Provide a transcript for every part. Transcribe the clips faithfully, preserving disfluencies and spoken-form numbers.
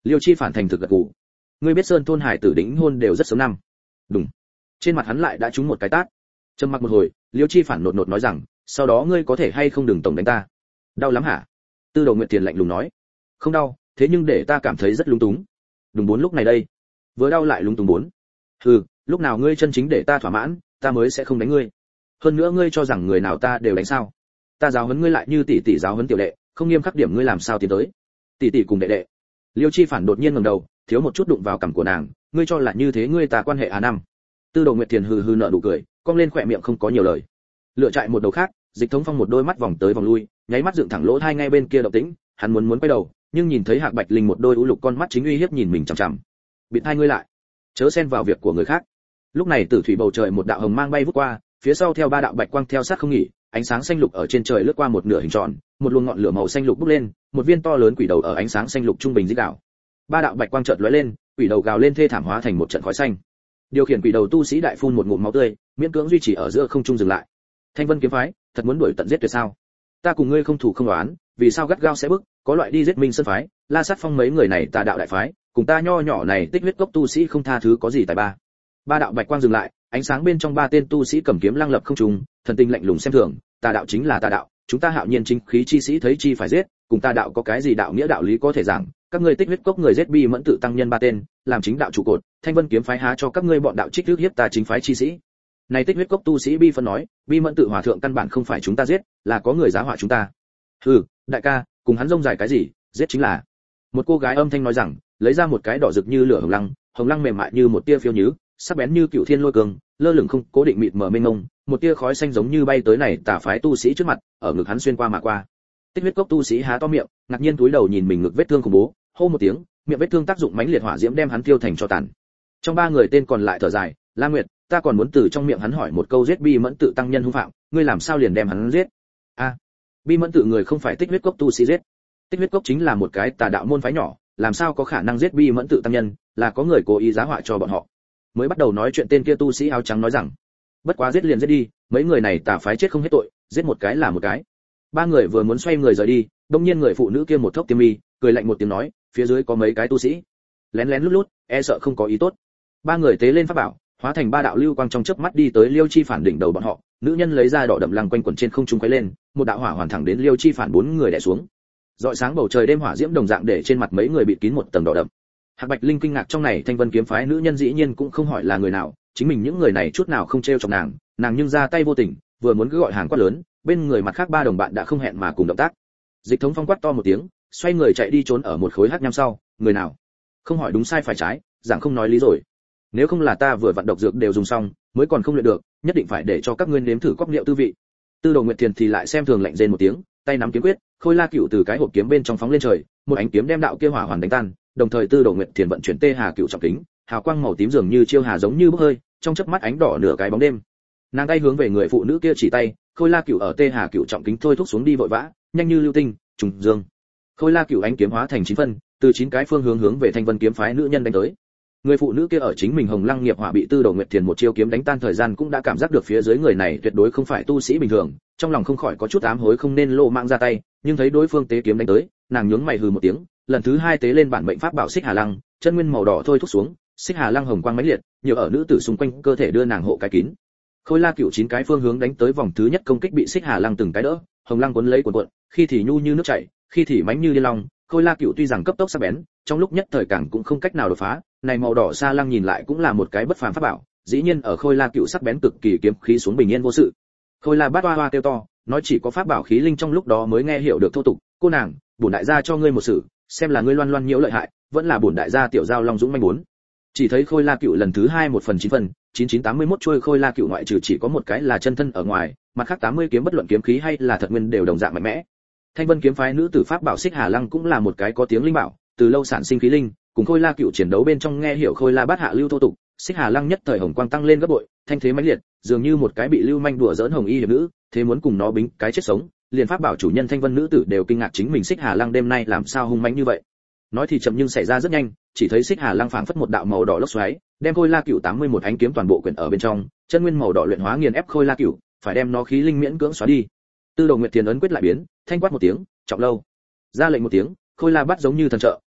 Liêu Chi Phản thành thực gật gù. Ngươi biết Sơn thôn hải tử đính hôn đều rất sớm năm. Đúng. Trên mặt hắn lại đã trúng một cái tát. Trầm mặc một hồi, Liêu Chi Phản nột nột nói rằng, sau đó ngươi có thể hay không đừng tổng đánh ta. Đau lắm hả? Tư Đồ Nguyệt Tiền lạnh lùng nói. Không đau, thế nhưng để ta cảm thấy rất lung túng. Đúng bốn lúc này đây. Vừa đau lại lung túng bốn. Hừ, lúc nào ngươi chân chính để ta thỏa mãn, ta mới sẽ không đánh ngươi. Hơn nữa ngươi cho rằng người nào ta đều đánh sao? Ta giáo huấn ngươi lại như tỷ tỷ giáo huấn tiểu đệ, không nghiêm khắc điểm ngươi làm sao tiến tới? Tỷ tỷ cùng đệ đệ. Liêu Chi Phản đột nhiên ngẩng đầu, thiếu một chút đụng vào cằm của nàng, ngươi cho là như thế ngươi ta quan hệ à năm. Tư Đồ Nguyệt Thiền hừ hừ nở nụ cười, cong lên khỏe miệng không có nhiều lời. Lựa chạy một đầu khác, Dịch Thống Phong một đôi mắt vòng tới vòng lui, nháy mắt dựng thẳng lỗ hai ngay bên kia động tĩnh, hắn muốn muốn quay đầu, nhưng nhìn thấy Hạc Bạch Linh một đôi u lục con mắt chính uy hiếp nhìn mình chằm chằm. Bịt hai ngươi lại, chớ xen vào việc của người khác. Lúc này tử thủy bầu trời một đạo hồng mang bay vút qua, phía sau theo ba đạo bạch quang theo sát không nghỉ, ánh sáng xanh lục ở trên trời lướt qua một nửa hình tròn, một luồng ngọn lửa màu xanh lục bốc lên, một viên to lớn quỷ đầu ở ánh sáng xanh lục trung bình dích đảo. Ba đạo bạch quang chợt lóe lên, quỷ đầu gào lên thê thảm hóa thành một trận khói xanh. Điều khiển quỷ đầu tu sĩ đại phun một ngụm máu tươi, miễn cưỡng duy trì ở giữa không trung dừng lại. Thanh Vân kiếm phái, thật muốn đuổi tận giết tuyệt sao? Ta cùng ngươi không thủ không đoán, vì sao gắt gao sẽ bức, có loại đi giết Minh Sơn phái, La Sát Phong mấy người này tà đạo đại phái, cùng ta nho nhỏ này tích huyết cốc tu sĩ không tha thứ có gì tài ba. Ba đạo bạch quang dừng lại, ánh sáng bên trong ba tên tu sĩ cầm kiếm lăng lập không trung, thần tinh lạnh lùng xem thường, tà đạo chính là tà đạo, chúng ta hạo nhiên chính khí chi sĩ thấy chi phải giết, cùng tà đạo có cái gì đạo nghĩa đạo lý có thể giảng, các ngươi tích huyết cốc người giết bi mẫn tự tăng nhân ba tên, làm chính đạo trụ cột, Thanh Vân kiếm phái há cho các ngươi bọn đạo trích trước hiếp ta chính phái chi sĩ. Này tích huyết cốc tu sĩ bi phân nói, bi mẫn tự hòa thượng căn bản không phải chúng ta giết, là có người giá họa chúng ta. Hừ, đại ca, cùng hắn rông dài cái gì, giết chính là. Một cô gái âm thanh nói rằng, lấy ra một cái đỏ rực như lửa hồng lăng, hồng lăng mềm mại như một tia phiêu nhứ, sắc bén như cựu thiên lôi cường, lơ lửng không cố định mịt mờ mênh mông, một tia khói xanh giống như bay tới này tà phái tu sĩ trước mặt, ở ngực hắn xuyên qua mà qua. Tích huyết cốc tu sĩ há to miệng, ngạc nhiên túi đầu nhìn mình ngực vết thương khủng bố, hô một tiếng, miệng vết thương tác dụng mãnh liệt hỏa diễm đem hắn tiêu thành tro tàn. Trong ba người tên còn lại thở dài, La Nguyệt, ta còn muốn từ trong miệng hắn hỏi một câu giết bi mẫn tự tăng nhân hung phạm, ngươi làm sao liền đem hắn giết? A, à, bi mẫn tự người không phải tích huyết cốc tu sĩ giết. Tích huyết cốc chính là một cái tà đạo môn phái nhỏ, làm sao có khả năng giết bi mẫn tự tăng nhân, là có người cố ý giá họa cho bọn họ. Mới bắt đầu nói chuyện tên kia tu sĩ áo trắng nói rằng, bất quá giết liền giết đi, mấy người này tà phái chết không hết tội, giết một cái là một cái. Ba người vừa muốn xoay người rời đi, đột nhiên người phụ nữ kia một thốc tiêm mi, cười lạnh một tiếng nói, phía dưới có mấy cái tu sĩ, lén lén lút lút, e sợ không có ý tốt. Ba người tế lên pháp bảo, hóa thành ba đạo lưu quang trong chớp mắt đi tới Liêu Chi Phản đỉnh đầu bọn họ, nữ nhân lấy ra đỏ đậm lăng quanh quẩn trên không trung quay lên, một đạo hỏa hoàn thẳng đến Liêu Chi Phản bốn người đè xuống. Rọi sáng bầu trời đêm hỏa diễm đồng dạng để trên mặt mấy người bịt kín một tầng đỏ đậm. Hạc Bạch Linh kinh ngạc trong này Thanh Vân kiếm phái nữ nhân dĩ nhiên cũng không hỏi là người nào, chính mình những người này chút nào không trêu chọc nàng, nàng nhưng ra tay vô tình, vừa muốn cứ gọi hàng quát lớn, bên người mặt khác ba đồng bạn đã không hẹn mà cùng động tác. Dịch Thống Phong quát to một tiếng, xoay người chạy đi trốn ở một khối hắc nham sau, người nào? Không hỏi đúng sai phải trái, giảng không nói lý rồi. Nếu không là ta vừa vận độc dược đều dùng xong, mới còn không luyện được, nhất định phải để cho các ngươi nếm thử cóc liệu tư vị. Tư Đồ Nguyệt Thiền thì lại xem thường lạnh rên một tiếng, tay nắm kiếm quyết, Khôi La Cựu từ cái hộp kiếm bên trong phóng lên trời, một ánh kiếm đem đạo kia hỏa hoàn đánh tan, đồng thời Tư Đồ Nguyệt Thiền vận chuyển Tê Hà Cựu trọng kính, hào quang màu tím dường như chiêu hà giống như bốc hơi, trong chớp mắt ánh đỏ nửa cái bóng đêm. Nàng tay hướng về người phụ nữ kia chỉ tay, Khôi La Cựu ở Tê Hà Cựu trọng kính thôi thúc xuống đi vội vã, nhanh như lưu tinh, trùng dương. Khôi La Cựu ánh kiếm hóa thành chín phân, từ chín cái phương hướng hướng về Thanh Vân kiếm phái nữ nhân đánh tới. Người phụ nữ kia ở chính mình Hồng Lăng nghiệp hỏa bị Tư Đồ Nguyệt Thiền một chiêu kiếm đánh tan thời gian cũng đã cảm giác được phía dưới người này tuyệt đối không phải tu sĩ bình thường, trong lòng không khỏi có chút ám hối không nên lô mạng ra tay, nhưng thấy đối phương tế kiếm đánh tới, nàng nhướng mày hừ một tiếng, lần thứ hai tế lên bản mệnh pháp bảo Xích Hà Lăng, chân nguyên màu đỏ thôi thúc xuống, Xích Hà Lăng hồng quang mãnh liệt, nhiều ở nữ tử xung quanh cơ thể đưa nàng hộ cái kín. Khôi La Cựu chín cái phương hướng đánh tới vòng thứ nhất công kích bị Xích Hà Lăng từng cái đỡ, Hồng Lăng cuốn lấy cuộn cuộn, khi thì nhu như nước chảy, khi thì mãnh như điên long. Khôi La Cựu tuy rằng cấp tốc sắc bén, trong lúc nhất thời càng cũng không cách nào đột phá, này màu đỏ sa lăng nhìn lại cũng là một cái bất phàm pháp bảo, dĩ nhiên ở Khôi La Cựu sắc bén cực kỳ kiếm khí xuống bình yên vô sự. Khôi La Bát Hoa Hoa kêu to, nói chỉ có pháp bảo khí linh trong lúc đó mới nghe hiểu được thô tục, cô nàng, bổn đại gia cho ngươi một sự, xem là ngươi loan loan nhiễu lợi hại, vẫn là bổn đại gia tiểu giao long dũng manh muốn. Chỉ thấy Khôi La Cựu lần thứ hai một phần chín phần, chín chín tám mươi mốt chuôi Khôi La Cựu ngoại trừ chỉ có một cái là chân thân ở ngoài, mặt khác tám mươi kiếm bất luận kiếm khí hay là thật nguyên đều đồng dạng mạnh mẽ. Thanh Vân kiếm phái nữ tử pháp bảo Xích Hà Lăng cũng là một cái có tiếng linh bảo, từ lâu sản sinh khí linh, cùng Khôi La Cựu chiến đấu bên trong nghe hiểu Khôi La Bát hạ lưu thô tục, Xích Hà Lăng nhất thời hồng quang tăng lên gấp bội, thanh thế mãnh liệt, dường như một cái bị lưu manh đùa giỡn hồng y hiệp nữ, thế muốn cùng nó bính cái chết sống, liền pháp bảo chủ nhân Thanh Vân nữ tử đều kinh ngạc chính mình Xích Hà Lăng đêm nay làm sao hung mãnh như vậy. Nói thì chậm nhưng xảy ra rất nhanh, chỉ thấy Xích Hà Lăng phảng phất một đạo màu đỏ lốc xoáy, đem Khôi La Cựu tám mươi mốt ánh kiếm toàn bộ quyển ở bên trong, chân nguyên màu đỏ luyện hóa nghiền ép Khôi La Cựu, phải đem nó khí linh miễn cưỡng xóa đi. Tư Đồ Nguyệt Thiền ấn quyết lại biến, thanh quát một tiếng, trọng lâu. Ra lệnh một tiếng, Khôi La Bát giống như thần trợ,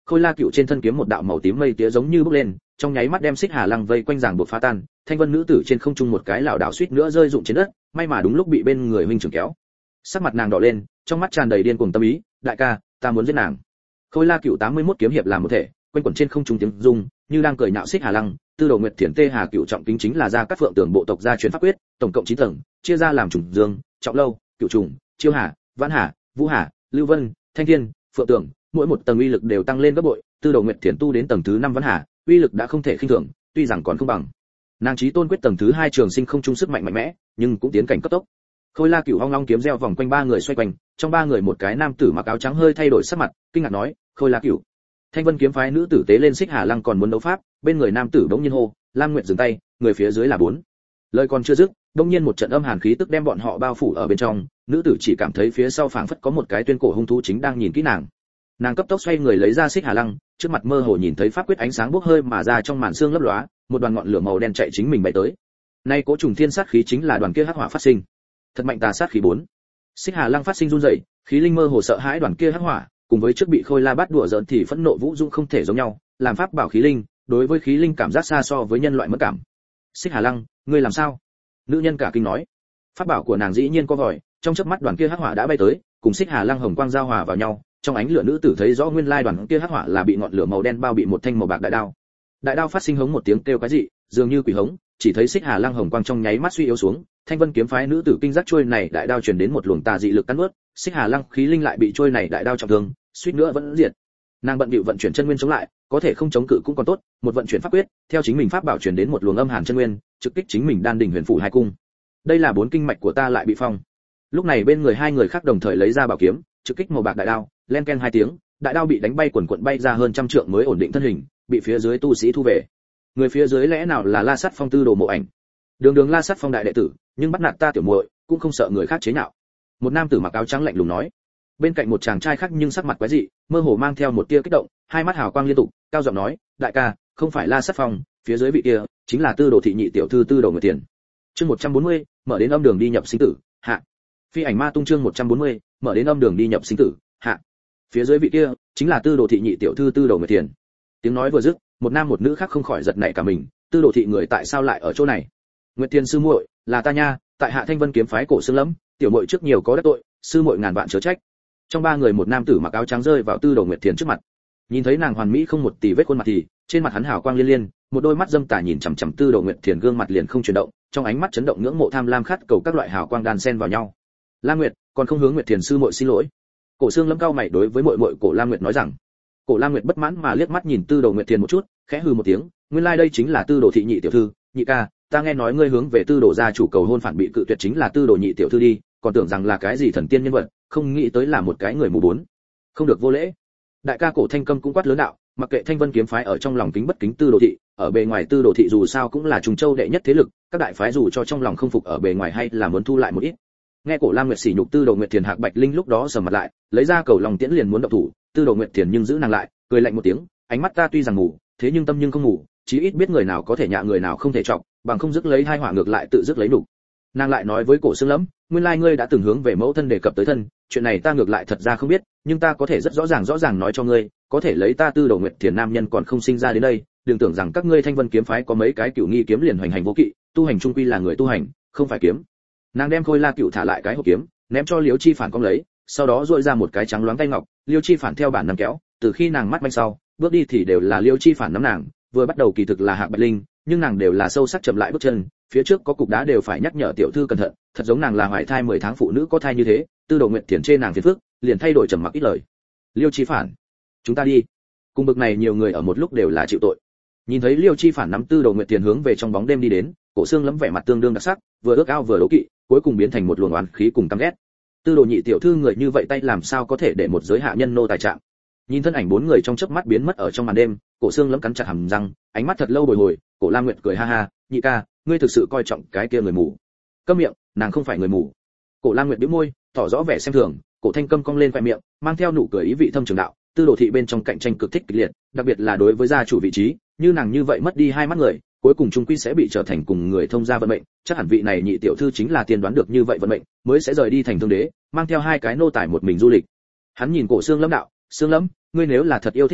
Khôi La Cựu trên thân kiếm một đạo màu tím mây tía giống như bốc lên, trong nháy mắt đem Xích Hà Lăng vây quanh ràng buộc phá tan. Thanh Vân nữ tử trên không trung một cái lảo đảo suýt nữa rơi rụng trên đất, may mà đúng lúc bị bên người huynh trưởng kéo. Sắc mặt nàng đỏ lên, trong mắt tràn đầy điên cuồng tâm ý, đại ca, ta muốn giết nàng. Khôi La Cựu tám mươi mốt kiếm hiệp làm một thể, quanh quẩn trên không trung tiếng rung, như đang cười nhạo Xích Hà Lăng. Tư Đồ Nguyệt Thiền Tê Hà Cựu trọng kính chính là ra các phượng tưởng bộ tộc gia truyền pháp quyết, tổng cộng chín tầng, chia ra làm trùng dương, trọng lâu, cựu trùng, chiêu hà, vãn hà, vũ hà, lưu vân, thanh thiên, phượng tưởng, mỗi một tầng uy lực đều tăng lên gấp bội. Tư Đồ Nguyệt Thiền tu đến tầng thứ năm vãn hà, uy lực đã không thể khinh thường, tuy rằng còn không bằng nàng chí tôn quyết tầng thứ hai trường sinh không trung sức mạnh mạnh mẽ, nhưng cũng tiến cảnh cấp tốc. Khôi La Cựu hoang long kiếm gieo vòng quanh ba người xoay quanh, trong ba người một cái nam tử mặc áo trắng hơi thay đổi sắc mặt, kinh ngạc nói, Khôi La Cựu. Thanh Vân kiếm phái nữ tử tế lên Xích Hà Lăng còn muốn đấu pháp, bên người nam tử đống nhiên hô, Lam Nguyệt dừng tay, người phía dưới là bốn. Lời còn chưa dứt, đống nhiên một trận âm hàn khí tức đem bọn họ bao phủ ở bên trong, nữ tử chỉ cảm thấy phía sau phảng phất có một cái tuyên cổ hung thú chính đang nhìn kỹ nàng. Nàng cấp tốc xoay người lấy ra Xích Hà Lăng, trước mặt mơ hồ nhìn thấy pháp quyết ánh sáng bốc hơi mà ra trong màn sương lấp lóa, một đoàn ngọn lửa màu đen chạy chính mình bay tới. Nay cố trùng thiên sát khí chính là đoàn kia hắc hỏa phát sinh. Thật mạnh tà sát khí bốn. Xích Hà Lăng phát sinh run rẩy, khí linh mơ hồ sợ hãi đoàn kia hắc hỏa, cùng với trước bị Khôi La bắt đùa giỡn thì phẫn nộ vũ dung không thể giống nhau, làm pháp bảo khí linh, đối với khí linh cảm giác xa so với nhân loại mất cảm. Xích Hà Lăng, ngươi làm sao? Nữ nhân cả kinh nói. Pháp bảo của nàng dĩ nhiên có vòi, trong chớp mắt đoàn kia hắc hỏa đã bay tới, cùng Xích Hà Lăng hồng quang giao hòa vào nhau, trong ánh lửa nữ tử thấy rõ nguyên lai đoàn kia hắc hỏa là bị ngọn lửa màu đen bao bị một thanh màu bạc đại đao. Đại đao phát sinh hống một tiếng kêu quái dị, dường như quỷ hống, chỉ thấy Xích Hà Lăng hồng quang trong nháy mắt suy yếu xuống, Thanh Vân kiếm phái nữ tử kinh giác trôi này đại đao truyền đến một luồng tà dị lực cắn nuốt, Xích Hà Lăng khí linh lại bị trôi này đại đao trọng thương, suýt nữa vẫn diệt. Nàng bận bịu vận chuyển chân nguyên chống lại, có thể không chống cự cũng còn tốt, một vận chuyển pháp quyết, theo chính mình pháp bảo truyền đến một luồng âm hàn chân nguyên, trực kích chính mình đan đỉnh huyền phủ hai cung. Đây là bốn kinh mạch của ta lại bị phong. Lúc này bên người hai người khác đồng thời lấy ra bảo kiếm, trực kích màu bạc đại đao, len ken hai tiếng, đại đao bị đánh bay quần quần bay ra hơn trăm trượng mới ổn định thân hình, bị phía dưới tu sĩ thu về. Người phía dưới lẽ nào là La Sát Phong Tư Đồ Mộ Ảnh? Đường đường La Sát Phong đại đệ tử, nhưng bắt nạt ta tiểu muội, cũng không sợ người khác chế nhạo. Một nam tử mặc áo trắng lạnh lùng nói. Bên cạnh một chàng trai khác nhưng sắc mặt quái dị, mơ hồ mang theo một tia kích động, hai mắt hào quang liên tục, cao giọng nói, đại ca, không phải La Sát Phong, phía dưới vị kia chính là Tư Đồ thị nhị tiểu thư Tư Đồ Nguyệt Tiền. Chương một trăm bốn mươi, mở đến âm đường đi nhập sinh tử, hạ. Phi Ảnh Ma Tung chương một trăm bốn mươi, mở đến âm đường đi nhập sinh tử, hạ. Phía dưới vị kia chính là Tư Đồ thị nhị tiểu thư Tư Đồ Nguyệt Tiền. Tiếng nói vừa dứt, một nam một nữ khác không khỏi giật nảy cả mình, Tư Đồ thị người tại sao lại ở chỗ này? Nguyệt Tiền sư muội, là ta nha, tại hạ Thanh Vân kiếm phái cổ xương lẫm, tiểu muội trước nhiều có đắc tội, sư muội ngàn vạn chớ trách. Trong ba người một nam tử mặc áo trắng rơi vào Tư Đồ Nguyệt Tiền trước mặt. Nhìn thấy nàng hoàn mỹ không một tì vết khuôn mặt thì, trên mặt hắn hào quang liên liên, một đôi mắt dâm tà nhìn chằm chằm Tư Đồ Nguyệt Tiền gương mặt liền không chuyển động, trong ánh mắt chấn động ngưỡng mộ tham lam khát cầu các loại hào quang đan xen vào nhau. La Nguyệt, còn không hướng Nguyệt Tiền sư muội xin lỗi. Cổ Xương Lâm cao mày đối với muội muội Cổ La Nguyệt nói rằng. Cổ La Nguyệt bất mãn mà liếc mắt nhìn Tư Đồ Nguyệt Tiền một chút, khẽ hừ một tiếng, nguyên lai like đây chính là Tư Đồ thị nhị tiểu thư, nhị ca, ta nghe nói ngươi hướng về Tư Đồ gia chủ cầu hôn phản bị cự tuyệt chính là Tư Đồ nhị tiểu thư đi, còn tưởng rằng là cái gì thần tiên nhân vật, không nghĩ tới là một cái người mù bốn. Không được vô lễ. Đại ca Cổ Thanh Câm cũng quát lớn đạo, mặc kệ Thanh Vân kiếm phái ở trong lòng kính bất kính Tư Đồ thị, ở bề ngoài Tư Đồ thị dù sao cũng là Trùng Châu đệ nhất thế lực, các đại phái dù cho trong lòng không phục ở bề ngoài hay là muốn thu lại một ít. Nghe Cổ Lam Nguyệt sỉ nhục Tư Đồ Nguyệt Thiền, Hạc Bạch Linh lúc đó sầm mặt lại, lấy ra cầu lòng tiễn liền muốn động thủ, Tư Đồ Nguyệt Thiền nhưng giữ nàng lại, cười lạnh một tiếng, ánh mắt ta tuy rằng ngủ, thế nhưng tâm nhưng không ngủ, chí ít biết người nào có thể nhạ người nào không thể trọng, bằng không dứt lấy hai họa ngược lại tự dứt lấy đủ. Nàng lại nói với Cổ Xương Lẫm, nguyên lai ngươi đã từng hướng về mẫu thân đề cập tới thân, chuyện này ta ngược lại thật ra không biết, nhưng ta có thể rất rõ ràng rõ ràng nói cho ngươi, có thể lấy ta Tư Đồ Nguyệt Thiền nam nhân còn không sinh ra đến đây, đừng tưởng rằng các ngươi Thanh Vân kiếm phái có mấy cái cửu nghi kiếm liền hoành hành vô kỵ, tu hành trung quy là người tu hành, không phải kiếm. Nàng đem Khôi La Cựu thả lại cái hộp kiếm, ném cho Liễu Chi Phản cong lấy, sau đó duỗi ra một cái trắng loáng tay ngọc, Liễu Chi Phản theo bản nắm kéo, từ khi nàng mắt manh sau, bước đi thì đều là Liễu Chi Phản nắm nàng, vừa bắt đầu kỳ thực là Hạc Bạch Linh, nhưng nàng đều là sâu sắc chậm lại bước chân, phía trước có cục đá đều phải nhắc nhở tiểu thư cẩn thận, thật giống nàng là hoài thai mười tháng phụ nữ có thai như thế. Tư Đồ Nguyệt Thiền trên nàng phiền phức, liền thay đổi trầm mặc ít lời. Liêu Chi Phản, chúng ta đi. Cùng bực này nhiều người ở một lúc đều là chịu tội. Nhìn thấy Liêu Chi Phản nắm Tư Đồ Nguyệt Thiền hướng về trong bóng đêm đi đến, Cổ Xương Lẫm vẻ mặt tương đương đặc sắc, vừa ước ao vừa đố kỵ, cuối cùng biến thành một luồng oán khí cùng căm ghét. Tư Đồ nhị tiểu thư người như vậy tay làm sao có thể để một giới hạ nhân nô tài trạng. Nhìn thân ảnh bốn người trong chớp mắt biến mất ở trong màn đêm, Cổ Xương Lẫm cắn chặt hàm răng, ánh mắt thật lâu bồi hồi. Cổ Lam Nguyệt cười ha ha, nhị ca, ngươi thực sự coi trọng cái kia người mù. Câm miệng, nàng không phải người mù. Cổ Lam Nguyệt bĩu môi, tỏ rõ vẻ xem thường. Cổ Thanh Câm cong lên khóe miệng, mang theo nụ cười ý vị thâm trường đạo, Tư Đồ thị bên trong cạnh tranh cực thích kịch liệt, đặc biệt là đối với gia chủ vị trí, như nàng như vậy mất đi hai mắt người, cuối cùng chung quy sẽ bị trở thành cùng người thông gia vận mệnh, chắc hẳn vị này nhị tiểu thư chính là tiên đoán được như vậy vận mệnh, mới sẽ rời đi thành thương đế, mang theo hai cái nô tài một mình du lịch. Hắn nhìn Cổ Xương Lâm đạo, Xương Lâm, ngươi nếu là thật yêu thích nàng,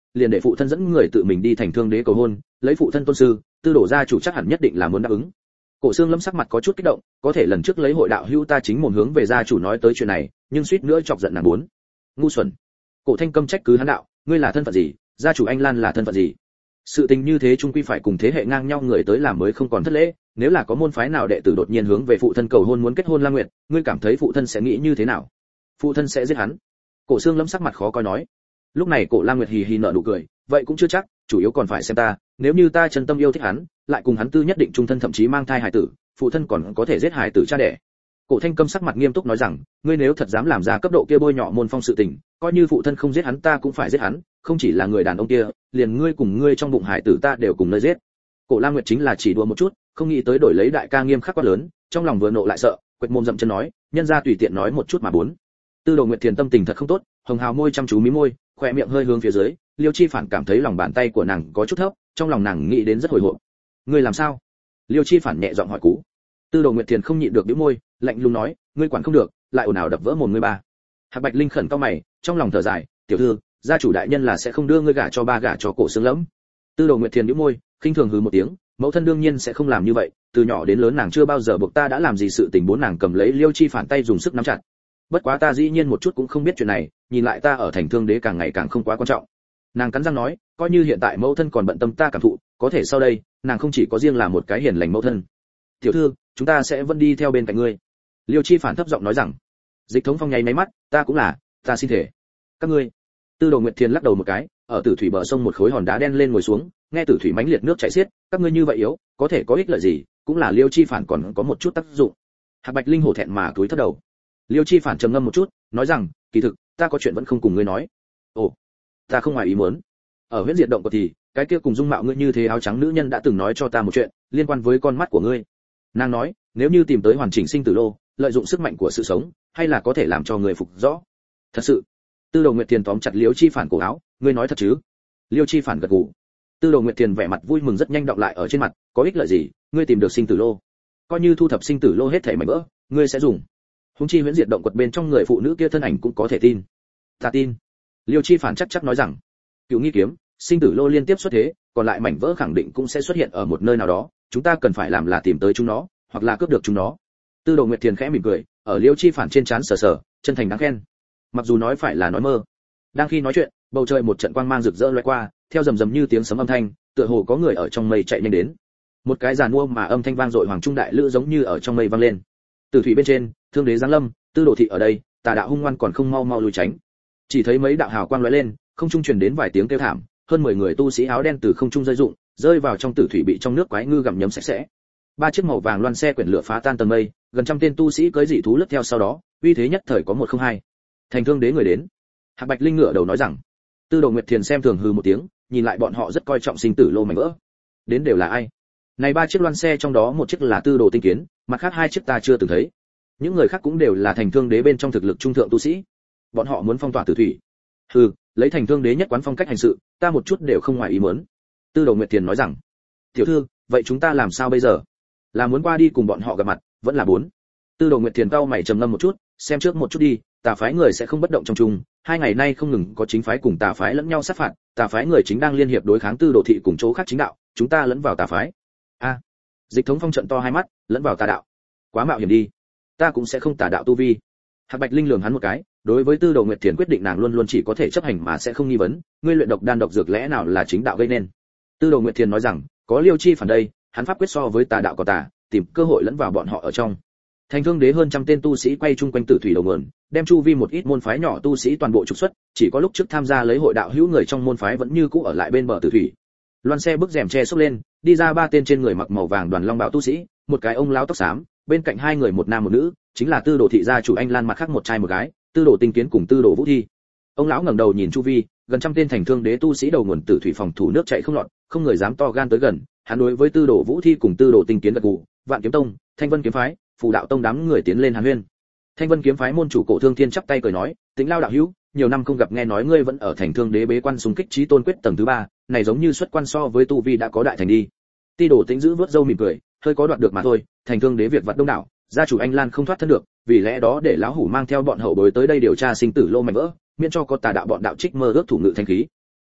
liền để phụ thân dẫn người tự mình đi thành thương đế cầu hôn, lấy phụ thân tôn sư, tư đồ gia chủ chắc hẳn nhất định là muốn đáp ứng. Cổ Xương Lâm sắc mặt có chút kích động, có thể lần trước lấy hội đạo hữu ta chính mồm hướng về gia chủ nói tới chuyện này, nhưng suýt nữa chọc giận nàng bốn. Ngu xuẩn. Cổ Thanh Câm trách cứ hắn đạo, ngươi là thân phận gì, gia chủ Anh Lan là thân phận gì? Sự tình như thế chung quy phải cùng thế hệ ngang nhau người tới làm mới không còn thất lễ, nếu là có môn phái nào đệ tử đột nhiên hướng về phụ thân cầu hôn muốn kết hôn La Nguyệt, ngươi cảm thấy phụ thân sẽ nghĩ như thế nào? Phụ thân sẽ giết hắn. Cổ Xương Lâm sắc mặt khó coi nói. Lúc này Cổ La Nguyệt hì hì nở nụ cười, vậy cũng chưa chắc, chủ yếu còn phải xem ta, nếu như ta chân tâm yêu thích hắn, lại cùng hắn tư nhất định trung thân thậm chí mang thai hài tử, phụ thân còn có thể giết hài tử cha đẻ. Cổ Thanh Câm sắc mặt nghiêm túc nói rằng, ngươi nếu thật dám làm ra cấp độ kia bôi nhọ môn phong sự tình, coi như phụ thân không giết hắn ta cũng phải giết hắn, không chỉ là người đàn ông kia, liền ngươi cùng ngươi trong bụng hài tử ta đều cùng nơi giết. Cổ Lam Nguyệt chính là chỉ đùa một chút, không nghĩ tới đổi lấy đại ca nghiêm khắc quá lớn, trong lòng vừa nộ lại sợ, quệt mồm dậm chân nói, nhân gia tùy tiện nói một chút mà bốn. Tư Đồ Nguyệt Thiền tâm tình thật không tốt, hồng hào môi chăm chú mí môi, khóe miệng hơi hướng phía dưới, Liêu Chi Phản cảm thấy lòng bàn tay của nàng có chút thấp, trong lòng nàng nghĩ đến rất hồi hộp. Ngươi làm sao? Liêu Chi Phản nhẹ giọng hỏi cú. Tư Đồ Nguyệt Thiền không nhịn được bĩu môi, lạnh lùng nói, ngươi quản không được, lại ồn ào đập vỡ mồm ngươi ba. Hạc Bạch Linh khẩn cau mày, trong lòng thở dài, tiểu thư, gia chủ đại nhân là sẽ không đưa ngươi gả cho ba gả cho Cổ Xương Lẫm. Tư Đồ Nguyệt Thiền bĩu môi, khinh thường hừ một tiếng, mẫu thân đương nhiên sẽ không làm như vậy, từ nhỏ đến lớn nàng chưa bao giờ buộc ta đã làm gì sự tình bốn nàng cầm lấy Liêu Chi Phản tay dùng sức nắm chặt. Bất quá ta dĩ nhiên một chút cũng không biết chuyện này, nhìn lại ta ở thành thương đế càng ngày càng không quá quan trọng. Nàng cắn răng nói, coi như hiện tại mẫu thân còn bận tâm ta cảm thụ, có thể sau đây, nàng không chỉ có riêng là một cái hiền lành mẫu thân. Tiểu thư, chúng ta sẽ vẫn đi theo bên cạnh ngươi. Liêu Chi Phản thấp giọng nói rằng. Dịch Thống Phong nháy máy mắt, ta cũng là, ta xin thể. Các ngươi. Tư Đồ Nguyệt Thiền lắc đầu một cái, ở Tử Thủy bờ sông một khối hòn đá đen lên ngồi xuống, nghe Tử Thủy mãnh liệt nước chảy xiết, các ngươi như vậy yếu, có thể có ích lợi gì, cũng là Liêu Chi Phản còn có một chút tác dụng. Hạc Bạch Linh hổ thẹn mà cúi thấp đầu. Liêu Chi Phản trầm ngâm một chút, nói rằng, kỳ thực, ta có chuyện vẫn không cùng ngươi nói. Ồ, ta không ngoài ý muốn. Ở Huyễn Diệt động của thì, cái kia cùng dung mạo ngươi như thế áo trắng nữ nhân đã từng nói cho ta một chuyện, liên quan với con mắt của ngươi. Nàng nói, nếu như tìm tới hoàn chỉnh sinh tử lô, lợi dụng sức mạnh của sự sống, hay là có thể làm cho người phục rõ. Thật sự. Tư Đồ Nguyệt Thiền tóm chặt Liêu Chi Phản cổ áo, ngươi nói thật chứ? Liêu Chi Phản gật gù. Tư Đồ Nguyệt Thiền vẻ mặt vui mừng rất nhanh đọng lại ở trên mặt, có ích lợi gì, ngươi tìm được sinh tử lô, coi như thu thập sinh tử lô hết thảy mảnh vỡ, ngươi sẽ dùng. Húng chi Huyễn Diệt động quật bên trong người phụ nữ kia thân ảnh cũng có thể tin. Ta tin. Liêu Chi Phản chắc chắc nói rằng, Cửu Nghi kiếm, sinh tử lô liên tiếp xuất thế, còn lại mảnh vỡ khẳng định cũng sẽ xuất hiện ở một nơi nào đó, chúng ta cần phải làm là tìm tới chúng nó, hoặc là cướp được chúng nó. Tư Đồ Nguyệt Thiền khẽ mỉm cười, ở Liêu Chi Phản trên trán sờ sờ, chân thành đáng khen. Mặc dù nói phải là nói mơ. Đang khi nói chuyện, bầu trời một trận quang mang rực rỡ lóe qua, theo rầm rầm như tiếng sấm âm thanh, tựa hồ có người ở trong mây chạy nhanh đến. Một cái giàn mua mà âm thanh vang dội hoàng trung đại lữ giống như ở trong mây vang lên. Tử thủy bên trên, Thương đế giáng lâm, Tư Đồ thị ở đây, tà đạo hung ngoan còn không mau mau lùi tránh. Chỉ thấy mấy đạo hào quang lóe lên, không trung truyền đến vài tiếng kêu thảm, hơn mười người tu sĩ áo đen từ không trung rơi rụng, rơi vào trong tử thủy bị trong nước quái ngư gặm nhấm sạch sẽ. Ba chiếc màu vàng loan xe quyển lửa phá tan tầng mây, gần trăm tên tu sĩ cưỡi dị thú lướt theo sau đó, uy thế nhất thời có một không hai. Thành Thương đế người đến. Hạc Bạch Linh ngửa đầu nói rằng. Tư Đồ Nguyệt Thiền xem thường hừ một tiếng, nhìn lại bọn họ rất coi trọng sinh tử lô mảnh vỡ. Đến đều là ai? Này ba chiếc loan xe trong đó một chiếc là Tư Đồ Tinh Kiến, mặt khác hai chiếc ta chưa từng thấy. Những người khác cũng đều là Thành Thương đế bên trong thực lực trung thượng tu sĩ. Bọn họ muốn phong tỏa tử thủy. Hừ, lấy Thành Thương đế nhất quán phong cách hành sự, ta một chút đều không ngoài ý muốn. Tư Đồ Nguyệt Thiền nói rằng. Tiểu thư, vậy chúng ta làm sao bây giờ? Là muốn qua đi cùng bọn họ gặp mặt, vẫn là bốn. Tư Đồ Nguyệt Thiền cau mày trầm ngâm một chút, xem trước một chút đi, tà phái người sẽ không bất động trong chung, hai ngày nay không ngừng có chính phái cùng tà phái lẫn nhau sát phạt, tà phái người chính đang liên hiệp đối kháng Tư Đồ thị cùng chỗ khác chính đạo, chúng ta lẫn vào tà phái. A. À, Dịch Thống Phong trận to hai mắt, lẫn vào tà đạo. Quá mạo hiểm đi. Ta cũng sẽ không tà đạo tu vi. Hạc Bạch Linh lườm hắn một cái, đối với Tư Đồ Nguyệt Thiền quyết định nàng luôn luôn chỉ có thể chấp hành mà sẽ không nghi vấn, ngươi luyện độc đan độc dược lẽ nào là chính đạo gây nên? Tư Đồ Nguyệt Thiền nói rằng, có Liêu Chi Phản đây, hắn pháp quyết so với tà đạo có tà, tìm cơ hội lẫn vào bọn họ ở trong. Thành Thương đế hơn trăm tên tu sĩ quay chung quanh tử thủy đầu nguồn, đem chu vi một ít môn phái nhỏ tu sĩ toàn bộ trục xuất, chỉ có lúc trước tham gia lấy hội đạo hữu người trong môn phái vẫn như cũ ở lại bên bờ tử thủy. Loan xe bước rèm che xốc lên, đi ra ba tên trên người mặc màu vàng đoàn long bào tu sĩ, một cái ông lão tóc xám, bên cạnh hai người một nam một nữ, chính là Tư Đồ thị gia chủ Anh Lan mặt khác một trai một gái, Tư Đồ Tinh Kiến cùng Tư Đồ Vũ Thi. Ông lão ngẩng đầu nhìn chu vi, gần trăm tên Thành Thương đế tu sĩ đầu nguồn tử thủy phòng thủ nước chảy không lọt, không người dám to gan tới gần, hắn đối với Tư Đồ Vũ Thi cùng Tư Đồ Tinh Kiến gật gù, Vạn Kiếm Tông, Thanh Vân kiếm phái, Phù đạo tông đám người tiến lên hàn huyên. Thanh Vân kiếm phái môn chủ Cổ Thương Thiên chắp tay cười nói, Tĩnh Lao đạo hữu, nhiều năm không gặp nghe nói ngươi vẫn ở Thành Thương đế bế quan xung kích chí tôn quyết tầng thứ ba, này giống như xuất quan so với tu vi đã có đại thành đi. Ti Đồ Tĩnh giữ vớt râu mỉm cười, hơi có đoạt được mà thôi, Thành Thương đế việc vặt đông đảo, gia chủ Anh Lan không thoát thân được, vì lẽ đó để lão hủ mang theo bọn hậu bối tới đây điều tra sinh tử lô mảnh vỡ, miễn cho có tà đạo bọn đạo trích mơ ước thủ ngự thanh khí.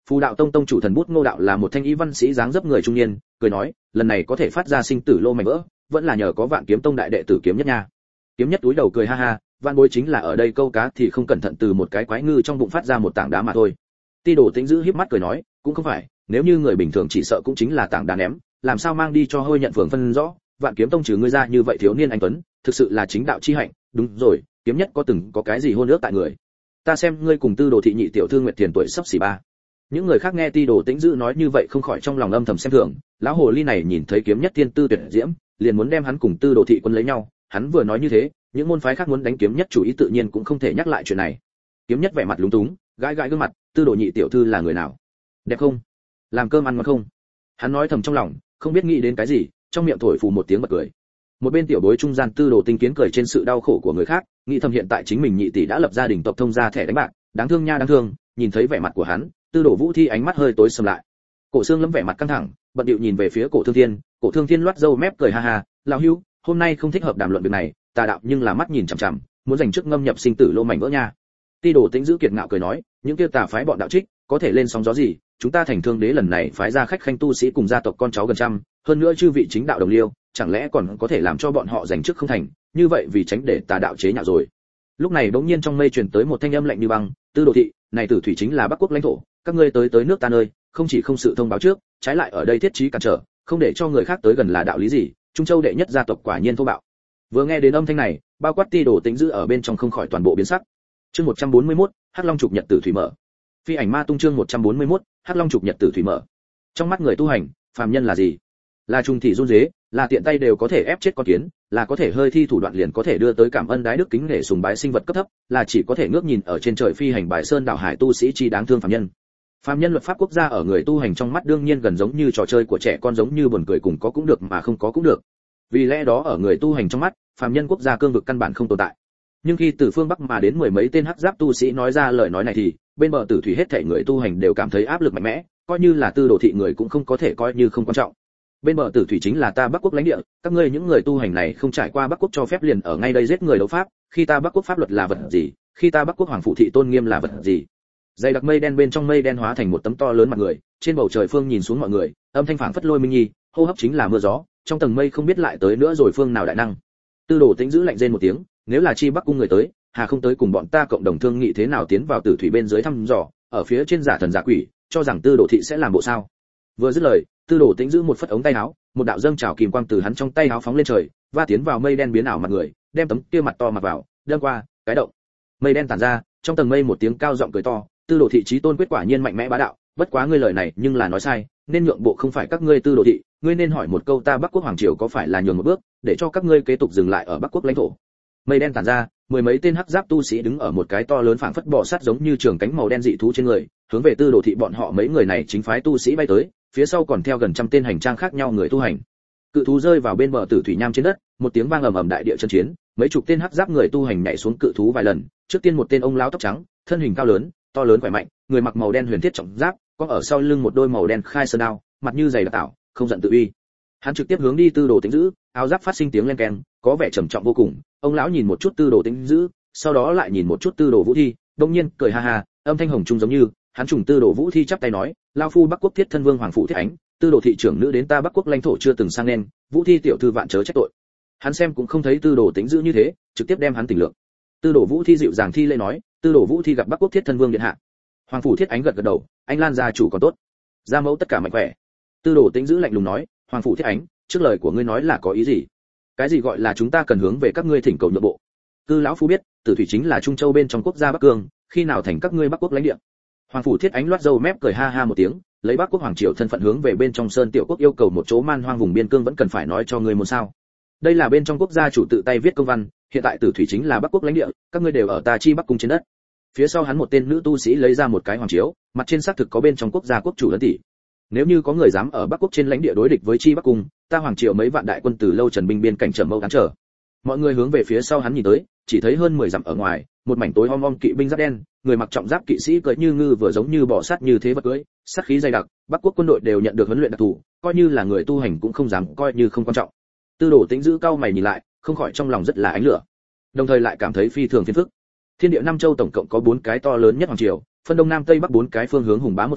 Phù Đạo Tông tông chủ Thần Bút Ngô Đạo là một thanh y văn sĩ dáng dấp người trung niên, cười nói, lần này có thể phát ra sinh tử lô mảnh vỡ, vẫn là nhờ có Vạn Kiếm Tông đại đệ tử Kiếm Nhất nha. Kiếm Nhất túi đầu cười ha ha, Vạn Bối chính là ở đây câu cá thì không cẩn thận từ một cái quái ngư trong bụng phát ra một tảng đá mà thôi. Ti Đồ Tĩnh giữ híp mắt cười nói, cũng không phải, nếu như người bình thường chỉ sợ cũng chính là tảng đá ném, làm sao mang đi cho hơi nhận phường phân rõ, Vạn Kiếm Tông trừ ngươi ra như vậy thiếu niên anh tuấn, thực sự là chính đạo chi hạnh, đúng rồi, Kiếm Nhất có từng có cái gì hôn ước tại người. Ta xem ngươi cùng Tư Đồ thị nhị tiểu thư Nguyệt Tiền tuổi sắp xỉ ba. Những người khác nghe Ti Đồ Tĩnh giữ nói như vậy không khỏi trong lòng âm thầm xem thường, lão hồ ly này nhìn thấy Kiếm Nhất tiên tư tuyệt diễm, liền muốn đem hắn cùng Tư Đồ thị quân lấy nhau, hắn vừa nói như thế, những môn phái khác muốn đánh Kiếm Nhất chủ ý tự nhiên cũng không thể nhắc lại chuyện này. Kiếm Nhất vẻ mặt lúng túng, gãi gãi gương mặt, Tư Đồ nhị tiểu thư là người nào? Đẹp không? Làm cơm ăn ngon không? Hắn nói thầm trong lòng, không biết nghĩ đến cái gì, trong miệng thổi phù một tiếng bật cười. Một bên tiểu bối trung gian Tư Đồ Tinh Kiến cười trên sự đau khổ của người khác, nghĩ thầm hiện tại chính mình nhị tỷ đã lập gia đình tộc thông gia thẻ đánh bạc, đáng thương nha đáng thương. Nhìn thấy vẻ mặt của hắn, Tư Đồ Vũ Thi ánh mắt hơi tối sầm lại. Cổ Xương Lâm vẻ mặt căng thẳng, bận điệu nhìn về phía Cổ Thương Thiên, Cổ Thương Thiên loát râu mép cười ha ha, lão hữu, hôm nay không thích hợp đàm luận việc này, tà đạo nhưng là mắt nhìn chằm chằm, muốn giành chức ngâm nhập sinh tử lô mảnh vỡ nha. Ti Đồ Tĩnh giữ kiệt ngạo cười nói, những kia tà phái bọn đạo trích, có thể lên sóng gió gì, chúng ta Thành Thương Đế lần này phái ra khách khanh tu sĩ cùng gia tộc con cháu gần trăm, hơn nữa chư vị chính đạo đồng liêu, chẳng lẽ còn có thể làm cho bọn họ giành chức không thành, như vậy vì tránh để tà đạo chế nhạo rồi. Lúc này bỗng nhiên trong mây truyền tới một thanh âm lạnh như băng, Tư Đồ thị, này Tử Thủy chính là Bắc Quốc lãnh thổ, các ngươi tới tới nước ta nơi, không chỉ không sự thông báo trước, trái lại ở đây thiết trí cản trở, không để cho người khác tới gần là đạo lý gì? Trung Châu đệ nhất gia tộc quả nhiên thô bạo. Vừa nghe đến âm thanh này, bao quát Ti Đồ Tĩnh giữ ở bên trong không khỏi toàn bộ biến sắc. Chương một trăm bốn mươi mốt, Hắc Long trục nhật tử thủy mở. Phi ảnh ma tung chương một trăm bốn mươi mốt, Hắc Long trục nhật tử thủy mở. Trong mắt người tu hành, phàm nhân là gì? Là trùng thị run rế, là tiện tay đều có thể ép chết con kiến, là có thể hơi thi thủ đoạn liền có thể đưa tới cảm ân đái đức kính nể sùng bái sinh vật cấp thấp, là chỉ có thể ngước nhìn ở trên trời phi hành bài sơn đảo hải tu sĩ chi đáng thương phàm nhân. Phàm nhân luật pháp quốc gia ở người tu hành trong mắt đương nhiên gần giống như trò chơi của trẻ con, giống như buồn cười cùng có cũng được mà không có cũng được. Vì lẽ đó ở người tu hành trong mắt, phàm nhân quốc gia cương vực căn bản không tồn tại. Nhưng khi từ phương bắc mà đến mười mấy tên hắc giáp tu sĩ nói ra lời nói này thì bên bờ Tử Thủy hết thảy người tu hành đều cảm thấy áp lực mạnh mẽ, coi như là Tư Đồ thị người cũng không có thể coi như không quan trọng. Bên bờ Tử Thủy chính là ta Bắc Quốc lãnh địa, các ngươi những người tu hành này không trải qua Bắc Quốc cho phép liền ở ngay đây giết người đấu pháp, khi ta Bắc Quốc pháp luật là vật gì, khi ta Bắc Quốc hoàng phụ thị tôn nghiêm là vật gì. Dày đặc mây đen bên trong mây đen hóa thành một tấm to lớn mặt người, trên bầu trời phương nhìn xuống mọi người, âm thanh phảng phất lôi minh nhi, hô hấp chính là mưa gió, trong tầng mây không biết lại tới nữa rồi phương nào đại năng. Tư Đồ Tĩnh giữ lạnh rên một tiếng, nếu là chi Bắc cung người tới, hà không tới cùng bọn ta cộng đồng thương nghị thế nào tiến vào Tử Thủy bên dưới thăm dò, ở phía trên giả thần giả quỷ, cho rằng Tư Đồ thị sẽ làm bộ sao? Vừa dứt lời, Tư Đồ Tĩnh giữ một phất ống tay áo, một đạo dâng trào kìm quang từ hắn trong tay áo phóng lên trời, va tiến vào mây đen biến ảo mặt người, đem tấm kia mặt to mặc vào, đâm qua, cái động. Mây đen tản ra, trong tầng mây một tiếng cao giọng cười to, Tư Đồ thị chí tôn quyết quả nhiên mạnh mẽ bá đạo, bất quá ngươi lời này nhưng là nói sai, nên nhượng bộ không phải các ngươi Tư Đồ thị, ngươi nên hỏi một câu ta Bắc Quốc hoàng triều có phải là nhường một bước, để cho các ngươi kế tục dừng lại ở Bắc Quốc lãnh thổ. Mây đen tản ra, mười mấy tên hắc giáp tu sĩ đứng ở một cái to lớn phảng phất bò sát giống như trường cánh màu đen dị thú trên người, hướng về Tư Đồ thị bọn họ mấy người này chính phái tu sĩ bay tới, phía sau còn theo gần trăm tên hành trang khác nhau người tu hành. Cự thú rơi vào bên bờ Tử Thủy nham trên đất, một tiếng vang ầm ầm đại địa chân chiến, mấy chục tên hắc giáp người tu hành nhảy xuống cự thú vài lần, trước tiên một tên ông lão tóc trắng, thân hình cao lớn, to lớn khỏe mạnh, người mặc màu đen huyền thiết trọng giáp, có ở sau lưng một đôi màu đen khai sơn đao, mặt như dày đặc tảo, không giận tự uy. Hắn trực tiếp hướng đi Tư Đồ Tĩnh giữ, áo giáp phát sinh tiếng len keng, có vẻ trầm trọng vô cùng. Ông lão nhìn một chút Tư Đồ Tĩnh giữ, sau đó lại nhìn một chút Tư Đồ Vũ Thi, đột nhiên cười ha ha, âm thanh hồng trung giống như, hắn trùng Tư Đồ Vũ Thi chắp tay nói, lão phu Bắc Quốc Thiết Thân Vương hoàng phụ Thiết Ánh, Tư Đồ thị trưởng nữ đến ta Bắc Quốc lãnh thổ chưa từng sang nên, Vũ Thi tiểu thư vạn chớ trách tội. Hắn xem cũng không thấy Tư Đồ Tĩnh giữ như thế, trực tiếp đem hắn tỉnh lượng. Tư Đồ Vũ Thi dịu dàng thi lễ nói, Tư Đồ Vũ Thi gặp Bắc Quốc Thiết Thân Vương điện hạ. Hoàng phủ Thiết Ánh gật gật đầu, anh Lan gia chủ còn tốt, gia mẫu tất cả mạnh khỏe. Tư Đồ Tĩnh giữ lạnh lùng nói, Hoàng phủ Thiết Ánh, trước lời của ngươi nói là có ý gì? Cái gì gọi là chúng ta cần hướng về các ngươi thỉnh cầu nhượng bộ? Tư lão phu biết, Tử Thủy chính là Trung Châu bên trong quốc gia Bắc Cương, khi nào thành các ngươi Bắc Quốc lãnh địa? Hoàng phủ Thiết Ánh loát râu mép cười ha ha một tiếng, lấy Bắc Quốc hoàng triều thân phận hướng về bên trong Sơn Tiểu Quốc yêu cầu một chỗ man hoang vùng biên cương vẫn cần phải nói cho ngươi một sao? Đây là bên trong quốc gia chủ tự tay viết công văn, hiện tại Tử Thủy chính là Bắc Quốc lãnh địa, các ngươi đều ở ta chi Bắc cung trên đất. Phía sau hắn một tên nữ tu sĩ lấy ra một cái hoàng chiếu, mặt trên xác thực có bên trong quốc gia quốc chủ ấn tỷ. Nếu như có người dám ở Bắc Quốc trên lãnh địa đối địch với chi Bắc cung, ta hoàng triều mấy vạn đại quân từ lâu trần binh biên cảnh trầm mâu cản trở. Mọi người hướng về phía sau hắn nhìn tới, chỉ thấy hơn mười dặm ở ngoài, một mảnh tối om om kỵ binh giáp đen, người mặc trọng giáp kỵ sĩ cưỡi như ngư vừa giống như bò sát như thế vật cưỡi, sát khí dày đặc, Bắc Quốc quân đội đều nhận được huấn luyện đặc thù, coi như là người tu hành cũng không dám coi như không quan trọng. Tư Đồ Tĩnh giữ cao mày nhìn lại, không khỏi trong lòng rất là ánh lửa, đồng thời lại cảm thấy phi thường phiền phức. Thiên địa năm châu tổng cộng có bốn cái to lớn nhất hoàng triều, phân đông nam tây bắc bốn cái phương hướng hùng bá một phương,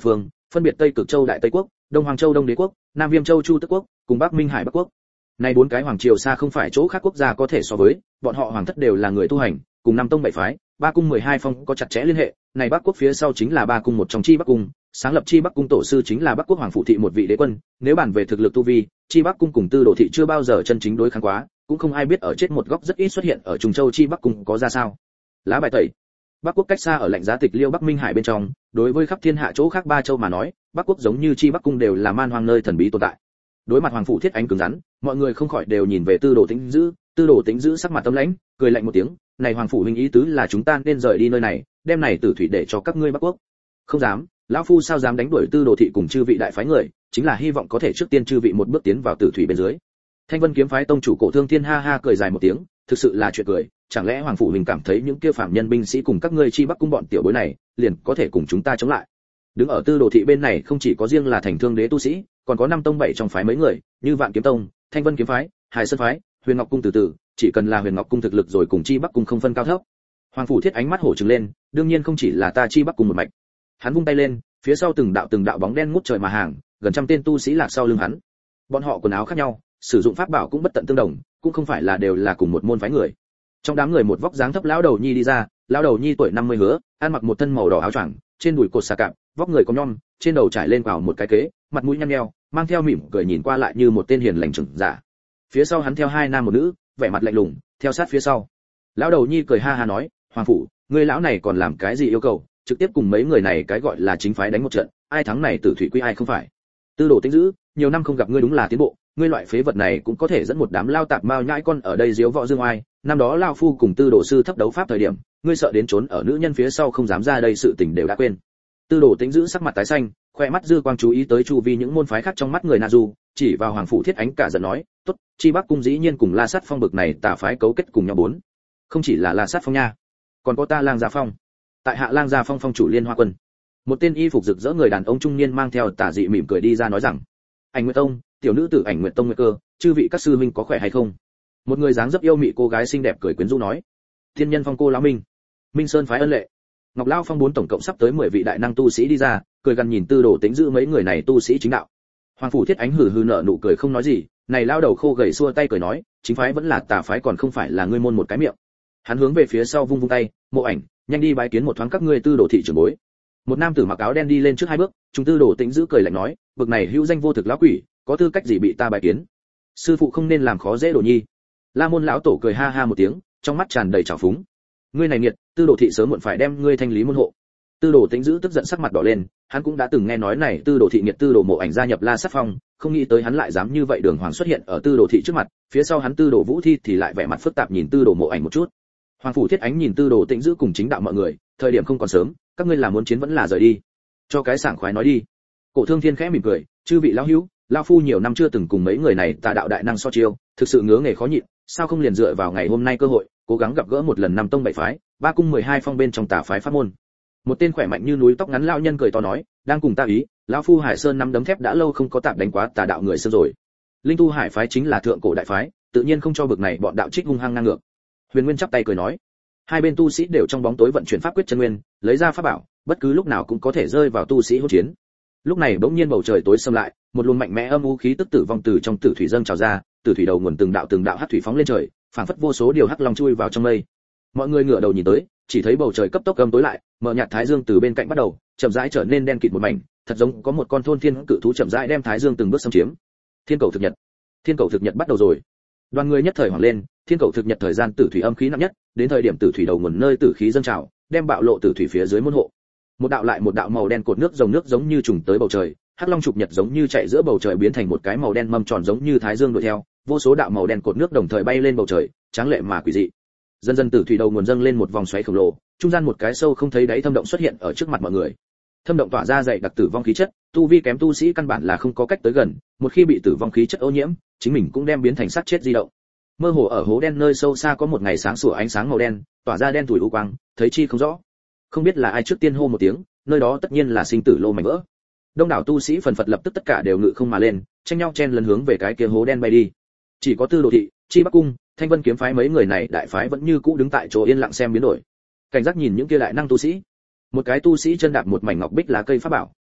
phân biệt Tây Cực Châu Đại Tây Quốc, Đông Hoàng Châu Đông Đế Quốc, Nam Viêm Châu Chu Tức Quốc, cùng Bắc Minh Hải Bắc Quốc. Này bốn cái hoàng triều xa không phải chỗ khác quốc gia có thể so với, bọn họ hoàng thất đều là người tu hành, cùng năm tông bảy phái, ba cung mười hai phong có chặt chẽ liên hệ, này Bắc Quốc phía sau chính là ba cung một trong Chi Bắc cung, sáng lập Chi Bắc cung tổ sư chính là Bắc Quốc hoàng phụ thị một vị đế quân, nếu bàn về thực lực tu vi, Chi Bắc cung cùng Tư Đồ thị chưa bao giờ chân chính đối kháng quá, cũng không ai biết ở chết một góc rất ít xuất hiện ở Trùng Châu Chi Bắc cung có ra sao. Lá bài tẩy. Bắc Quốc cách xa ở lạnh giá tịch liêu Bắc Minh Hải bên trong, đối với khắp thiên hạ chỗ khác ba châu mà nói, Bắc Quốc giống như Chi Bắc cung đều là man hoang nơi thần bí tồn tại. Đối mặt hoàng phụ Thiết Ánh cứng rắn, mọi người không khỏi đều nhìn về Tư Đồ Tĩnh Dữ, Tư Đồ Tĩnh Dữ sắc mặt tâm lãnh, cười lạnh một tiếng, này hoàng phụ huynh ý tứ là chúng ta nên rời đi nơi này, đem này tử thủy để cho các ngươi Bắc Quốc. Không dám, lão phu sao dám đánh đuổi Tư Đồ thị cùng chư vị đại phái người, chính là hy vọng có thể trước tiên chư vị một bước tiến vào tử thủy bên dưới. Thanh Vân kiếm phái tông chủ Cổ Thương Thiên ha ha cười dài một tiếng, thực sự là chuyện cười, chẳng lẽ hoàng phụ huynh cảm thấy những kia phạm nhân binh sĩ cùng các ngươi Chi Bắc cung bọn tiểu bối này, liền có thể cùng chúng ta chống lại? Đứng ở Tư Đồ thị bên này không chỉ có riêng là Thành Thương đế tu sĩ, còn có năm tông bảy trong phái mấy người, như Vạn Kiếm tông, Thanh Vân kiếm phái, Hải Sơn phái, Huyền Ngọc cung từ từ, chỉ cần là Huyền Ngọc cung thực lực rồi cùng Chi Bắc cung không phân cao thấp. Hoàng phủ Thiết Ánh mắt hổ trừng lên, đương nhiên không chỉ là ta Chi Bắc cung một mạch. Hắn vung tay lên, phía sau từng đạo từng đạo bóng đen ngút trời mà hàng, gần trăm tên tu sĩ lạc sau lưng hắn. Bọn họ quần áo khác nhau, sử dụng pháp bảo cũng bất tận tương đồng, cũng không phải là đều là cùng một môn phái người. Trong đám người một vóc dáng thấp lão đầu nhi đi ra, lão đầu nhi tuổi năm mươi hứa, ăn mặc một thân màu đỏ áo choàng, trên đùi cột xà cạp, vóc người có nhom, trên đầu trải lên vào một cái kế, mặt mũi nhăn nheo, mang theo mỉm cười nhìn qua lại như một tên hiền lành trưởng giả. Phía sau hắn theo hai nam một nữ, vẻ mặt lạnh lùng, theo sát phía sau. Lão đầu nhi cười ha ha nói, hoàng phủ, ngươi lão này còn làm cái gì yêu cầu, trực tiếp cùng mấy người này cái gọi là chính phái đánh một trận, ai thắng này tử thủy quy ai không phải. Tư Đồ Tĩnh Dữ, nhiều năm không gặp ngươi đúng là tiến bộ, ngươi loại phế vật này cũng có thể dẫn một đám lao tạp mao nhãi con ở đây diếu võ dương oai, năm đó lão phu cùng Tư Đồ sư thấp đấu pháp thời điểm, ngươi sợ đến trốn ở nữ nhân phía sau không dám ra đây sự tình đều đã quên. Tư Đồ Tĩnh Dữ sắc mặt tái xanh, khoe mắt dư quang chú ý tới chu vi những môn phái khác trong mắt người Na Du, chỉ vào hoàng phủ Thiết Ánh cả giận nói, tốt, Chi Bắc cung dĩ nhiên cùng La Sát Phong bực này tà phái cấu kết cùng nhau bốn. Không chỉ là La Sát Phong nha, còn có ta Lang Gia Phong. Tại hạ Lang Gia Phong phong chủ Liên Hoa Quân. Một tên y phục rực rỡ người đàn ông trung niên mang theo tà dị mỉm cười đi ra nói rằng, Ảnh Nguyệt Tông, tiểu nữ tử Ảnh Nguyệt Tông Nguyệt Cơ, chư vị các sư huynh có khỏe hay không? Một người dáng dấp yêu mị cô gái xinh đẹp cười quyến rũ nói, Thiên Nhân Phong cô lão Minh, Minh Sơn phái Ân Lệ, Ngọc Lao Phong bốn tổng cộng sắp tới mười vị đại năng tu sĩ đi ra, cười gần nhìn Tư Đồ Tĩnh Dữ mấy người này tu sĩ chính đạo. Hoàng phủ Thiết Ánh hừ hừ nở nụ cười không nói gì, này lao đầu khô gầy xua tay cười nói, chính phái vẫn là tà phái còn không phải là ngươi môn một cái miệng. Hắn hướng về phía sau vung vung tay, Mộ Ảnh, nhanh đi bái kiến một thoáng các ngươi Tư Đồ thị trưởng bối. Một nam tử mặc áo đen đi lên trước hai bước, chúng Tư Đồ Tĩnh Dữ cười lạnh nói, bực này hữu danh vô thực lão quỷ, có tư cách gì bị ta bái kiến? Sư phụ không nên làm khó dễ Đồ nhi. La môn lão tổ cười ha ha một tiếng, trong mắt tràn đầy trào phúng. Ngươi này nghiệt, Tư Đồ thị sớm muộn phải đem ngươi thanh lý môn hộ. Tư Đồ Tĩnh Dữ tức giận sắc mặt đỏ lên, hắn cũng đã từng nghe nói này Tư Đồ thị nghiệt Tư Đồ Mộ Ảnh gia nhập La Sát Phong, không nghĩ tới hắn lại dám như vậy đường hoàng xuất hiện ở Tư Đồ thị trước mặt, phía sau hắn Tư Đồ Vũ Thi thì lại vẻ mặt phức tạp nhìn Tư Đồ Mộ Ảnh một chút. Hoàng phủ Thiết Ánh nhìn Tư Đồ Tĩnh Dữ cùng chính đạo mọi người, thời điểm không còn sớm, các ngươi là muốn chiến vẫn là rời đi? Cho cái sảng khoái nói đi. Cổ Thương Thiên khẽ mỉm cười, chư vị lão hữu, lão phu nhiều năm chưa từng cùng mấy người này tà đạo đại năng so chiêu, thực sự ngứa nghề khó nhịn, sao không liền dựa vào ngày hôm nay cơ hội, cố gắng gặp gỡ một lần năm tông bảy phái, ba cung mười hai phong bên trong tà phái pháp môn. Một tên khỏe mạnh như núi tóc ngắn lão nhân cười to nói, đang cùng ta ý, lão phu Hải Sơn năm đấm thép đã lâu không có tạm đánh quá tà đạo người xưa rồi. Linh Tu Hải phái chính là thượng cổ đại phái, tự nhiên không cho bực này bọn đạo trích hung hăng ngang ngược. Huyền Nguyên chắp tay cười nói, hai bên tu sĩ đều trong bóng tối vận chuyển pháp quyết chân nguyên, lấy ra pháp bảo, bất cứ lúc nào cũng có thể rơi vào tu sĩ hỗn chiến. Lúc này bỗng nhiên bầu trời tối sầm lại, một luồng mạnh mẽ âm u khí tức tử vong từ trong tử thủy dâng trào ra, tử thủy đầu nguồn từng đạo từng đạo hắc thủy phóng lên trời, phảng phất vô số điều hắc long chui vào trong mây. Mọi người ngửa đầu nhìn tới, chỉ thấy bầu trời cấp tốc âm tối lại, mờ nhạt thái dương từ bên cạnh bắt đầu, chậm rãi trở nên đen kịt một mảnh, thật giống có một con thôn thiên cự thú chậm rãi đem thái dương từng bước xâm chiếm. Thiên cầu thực nhật, thiên cầu thực nhật bắt đầu rồi. Đoàn người nhất thời hoảng lên, thiên cầu thực nhật thời gian tử thủy âm khí nặng nhất, đến thời điểm tử thủy đầu nguồn nơi tử khí dâng trào, đem bạo lộ tử thủy phía dưới môn hộ. Một đạo lại một đạo màu đen cột nước dòng nước giống như trùng tới bầu trời, hắc long trục nhật giống như chạy giữa bầu trời biến thành một cái màu đen mâm tròn giống như thái dương đuổi theo, vô số đạo màu đen cột nước đồng thời bay lên bầu trời, tráng lệ mà quỷ dị. Dần dần tử thủy đầu nguồn dâng lên một vòng xoáy khổng lồ, trung gian một cái sâu không thấy đáy thâm động xuất hiện ở trước mặt mọi người. Thâm động tỏa ra dày đặc tử vong khí chất, tu vi kém tu sĩ căn bản là không có cách tới gần, một khi bị tử vong khí chất ô nhiễm, chính mình cũng đem biến thành xác chết di động. Mơ hồ ở hố đen nơi sâu xa có một ngày sáng sủa ánh sáng màu đen, tỏa ra đen thủi u quang, thấy chi không rõ. Không biết là ai trước tiên hô một tiếng, nơi đó tất nhiên là sinh tử lô mảnh vỡ. Đông đảo tu sĩ phần phật lập tức tất cả đều ngự không mà lên, tranh nhau chen lấn hướng về cái kia hố đen bay đi. Chỉ có Tư Đồ thị, Chi Bắc cung, Thanh Vân kiếm phái mấy người này đại phái vẫn như cũ đứng tại chỗ yên lặng xem biến đổi, cảnh giác nhìn những kia đại năng tu sĩ. Một cái tu sĩ chân đạp một mảnh ngọc bích lá cây pháp bảo,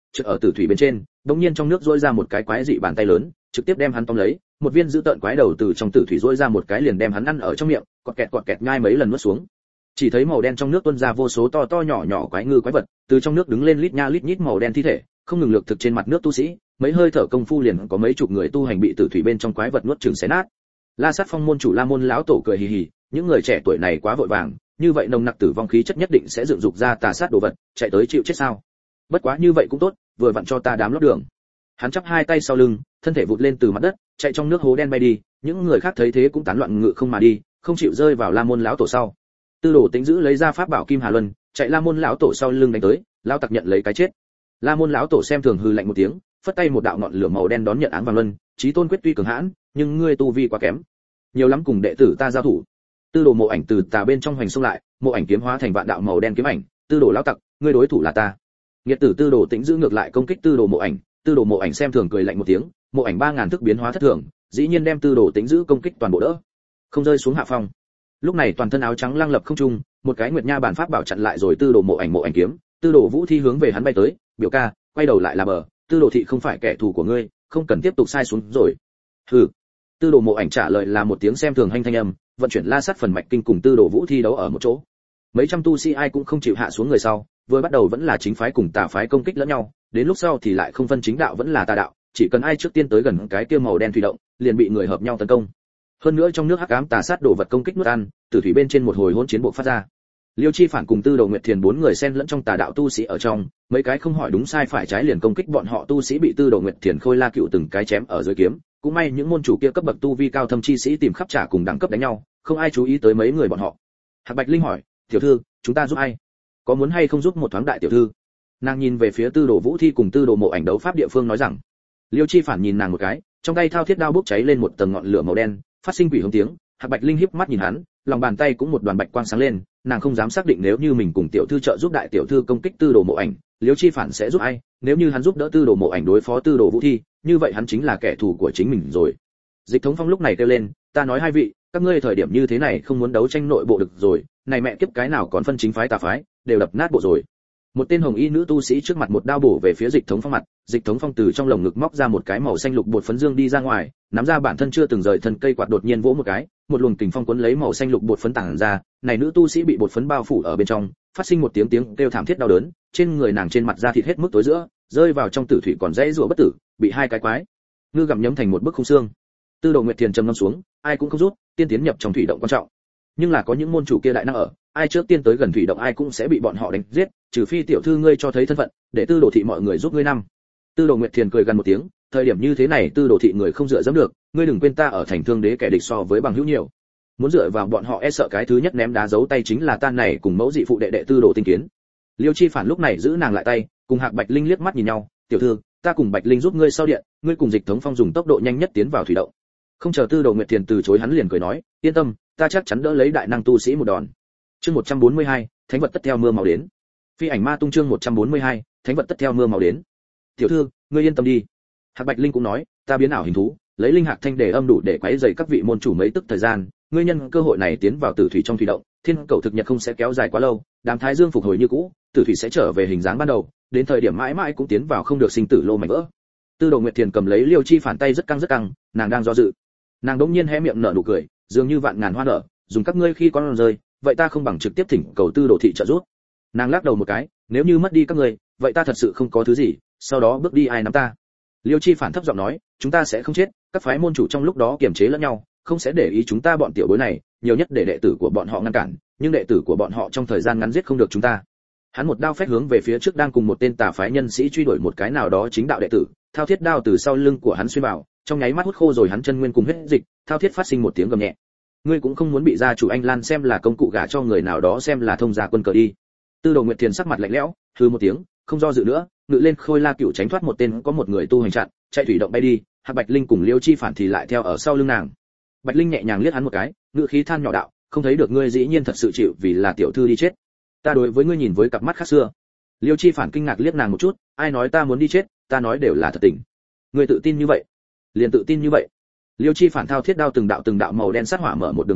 trực ở tử thủy bên trên, đống nhiên trong nước rỗi ra một cái quái dị bàn tay lớn, trực tiếp đem hắn tóm lấy, một viên dữ tợn quái đầu từ trong tử thủy rỗi ra một cái liền đem hắn ăn ở trong miệng, quạt kẹt quạt kẹt nhai mấy lần nuốt xuống. Chỉ thấy màu đen trong nước tuôn ra vô số to to nhỏ nhỏ quái ngư quái vật, từ trong nước đứng lên lít nha lít nhít màu đen thi thể, không ngừng lược thực trên mặt nước tu sĩ, mấy hơi thở công phu liền có mấy chục người tu hành bị tử thủy bên trong quái vật nuốt chửng xé nát. La Sát Phong môn chủ La Môn lão tổ cười hì hì, những người trẻ tuổi này quá vội vàng, như vậy nồng nặc tử vong khí chất nhất định sẽ dựng dục ra tà sát đồ vật, chạy tới chịu chết sao? Bất quá như vậy cũng tốt, vừa vặn cho ta đám lót đường. Hắn chắp hai tay sau lưng, thân thể vụt lên từ mặt đất, chạy trong nước hố đen bay đi, những người khác thấy thế cũng tán loạn ngự không mà đi, không chịu rơi vào La Môn lão tổ sau. Tư Đồ Tĩnh giữ lấy ra pháp bảo Kim Hà Luân, chạy La Môn lão tổ sau lưng đánh tới, lão tặc nhận lấy cái chết. La Môn lão tổ xem thường hừ lạnh một tiếng, phất tay một đạo ngọn lửa màu đen đón nhận áng vàng luân, chí tôn quyết tuy cường hãn, nhưng ngươi tu vi quá kém, nhiều lắm cùng đệ tử ta giao thủ. Tư Đồ Mộ Ảnh từ tà bên trong hoành xông lại, mộ ảnh kiếm hóa thành vạn đạo màu đen kiếm ảnh, Tư Đồ lão tặc, ngươi đối thủ là ta. Nghiệt tử Tư Đồ Tĩnh giữ ngược lại công kích Tư Đồ Mộ Ảnh, Tư Đồ Mộ Ảnh xem thường cười lạnh một tiếng, mộ ảnh ba ngàn thức biến hóa thất thường, dĩ nhiên đem Tư Đồ Tĩnh giữ công kích toàn bộ đỡ, không rơi xuống hạ phong. Lúc này toàn thân áo trắng lang lập không trung, một cái nguyệt nha bản pháp bảo chặn lại rồi Tư Đồ Mộ Ảnh mộ ảnh kiếm, Tư Đồ Vũ Thi hướng về hắn bay tới, biểu ca, quay đầu lại là bờ, Tư Đồ thị không phải kẻ thù của ngươi, không cần tiếp tục sai xuống rồi. Hừ. Tư Đồ Mộ Ảnh trả lời là một tiếng xem thường hanh thanh âm, vận chuyển La Sát phần mạch kinh cùng Tư Đồ Vũ Thi đấu ở một chỗ. Mấy trăm tu sĩ ai cũng không chịu hạ xuống người sau, vừa bắt đầu vẫn là chính phái cùng tà phái công kích lẫn nhau, đến lúc sau thì lại không phân chính đạo vẫn là tà đạo, chỉ cần ai trước tiên tới gần cái kia màu đen thủy động, liền bị người hợp nhau tấn công. Hơn nữa trong nước hắc ám tà sát đồ vật công kích nuốt ăn, tử thủy bên trên một hồi hỗn chiến bộ phát ra. Liêu Chi Phản cùng Tư Đồ Nguyệt Thiền bốn người xen lẫn trong tà đạo tu sĩ ở trong, mấy cái không hỏi đúng sai phải trái liền công kích bọn họ tu sĩ bị Tư Đồ Nguyệt Thiền khôi la cựu từng cái chém ở dưới kiếm, cũng may những môn chủ kia cấp bậc tu vi cao thâm chi sĩ tìm khắp trả cùng đẳng cấp đánh nhau, không ai chú ý tới mấy người bọn họ. Hạc Bạch Linh hỏi, "Tiểu thư, chúng ta giúp ai? Có muốn hay không giúp một thoáng đại tiểu thư?" Nàng nhìn về phía Tư Đồ Vũ Thi cùng Tư Đồ Mộ Ảnh đấu pháp địa phương nói rằng. Liêu Chi Phản nhìn nàng một cái, trong tay thao thiết đao bốc cháy lên một tầng ngọn lửa màu đen, phát sinh quỷ hống tiếng. Hạc Bạch Linh híp mắt nhìn hắn, lòng bàn tay cũng một đoàn bạch quang sáng lên, nàng không dám xác định nếu như mình cùng tiểu thư trợ giúp đại tiểu thư công kích Tư Đồ Mộ Ảnh, Liêu Chi Phản sẽ giúp ai, nếu như hắn giúp đỡ Tư Đồ Mộ Ảnh đối phó Tư Đồ Vũ Thi, như vậy hắn chính là kẻ thù của chính mình rồi. Dịch Thống Phong lúc này kêu lên, "Ta nói hai vị, các ngươi thời điểm như thế này không muốn đấu tranh nội bộ được rồi, này mẹ kiếp cái nào còn phân chính phái tà phái, đều đập nát bộ rồi." Một tên hồng y nữ tu sĩ trước mặt một đao bổ về phía Dịch Thống Phong mặt, Dịch Thống Phong từ trong lồng ngực móc ra một cái màu xanh lục bột phấn dương đi ra ngoài, nắm ra bản thân chưa từng rời thân cây quạt đột nhiên vỗ một cái, một luồng kình phong cuốn lấy màu xanh lục bột phấn tản ra, này nữ tu sĩ bị bột phấn bao phủ ở bên trong, phát sinh một tiếng tiếng kêu thảm thiết đau đớn, trên người nàng trên mặt da thịt hết mức tối giữa, rơi vào trong tử thủy còn dãy rủa bất tử, bị hai cái quái ngư gặm nhấm thành một bức khung xương. Tư Đồ Nguyệt Thiền trầm ngâm xuống, ai cũng không rút, tiên tiến nhập trong thủy động quan trọng. Nhưng là có những môn chủ kia đại năng ở, ai trước tiên tới gần thủy động ai cũng sẽ bị bọn họ đánh giết, trừ phi tiểu thư ngươi cho thấy thân phận, để Tư Đồ thị mọi người giúp ngươi năm. Tư Đồ Nguyệt Thiền cười gần một tiếng, thời điểm như thế này Tư Đồ thị người không dựa dẫm được, ngươi đừng quên ta ở thành Thương Đế kẻ địch so với bằng hữu nhiều. Muốn dựa vào bọn họ e sợ cái thứ nhất ném đá giấu tay chính là tan này cùng mẫu dị phụ đệ đệ Tư Đồ Tinh Kiến. Liêu Chi Phản lúc này giữ nàng lại tay, cùng Hạc Bạch Linh liếc mắt nhìn nhau, tiểu thư, ta cùng Bạch Linh giúp ngươi sau điện, ngươi cùng Dịch Thống Phong dùng tốc độ nhanh nhất tiến vào thủy động. Không chờ Tư Đồ Nguyệt Thiền từ chối hắn liền cười nói, yên tâm, ta chắc chắn đỡ lấy đại năng tu sĩ một đòn. Chương một trăm bốn mươi hai, thánh vật tất theo mưa màu đến. Phi Ảnh Ma Tung chương một trăm bốn mươi hai, thánh vật tất theo mưa màu đến. Tiểu thư, ngươi yên tâm đi. Hạc Bạch Linh cũng nói, ta biến ảo hình thú, lấy linh hạc thanh để âm đủ để quấy rầy các vị môn chủ mấy tức thời gian, ngươi nhân cơ hội này tiến vào tử thủy trong thủy động, thiên cầu thực nhật không sẽ kéo dài quá lâu, đám thái dương phục hồi như cũ, tử thủy sẽ trở về hình dáng ban đầu, đến thời điểm mãi mãi cũng tiến vào không được sinh tử lô mảnh vỡ. Tư Đồ Nguyệt Thiền cầm lấy Liêu Chi Phản tay rất căng rất căng, nàng đang do dự. Nàng đống nhiên hé miệng nở nụ cười, dường như vạn ngàn hoa nở, dùng các ngươi khi con rơi, vậy ta không bằng trực tiếp thỉnh cầu Tư Đồ thị trợ giúp. Nàng lắc đầu một cái, nếu như mất đi các ngươi, vậy ta thật sự không có thứ gì, sau đó bước đi ai nắm ta. Liêu Chi Phản thấp giọng nói, chúng ta sẽ không chết, các phái môn chủ trong lúc đó kiềm chế lẫn nhau, không sẽ để ý chúng ta bọn tiểu bối này, nhiều nhất để đệ tử của bọn họ ngăn cản, nhưng đệ tử của bọn họ trong thời gian ngắn giết không được chúng ta. Hắn một đao phách hướng về phía trước đang cùng một tên tà phái nhân sĩ truy đuổi một cái nào đó chính đạo đệ tử, thao thiết đao từ sau lưng của hắn xuyên vào, trong nháy mắt hút khô rồi hắn chân nguyên cùng huyết dịch, thao thiết phát sinh một tiếng gầm nhẹ. Ngươi cũng không muốn bị gia chủ Anh Lan xem là công cụ gả cho người nào đó xem là thông gia quân cờ đi. Tư Đồ Nguyệt Thiền sắc mặt lạnh lẽo, hừ một tiếng, không do dự nữa, ngự lên khôi la cựu tránh thoát một tên có một người tu hành chặn, chạy thủy động bay đi, Hạc Bạch Linh cùng Liêu Chi Phản thì lại theo ở sau lưng nàng. Bạch Linh nhẹ nhàng liếc hắn một cái, ngự khí than nhỏ đạo, không thấy được ngươi dĩ nhiên thật sự chịu vì là tiểu thư đi chết. Ta đối với ngươi nhìn với cặp mắt khác xưa. Liêu Chi Phản kinh ngạc liếc nàng một chút, ai nói ta muốn đi chết, ta nói đều là thật tình. Ngươi tự tin như vậy? Liền tự tin như vậy? Liêu Chi Phản thao thiết đao từng đạo từng đạo màu đen sát hỏa mở một đường máu,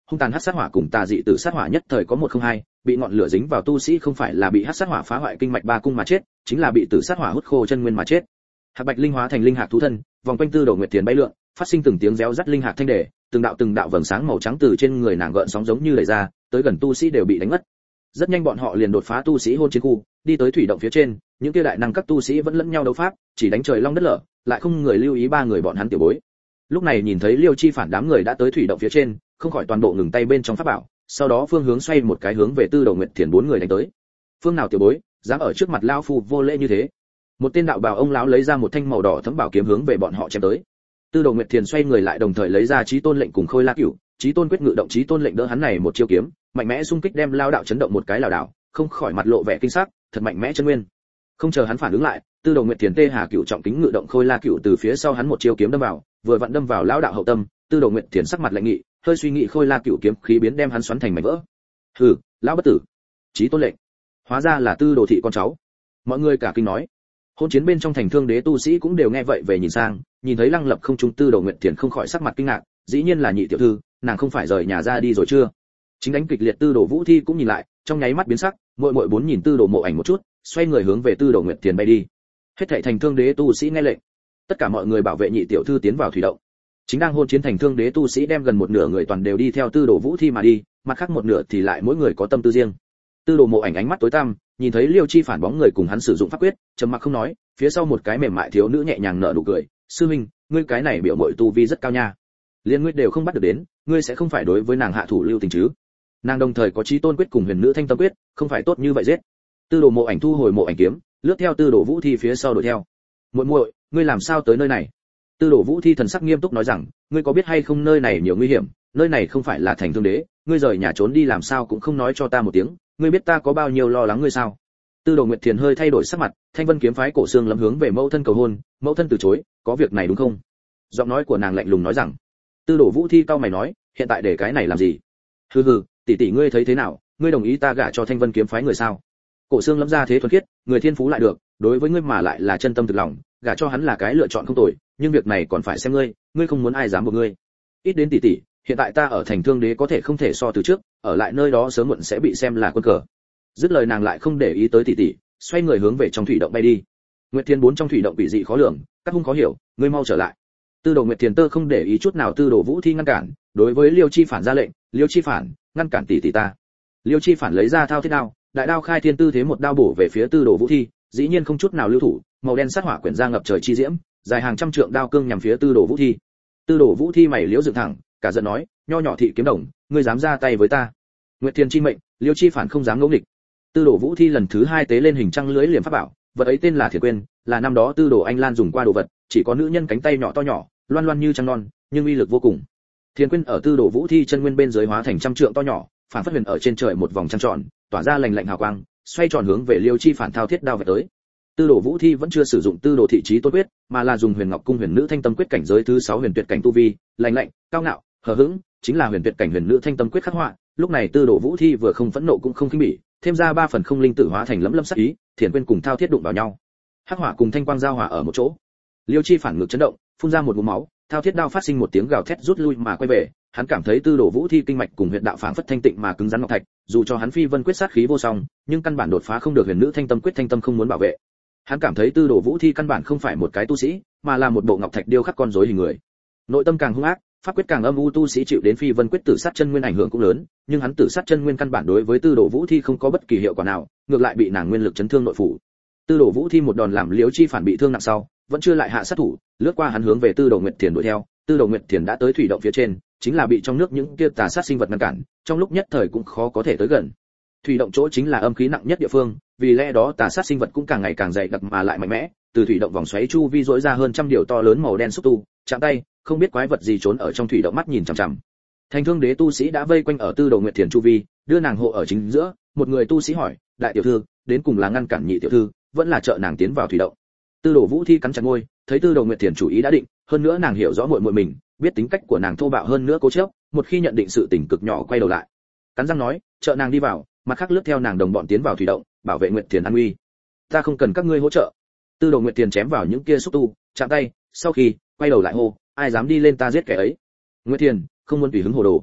hung tàn hắc sát hỏa cùng tà dị tử sát hỏa nhất thời có một không hai, bị ngọn lửa dính vào tu sĩ không phải là bị hắc sát hỏa phá hoại kinh mạch ba cung mà chết, chính là bị tử sát hỏa hút khô chân nguyên mà chết. Hạc bạch linh hóa thành linh hạc thú thân, vòng quanh Tư Đồ Nguyệt Thiền bay lượn, phát sinh từng tiếng réo rắt linh hạc thanh đề, từng đạo từng đạo vầng sáng màu trắng từ trên người nàng gợn sóng giống như đẩy ra, tới gần tu sĩ đều bị đánh ngất. Rất nhanh bọn họ liền đột phá tu sĩ hôn chiến khu, đi tới thủy động phía trên, những kia đại năng các tu sĩ vẫn lẫn nhau đấu pháp, chỉ đánh trời long đất lở, lại không người lưu ý ba người bọn hắn tiểu bối. Lúc này nhìn thấy Liêu Chi Phản đám người đã tới thủy động phía trên, không khỏi toàn bộ ngừng tay bên trong pháp bảo, sau đó phương hướng xoay một cái hướng về Tư Đồ Nguyệt Thiền bốn người đánh tới. Phương nào tiểu bối, dám ở trước mặt lão phu vô lễ như thế? Một tên đạo bào ông lão lấy ra một thanh màu đỏ thấm bảo kiếm hướng về bọn họ chém tới. Tư Đồ Nguyệt Thiền xoay người lại đồng thời lấy ra Chí Tôn lệnh cùng Khôi La Cửu, Chí Tôn quyết ngự động Chí Tôn lệnh đỡ hắn này một chiêu kiếm, mạnh mẽ xung kích đem lao đạo chấn động một cái lảo đảo, không khỏi mặt lộ vẻ kinh sắc, thật mạnh mẽ chân nguyên. Không chờ hắn phản ứng lại, Tư Đồ Nguyệt Thiền tê hà cửu trọng kính ngự động Khôi La Cửu từ phía sau hắn một chiêu kiếm đâm vào, vừa vặn đâm vào lão đạo hậu tâm, Tư Đồ Nguyệt Thiền sắc mặt lạnh nghị, hơi suy nghĩ Khôi La Cửu kiếm khí biến đem hắn xoắn thành mảnh vỡ. Hừ, lão bất tử. Chí Tôn lệnh. Hóa ra là Tư Đồ thị con cháu. Mọi người cả kinh nói. Hôn chiến bên trong thành thương đế tu sĩ cũng đều nghe vậy về nhìn sang, nhìn thấy Lăng Lập không trung Tư Đồ Nguyệt Thiền không khỏi sắc mặt kinh ngạc, dĩ nhiên là nhị tiểu thư, nàng không phải rời nhà ra đi rồi chưa? Chính đánh kịch liệt Tư Đồ Vũ Thi cũng nhìn lại, trong nháy mắt biến sắc, muội muội bốn nhìn Tư Đồ Mộ Ảnh một chút, xoay người hướng về Tư Đồ Nguyệt Thiền bay đi. Hết thảy thành thương đế tu sĩ nghe lệnh, tất cả mọi người bảo vệ nhị tiểu thư tiến vào thủy động. Chính đang hôn chiến thành thương đế tu sĩ đem gần một nửa người toàn đều đi theo Tư Đồ Vũ Thi mà đi, mặt khác một nửa thì lại mỗi người có tâm tư riêng. Tư Đồ Mộ Ảnh ánh mắt tối tăm, nhìn thấy Liêu Chi Phản bóng người cùng hắn sử dụng pháp quyết, trầm mặc không nói, phía sau một cái mềm mại thiếu nữ nhẹ nhàng nở nụ cười, "Sư huynh, ngươi cái này biểu muội tu vi rất cao nha. Liên ngươi đều không bắt được đến, ngươi sẽ không phải đối với nàng hạ thủ lưu tình chứ?" Nàng đồng thời có Chí Tôn quyết cùng Huyền Nữ Thanh Tâm quyết, không phải tốt như vậy giết. Tư Đồ Mộ Ảnh thu hồi Mộ Ảnh kiếm, lướt theo Tư Đồ Vũ Thi phía sau đuổi theo. "Muội muội, ngươi làm sao tới nơi này?" Tư Đồ Vũ Thi thần sắc nghiêm túc nói rằng, "Ngươi có biết hay không nơi này nhiều nguy hiểm, nơi này không phải là thành thương đế, ngươi rời nhà trốn đi làm sao cũng không nói cho ta một tiếng, ngươi biết ta có bao nhiêu lo lắng ngươi sao?" Tư Đồ Nguyệt Thiền hơi thay đổi sắc mặt, Thanh Vân kiếm phái cổ xương lấm hướng về mẫu thân cầu hôn, mẫu thân từ chối, "Có việc này đúng không?" Giọng nói của nàng lạnh lùng nói rằng. Tư Đồ Vũ Thi cau mày nói, "Hiện tại để cái này làm gì?" "Hừ hừ, tỷ tỷ ngươi thấy thế nào, ngươi đồng ý ta gả cho Thanh Vân kiếm phái người sao?" Cổ xương lấm ra thế thuần khiết, người thiên phú lại được, đối với ngươi mà lại là chân tâm thực lòng, gả cho hắn là cái lựa chọn không tồi, nhưng việc này còn phải xem ngươi, ngươi không muốn ai dám buộc ngươi. Ít đến tỷ tỷ, hiện tại ta ở thành thương đế có thể không thể so từ trước, ở lại nơi đó sớm muộn sẽ bị xem là quân cờ. Dứt lời nàng lại không để ý tới tỷ tỷ, xoay người hướng về trong thủy động bay đi. Nguyệt Thiên bốn trong thủy động bị dị khó lường, các hung khó hiểu, ngươi mau trở lại. Tư Đồ Nguyệt Thiền tơ không để ý chút nào Tư Đồ Vũ Thi ngăn cản, đối với Liêu Chi Phản ra lệnh, "Liêu Chi Phản, ngăn cản tỷ tỷ ta." Liêu Chi Phản lấy ra thao thiết đao, đại đao khai thiên tư thế một đao bổ về phía Tư Đồ Vũ Thi, dĩ nhiên không chút nào lưu thủ, màu đen sát hỏa quyển ra ngập trời chi diễm, dài hàng trăm trượng đao cương nhằm phía Tư Đồ Vũ Thi. Tư Đồ Vũ Thi mày liễu dựng thẳng, cả giận nói, "Nho nhỏ thị kiếm đồng, ngươi dám ra tay với ta?" Nguyệt Thiên chi mệnh, Liêu Chi Phản không dám ngỗ nghịch. Tư Đồ Vũ Thi lần thứ hai tế lên hình trăng lưới liềm pháp bảo, vật ấy tên là Thiền Quyên, là năm đó Tư Đồ Anh Lan dùng qua đồ vật, chỉ có nữ nhân cánh tay nhỏ to nhỏ, loan loan như trăng non, nhưng uy lực vô cùng. Thiền Quyên ở Tư Đồ Vũ Thi chân nguyên bên dưới hóa thành trăm trượng to nhỏ, phản phất huyền ở trên trời một vòng trăng tròn, tỏa ra lạnh lạnh hào quang, xoay tròn hướng về Liêu Chi Phản thao thiết đao về tới. Tư Đồ Vũ Thi vẫn chưa sử dụng Tư Đồ thị Chí Tôn quyết, mà là dùng Huyền Ngọc cung Huyền Nữ Thanh Tâm quyết cảnh giới thứ sáu huyền tuyệt cảnh tu vi, lạnh lạnh, cao ngạo, hờ hững, chính là huyền tuyệt cảnh Huyền Nữ Thanh Tâm quyết khắc họa. Lúc này Tư Đồ Vũ Thi vừa không phẫn nộ cũng không khinh bỉ, thêm ra ba phần không linh tử hóa thành lấm lâm sắc ý, Thiền Quyên cùng thao thiết đụng vào nhau. Hắc hỏa cùng thanh quang giao hòa ở một chỗ. Liêu Chi Phản ngực chấn động, phun ra một ngụm máu, thao thiết đao phát sinh một tiếng gào thét rút lui mà quay về, hắn cảm thấy Tư Đồ Vũ Thi kinh mạch cùng huyệt đạo phảng phất thanh tịnh mà cứng rắn ngọc thạch, dù cho hắn phi vân quyết sát khí vô song, nhưng căn bản đột phá không được Huyền Nữ Thanh Tâm quyết, thanh tâm không muốn bảo vệ. Hắn cảm thấy Tư Đồ Vũ Thi căn bản không phải một cái tu sĩ, mà là một bộ ngọc thạch điêu khắc con rối hình người. Nội tâm càng hung ác, pháp quyết càng âm u, tu sĩ chịu đến phi vân quyết tử sát chân nguyên ảnh hưởng cũng lớn, nhưng hắn tử sát chân nguyên căn bản đối với Tư Đồ Vũ Thi không có bất kỳ hiệu quả nào, ngược lại bị nàng nguyên lực chấn thương nội phủ. Tư Đồ Vũ Thi một đòn làm Liễu Chi Phản bị thương nặng sau, vẫn chưa lại hạ sát thủ, lướt qua hắn hướng về Tư Đồ Nguyệt Thiền đuổi theo. Tư Đồ Nguyệt Thiền đã tới thủy động phía trên, chính là bị trong nước những kia tà sát sinh vật ngăn cản, trong lúc nhất thời cũng khó có thể tới gần. Thủy động chỗ chính là âm khí nặng nhất địa phương, vì lẽ đó tà sát sinh vật cũng càng ngày càng dày đặc mà lại mạnh mẽ. Từ thủy động vòng xoáy chu vi rỗi ra hơn trăm điều to lớn màu đen xúc tu, chạm tay, không biết quái vật gì trốn ở trong thủy động mắt nhìn chằm chằm. Thành thương đế tu sĩ đã vây quanh ở Tư Đồ Nguyệt Thiền chu vi, đưa nàng hộ ở chính giữa. Một người tu sĩ hỏi, "Đại tiểu thư, đến cùng là ngăn cản nhị tiểu thư, vẫn là trợ nàng tiến vào thủy động?" Tư Đồ Vũ Thi cắn chặt môi, thấy Tư Đồ Nguyệt Thiền chủ ý đã định, hơn nữa nàng hiểu rõ muội muội mình, biết tính cách của nàng thô bạo hơn nữa cố chấp, một khi nhận định sự tình cực nhỏ quay đầu lại. Cắn răng nói, "Trợ nàng đi vào, mặt khác lướt theo nàng đồng bọn tiến vào thủy động, bảo vệ Nguyệt Thiền an nguy. Ta không cần các ngươi hỗ trợ." Tư Đồ Nguyệt Thiền chém vào những kia xúc tu, chạm tay, sau khi quay đầu lại hô, "Ai dám đi lên ta giết kẻ ấy." Nguyệt Thiền không muốn tùy hứng hồ đồ.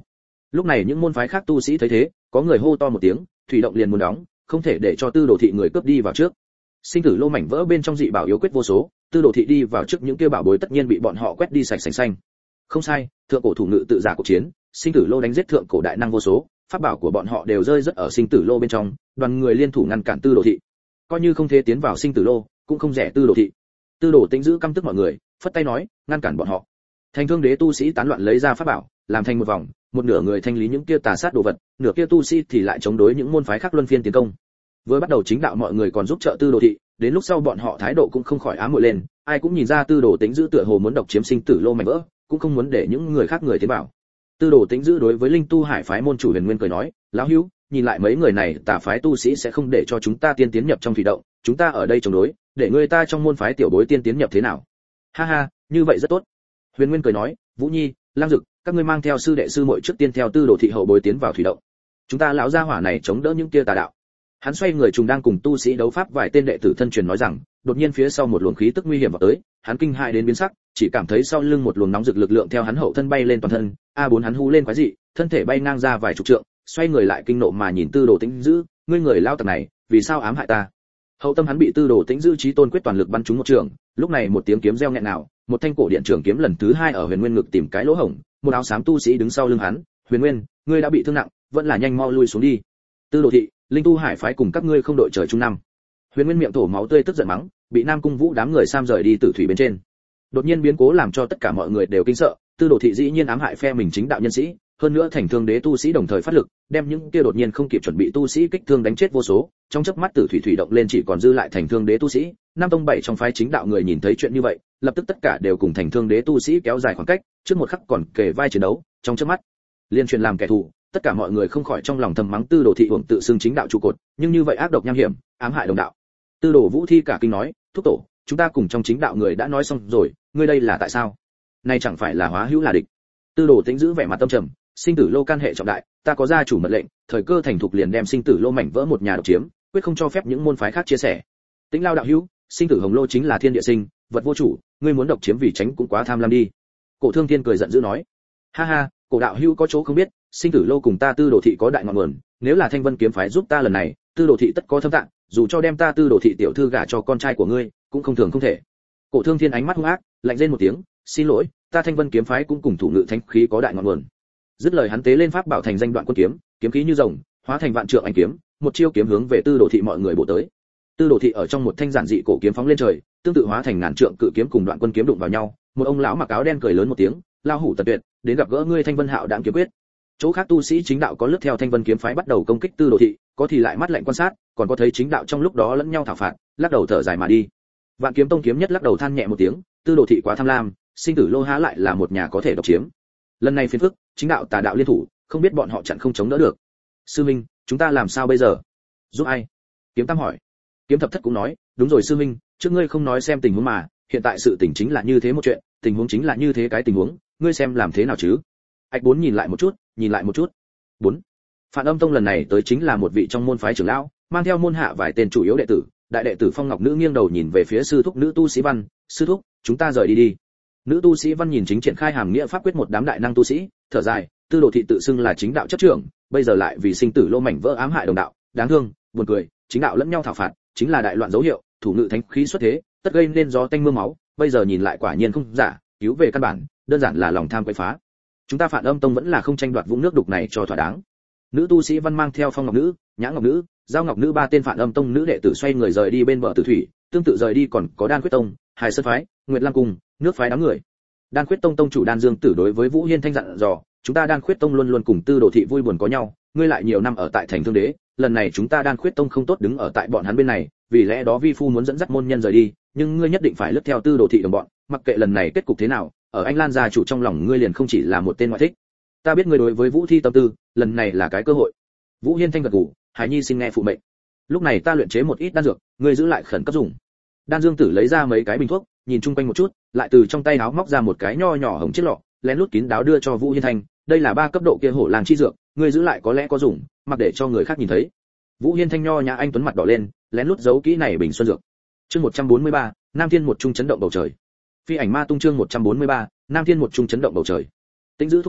Lúc này những môn phái khác tu sĩ thấy thế, có người hô to một tiếng, thủy động liền muốn đóng, không thể để cho Tư Đồ thị người cướp đi vào trước. Sinh tử lô mảnh vỡ bên trong dị bảo yếu quyết vô số, Tư Đồ thị đi vào trước những kia bảo bối tất nhiên bị bọn họ quét đi sạch sành xanh. Không sai, thượng cổ thủ ngự tự giả cuộc chiến, sinh tử lô đánh giết thượng cổ đại năng vô số, pháp bảo của bọn họ đều rơi rất ở sinh tử lô bên trong, đoàn người liên thủ ngăn cản Tư Đồ thị. Coi như không thể tiến vào sinh tử lô, cũng không rẻ Tư Đồ thị. Tư Đồ Tĩnh giữ căm tức mọi người, phất tay nói, ngăn cản bọn họ. Thành Thương Đế tu sĩ tán loạn lấy ra pháp bảo, làm thành một vòng, một nửa người thanh lý những kia tà sát đồ vật, nửa kia tu sĩ thì lại chống đối những môn phái khác luân phiên tiến công. Vừa bắt đầu chính đạo mọi người còn giúp trợ Tư Đồ thị, đến lúc sau bọn họ thái độ cũng không khỏi ám muội lên, ai cũng nhìn ra Tư Đồ Tĩnh giữ tựa hồ muốn độc chiếm sinh tử lô mảnh vỡ, cũng không muốn để những người khác người tiến vào. Tư Đồ Tĩnh giữ đối với Linh Tu Hải phái môn chủ Huyền Nguyên cười nói, lão hữu, nhìn lại mấy người này tà phái tu sĩ sẽ không để cho chúng ta tiên tiến nhập trong thủy động, chúng ta ở đây chống đối, để người ta trong môn phái tiểu bối tiên tiến nhập thế nào? Ha ha, như vậy rất tốt. Huyền Nguyên cười nói, Vũ Nhi, Lang Dực, các ngươi mang theo sư đệ sư muội trước tiên theo Tư Đồ thị hậu bối tiến vào thủy động. Chúng ta lão gia hỏa này chống đỡ những kia tà đạo. Hắn xoay người trùng đang cùng tu sĩ đấu pháp vài tên đệ tử thân truyền nói rằng, đột nhiên phía sau một luồng khí tức nguy hiểm vào tới, hắn kinh hãi đến biến sắc, chỉ cảm thấy sau lưng một luồng nóng rực lực lượng theo hắn hậu thân bay lên toàn thân, a bốn hắn hú lên quái dị, thân thể bay ngang ra vài chục trượng, xoay người lại kinh nộ mà nhìn Tư Đồ Tĩnh giữ, ngươi người lao tặc này, vì sao ám hại ta? Hậu tâm hắn bị Tư Đồ Tĩnh giữ chí tôn quyết toàn lực bắn trúng một trường, lúc này một tiếng kiếm reo nghẹn nào, một thanh cổ điện trường kiếm lần thứ hai ở Huyền Nguyên ngực tìm cái lỗ hổng, một áo xám tu sĩ đứng sau lưng hắn, Huyền Nguyên, ngươi đã bị thương nặng, vẫn là nhanh mau lui xuống đi. Tư Đồ thị, Linh Tu Hải phái cùng các ngươi không đội trời chung năm. Huyền Nguyên miệng thổ máu tươi tức giận mắng, bị Nam Cung Vũ đám người sam rời đi tử thủy bên trên. Đột nhiên biến cố làm cho tất cả mọi người đều kinh sợ, Tư Đồ thị dĩ nhiên ám hại phe mình chính đạo nhân sĩ, hơn nữa Thành Thương Đế tu sĩ đồng thời phát lực, đem những kia đột nhiên không kịp chuẩn bị tu sĩ kích thương đánh chết vô số, trong chớp mắt tử thủy thủy động lên chỉ còn dư lại Thành Thương Đế tu sĩ, Nam tông bảy trong phái chính đạo người nhìn thấy chuyện như vậy, lập tức tất cả đều cùng Thành Thương Đế tu sĩ kéo dài khoảng cách, trước một khắc còn kề vai chiến đấu, trong chớp mắt liên truyền làm kẻ thù, tất cả mọi người không khỏi trong lòng thầm mắng Tư Đồ thị uổng tự xưng chính đạo trụ cột, nhưng như vậy ác độc nham hiểm, ám hại đồng đạo. Tư Đồ Vũ Thi cả kinh nói, thúc tổ, chúng ta cùng trong chính đạo người đã nói xong rồi, ngươi đây là tại sao? Này chẳng phải là hóa hữu là địch? Tư Đồ Tĩnh giữ vẻ mặt tâm trầm, sinh tử lô can hệ trọng đại, ta có gia chủ mật lệnh, thời cơ thành thục liền đem sinh tử lô mảnh vỡ một nhà độc chiếm, quyết không cho phép những môn phái khác chia sẻ. Tĩnh Lao đạo hữu, sinh tử hồng lô chính là thiên địa sinh, vật vô chủ, ngươi muốn độc chiếm vì tránh cũng quá tham lam đi. Cổ Thương Thiên cười giận dữ nói, ha ha, Cổ đạo hữu có chỗ không biết, sinh tử lô cùng ta Tư Đồ thị có đại ngọn nguồn, nếu là Thanh Vân kiếm phái giúp ta lần này, Tư Đồ thị tất có thâm tạng, dù cho đem ta Tư Đồ thị tiểu thư gả cho con trai của ngươi, cũng không thường không thể. Cổ Thương Thiên ánh mắt hung ác, lạnh rên một tiếng, xin lỗi, ta Thanh Vân kiếm phái cũng cùng thủ ngự thánh khí có đại ngọn nguồn. Dứt lời hắn tế lên pháp bảo thành danh đoạn quân kiếm, kiếm khí như rồng, hóa thành vạn trượng ánh kiếm, một chiêu kiếm hướng về Tư Đồ thị mọi người bổ tới. Tư Đồ thị ở trong một thanh giản dị cổ kiếm phóng lên trời, tương tự hóa thành ngàn trượng cự kiếm cùng đoạn quân kiếm đụng vào nhau, một ông lão mặc áo đen cười lớn một tiếng, lao hủ tật tuyệt, đến gặp gỡ ngươi Thanh Vân Hạo đạm kiếm quyết. Chỗ khác tu sĩ chính đạo có lướt theo Thanh Vân kiếm phái bắt đầu công kích Tư Đồ thị, có thì lại mắt lạnh quan sát, còn có thấy chính đạo trong lúc đó lẫn nhau thảo phạt, lắc đầu thở dài mà đi. Vạn Kiếm Tông kiếm nhất lắc đầu than nhẹ một tiếng, Tư Đồ thị quá tham lam, sinh tử lô há lại là một nhà có thể độc chiếm. Lần này phiền phức, chính đạo tà đạo liên thủ, không biết bọn họ chặn không chống đỡ được. Sư minh, chúng ta làm sao bây giờ? Giúp ai? Kiếm Tam hỏi. Kiếm Thập Thất cũng nói, đúng rồi sư minh, trước ngươi không nói xem tình huống mà, hiện tại sự tình chính là như thế một chuyện, tình huống chính là như thế cái tình huống, ngươi xem làm thế nào chứ? Ách Bốn nhìn lại một chút, nhìn lại một chút. Bốn. Phản Âm Tông lần này tới chính là một vị trong môn phái trưởng lão, mang theo môn hạ vài tên chủ yếu đệ tử, đại đệ tử Phong Ngọc Nữ nghiêng đầu nhìn về phía sư thúc nữ tu sĩ Văn, sư thúc, chúng ta rời đi đi. Nữ tu sĩ Văn nhìn chính triển khai hàm nghĩa pháp quyết một đám đại năng tu sĩ, thở dài, Tư Đồ thị tự xưng là chính đạo chấp trưởng, bây giờ lại vì sinh tử lô mảnh vỡ ám hại đồng đạo, đáng thương, buồn cười, chính đạo lẫn nhau thảo phạt, chính là đại loạn dấu hiệu, thủ ngự thánh khí xuất thế, tất gây nên gió tanh mưa máu, bây giờ nhìn lại quả nhiên không giả, cứu về căn bản, đơn giản là lòng tham quấy phá. Chúng ta Phản Âm Tông vẫn là không tranh đoạt vũng nước đục này cho thỏa đáng. Nữ tu sĩ Văn mang theo Phong Ngọc Nữ, Nhã Ngọc Nữ, Giao Ngọc Nữ ba tên Phản Âm Tông nữ đệ tử xoay người rời đi bên bờ tử thủy, tương tự rời đi còn có Đan Quyết Tông, Hải Sơn phái, Nguyệt Lam cung, nước phái đám người. Đan Quyết Tông tông chủ Đan Dương Tử đối với Vũ Hiên thanh dặn dò, chúng ta Đan Quyết Tông luôn luôn cùng Tư Đồ thị vui buồn có nhau, ngươi lại nhiều năm ở tại thành Thương Đế, lần này chúng ta Đan Quyết Tông không tốt đứng ở tại bọn hắn bên này, vì lẽ đó vi phu muốn dẫn dắt môn nhân rời đi, nhưng ngươi nhất định phải lướt theo Tư Đồ thị đồng bọn, mặc kệ lần này kết cục thế nào, ở Anh Lan gia chủ trong lòng ngươi liền không chỉ là một tên ngoại thích. Ta biết ngươi đối với Vũ Thi tâm tư, lần này là cái cơ hội. Vũ Hiên thanh gật gù, Hải Nhi xin nghe phụ mệnh. Lúc này ta luyện chế một ít đan dược, ngươi giữ lại khẩn cấp dùng. Đan Dương Tử lấy ra mấy cái bình thuốc, nhìn chung quanh một chút, lại từ trong tay áo móc ra một cái nho nhỏ hồng chiếc lọ, lén lút kín đáo đưa cho Vũ Hiên Thanh, đây là ba cấp độ kia hổ làng chi dược, ngươi giữ lại có lẽ có dùng, mặc để cho người khác nhìn thấy. Vũ Hiên Thanh nho nhã anh tuấn mặt đỏ lên, lén lút giấu kỹ này bình xuân dược. Chương một trăm bốn mươi ba, Nam Thiên một trung chấn động bầu trời. Phi ảnh ma tung chương một trăm bốn mươi ba, Nam Thiên một trung chấn động bầu trời. Tĩnh giữ thúc phụ,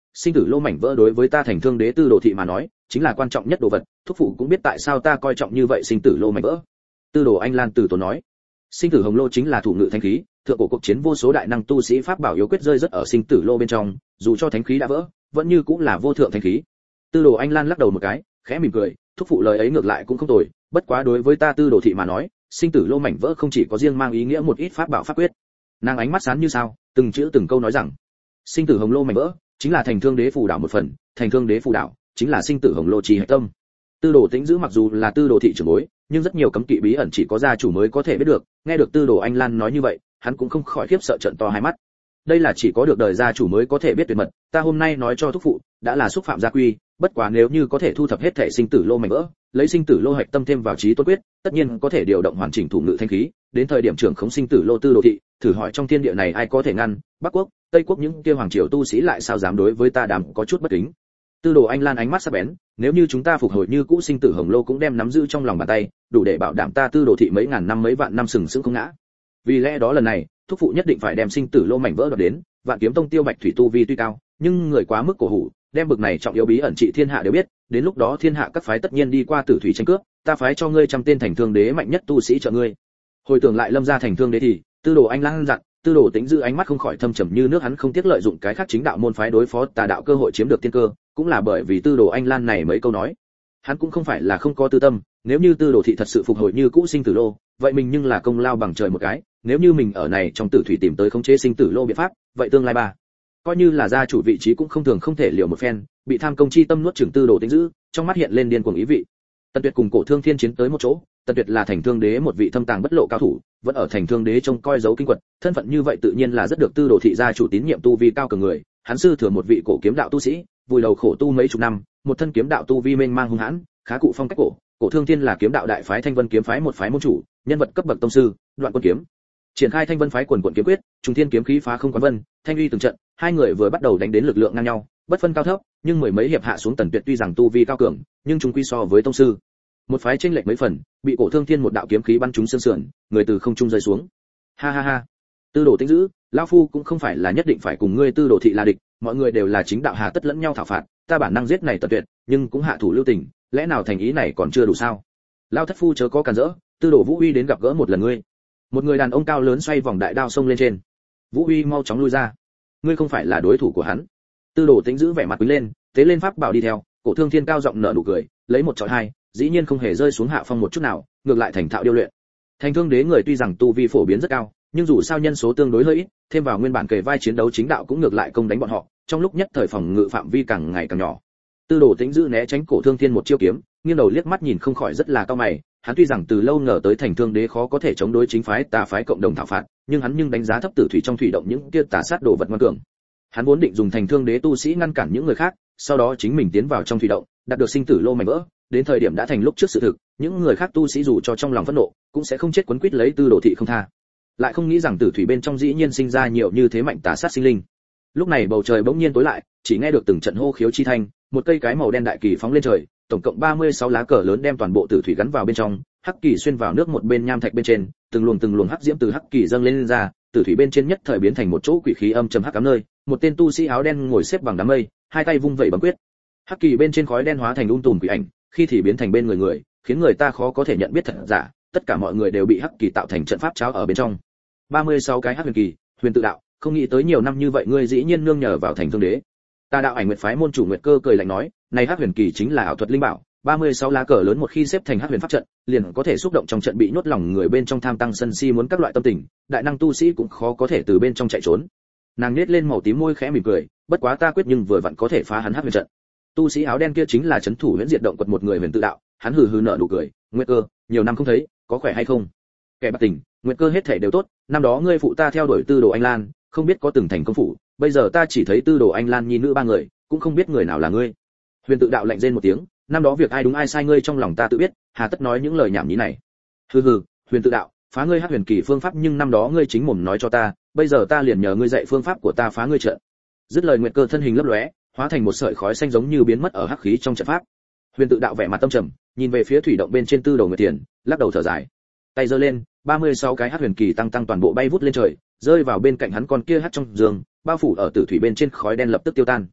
sinh tử lô mảnh vỡ đối với ta thành thương đế tư đồ thị mà nói chính là quan trọng nhất đồ vật, thúc phụ cũng biết tại sao ta coi trọng như vậy sinh tử lô mảnh vỡ. Tư đồ Anh Lan từ tốn nói, sinh tử hồng lô chính là thủ ngự thánh khí, thượng cổ cuộc chiến vô số đại năng tu sĩ pháp bảo yếu quyết rơi rất ở sinh tử lô bên trong, dù cho thánh khí đã vỡ vẫn như cũng là vô thượng thánh khí. Tư đồ Anh Lan lắc đầu một cái, khẽ mỉm cười, thúc phụ lời ấy ngược lại cũng không tồi, bất quá đối với ta tư đồ thị mà nói, sinh tử lô mảnh vỡ không chỉ có riêng mang ý nghĩa một ít pháp bảo pháp quyết. Nàng ánh mắt sáng như sao, từng chữ từng câu nói rằng, sinh tử hồng lô mảnh vỡ chính là thành thương đế phù đảo một phần, thành thương đế phù đảo chính là sinh tử hồng lô chi hệ tâm. Tư đồ Tĩnh giữ mặc dù là tư đồ thị trưởng bối, nhưng rất nhiều cấm kỵ bí ẩn chỉ có gia chủ mới có thể biết được, nghe được tư đồ Anh Lan nói như vậy, hắn cũng không khỏi khiếp sợ trợn to hai mắt. Đây là chỉ có được đời gia chủ mới có thể biết tuyệt mật, ta hôm nay nói cho thúc phụ, đã là xúc phạm gia quy, bất quá nếu như có thể thu thập hết thể sinh tử lô mảnh vỡ, lấy sinh tử lô hạch tâm thêm vào trí tôn quyết, tất nhiên có thể điều động hoàn chỉnh thủ ngự thanh khí, đến thời điểm trưởng khống sinh tử lô tư đồ thị, thử hỏi trong thiên địa này ai có thể ngăn, Bắc quốc, Tây quốc những kia hoàng triều tu sĩ lại sao dám đối với ta đàm có chút bất kính. Tư đồ Anh Lan ánh mắt sắc bén, nếu như chúng ta phục hồi như cũ sinh tử hồng lô cũng đem nắm giữ trong lòng bàn tay, đủ để bảo đảm ta tư đồ thị mấy ngàn năm mấy vạn năm sừng sững không ngã. Vì lẽ đó lần này, thúc phụ nhất định phải đem sinh tử lô mảnh vỡ đoạt đến, Vạn Kiếm Tông Tiêu Bạch thủy tu vi tuy cao, nhưng người quá mức cổ hủ, đem bực này trọng yếu bí ẩn trị thiên hạ đều biết, đến lúc đó thiên hạ các phái tất nhiên đi qua tử thủy tranh cướp, ta phái cho ngươi trăm tên thành thương đế mạnh nhất tu sĩ trợ ngươi. Hồi tưởng lại Lâm gia thành thương đế thì, Tư đồ Anh Lan dặn, Tư đồ Tĩnh giữ ánh mắt không khỏi thâm trầm như nước, hắn không tiếc lợi dụng cái khác chính đạo môn phái đối phó tà đạo cơ hội chiếm được tiên cơ, cũng là bởi vì Tư đồ Anh Lan này mấy câu nói. Hắn cũng không phải là không có tư tâm, nếu như Tư đồ thị thật sự phục hồi như cũ sinh tử lô, vậy mình nhưng là công lao bằng trời một cái, nếu như mình ở này trong tử thủy tìm tới khống chế sinh tử lô biện pháp, vậy tương lai ba coi như là gia chủ vị trí cũng không thường không thể liều một phen, bị tham công chi tâm nuốt chửng Tư đồ Tĩnh giữ, trong mắt hiện lên điên cuồng ý vị. Tần Tuyệt cùng Cổ Thương Thiên chiến tới một chỗ, Tần Tuyệt là thành thương đế một vị thâm tàng bất lộ cao thủ, vẫn ở thành thương đế trông coi dấu kinh quật, thân phận như vậy tự nhiên là rất được Tư đồ thị gia chủ tín nhiệm tu vi cao cường người, hắn sư thừa một vị cổ kiếm đạo tu sĩ, vùi đầu khổ tu mấy chục năm, một thân kiếm đạo tu vi mênh mang hung hãn, khá cụ phong cách cổ. Cổ Thương Thiên là kiếm đạo đại phái Thanh Vân kiếm phái một phái môn chủ, nhân vật cấp bậc tông sư, Đoạn Quân kiếm. Triển khai Thanh Vân phái quần quần kiếm quyết, Trùng Thiên kiếm khí phá không quán vân, thanh uy từng trận, hai người vừa bắt đầu đánh đến lực lượng ngang nhau, bất phân cao thấp, nhưng mười mấy hiệp hạ xuống Tần Tuyệt tuy rằng tu vi cao cường, nhưng chúng quy so với tông sư một phái chênh lệch mấy phần, bị Cổ Thương Thiên một đạo kiếm khí bắn trúng xương sườn, người từ không trung rơi xuống. Ha ha ha. Tư đồ Tĩnh giữ, lão phu cũng không phải là nhất định phải cùng ngươi Tư đồ thị là địch, mọi người đều là chính đạo hà tất lẫn nhau thảo phạt, ta bản năng giết này Tần Tuyệt, nhưng cũng hạ thủ lưu tình, lẽ nào thành ý này còn chưa đủ sao? Lão thất phu chớ có cản rỡ, Tư đồ Vũ Uy đến gặp gỡ một lần ngươi. Một người đàn ông cao lớn xoay vòng đại đao xông lên trên. Vũ Uy mau chóng lui ra, ngươi không phải là đối thủ của hắn. Tư đồ Tĩnh giữ vẻ mặt quý lên, tế lên pháp bảo đi theo, Cổ Thương Thiên cao giọng nở nụ cười, lấy một chọi hai, dĩ nhiên không hề rơi xuống hạ phong một chút nào, ngược lại thành thạo điêu luyện. Thành thương đế người tuy rằng tu vi phổ biến rất cao, nhưng dù sao nhân số tương đối hơi ít, thêm vào nguyên bản kề vai chiến đấu chính đạo cũng ngược lại công đánh bọn họ, trong lúc nhất thời phòng ngự phạm vi càng ngày càng nhỏ. Tư đồ Tĩnh giữ né tránh Cổ Thương Thiên một chiêu kiếm, nghiêng đầu liếc mắt nhìn không khỏi rất là cao mày, hắn tuy rằng từ lâu ngờ tới thành thương đế khó có thể chống đối chính phái tà phái cộng đồng thảo phạt, nhưng hắn nhưng đánh giá thấp tử thủy trong thủy động những kia tà sát đồ vật ngoan cường. Hắn vốn định dùng thành thương đế tu sĩ ngăn cản những người khác, sau đó chính mình tiến vào trong thủy động, đạt được sinh tử lô mảnh vỡ, đến thời điểm đã thành lúc trước sự thực, những người khác tu sĩ dù cho trong lòng phẫn nộ, cũng sẽ không chết quấn quýt lấy Tư đồ thị không tha. Lại không nghĩ rằng tử thủy bên trong dĩ nhiên sinh ra nhiều như thế mạnh tà sát sinh linh. Lúc này bầu trời bỗng nhiên tối lại, chỉ nghe được từng trận hô khiếu chi thanh, một cây cái màu đen đại kỳ phóng lên trời, tổng cộng ba mươi sáu lá cờ lớn đem toàn bộ tử thủy gắn vào bên trong, hắc kỳ xuyên vào nước một bên nham thạch bên trên, từng luồng từng luồng hắc diễm từ hắc kỳ dâng lên, lên ra, tử thủy bên trên nhất thời biến thành một chỗ quỷ khí âm trầm hắc ám nơi, một tên tu sĩ áo đen ngồi xếp bằng đám mây, hai tay vung vẩy bấm quyết. Hắc kỳ bên trên khói đen hóa thành um tùm quỷ ảnh, khi thì biến thành bên người người, khiến người ta khó có thể nhận biết thật giả, tất cả mọi người đều bị hắc kỳ tạo thành trận pháp cháo ở bên trong. ba mươi sáu cái hắc huyền kỳ, huyền tự đạo, không nghĩ tới nhiều năm như vậy ngươi dĩ nhiên nương nhờ vào thành thương đế. Ta đạo ảnh nguyệt phái môn chủ Nguyệt Cơ cười lạnh nói, này hắc huyền kỳ chính là ảo thuật linh bảo, ba mươi sáu lá cờ lớn một khi xếp thành hắc huyền pháp trận, liền có thể xúc động trong trận bị nhốt lòng người bên trong tham tăng sân si muốn các loại tâm tình, đại năng tu sĩ cũng khó có thể từ bên trong chạy trốn. Nàng nhếch lên màu tím môi khẽ mỉm cười, bất quá ta quyết nhưng vừa vặn có thể phá hắn hắc huyền trận. Tu sĩ áo đen kia chính là trấn thủ Huyền Diệt động quật một người huyền tự đạo, hắn hừ hừ nở nụ cười, Nguyệt Cơ, nhiều năm không thấy, có khỏe hay không? Kẻ bạc tình, Nguyệt Cơ hết thảy đều tốt, năm đó ngươi phụ ta theo đuổi Tư đồ Anh Lan, không biết có từng thành công phủ, bây giờ ta chỉ thấy Tư đồ Anh Lan nhi nữ ba người, cũng không biết người nào là ngươi. Huyền tự đạo lạnh rên một tiếng, năm đó việc ai đúng ai sai ngươi trong lòng ta tự biết, hà tất nói những lời nhảm nhí này. Hừ hừ, Huyền tự đạo, phá ngươi hắc huyền kỳ phương pháp nhưng năm đó ngươi chính mồm nói cho ta, bây giờ ta liền nhờ ngươi dạy phương pháp của ta phá ngươi trận. Dứt lời Nguyệt Cơ thân hình lấp lóe, hóa thành một sợi khói xanh giống như biến mất ở hắc khí trong trận pháp. Huyền tự đạo vẻ mặt tâm trầm, nhìn về phía thủy động bên trên Tư đồ Nguyệt Tiền, lắc đầu thở dài. Tay giơ lên, ba mươi sáu cái hắc huyền kỳ tăng tăng toàn bộ bay vút lên trời, rơi vào bên cạnh hắn con kia hắc trong giường, bao phủ ở tử thủy bên trên khói đen lập tức tiêu tan.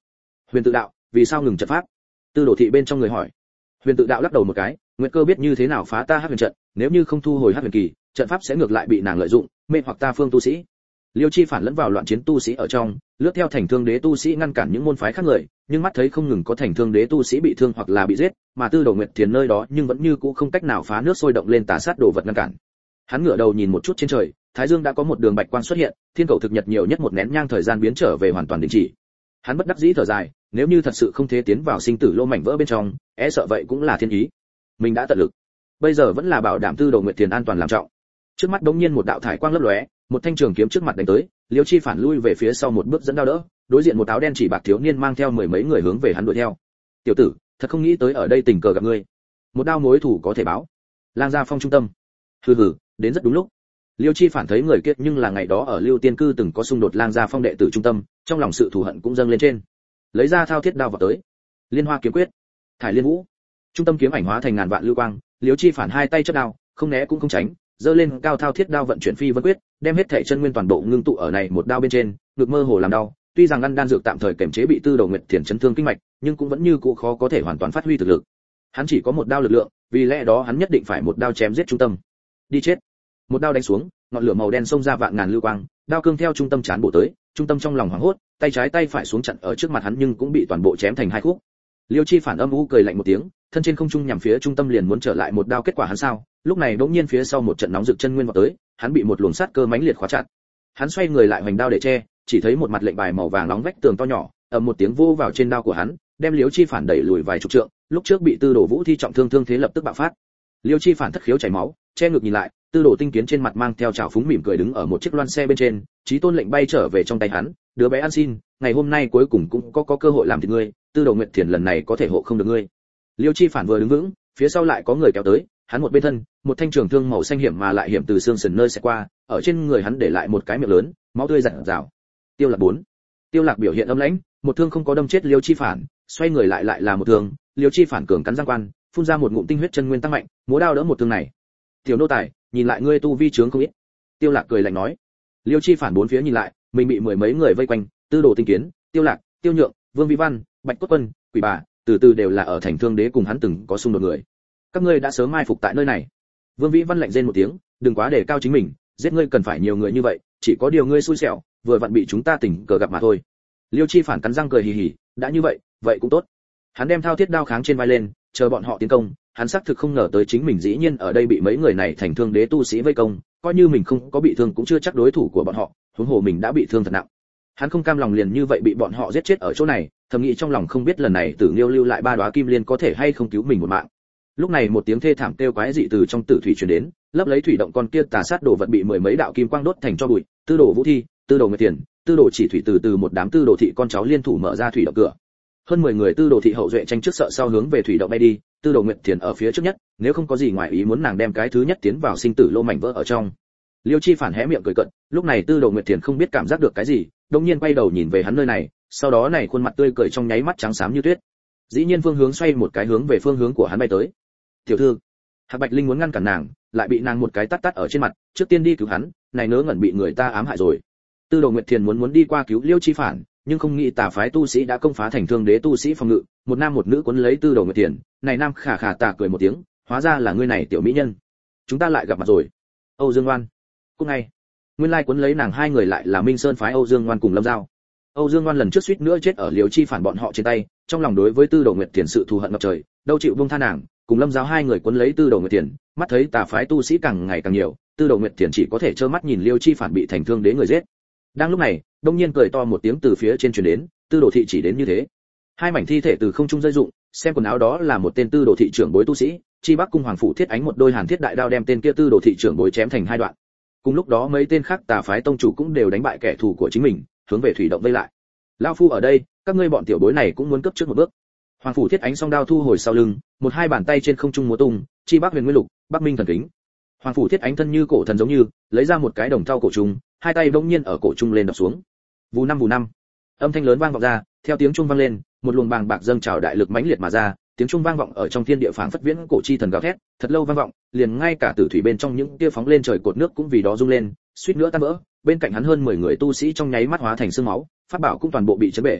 Huyền Tự Đạo, vì sao ngừng trận pháp? Tư đồ thị bên trong người hỏi. Huyền Tự Đạo lắc đầu một cái, Nguyệt Cơ biết như thế nào phá ta Hắc Huyền trận, nếu như không thu hồi Hắc Huyền kỳ, trận pháp sẽ ngược lại bị nàng lợi dụng, mê hoặc ta phương tu sĩ. Liêu Chi Phản lẫn vào loạn chiến tu sĩ ở trong, lướt theo thành thương đế tu sĩ ngăn cản những môn phái khác người, nhưng mắt thấy không ngừng có thành thương đế tu sĩ bị thương hoặc là bị giết, mà Tư Đồ Nguyệt Thiền nơi đó nhưng vẫn như cũ không cách nào phá nước sôi động lên tà sát đồ vật ngăn cản. Hắn ngửa đầu nhìn một chút trên trời, Thái Dương đã có một đường bạch quang xuất hiện, thiên cầu thực nhật nhiều nhất một nén nhang thời gian biến trở về hoàn toàn đình chỉ. Hắn bất đắc dĩ thở dài, nếu như thật sự không thể tiến vào sinh tử lô mảnh vỡ bên trong, e sợ vậy cũng là thiên ý. Mình đã tận lực, bây giờ vẫn là bảo đảm Tư Đồ Nguyệt Thiền an toàn làm trọng. Trước mắt đống nhiên một đạo thải quang lấp lóe, một thanh trường kiếm trước mặt đánh tới, Liêu Chi Phản lui về phía sau một bước dẫn đao đỡ, đối diện một áo đen chỉ bạc thiếu niên mang theo mười mấy người hướng về hắn đuổi theo. "Tiểu tử, thật không nghĩ tới ở đây tình cờ gặp ngươi. Một đao mối thủ có thể báo." Lang Gia Phong trung tâm. Hừ hừ, đến rất đúng lúc. Liêu Chi Phản thấy người kia nhưng là ngày đó ở Lưu Tiên cư từng có xung đột Lang Gia Phong đệ tử trung tâm, trong lòng sự thù hận cũng dâng lên trên. Lấy ra thao thiết đao vào tới. Liên Hoa kiếm quyết, Thải Liên Vũ. Trung tâm kiếm ảnh hóa thành ngàn vạn lưu quang, Liêu Chi Phản hai tay chất đao, không né cũng không tránh, giơ lên cao thao thiết đao vận chuyển phi vân quyết, đem hết thể chân nguyên toàn bộ ngưng tụ ở này một đao bên trên, ngực mơ hồ làm đau, tuy rằng ăn đan dược tạm thời kiểm chế bị Tư Đồ Nguyệt Thiền chấn thương kinh mạch, nhưng cũng vẫn như cũ khó có thể hoàn toàn phát huy thực lực. Hắn chỉ có một đao lực lượng, vì lẽ đó hắn nhất định phải một đao chém giết trung tâm. Đi chết. Một đao đánh xuống, ngọn lửa màu đen xông ra vạn ngàn lưu quang, đao cương theo trung tâm chán bổ tới, trung tâm trong lòng hoảng hốt, tay trái tay phải xuống chặn ở trước mặt hắn nhưng cũng bị toàn bộ chém thành hai khúc. Liêu Chi Phản âm u cười lạnh một tiếng, thân trên không trung nhằm phía trung tâm liền muốn trở lại một đao, kết quả hắn sao? Lúc này đột nhiên phía sau một trận nóng rực chân nguyên vọt tới, hắn bị một luồng sát cơ mãnh liệt khóa chặt. Hắn xoay người lại hoành đao để che, chỉ thấy một mặt lệnh bài màu vàng nóng vách tường to nhỏ, ầm một tiếng vô vào trên đao của hắn, đem Liêu Chi Phản đẩy lùi vài chục trượng, lúc trước bị Tư Đồ Vũ thi trọng thương thương thế lập tức bạo phát. Liêu Chi Phản thất khiếu chảy máu, che ngực nhìn lại, Tư Đồ Tinh Kiến trên mặt mang theo trào phúng mỉm cười đứng ở một chiếc loan xe bên trên, Chí Tôn lệnh bay trở về trong tay hắn, đứa bé ăn xin, ngày hôm nay cuối cùng cũng có có cơ hội làm thịt ngươi, Tư Đồ Nguyệt Thiền lần này có thể hộ không được ngươi. Liêu Chi Phản vừa đứng vững, phía sau lại có người kéo tới, hắn một bên thân, một thanh trường thương màu xanh hiểm mà lại hiểm từ xương sườn nơi sẽ qua, ở trên người hắn để lại một cái miệng lớn, máu tươi rạng rào. Tiêu Lạc bốn. Tiêu Lạc biểu hiện âm lãnh, một thương không có đâm chết Liêu Chi Phản, xoay người lại lại là một thương, Liêu Chi Phản cường cắn răng quan, phun ra một ngụm tinh huyết chân nguyên tăng mạnh, múa đao đỡ một thương này. Tiểu nô tài, nhìn lại ngươi tu vi trướng không ít. Tiêu Lạc cười lạnh nói. Liêu Chi Phản bốn phía nhìn lại, mình bị mười mấy người vây quanh, Tư Đồ Tinh Kiến, Tiêu Lạc, Tiêu Nhượng, Vương Vĩ Văn, Bạch Cốt Quân, Quỷ Bà, từ từ đều là ở thành thương đế cùng hắn từng có xung đột người. Các ngươi đã sớm mai phục tại nơi này. Vương Vĩ Văn lạnh rên một tiếng, đừng quá đề cao chính mình, giết ngươi cần phải nhiều người như vậy, chỉ có điều ngươi xui xẻo, vừa vặn bị chúng ta tình cờ gặp mà thôi. Liêu Chi Phản cắn răng cười hì hì, đã như vậy, vậy cũng tốt. Hắn đem thao thiết đao kháng trên vai lên, chờ bọn họ tiến công, hắn xác thực không ngờ tới chính mình dĩ nhiên ở đây bị mấy người này thành thương đế tu sĩ vây công, coi như mình không có bị thương cũng chưa chắc đối thủ của bọn họ, huống hồ mình đã bị thương thật nặng. Hắn không cam lòng liền như vậy bị bọn họ giết chết ở chỗ này, thầm nghĩ trong lòng không biết lần này Tử Nghiêu lưu lại ba đóa kim liên có thể hay không cứu mình một mạng. Lúc này một tiếng thê thảm kêu quái dị từ trong tử thủy truyền đến, lấp lấy thủy động con kia tà sát đồ vật bị mười mấy đạo kim quang đốt thành cho bụi, Tư Đồ Vũ Thi, Tư Đồ Nguyệt Tiền, Tư Đồ Chỉ Thủy từ từ một đám Tư Đồ thị con cháu liên thủ mở ra thủy động cửa. Hơn mười người Tư Đồ thị hậu duệ tranh trước sợ sau hướng về thủy động bay đi, Tư Đồ Nguyệt Tiền ở phía trước nhất, nếu không có gì ngoài ý muốn nàng đem cái thứ nhất tiến vào sinh tử lô mảnh vỡ ở trong. Liêu Chi Phản hé miệng cười cợt, lúc này Tư Đồ Nguyệt Tiền không biết cảm giác được cái gì, đột nhiên quay đầu nhìn về hắn nơi này, sau đó này khuôn mặt tươi cười trong nháy mắt trắng xám như tuyết. Dĩ nhiên phương hướng xoay một cái hướng về phương hướng của hắn bay tới. "Tiểu thư." Hạc Bạch Linh muốn ngăn cản nàng, lại bị nàng một cái tát tát ở trên mặt, trước tiên đi cứu hắn, này nỡ ngẩn bị người ta ám hại rồi. Tư Đồ Nguyệt Thiền muốn muốn đi qua cứu Liêu Chi Phản, nhưng không nghĩ tà phái tu sĩ đã công phá thành thương đế tu sĩ phòng ngự, một nam một nữ cuốn lấy Tư Đồ Nguyệt Thiền, này nam khả khả tà cười một tiếng, hóa ra là ngươi này tiểu mỹ nhân. Chúng ta lại gặp mặt rồi. Âu Dương Loan. Cũng ngay. Nguyên lai cuốn lấy nàng hai người lại là Minh Sơn phái Âu Dương Loan cùng Lâm Giao. Âu Dương Loan lần trước suýt nữa chết ở Liêu Chi Phản bọn họ trên tay, trong lòng đối với Tư Đồ Nguyệt Thiền sự thù hận ngập trời, đâu chịu buông tha nàng, cùng Lâm Giao hai người cuốn lấy Tư Đồ Nguyệt Thiền, mắt thấy tà phái tu sĩ càng ngày càng nhiều, Tư Đồ Nguyệt Thiền chỉ có thể trơ mắt nhìn Liêu Chi Phản bị thành thương đế người giết. Đang lúc này, đông nhiên cười to một tiếng từ phía trên truyền đến, Tư Đồ thị chỉ đến như thế. Hai mảnh thi thể từ không trung rơi rụng, xem quần áo đó là một tên Tư Đồ thị trưởng bối tu sĩ, Chi Bắc cung hoàng phủ thiết ánh một đôi hàn thiết đại đao đem tên kia Tư Đồ thị trưởng bối chém thành hai đoạn. Cùng lúc đó mấy tên khác tà phái tông chủ cũng đều đánh bại kẻ thù của chính mình, hướng về thủy động vây lại. Lão phu ở đây, các ngươi bọn tiểu bối này cũng muốn cướp trước một bước. Hoàng phủ thiết ánh song đao thu hồi sau lưng, một hai bàn tay trên không trung múa tung, Chi Bắc huyền nguyên lục, Bắc minh thần kính. Hoàng phủ thiết ánh thân như cổ thần giống như, lấy ra một cái đồng thau cổ trùng, hai tay bỗng nhiên ở cổ trung lên đập xuống. Vù năm vù năm, âm thanh lớn vang vọng ra, theo tiếng trung vang lên, một luồng bàng bạc dâng trào đại lực mãnh liệt mà ra, tiếng trung vang vọng ở trong thiên địa phảng phất viễn cổ chi thần gào thét, thật lâu vang vọng, liền ngay cả tử thủy bên trong những tia phóng lên trời cột nước cũng vì đó rung lên, suýt nữa tan vỡ. Bên cạnh hắn hơn mười người tu sĩ trong nháy mắt hóa thành xương máu, pháp bảo cũng toàn bộ bị chấn bể.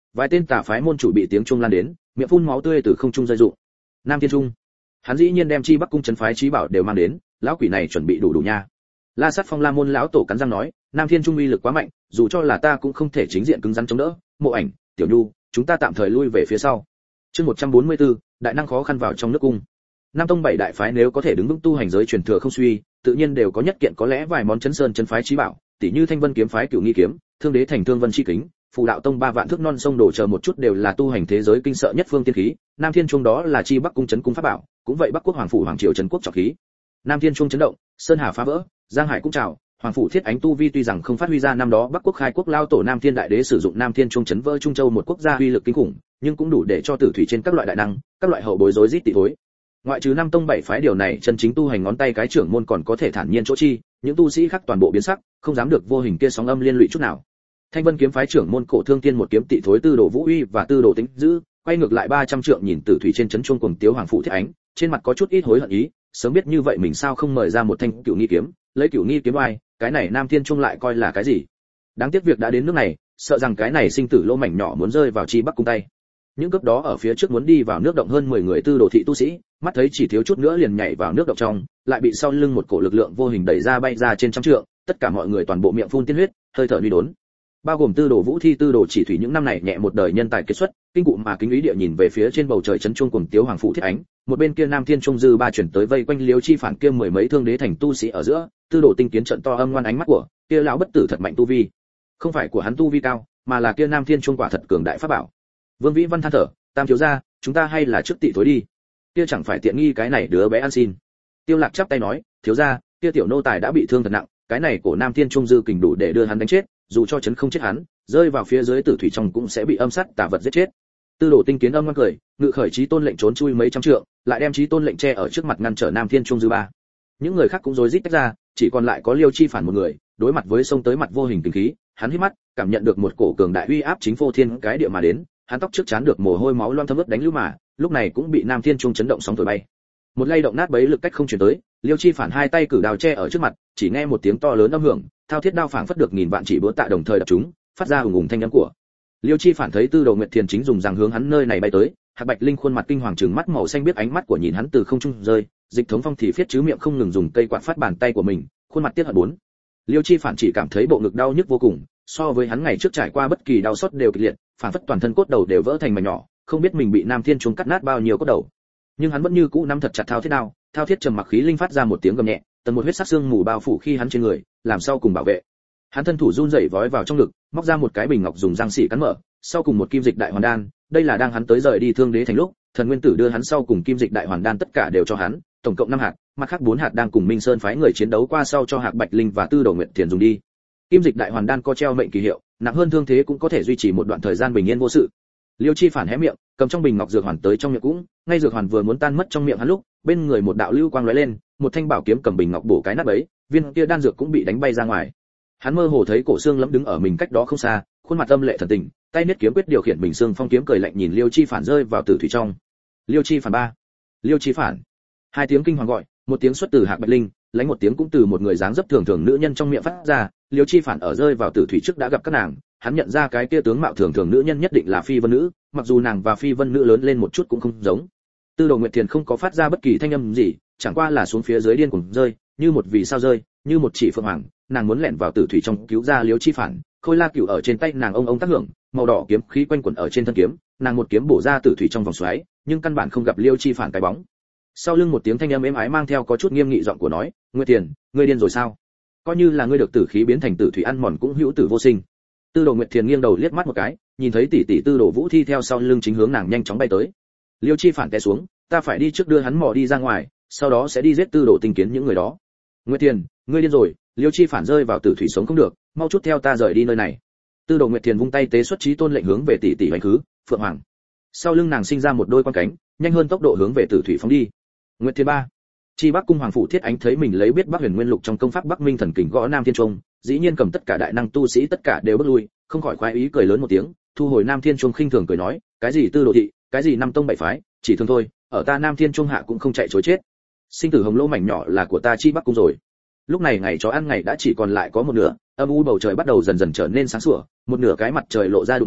Vài tên tà phái môn chủ bị tiếng chuông lan đến, miệng phun máu tươi từ không trung rơi rụng. Nam Thiên Trung, hắn dĩ nhiên đem chi Bắc cung trấn phái trí bảo đều mang đến, lão quỷ này chuẩn bị đủ đủ nha. La Sát Phong La môn lão tổ cắn răng nói, Nam Thiên Trung uy lực quá mạnh, dù cho là ta cũng không thể chính diện cứng rắn chống đỡ. Mộ Ảnh, Tiểu Nhu, chúng ta tạm thời lui về phía sau. Chương một trăm bốn mươi tư, đại năng khó khăn vào trong nước cung. Nam tông bảy đại phái nếu có thể đứng vững tu hành giới truyền thừa không suy, tự nhiên đều có nhất kiện có lẽ vài món chấn sơn chấn phái trí bảo, tỷ như Thanh Vân kiếm phái Cửu Nghi kiếm, Thương Đế thành Thương Vân chi kính, Phù đạo tông ba vạn thước non sông đổ chờ một chút đều là tu hành thế giới kinh sợ nhất phương tiên khí. Nam Thiên Trung đó là chi Bắc cung chấn cung pháp bảo, cũng vậy Bắc quốc hoàng phủ hoàng triều trấn quốc trọng khí. Nam Thiên Trung chấn động, sơn hà phá vỡ, giang hải cũng trào, hoàng phủ thiết ánh tu vi tuy rằng không phát huy ra năm đó Bắc quốc khai quốc lao tổ Nam Thiên đại đế sử dụng Nam Thiên Trung chấn vỡ Trung Châu một quốc gia uy lực kinh khủng, nhưng cũng đủ để cho tử thủy trên các loại đại năng, các loại hậu bối rối rít tị thối. Ngoại trừ năm tông bảy phái điều này chân chính tu hành ngón tay cái trưởng môn còn có thể thản nhiên chỗ chi, những tu sĩ khác toàn bộ biến sắc, không dám được vô hình kia sóng âm liên lụy chút nào. Thanh Vân kiếm phái trưởng môn Cổ Thương Tiên một kiếm tị thối Tư Đồ Vũ Uy và Tư Đồ Tính Dữ, quay ngược lại ba trăm trượng nhìn tử thủy trên chấn chuông cuồng tiếu hoàng phủ thiết ánh, trên mặt có chút ít hối hận ý, sớm biết như vậy mình sao không mời ra một thanh Cửu Nghi kiếm, lấy Cửu Nghi kiếm oai, cái này Nam Thiên Trung lại coi là cái gì? Đáng tiếc việc đã đến nước này, sợ rằng cái này sinh tử lô mảnh nhỏ muốn rơi vào chi Bắc cung tay. Những cấp đó ở phía trước muốn đi vào nước động hơn mười người Tư Đồ thị tu sĩ, mắt thấy chỉ thiếu chút nữa liền nhảy vào nước động trong, lại bị sau lưng một cổ lực lượng vô hình đẩy ra bay ra trên trăm trượng, tất cả mọi người toàn bộ miệng phun tiên huyết, hơi thở uy đốn. Bao gồm Tư Đồ Vũ Thi, Tư Đồ Chỉ Thủy những năm này nhẹ một đời nhân tài kết xuất, kinh cụ mà kính ý địa nhìn về phía trên bầu trời chấn chuông cuồng tiếu hoàng phủ thiết ánh, một bên kia Nam Thiên Trung dư ba chuyển tới vây quanh Liêu Chi Phản kia mười mấy Thương Đế thành tu sĩ ở giữa, Tư Đồ Tinh Kiến trận to âm ngoan ánh mắt của, kia lão bất tử thật mạnh tu vi. Không phải của hắn tu vi cao, mà là kia Nam Thiên Trung quả thật cường đại pháp bảo. Vương Vĩ Văn than thở, Tam thiếu gia, chúng ta hay là trước tị thối đi. Kia chẳng phải tiện nghi cái này đứa bé ăn xin. Tiêu Lạc chắp tay nói, thiếu gia, kia tiểu nô tài đã bị thương thật nặng, cái này cổ Nam Thiên Trung dư kình đủ để đưa hắn đánh chết, dù cho chấn không chết hắn, rơi vào phía dưới tử thủy trong cũng sẽ bị âm sát tà vật giết chết. Tư Đồ Tinh Kiến âm ngoan cười, ngự khởi chí tôn lệnh trốn chui mấy trăm trượng, lại đem chí tôn lệnh che ở trước mặt ngăn trở Nam Thiên Trung dư ba. Những người khác cũng rối rít tách ra, chỉ còn lại có Liêu Chi Phản một người, đối mặt với sông tới mặt vô hình kinh khí, hắn hít mắt, cảm nhận được một cổ cường đại uy áp chính phô thiên cái địa mà đến, hắn tóc trước chán được mồ hôi máu loang thấm ướt đánh lưu mà, lúc này cũng bị Nam Thiên Trung chấn động sóng thổi bay. Một lay động nát bấy lực cách không truyền tới, Liêu Chi Phản hai tay cử đao che ở trước mặt, chỉ nghe một tiếng to lớn âm hưởng, thao thiết đao phảng phất được nghìn vạn chỉ búa tạ đồng thời đập chúng, phát ra ùng ùng thanh âm của. Liêu Chi Phản thấy Tư Đồ Nguyệt Thiền chính dùng rằng hướng hắn nơi này bay tới, Hạc Bạch Linh khuôn mặt kinh hoàng trừng mắt màu xanh biết ánh mắt của nhìn hắn từ không trung rơi, Dịch Thống Phong thì phiết chứ miệng không ngừng dùng cây quạt phát bàn tay của mình, khuôn mặt tiếc hận bốn. Liêu Chi Phản chỉ cảm thấy bộ ngực đau nhức vô cùng, so với hắn ngày trước trải qua bất kỳ đau sót đều kịch liệt, phảng phất toàn thân cốt đầu đều vỡ thành mảnh nhỏ, không biết mình bị Nam Thiên Trung cắt nát bao nhiêu cốt đầu. Nhưng hắn vẫn như cũ nắm thật chặt thao thiết đao, thao thiết trầm mặc khí linh phát ra một tiếng gầm nhẹ, tần một huyết sắc xương mù bao phủ khi hắn trên người, làm sao cùng bảo vệ. Hắn thân thủ run rẩy vói vào trong ngực, móc ra một cái bình ngọc dùng răng xỉ cắn mở, sau cùng một kim dịch đại hoàn đan, đây là đang hắn tới rời đi Thương Đế thành lúc, thần nguyên tử đưa hắn sau cùng kim dịch đại hoàn đan tất cả đều cho hắn, tổng cộng năm hạt, mặt khác bốn hạt đang cùng Minh Sơn phái người chiến đấu qua sau cho Hạc Bạch Linh và Tư Đồ Nguyệt Thiền dùng đi. Kim dịch đại hoàn đan có treo mệnh kỳ hiệu, nặng hơn thương thế cũng có thể duy trì một đoạn thời gian bình yên vô sự. Liêu Chi Phản hé miệng, cầm trong bình ngọc dược hoàn tới trong miệng cũng, ngay dược hoàn vừa muốn tan mất trong miệng hắn lúc, bên người một đạo lưu quang lóe lên, một thanh bảo kiếm cầm bình ngọc bổ cái nát bấy, viên kia đan dược cũng bị đánh bay ra ngoài. Hắn mơ hồ thấy Cổ Xương Lẫm đứng ở mình cách đó không xa, khuôn mặt âm lệ thần tình, tay niết kiếm quyết điều khiển bình xương phong kiếm cười lạnh nhìn Liêu Chi Phản rơi vào tử thủy trong. Liêu Chi Phản ba, Liêu Chi Phản. Hai tiếng kinh hoàng gọi, một tiếng xuất từ Hạc Bạch Linh, lãnh một tiếng cũng từ một người dáng dấp thường thường nữ nhân trong miệng phát ra. Liêu Chi Phản ở rơi vào tử thủy trước đã gặp các nàng, hắn nhận ra cái kia tướng mạo thường thường nữ nhân nhất định là Phi Vân nữ, mặc dù nàng và Phi Vân nữ lớn lên một chút cũng không giống. Tư Đồ Nguyệt Thiền không có phát ra bất kỳ thanh âm gì, chẳng qua là xuống phía dưới điên cuồng rơi, như một vì sao rơi, như một chỉ phượng hoàng, nàng muốn lẻn vào tử thủy trong cứu ra Liêu Chi Phản. Khôi La Cửu ở trên tay nàng ông ông tác hưởng, màu đỏ kiếm khí quanh quẩn ở trên thân kiếm, nàng một kiếm bổ ra tử thủy trong vòng xoáy, nhưng căn bản không gặp Liêu Chi Phản cái bóng. Sau lưng một tiếng thanh âm êm ái mang theo có chút nghiêm nghị giọng của nói, Nguyệt Thiền, ngươi điên rồi sao? Coi như là ngươi được tử khí biến thành tử thủy ăn mòn cũng hữu tử vô sinh. Tư Đồ Nguyệt Thiền nghiêng đầu liếc mắt một cái, nhìn thấy tỷ tỷ Tư Đồ Vũ Thi theo sau lưng chính hướng nàng nhanh chóng bay tới. Liêu Chi Phản té xuống, ta phải đi trước đưa hắn mò đi ra ngoài, sau đó sẽ đi giết Tư Đồ Tinh Kiến những người đó. Nguyệt Thiền, ngươi điên rồi, Liêu Chi Phản rơi vào tử thủy sống không được, mau chút theo ta rời đi nơi này. Tư Đồ Nguyệt Thiền vung tay tế xuất chí tôn lệnh hướng về tỷ tỷ hoành khứ, Phượng Hoàng. Sau lưng nàng sinh ra một đôi quan cánh, nhanh hơn tốc độ hướng về tử thủy phóng đi. Nguyệt Thiền ba. Chi Bắc cung hoàng phủ Thiết Ánh thấy mình lấy biết Bắc Huyền Nguyên Lục trong công pháp Bắc Minh thần kình gõ Nam Thiên Trung, dĩ nhiên cầm tất cả đại năng tu sĩ tất cả đều bước lui, không khỏi khoái ý cười lớn một tiếng, thu hồi Nam Thiên Trung khinh thường cười nói, cái gì Tư Đồ thị, cái gì năm tông bảy phái, chỉ thương thôi, ở ta Nam Thiên Trung hạ cũng không chạy trối chết. Sinh tử hồng lô mảnh nhỏ là của ta Chi Bắc cung rồi. Lúc này ngày chó ăn ngày đã chỉ còn lại có một nửa, âm u bầu trời bắt đầu dần dần trở nên sáng sủa, một nửa cái mặt trời lộ ra đùm mây,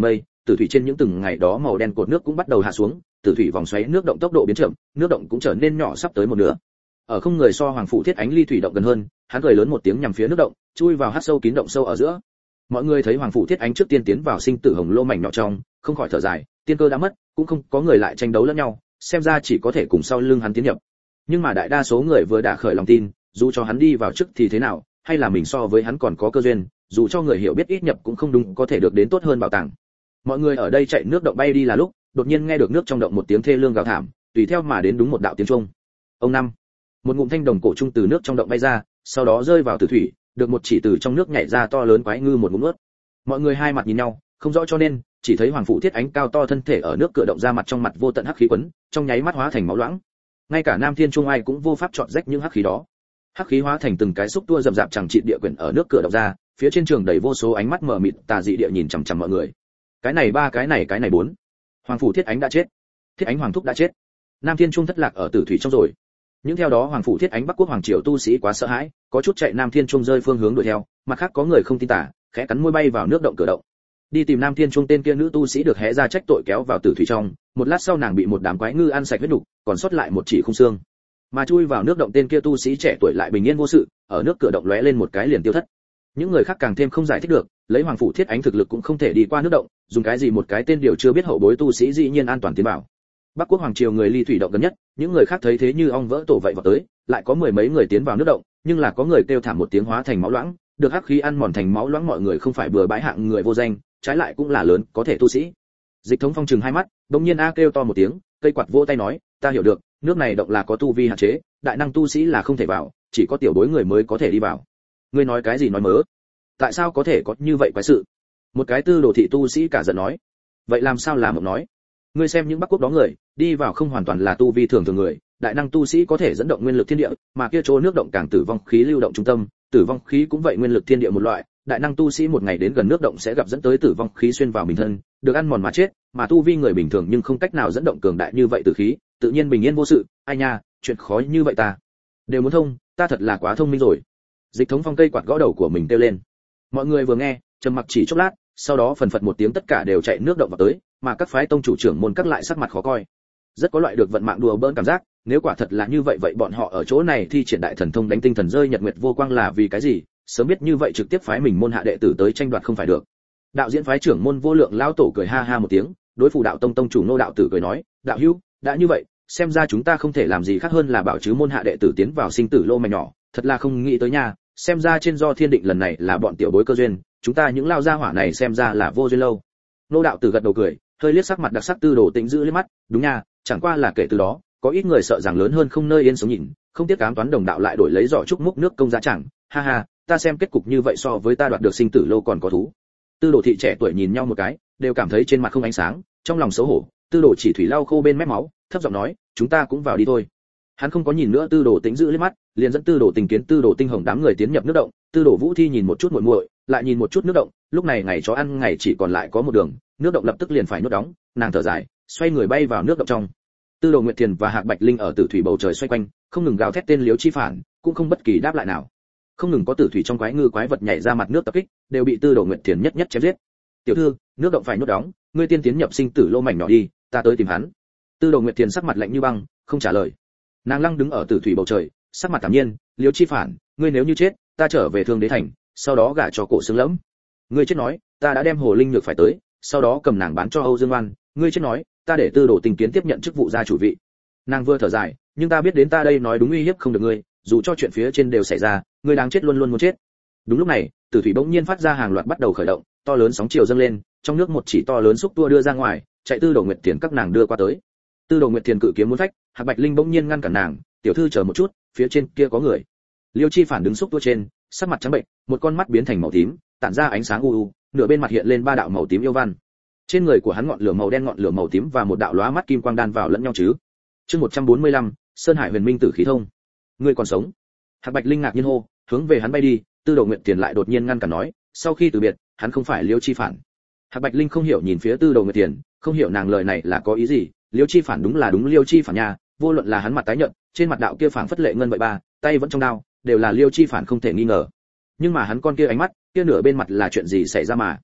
tử thủy trên những từng ngày đó màu đen cột nước cũng bắt đầu hạ xuống, tử thủy vòng xoáy nước động tốc độ biến chậm, nước động cũng trở nên nhỏ sắp tới một nửa. Ở không người so Hoàng Phủ Thiết Ánh ly thủy động gần hơn, hắn cười lớn một tiếng nhằm phía nước động, chui vào hắt sâu kín động sâu ở giữa. Mọi người thấy Hoàng Phủ Thiết Ánh trước tiên tiến vào sinh tử hồng lô mảnh nhỏ trong, không khỏi thở dài, tiên cơ đã mất, cũng không có người lại tranh đấu lẫn nhau, xem ra chỉ có thể cùng sau lưng hắn tiến nhập. Nhưng mà đại đa số người vừa đã khởi lòng tin, dù cho hắn đi vào trước thì thế nào, hay là mình so với hắn còn có cơ duyên, dù cho người hiểu biết ít nhập cũng không đúng có thể được đến tốt hơn bảo tàng. Mọi người ở đây chạy nước động bay đi là lúc, đột nhiên nghe được nước trong động một tiếng thê lương gào thảm, tùy theo mà đến đúng một đạo tiếng trung. Ông năm, một ngụm thanh đồng cổ trung từ nước trong động bay ra, sau đó rơi vào tử thủy, được một chỉ từ trong nước nhảy ra to lớn quái ngư một ngụm nuốt. Mọi người hai mặt nhìn nhau, không rõ cho nên, chỉ thấy Hoàng Phủ Thiết Ánh cao to thân thể ở nước cửa động ra mặt trong mặt vô tận hắc khí quấn, trong nháy mắt hóa thành máu loãng. Ngay cả Nam Thiên Trung Ai cũng vô pháp chọn rách những hắc khí đó. Hắc khí hóa thành từng cái xúc tua rậm rạp chẳng trị địa quyển ở nước cửa động ra, phía trên trường đầy vô số ánh mắt mờ mịt tà dị địa nhìn chằm chằm mọi người. Cái này ba, cái này cái này bốn. Hoàng Phủ Thiết Ánh đã chết. Thiết Ánh Hoàng thúc đã chết. Nam Thiên Trung thất lạc ở tử thủy trong rồi. Những theo đó Hoàng Phủ Thiết Ánh Bắc Quốc hoàng triều tu sĩ quá sợ hãi, có chút chạy Nam Thiên Trung rơi phương hướng đuổi theo, mặt khác có người không tin tả, khẽ cắn môi bay vào nước động cửa động. Đi tìm Nam Thiên Trung tên kia nữ tu sĩ được hé ra trách tội kéo vào tử thủy trong, một lát sau nàng bị một đám quái ngư ăn sạch huyết nục, còn sót lại một chỉ khung xương. Mà chui vào nước động tên kia tu sĩ trẻ tuổi lại bình yên vô sự, ở nước cửa động lóe lên một cái liền tiêu thất. Những người khác càng thêm không giải thích được, lấy Hoàng Phủ Thiết Ánh thực lực cũng không thể đi qua nước động, dùng cái gì một cái tên điều chưa biết hậu bối tu sĩ dĩ nhiên an toàn tiến vào. Bắc Quốc hoàng triều người ly thủy động gần nhất, những người khác thấy thế như ong vỡ tổ vậy vào tới, lại có mười mấy người tiến vào nước động, nhưng là có người kêu thảm một tiếng hóa thành máu loãng, được hắc khí ăn mòn thành máu loãng. Mọi người không phải bừa bãi hạng người vô danh, trái lại cũng là lớn có thể tu sĩ. Dịch Thống Phong trừng hai mắt, bỗng nhiên a kêu to một tiếng, cây quạt vỗ tay nói, ta hiểu được, nước này động là có tu vi hạn chế, đại năng tu sĩ là không thể vào, chỉ có tiểu bối người mới có thể đi vào. Ngươi nói cái gì nói mớ? Tại sao có thể có như vậy quái sự? Một cái tư đồ thị tu sĩ cả giận nói. Vậy làm sao làm mộng nói? Ngươi xem những Bắc Quốc đó người, đi vào không hoàn toàn là tu vi thường thường người, đại năng tu sĩ có thể dẫn động nguyên lực thiên địa, mà kia chỗ nước động càng tử vong khí lưu động trung tâm, tử vong khí cũng vậy nguyên lực thiên địa một loại, đại năng tu sĩ một ngày đến gần nước động sẽ gặp dẫn tới tử vong khí xuyên vào mình thân, được ăn mòn mà chết, mà tu vi người bình thường nhưng không cách nào dẫn động cường đại như vậy tử khí, tự nhiên bình yên vô sự. Ai nha, chuyện khó như vậy ta đều muốn thông, ta thật là quá thông minh rồi. Dịch Thống Phong cây quạt gõ đầu của mình kêu lên. Mọi người vừa nghe, trầm mặc chỉ chốc lát, sau đó phần phật một tiếng tất cả đều chạy nước động vào tới, mà các phái tông chủ trưởng môn các lại sắc mặt khó coi. Rất có loại được vận mạng đùa bỡn cảm giác, nếu quả thật là như vậy vậy bọn họ ở chỗ này thi triển đại thần thông đánh tinh thần rơi nhật nguyệt vô quang là vì cái gì? Sớm biết như vậy trực tiếp phái mình môn hạ đệ tử tới tranh đoạt không phải được. Đạo diễn phái trưởng môn Vô Lượng lão tổ cười ha ha một tiếng, đối phủ đạo tông tông chủ Ngô đạo tử cười nói, đạo hữu, đã như vậy, xem ra chúng ta không thể làm gì khác hơn là bảo chứ môn hạ đệ tử tiến vào sinh tử lô mảnh nhỏ, thật là không nghĩ tới nha, xem ra trên do thiên định lần này là bọn tiểu bối cơ duyên, chúng ta những lao gia hỏa này xem ra là vô duyên lâu. Ngô đạo tử gật đầu cười, hơi liếc sắc mặt đặc sắc Tư Đồ Tĩnh giữ liếc mắt, đúng nha, chẳng qua là kể từ đó, có ít người sợ rằng lớn hơn không nơi yên sống nhìn, không tiếc ám toán đồng đạo lại đổi lấy giỏ trúc múc nước công giá chẳng, ha ha, ta xem kết cục như vậy so với ta đoạt được sinh tử lô còn có thú. Tư Đồ thị trẻ tuổi nhìn nhau một cái, đều cảm thấy trên mặt không ánh sáng, trong lòng xấu hổ. Tư Đồ chỉ thủy lau khô bên mép máu, thấp giọng nói, chúng ta cũng vào đi thôi. Hắn không có nhìn nữa Tư Đồ Tĩnh giữ liếc mắt, liền dẫn Tư Đồ Tình Kiến, Tư Đồ Tinh Hồng đám người tiến nhập nước động. Tư Đồ Vũ Thi nhìn một chút muội muội, lại nhìn một chút nước động, lúc này ngày chó ăn ngày chỉ còn lại có một đường, nước động lập tức liền phải nuốt đóng, nàng thở dài, xoay người bay vào nước động trong. Tư Đồ Nguyệt Thiền và Hạc Bạch Linh ở tử thủy bầu trời xoay quanh, không ngừng gào thét tên Liếu Chi Phản, cũng không bất kỳ đáp lại nào. Không ngừng có tử thủy trong quái ngư quái vật nhảy ra mặt nước tập kích, đều bị Tư Đồ Nguyệt Thiền nhất nhất chém giết. Tiểu thư, nước động phải nuốt đóng, ngươi tiên tiến nhập sinh tử lô mảnh nhỏ đi, ta tới tìm hắn. Tư Đồ Nguyệt Thiền sắc mặt lạnh như băng, không trả lời. Nàng lăng đứng ở tử thủy bầu trời, sắc mặt thản nhiên, Liếu Chi Phản, ngươi nếu như chết, ta trở về Thương Đế thành, sau đó gả cho Cổ Xương Lẫm. Ngươi chết nói, ta đã đem Hồ Linh Nhược phải tới, sau đó cầm nàng bán cho Âu Dương Oan. Ngươi chết nói, ta để Tư Đồ Tình Kiến tiếp nhận chức vụ gia chủ vị. Nàng vừa thở dài, nhưng ta biết đến ta đây nói đúng uy hiếp không được ngươi, dù cho chuyện phía trên đều xảy ra, ngươi đáng chết luôn luôn muốn chết. Đúng lúc này, tử thủy bỗng nhiên phát ra hàng loạt bắt đầu khởi động, to lớn sóng chiều dâng lên, trong nước một chỉ to lớn xúc tua đưa ra ngoài, chạy Tư Đồ Nguyệt Thiền các nàng đưa qua tới. Tư Đồ Nguyệt Thiền cự kiếm muốn phách, Hạc Bạch Linh bỗng nhiên ngăn cản nàng, tiểu thư chờ một chút, phía trên kia có người. Liêu Chi Phản đứng xúc tua trên, sắc mặt trắng bệnh, một con mắt biến thành màu tím, tản ra ánh sáng u u, nửa bên mặt hiện lên ba đạo màu tím yêu văn. Trên người của hắn ngọn lửa màu đen ngọn lửa màu tím và một đạo lóa mắt kim quang đan vào lẫn nhau chứ. Chương một trăm bốn mươi lăm, Sơn Hải Huyền Minh Tử khí thông. Ngươi còn sống? Hạc Bạch Linh ngạc nhiên hô, hướng về hắn bay đi. Tư Đồ Nguyệt Thiền lại đột nhiên ngăn cản nói, sau khi từ biệt, hắn không phải Liêu Chi Phản. Hạc Bạch Linh không hiểu nhìn phía Tư Đồ Nguyệt Thiền, không hiểu nàng lời này là có ý gì. Liêu Chi Phản đúng là đúng Liêu Chi Phản nha, vô luận là hắn mặt tái nhợt, trên mặt đạo kia phảng phất lệ ngân vậy ba, tay vẫn trong đao, đều là Liêu Chi Phản không thể nghi ngờ. Nhưng mà hắn con kia ánh mắt, kia nửa bên mặt là chuyện gì xảy ra mà?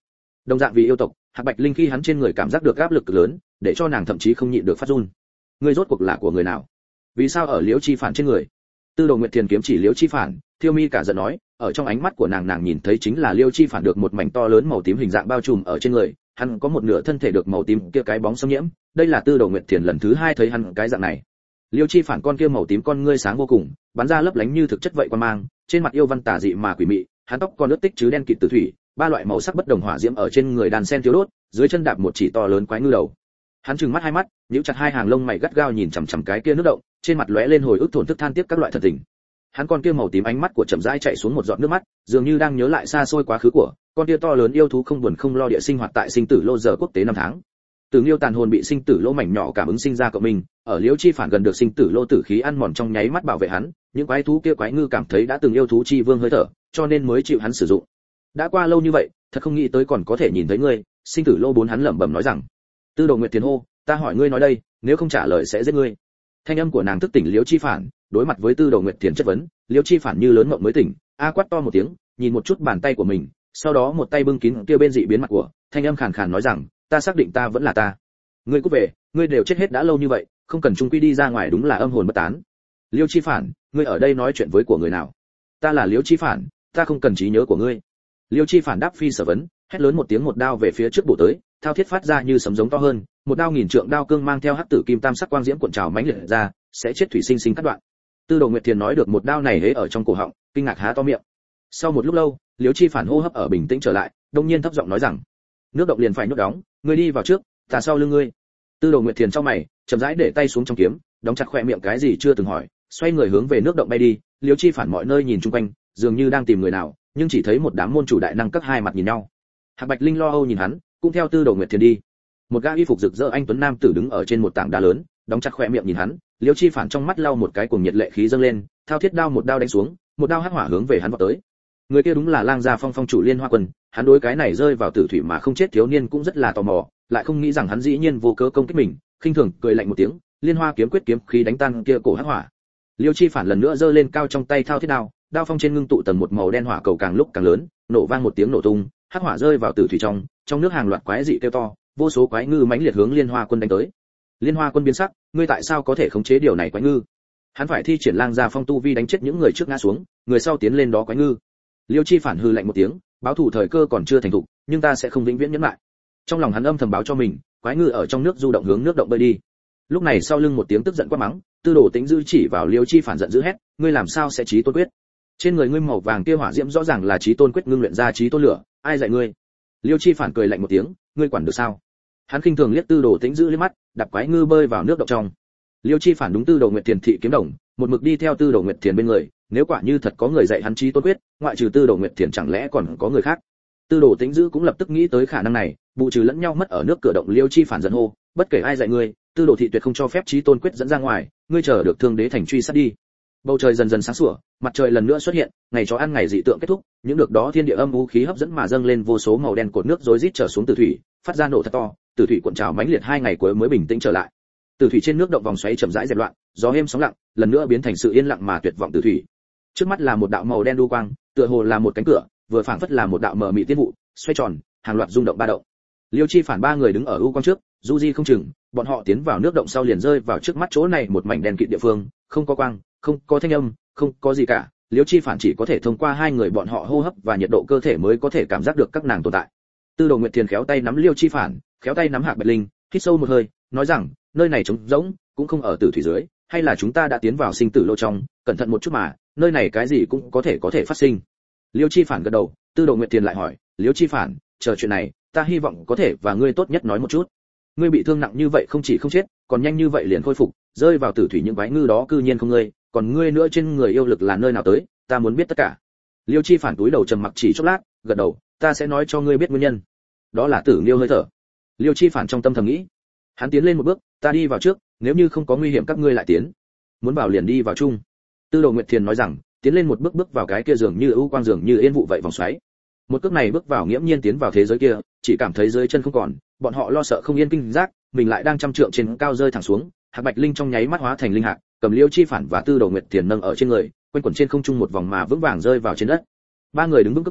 Đồng dạng vì yêu tộc, Hạc Bạch Linh khi hắn trên người cảm giác được áp lực lớn, để cho nàng thậm chí không nhịn được phát run. Ngươi rốt cuộc là của người nào? Vì sao ở Liễu Chi Phản trên người? Tư Đồ Nguyệt Thiền kiếm chỉ Liễu Chi Phản, Thiêu Mi cả giận nói, ở trong ánh mắt của nàng nàng nhìn thấy chính là Liễu Chi Phản được một mảnh to lớn màu tím hình dạng bao trùm ở trên người, hắn có một nửa thân thể được màu tím kia cái bóng xâm nhiễm, đây là Tư Đồ Nguyệt Thiền lần thứ hai thấy hắn cái dạng này. Liễu Chi Phản con kia màu tím con ngươi sáng vô cùng, bắn ra lấp lánh như thực chất vậy quan mang, trên mặt yêu văn tà dị mà quỷ mị, hắn tóc còn ướt tích chứ đen kịt tử thủy, ba loại màu sắc bất đồng hỏa diễm ở trên người đàn sen thiếu đốt, dưới chân đạp một chỉ to lớn quái ngư đầu. Hắn trừng mắt hai mắt, nhíu chặt hai hàng lông mày gắt gao nhìn chằm chằm cái kia nước động, trên mặt lóe lên hồi ức thổn thức than tiếc các loại thần tình. Hắn con kia màu tím ánh mắt của chậm rãi chạy xuống một giọt nước mắt, dường như đang nhớ lại xa xôi quá khứ của con kia to lớn yêu thú không buồn không lo địa sinh hoạt tại sinh tử lô giờ quốc tế năm tháng. Từ Nghiêu tàn hồn bị sinh tử lô mảnh nhỏ cảm ứng sinh ra cộng mình, ở Liễu Chi Phản gần được sinh tử lô tử khí ăn mòn trong nháy mắt bảo vệ hắn, những quái thú kia quái ngư cảm thấy đã từng yêu thú chi vương hơi thở, cho nên mới chịu hắn sử dụng. Đã qua lâu như vậy, thật không nghĩ tới còn có thể nhìn thấy ngươi. Sinh tử lô bốn hắn lẩm bẩm nói rằng. Tư Đồ Nguyệt Thiền hô, ta hỏi ngươi nói đây, nếu không trả lời sẽ giết ngươi. Thanh âm của nàng thức tỉnh Liễu Chi Phản, đối mặt với Tư Đồ Nguyệt Thiền chất vấn, Liễu Chi Phản như lớn mộng mới tỉnh, a quát to một tiếng, nhìn một chút bàn tay của mình, sau đó một tay bưng kín kia bên dị biến mặt của, thanh âm khàn khàn nói rằng, ta xác định ta vẫn là ta. Ngươi cút về, ngươi đều chết hết đã lâu như vậy, không cần chung quy đi ra ngoài đúng là âm hồn bất tán. Liễu Chi Phản, ngươi ở đây nói chuyện với của người nào? Ta là Liễu Chi Phản, ta không cần trí nhớ của ngươi. Liễu Chi Phản đáp phi sở vấn, hét lớn một tiếng một đao về phía trước bổ tới, thao thiết phát ra như sấm giống to hơn, một đao nghìn trượng đao cương mang theo hắc tử kim tam sắc quang diễm cuộn trào mãnh liệt ra, sẽ chết thủy sinh sinh cắt đoạn. Tư Đồ Nguyệt Thiền nói được một đao này hễ ở trong cổ họng, kinh ngạc há to miệng. Sau một lúc lâu, Liễu Chi Phản hô hấp ở bình tĩnh trở lại, đông nhiên thấp giọng nói rằng, nước động liền phải nhốt đóng, ngươi đi vào trước, ta sau lưng ngươi. Tư Đồ Nguyệt Thiền trong mày, chậm rãi để tay xuống trong kiếm, đóng chặt khóe miệng cái gì chưa từng hỏi, xoay người hướng về nước động bay đi. Liễu Chi Phản mọi nơi nhìn chung quanh, dường như đang tìm người nào, nhưng chỉ thấy một đám môn chủ đại năng các hai mặt nhìn nhau. Hạc Bạch Linh lo âu nhìn hắn, cũng theo Tư Đồ Nguyệt Thiền đi. Một gã y phục rực rỡ anh tuấn nam tử đứng ở trên một tảng đá lớn, đóng chặt khóe miệng nhìn hắn. Liễu Chi Phản trong mắt lau một cái cuồng nhiệt lệ khí dâng lên, thao thiết đao một đao đánh xuống, một đao hắc hỏa hướng về hắn vọt tới. Người kia đúng là Lang Gia Phong phong chủ Liên Hoa Quân, hắn đối cái này rơi vào tử thủy mà không chết thiếu niên cũng rất là tò mò, lại không nghĩ rằng hắn dĩ nhiên vô cớ công kích mình, khinh thường cười lạnh một tiếng, Liên Hoa kiếm quyết kiếm khí đánh tan kia cổ hắc hỏa. Liễu Chi Phản lần nữa giơ lên cao trong tay thao thiết đao, đao phong trên ngưng tụ tầng một màu đen hỏa cầu càng lúc càng lớn, nổ vang một tiếng nổ tung, hắc hỏa rơi vào tử thủy trong, trong nước hàng loạt quái dị kêu to, vô số quái ngư mãnh liệt hướng Liên Hoa Quân đánh tới. Liên Hoa Quân biến sắc, ngươi tại sao có thể khống chế điều này quái ngư? Hắn phải thi triển Lang Gia Phong tu vi đánh chết những người trước ngã xuống, người sau tiến lên đó quái ngư. Liêu Chi Phản hừ lạnh một tiếng, báo thủ thời cơ còn chưa thành thục, nhưng ta sẽ không vĩnh viễn nhẫn lại. Trong lòng hắn âm thầm báo cho mình, quái ngư ở trong nước du động hướng nước động bơi đi. Lúc này sau lưng một tiếng tức giận quát mắng, Tư Đồ Tĩnh dư chỉ vào Liêu Chi Phản giận dữ hét, ngươi làm sao sẽ chí tôn quyết? Trên người ngươi màu vàng kia hỏa diễm rõ ràng là chí tôn quyết ngưng luyện ra chí tôn lửa, ai dạy ngươi? Liêu Chi Phản cười lạnh một tiếng, ngươi quản được sao? Hắn khinh thường liếc Tư Đồ Tĩnh dư liếc mắt, đạp quái ngư bơi vào nước động trong. Liêu Chi Phản đúng Tư Đồ Nguyệt Thiền thị kiếm đồng, một mực đi theo Tư Đồ Nguyệt Thiền bên người, nếu quả như thật có người dạy hắn chí tôn quyết, ngoại trừ Tư Đồ Nguyệt Thiền chẳng lẽ còn có người khác? Tư Đồ Tĩnh dư cũng lập tức nghĩ tới khả năng này, bù trừ lẫn nhau mất ở nước cửa động. Liêu Chi Phản giận hô, bất kể ai dạy ngươi, Tư Đồ thị tuyệt không cho phép chí tôn quyết dẫn ra ngoài, ngươi chờ được Thương Đế thành truy sát đi. Bầu trời dần dần sáng sủa, mặt trời lần nữa xuất hiện, ngày chó ăn ngày dị tượng kết thúc, những được đó thiên địa âm u khí hấp dẫn mà dâng lên vô số màu đen cột nước rối rít trở xuống từ thủy, phát ra nổ thật to, từ thủy cuộn trào mãnh liệt hai ngày cuối mới bình tĩnh trở lại. Từ thủy trên nước động vòng xoáy chậm rãi dẹp loạn, gió êm sóng lặng, lần nữa biến thành sự yên lặng mà tuyệt vọng từ thủy. Trước mắt là một đạo màu đen đu quang, tựa hồ là một cánh cửa, vừa phảng phất là một đạo mờ mị tiên vụ, xoay tròn, hàng loạt rung động ba động. Liêu Chi Phản ba người đứng ở u quang trước, du di không chừng, bọn họ tiến vào nước động sau liền rơi vào trước mắt chỗ này một mảnh đen kịt địa phương, không có quang, không có thanh âm, không có gì cả. Liêu Chi Phản chỉ có thể thông qua hai người bọn họ hô hấp và nhiệt độ cơ thể mới có thể cảm giác được các nàng tồn tại. Tư Đồ Nguyệt Thiền khéo tay nắm Liêu Chi Phản, khéo tay nắm Hạc Bạch Linh, hít sâu một hơi, nói rằng, nơi này trống rỗng, cũng không ở tử thủy dưới, hay là chúng ta đã tiến vào sinh tử lô trong, cẩn thận một chút mà, nơi này cái gì cũng có thể có thể phát sinh. Liêu Chi Phản gật đầu. Tư Đồ Nguyệt Thiền lại hỏi, Liêu Chi Phản, chờ chuyện này, ta hy vọng có thể và ngươi tốt nhất nói một chút. Ngươi bị thương nặng như vậy không chỉ không chết, còn nhanh như vậy liền khôi phục, rơi vào tử thủy những quái ngư đó cư nhiên không ngươi, còn ngươi nữa trên người yêu lực là nơi nào tới, ta muốn biết tất cả. Liêu Chi Phản túi đầu trầm mặc chỉ chốc lát, gật đầu, ta sẽ nói cho ngươi biết nguyên nhân. Đó là tử Liêu hơi thở. Liêu Chi Phản trong tâm thầm nghĩ. Hắn tiến lên một bước, ta đi vào trước, nếu như không có nguy hiểm các ngươi lại tiến. Muốn vào liền đi vào chung. Tư Đồ Nguyệt Thiền nói rằng, tiến lên một bước bước vào cái kia dường như ưu quang dường như yên vụ vậy vòng xoáy. Một cước này bước vào nghiễm nhiên tiến vào thế giới kia, chỉ cảm thấy dưới chân không còn, bọn họ lo sợ không yên kinh giác, mình lại đang trăm trượng trên cao rơi thẳng xuống. Hạc Bạch Linh trong nháy mắt hóa thành linh hạc, cầm Liêu Chi Phản và Tư Đồ Nguyệt Thiền nâng ở trên người, quanh quẩn trên không trung một vòng mà vững vàng rơi vào trên đất. Ba người đứng vững cước bộ,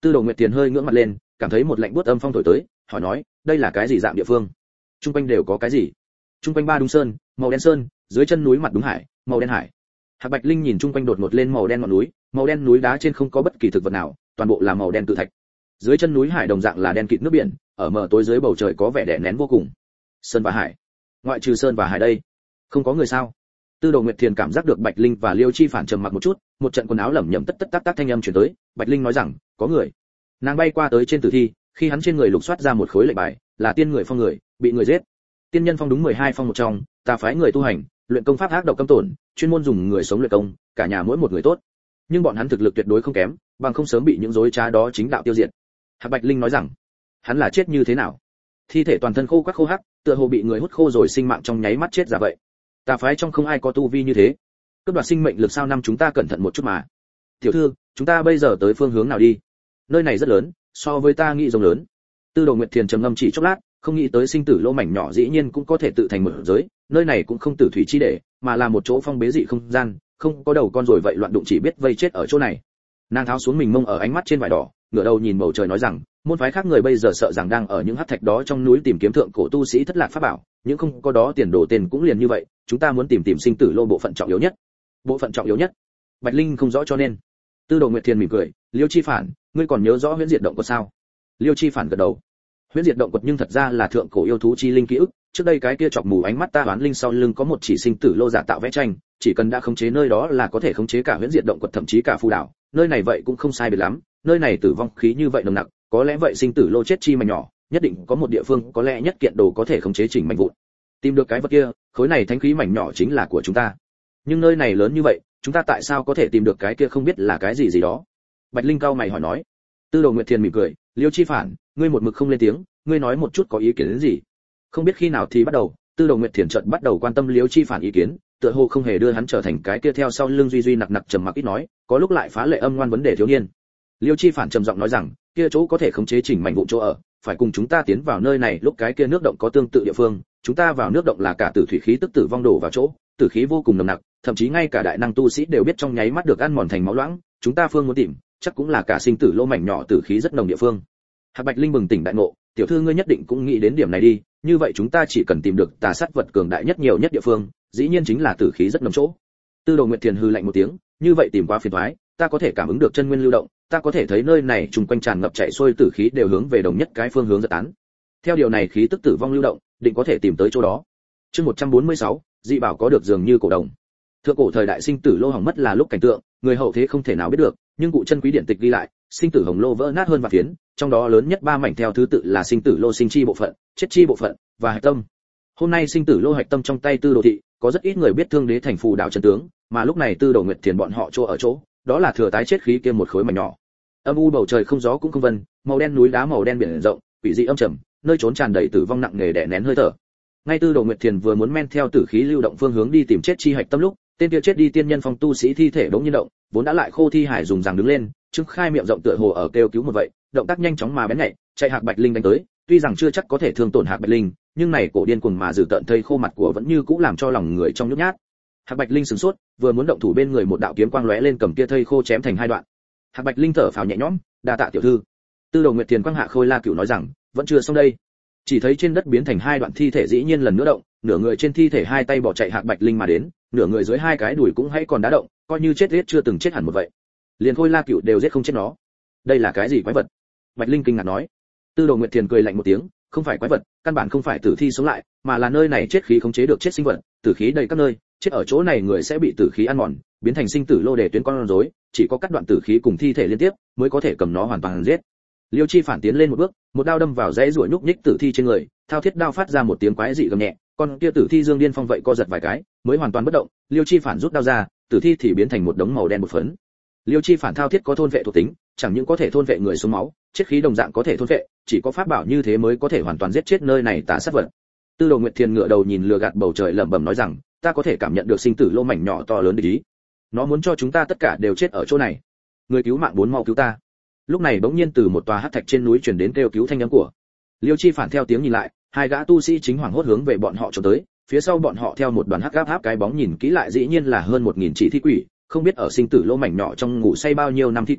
Tư Đồ Nguyệt Tiền hơi ngưỡng mặt lên, cảm thấy một lạnh buốt âm phong thổi tới, hỏi nói, đây là cái gì dạng địa phương? Trung quanh đều có cái gì? Trung quanh ba đúng sơn, màu đen sơn, dưới chân núi mặt đúng hải, màu đen hải. Hạc Bạch Linh nhìn trung quanh đột ngột lên màu đen ngọn núi, màu đen núi đá trên không có bất kỳ thực vật nào, toàn bộ là màu đen tự thạch. Dưới chân núi hải đồng dạng là đen kịt nước biển, ở mờ tối dưới bầu trời có vẻ đè nén vô cùng. Sơn và hải. Ngoại trừ sơn và hải đây, không có người sao? Tư Đồ Nguyệt Thiền cảm giác được Bạch Linh và Liêu Chi Phản trầm mặc một chút, một trận quần áo lẩm nhẩm tất tất tác tác thanh âm truyền tới, Bạch Linh nói rằng, có người. Nàng bay qua tới trên tử thi, khi hắn trên người lục soát ra một khối lệnh bài, là tiên người phong người, bị người giết. Tiên nhân phong đúng mười hai phong một trong, ta phái người tu hành, luyện công pháp ác độc cấm tổn, chuyên môn dùng người sống luyện công, cả nhà mỗi một người tốt. Nhưng bọn hắn thực lực tuyệt đối không kém, bằng không sớm bị những dối trá đó chính đạo tiêu diệt. Hạc Bạch Linh nói rằng, hắn là chết như thế nào? Thi thể toàn thân khô quắc khô hắc, tựa hồ bị người hút khô rồi sinh mạng trong nháy mắt chết ra vậy. Ta phái trong không ai có tu vi như thế. Cướp đoạt sinh mệnh lực sao năm chúng ta cẩn thận một chút mà. Tiểu thư, chúng ta bây giờ tới phương hướng nào đi? Nơi này rất lớn, so với ta nghĩ rộng lớn. Tư Đồ Nguyệt Thiền trầm ngâm chỉ chốc lát, không nghĩ tới sinh tử lô mảnh nhỏ dĩ nhiên cũng có thể tự thành một giới, nơi này cũng không tử thủy chi để, mà là một chỗ phong bế dị không gian, không có đầu con rồi vậy loạn đụng chỉ biết vây chết ở chỗ này. Nàng tháo xuống mình mông ở ánh mắt trên vải đỏ, ngửa đầu nhìn bầu trời nói rằng, môn phái khác người bây giờ sợ rằng đang ở những hắc thạch đó trong núi tìm kiếm thượng cổ tu sĩ thất lạc pháp bảo, những không có đó tiền đồ tên cũng liền như vậy, chúng ta muốn tìm tìm sinh tử lô bộ phận trọng yếu nhất. Bộ phận trọng yếu nhất? Bạch Linh không rõ cho nên. Tư Đồ Nguyệt Thiền mỉm cười, Liêu Chi Phản, ngươi còn nhớ rõ huyễn diệt động quật sao? Liêu Chi Phản gật đầu. Huyễn diệt động quật nhưng thật ra là thượng cổ yêu thú chi linh ký ức, trước đây cái kia chọc mù ánh mắt ta đoán linh sau lưng có một chỉ sinh tử lô giả tạo vẽ tranh, chỉ cần đã khống chế nơi đó là có thể khống chế cả huyễn diệt động quật thậm chí cả phù đảo, nơi này vậy cũng không sai biệt lắm, nơi này tử vong khí như vậy nồng nặc, có lẽ vậy sinh tử lô chết chi mảnh nhỏ, nhất định có một địa phương có lẽ nhất kiện đồ có thể khống chế chỉnh mảnh vụn. Tìm được cái vật kia, khối này thánh khí mảnh nhỏ chính là của chúng ta. Nhưng nơi này lớn như vậy, chúng ta tại sao có thể tìm được cái kia không biết là cái gì gì đó? Bạch Linh cao mày hỏi nói. Tư Đồ Nguyệt Thiền mỉm cười, Liêu Chi Phản, ngươi một mực không lên tiếng, ngươi nói một chút có ý kiến đến gì? Không biết khi nào thì bắt đầu, Tư Đồ Nguyệt Thiền chợt bắt đầu quan tâm Liêu Chi Phản ý kiến, tựa hồ không hề đưa hắn trở thành cái kia theo sau lưng duy duy nặc nặc trầm mặc ít nói, có lúc lại phá lệ âm ngoan vấn đề thiếu niên. Liêu Chi Phản trầm giọng nói rằng, kia chỗ có thể khống chế chỉnh mảnh vụn chỗ ở, phải cùng chúng ta tiến vào nơi này, lúc cái kia nước động có tương tự địa phương, chúng ta vào nước động là cả tử thủy khí tức tử vong đổ vào chỗ, tử khí vô cùng nồng nặc, thậm chí ngay cả đại năng tu sĩ đều biết trong nháy mắt được ăn mòn thành máu loãng, chúng ta phương muốn tìm, chắc cũng là cả sinh tử lô mảnh nhỏ tử khí rất nồng địa phương. Hạc Bạch Linh bừng tỉnh đại ngộ, tiểu thư ngươi nhất định cũng nghĩ đến điểm này đi, như vậy chúng ta chỉ cần tìm được tà sát vật cường đại nhất nhiều nhất địa phương, dĩ nhiên chính là tử khí rất nồng chỗ. Tư Đồ Nguyệt Thiền hừ lạnh một tiếng, như vậy tìm qua phiền toái, ta có thể cảm ứng được chân nguyên lưu động, ta có thể thấy nơi này trùng quanh tràn ngập chạy xuôi tử khí đều hướng về đồng nhất cái phương hướng giật tán. Theo điều này khí tức tử vong lưu động, định có thể tìm tới chỗ đó. Chương một trăm bốn mươi sáu, dị bảo có được dường như cổ đồng. Thượng cổ thời đại sinh tử lô hỏng mất là lúc cảnh tượng, người hậu thế không thể nào biết được, nhưng cụ chân quý điển tịch ghi lại, sinh tử hồng lô vỡ nát hơn vạn phiến, trong đó lớn nhất ba mảnh theo thứ tự là sinh tử lô sinh chi bộ phận, chết chi bộ phận và hạch tâm. Hôm nay sinh tử lô hạch tâm trong tay Tư Đồ thị, có rất ít người biết thương đế thành phù đạo chân tướng, mà lúc này Tư Đồ Nguyệt Thiền bọn họ chỗ ở chỗ, đó là thừa tái chết khí kia một khối mảnh nhỏ. Âm u bầu trời không gió cũng không vân, màu đen núi đá màu đen biển rộng, quỷ dị âm trầm, nơi trốn tràn đầy tử vong nặng nề đè nén hơi thở. Ngay Tư Đồ Nguyệt Thiền vừa muốn men theo tử khí lưu động phương hướng đi tìm chết chi hạch tâm lúc, tên kia chết đi tiên nhân phong tu sĩ thi thể đống nhiên động, vốn đã lại khô thi hải dùng rằng đứng lên, trưng khai miệng rộng tựa hồ ở kêu cứu một vậy, động tác nhanh chóng mà bén nhạy, chạy Hạc Bạch Linh đánh tới, tuy rằng chưa chắc có thể thương tổn Hạc Bạch Linh, nhưng này cổ điên cuồng mà dữ tợn thây khô mặt của vẫn như cũ làm cho lòng người trong nhút nhát. Hạc Bạch Linh sửng sốt, vừa muốn động thủ bên người một đạo kiếm quang lóe lên cầm kia thây khô chém thành hai đoạn. Hạc Bạch Linh thở phào nhẹ nhõm, đa tạ tiểu thư. Tư Đồ Nguyệt Thiền quang hạ khôi la cửu nói rằng, vẫn chưa xong đây. Chỉ thấy trên đất biến thành hai đoạn thi thể dĩ nhiên lần nữa động, nửa người trên thi thể hai tay bỏ chạy Hạc Bạch Linh mà đến, nửa người dưới hai cái đùi cũng hãy còn đá động, coi như chết giết chưa từng chết hẳn một vậy. Liền khôi la cửu đều giết không chết nó. Đây là cái gì quái vật? Bạch Linh kinh ngạc nói. Tư Đồ Nguyệt Thiền cười lạnh một tiếng, không phải quái vật, căn bản không phải tử thi sống lại, mà là nơi này chết khí khống chế được chết sinh vật, tử khí đầy các nơi, chết ở chỗ này người sẽ bị tử khí ăn mòn, biến thành sinh tử lô để tuyến con rối, chỉ có cắt đoạn tử khí cùng thi thể liên tiếp mới có thể cầm nó hoàn toàn giết. Liêu Chi Phản tiến lên một bước, một đao đâm vào rẽ ruổi nhúc nhích tử thi trên người, thao thiết đao phát ra một tiếng quái dị gầm nhẹ, con kia tử thi Dương Điên Phong vậy co giật vài cái, mới hoàn toàn bất động. Liêu Chi Phản rút đao ra, tử thi thì biến thành một đống màu đen một phấn. Liêu Chi Phản thao thiết có thôn vệ thuộc tính, chẳng những có thể thôn vệ người sống máu, chết khí đồng dạng có thể thôn vệ, chỉ có pháp bảo như thế mới có thể hoàn toàn giết chết nơi này tà sát vật. Tư Đồ Nguyệt Thiền ngửa đầu nhìn lừa gạt bầu trời lẩm bẩm nói rằng, ta có thể cảm nhận được sinh tử lô mảnh nhỏ to lớn địch ý. Nó muốn cho chúng ta tất cả đều chết ở chỗ này. Người cứu mạng bốn mau cứu ta. Lúc này bỗng nhiên từ một tòa hắc thạch trên núi truyền đến kêu cứu thanh âm của. Liêu Chi Phản theo tiếng nhìn lại, hai gã tu sĩ chính hoảng hốt hướng về bọn họ trốn tới, phía sau bọn họ theo một đoàn hắc áp áp cái bóng nhìn kỹ lại dĩ nhiên là hơn một nghìn chỉ thi quỷ, không biết ở sinh tử lô mảnh nhỏ trong ngủ say bao nhiêu năm thi quỷ,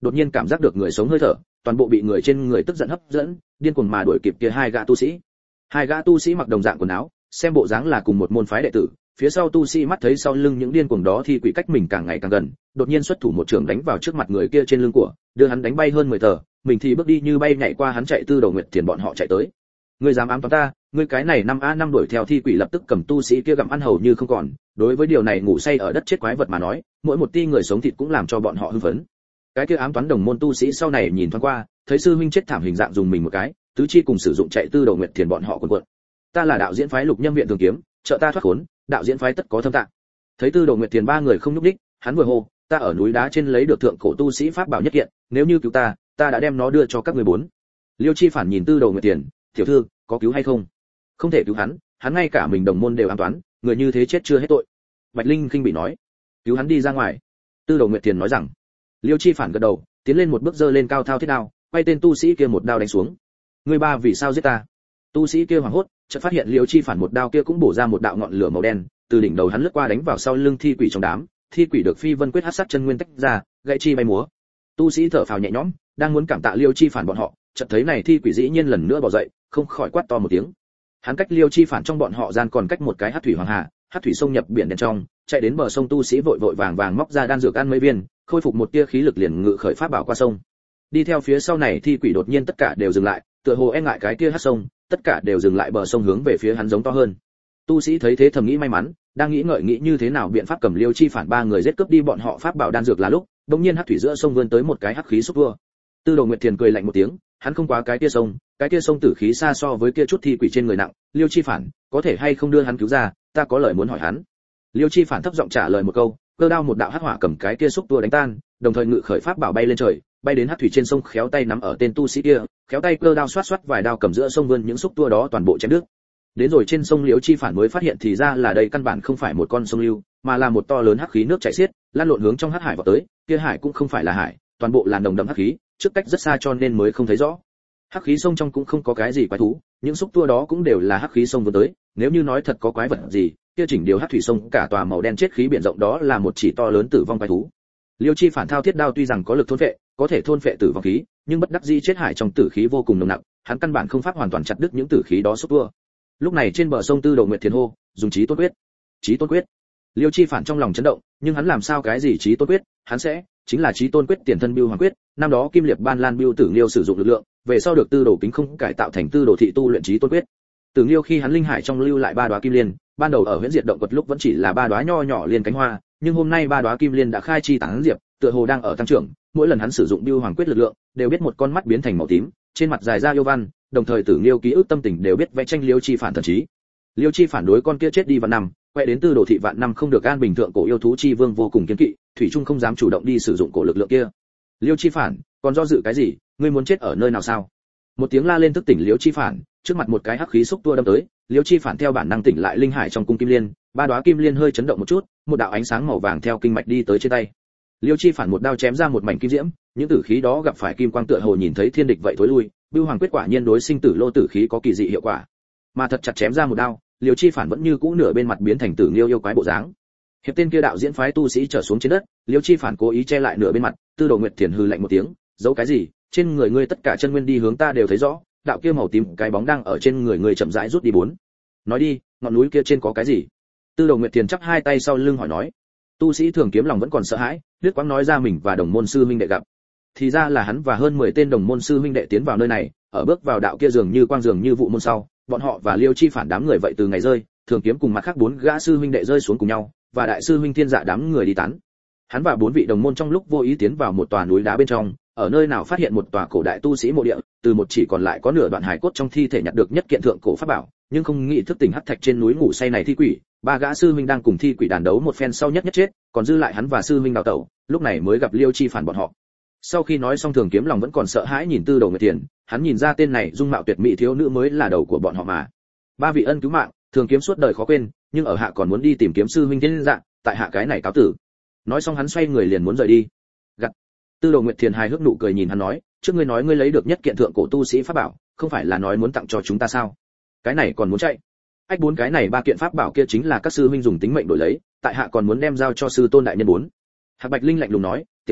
đột nhiên cảm giác được người sống hơi thở, toàn bộ bị người trên người tức giận hấp dẫn, điên cuồng mà đuổi kịp kia hai gã tu sĩ. Hai gã tu sĩ mặc đồng dạng quần áo, xem bộ dáng là cùng một môn phái đệ tử. Phía sau tu sĩ mắt thấy sau lưng những điên cuồng đó thì quỷ cách mình càng ngày càng gần, đột nhiên xuất thủ một trường đánh vào trước mặt người kia trên lưng của, đưa hắn đánh bay hơn mười tờ, mình thì bước đi như bay nhảy qua hắn chạy Tư Đầu Nguyệt Thiền bọn họ chạy tới. Ngươi dám ám toán ta, ngươi cái này năm a năm đuổi theo thi quỷ lập tức cầm tu sĩ kia gặm ăn hầu như không còn, đối với điều này ngủ say ở đất chết quái vật mà nói, mỗi một ti người sống thịt cũng làm cho bọn họ hưng phấn. Cái kia ám toán đồng môn tu sĩ sau này nhìn thoáng qua, thấy sư huynh chết thảm hình dạng dùng mình một cái, tứ chi cùng sử dụng chạy Tư Đầu Nguyệt Thiền bọn họ cuộn cuộn. Ta là đạo diễn phái Lục Nhâm viện Thường Kiếm, trợ ta thoát khốn, đạo diễn phái tất có thâm tạng. Thấy Tư Đầu Nguyệt Thiền ba người không nhúc đích, hắn vừa hô, ta ở núi đá trên lấy được thượng cổ tu sĩ pháp bảo nhất kiện, nếu như cứu ta, ta đã đem nó đưa cho các người bốn. Liêu Chi Phản nhìn Tư Đầu Nguyệt Thiền, tiểu thư, có cứu hay không? Không thể cứu hắn, hắn ngay cả mình đồng môn đều ám toán, người như thế chết chưa hết tội. Bạch Linh khinh bị nói, cứu hắn đi ra ngoài. Tư Đầu Nguyệt Thiền nói rằng. Liêu Chi Phản gật đầu, tiến lên một bước giơ lên cao thao thiết đao, quay tên tu sĩ kia một đao đánh xuống. Ngươi ba vì sao giết ta? Tu sĩ kia hoảng hốt, chợt phát hiện Liêu Chi Phản một đao kia cũng bổ ra một đạo ngọn lửa màu đen, từ đỉnh đầu hắn lướt qua đánh vào sau lưng thi quỷ trong đám, thi quỷ được phi vân quyết hắc sát chân nguyên tách ra, gãy chi bay múa. Tu sĩ thở phào nhẹ nhõm, đang muốn cảm tạ Liêu Chi Phản bọn họ, chợt thấy này thi quỷ dĩ nhiên lần nữa bò dậy, không khỏi quát to một tiếng. Hắn cách Liêu Chi Phản trong bọn họ gian còn cách một cái hắc thủy hoàng hà, hắc thủy sông nhập biển đen trong, chạy đến bờ sông tu sĩ vội vội vàng vàng móc ra đan dược ăn mấy viên, khôi phục một tia khí lực liền ngự khởi pháp bảo qua sông. Đi theo phía sau này thi quỷ đột nhiên tất cả đều dừng lại, tựa hồ e ngại cái kia hắc sông, tất cả đều dừng lại bờ sông hướng về phía hắn giống to hơn. Tu sĩ thấy thế thầm nghĩ may mắn, đang nghĩ ngợi nghĩ như thế nào biện pháp cầm Liêu Chi Phản ba người giết cướp đi bọn họ pháp bảo đan dược là lúc, đột nhiên hắc thủy giữa sông vươn tới một cái hắc khí xúc vua. Tư Đồ Nguyệt Thiền cười lạnh một tiếng, hắn không quá cái kia sông, cái kia sông tử khí xa so với kia chút thi quỷ trên người nặng, Liêu Chi Phản, có thể hay không đưa hắn cứu ra, ta có lời muốn hỏi hắn. Liêu Chi Phản thấp giọng trả lời một câu, cơ đao một đạo hắc hỏa cầm cái kia xúc tua đánh tan, đồng thời ngự khởi pháp bảo bay lên trời, bay đến hắc thủy trên sông khéo tay nắm ở tên tu sĩ kia, khéo tay cơ đao xoát xoát vài đao cầm giữa sông vươn những xúc tua đó toàn bộ chém đứt. Đến rồi trên sông Liêu Chi Phản mới phát hiện thì ra là đây căn bản không phải một con sông lưu, mà là một to lớn hắc khí nước chảy xiết, lan lộn hướng trong hắc hải vào tới, kia hải cũng không phải là hải, toàn bộ là nồng đậm hắc khí, trước cách rất xa cho nên mới không thấy rõ. Hắc khí sông trong cũng không có cái gì quái thú, những xúc tua đó cũng đều là hắc khí sông vươn tới, nếu như nói thật có quái vật gì, kia chỉnh điều hắc thủy sông cả tòa màu đen chết khí biển rộng đó là một chỉ to lớn tử vong quái thú. Liêu Chi Phản thao thiết đao tuy rằng có lực thôn phệ, có thể thôn phệ tử vong khí, nhưng bất đắc dĩ chết hải trong tử khí vô cùng nồng nặc, hắn căn bản không pháp hoàn toàn chặt đứt những tử khí đó xúc tua. Lúc này trên bờ sông Tư Đồ Nguyệt Thiền hô, dùng chí tôn quyết. Chí tôn quyết. Liêu Chi Phản trong lòng chấn động, nhưng hắn làm sao cái gì chí tôn quyết, hắn sẽ chính là chí tôn quyết tiền thân bưu hoàng quyết, năm đó Kim Liệt Ban Lan bưu Tử Liêu sử dụng lực lượng, về sau được Tư Đồ Kính không cải tạo thành Tư Đồ thị tu luyện chí tôn quyết. Tử Liêu khi hắn linh hải trong lưu lại ba đóa kim liên, ban đầu ở huyễn diệt động quật lúc vẫn chỉ là ba đóa nho nhỏ liên cánh hoa, nhưng hôm nay ba đóa kim liên đã khai chi tán diệp, tựa hồ đang ở tăng trưởng, mỗi lần hắn sử dụng bưu hoàng quyết lực lượng, đều biết một con mắt biến thành màu tím, trên mặt dài ra yêu văn, đồng thời Tử Liêu ký ức tâm tình đều biết vẽ tranh Liêu Chi Phản thần trí. Liêu Chi Phản đối con kia chết đi vạn năm, quay đến Tư Đồ thị vạn năm không được an bình thượng cổ yêu thú chi vương vô cùng kiêng kỵ, thủy trung không dám chủ động đi sử dụng cổ lực lượng kia. Liêu Chi Phản, còn do dự cái gì, ngươi muốn chết ở nơi nào sao? Một tiếng la lên thức tỉnh Liêu Chi Phản, trước mặt một cái hắc khí xúc tua đâm tới, Liêu Chi Phản theo bản năng tỉnh lại linh hải trong cung kim liên, ba đóa kim liên hơi chấn động một chút, một đạo ánh sáng màu vàng theo kinh mạch đi tới trên tay. Liêu Chi Phản một đao chém ra một mảnh kim diễm, những tử khí đó gặp phải kim quang tựa hồ nhìn thấy thiên địch vậy thối lui, bưu hoàng quyết quả nhiên đối sinh tử lô tử khí có kỳ dị hiệu quả. Mà thật chặt chém ra một đao, Liêu Chi Phản vẫn như cũ nửa bên mặt biến thành Tử Liêu yêu quái bộ dáng. Hiệp tên kia đạo diễn phái tu sĩ trở xuống trên đất, Liêu Chi Phản cố ý che lại nửa bên mặt, Tư Đồ Nguyệt Thiền hừ lạnh một tiếng, giấu cái gì, trên người ngươi tất cả chân nguyên đi hướng ta đều thấy rõ, đạo kia màu tím cái bóng đang ở trên người ngươi chậm rãi rút đi bốn. Nói đi, ngọn núi kia trên có cái gì? Tư Đồ Nguyệt Thiền chắp hai tay sau lưng hỏi nói. Tu sĩ Thường Kiếm lòng vẫn còn sợ hãi, đứt quãng nói ra mình và đồng môn sư huynh đệ gặp. Thì ra là hắn và hơn mười tên đồng môn sư huynh đệ tiến vào nơi này, ở bước vào đạo kia dường như quang dường như vụ môn sau, bọn họ và Liêu Chi Phản đám người vậy từ ngày rơi, Thường Kiếm cùng mặt khác bốn gã sư huynh đệ rơi xuống cùng nhau, và đại sư huynh Thiên Dạ đám người đi tán. Hắn và bốn vị đồng môn trong lúc vô ý tiến vào một tòa núi đá bên trong, ở nơi nào phát hiện một tòa cổ đại tu sĩ mộ địa, từ một chỉ còn lại có nửa đoạn hài cốt trong thi thể nhặt được nhất kiện thượng cổ pháp bảo, nhưng không nghĩ thức tỉnh hắc thạch trên núi ngủ say này thi quỷ, ba gã sư huynh đang cùng thi quỷ đàn đấu một phen sau nhất nhất chết, còn dư lại hắn và sư huynh đào tẩu, lúc này mới gặp Liêu Chi Phản bọn họ. Sau khi nói xong Thường Kiếm lòng vẫn còn sợ hãi nhìn Tư Đồ Nguyệt Thiền, hắn nhìn ra tên này dung mạo tuyệt mỹ thiếu nữ mới là đầu của bọn họ mà. Ba vị ân cứu mạng, Thường Kiếm suốt đời khó quên, nhưng ở hạ còn muốn đi tìm kiếm sư huynh Thiên Dạ, tại hạ cái này cáo tử. Nói xong hắn xoay người liền muốn rời đi. Gặt. Tư Đồ Nguyệt Thiền hài hước nụ cười nhìn hắn nói, trước ngươi nói ngươi lấy được nhất kiện thượng cổ tu sĩ pháp bảo, không phải là nói muốn tặng cho chúng ta sao? Cái này còn muốn chạy? Ách bốn cái này ba kiện pháp bảo kia chính là các sư huynh dùng tính mệnh đổi lấy, tại hạ còn muốn đem giao cho sư tôn đại nhân bốn. Hạc Bạch Linh lạnh lùng nói, tiểu thư,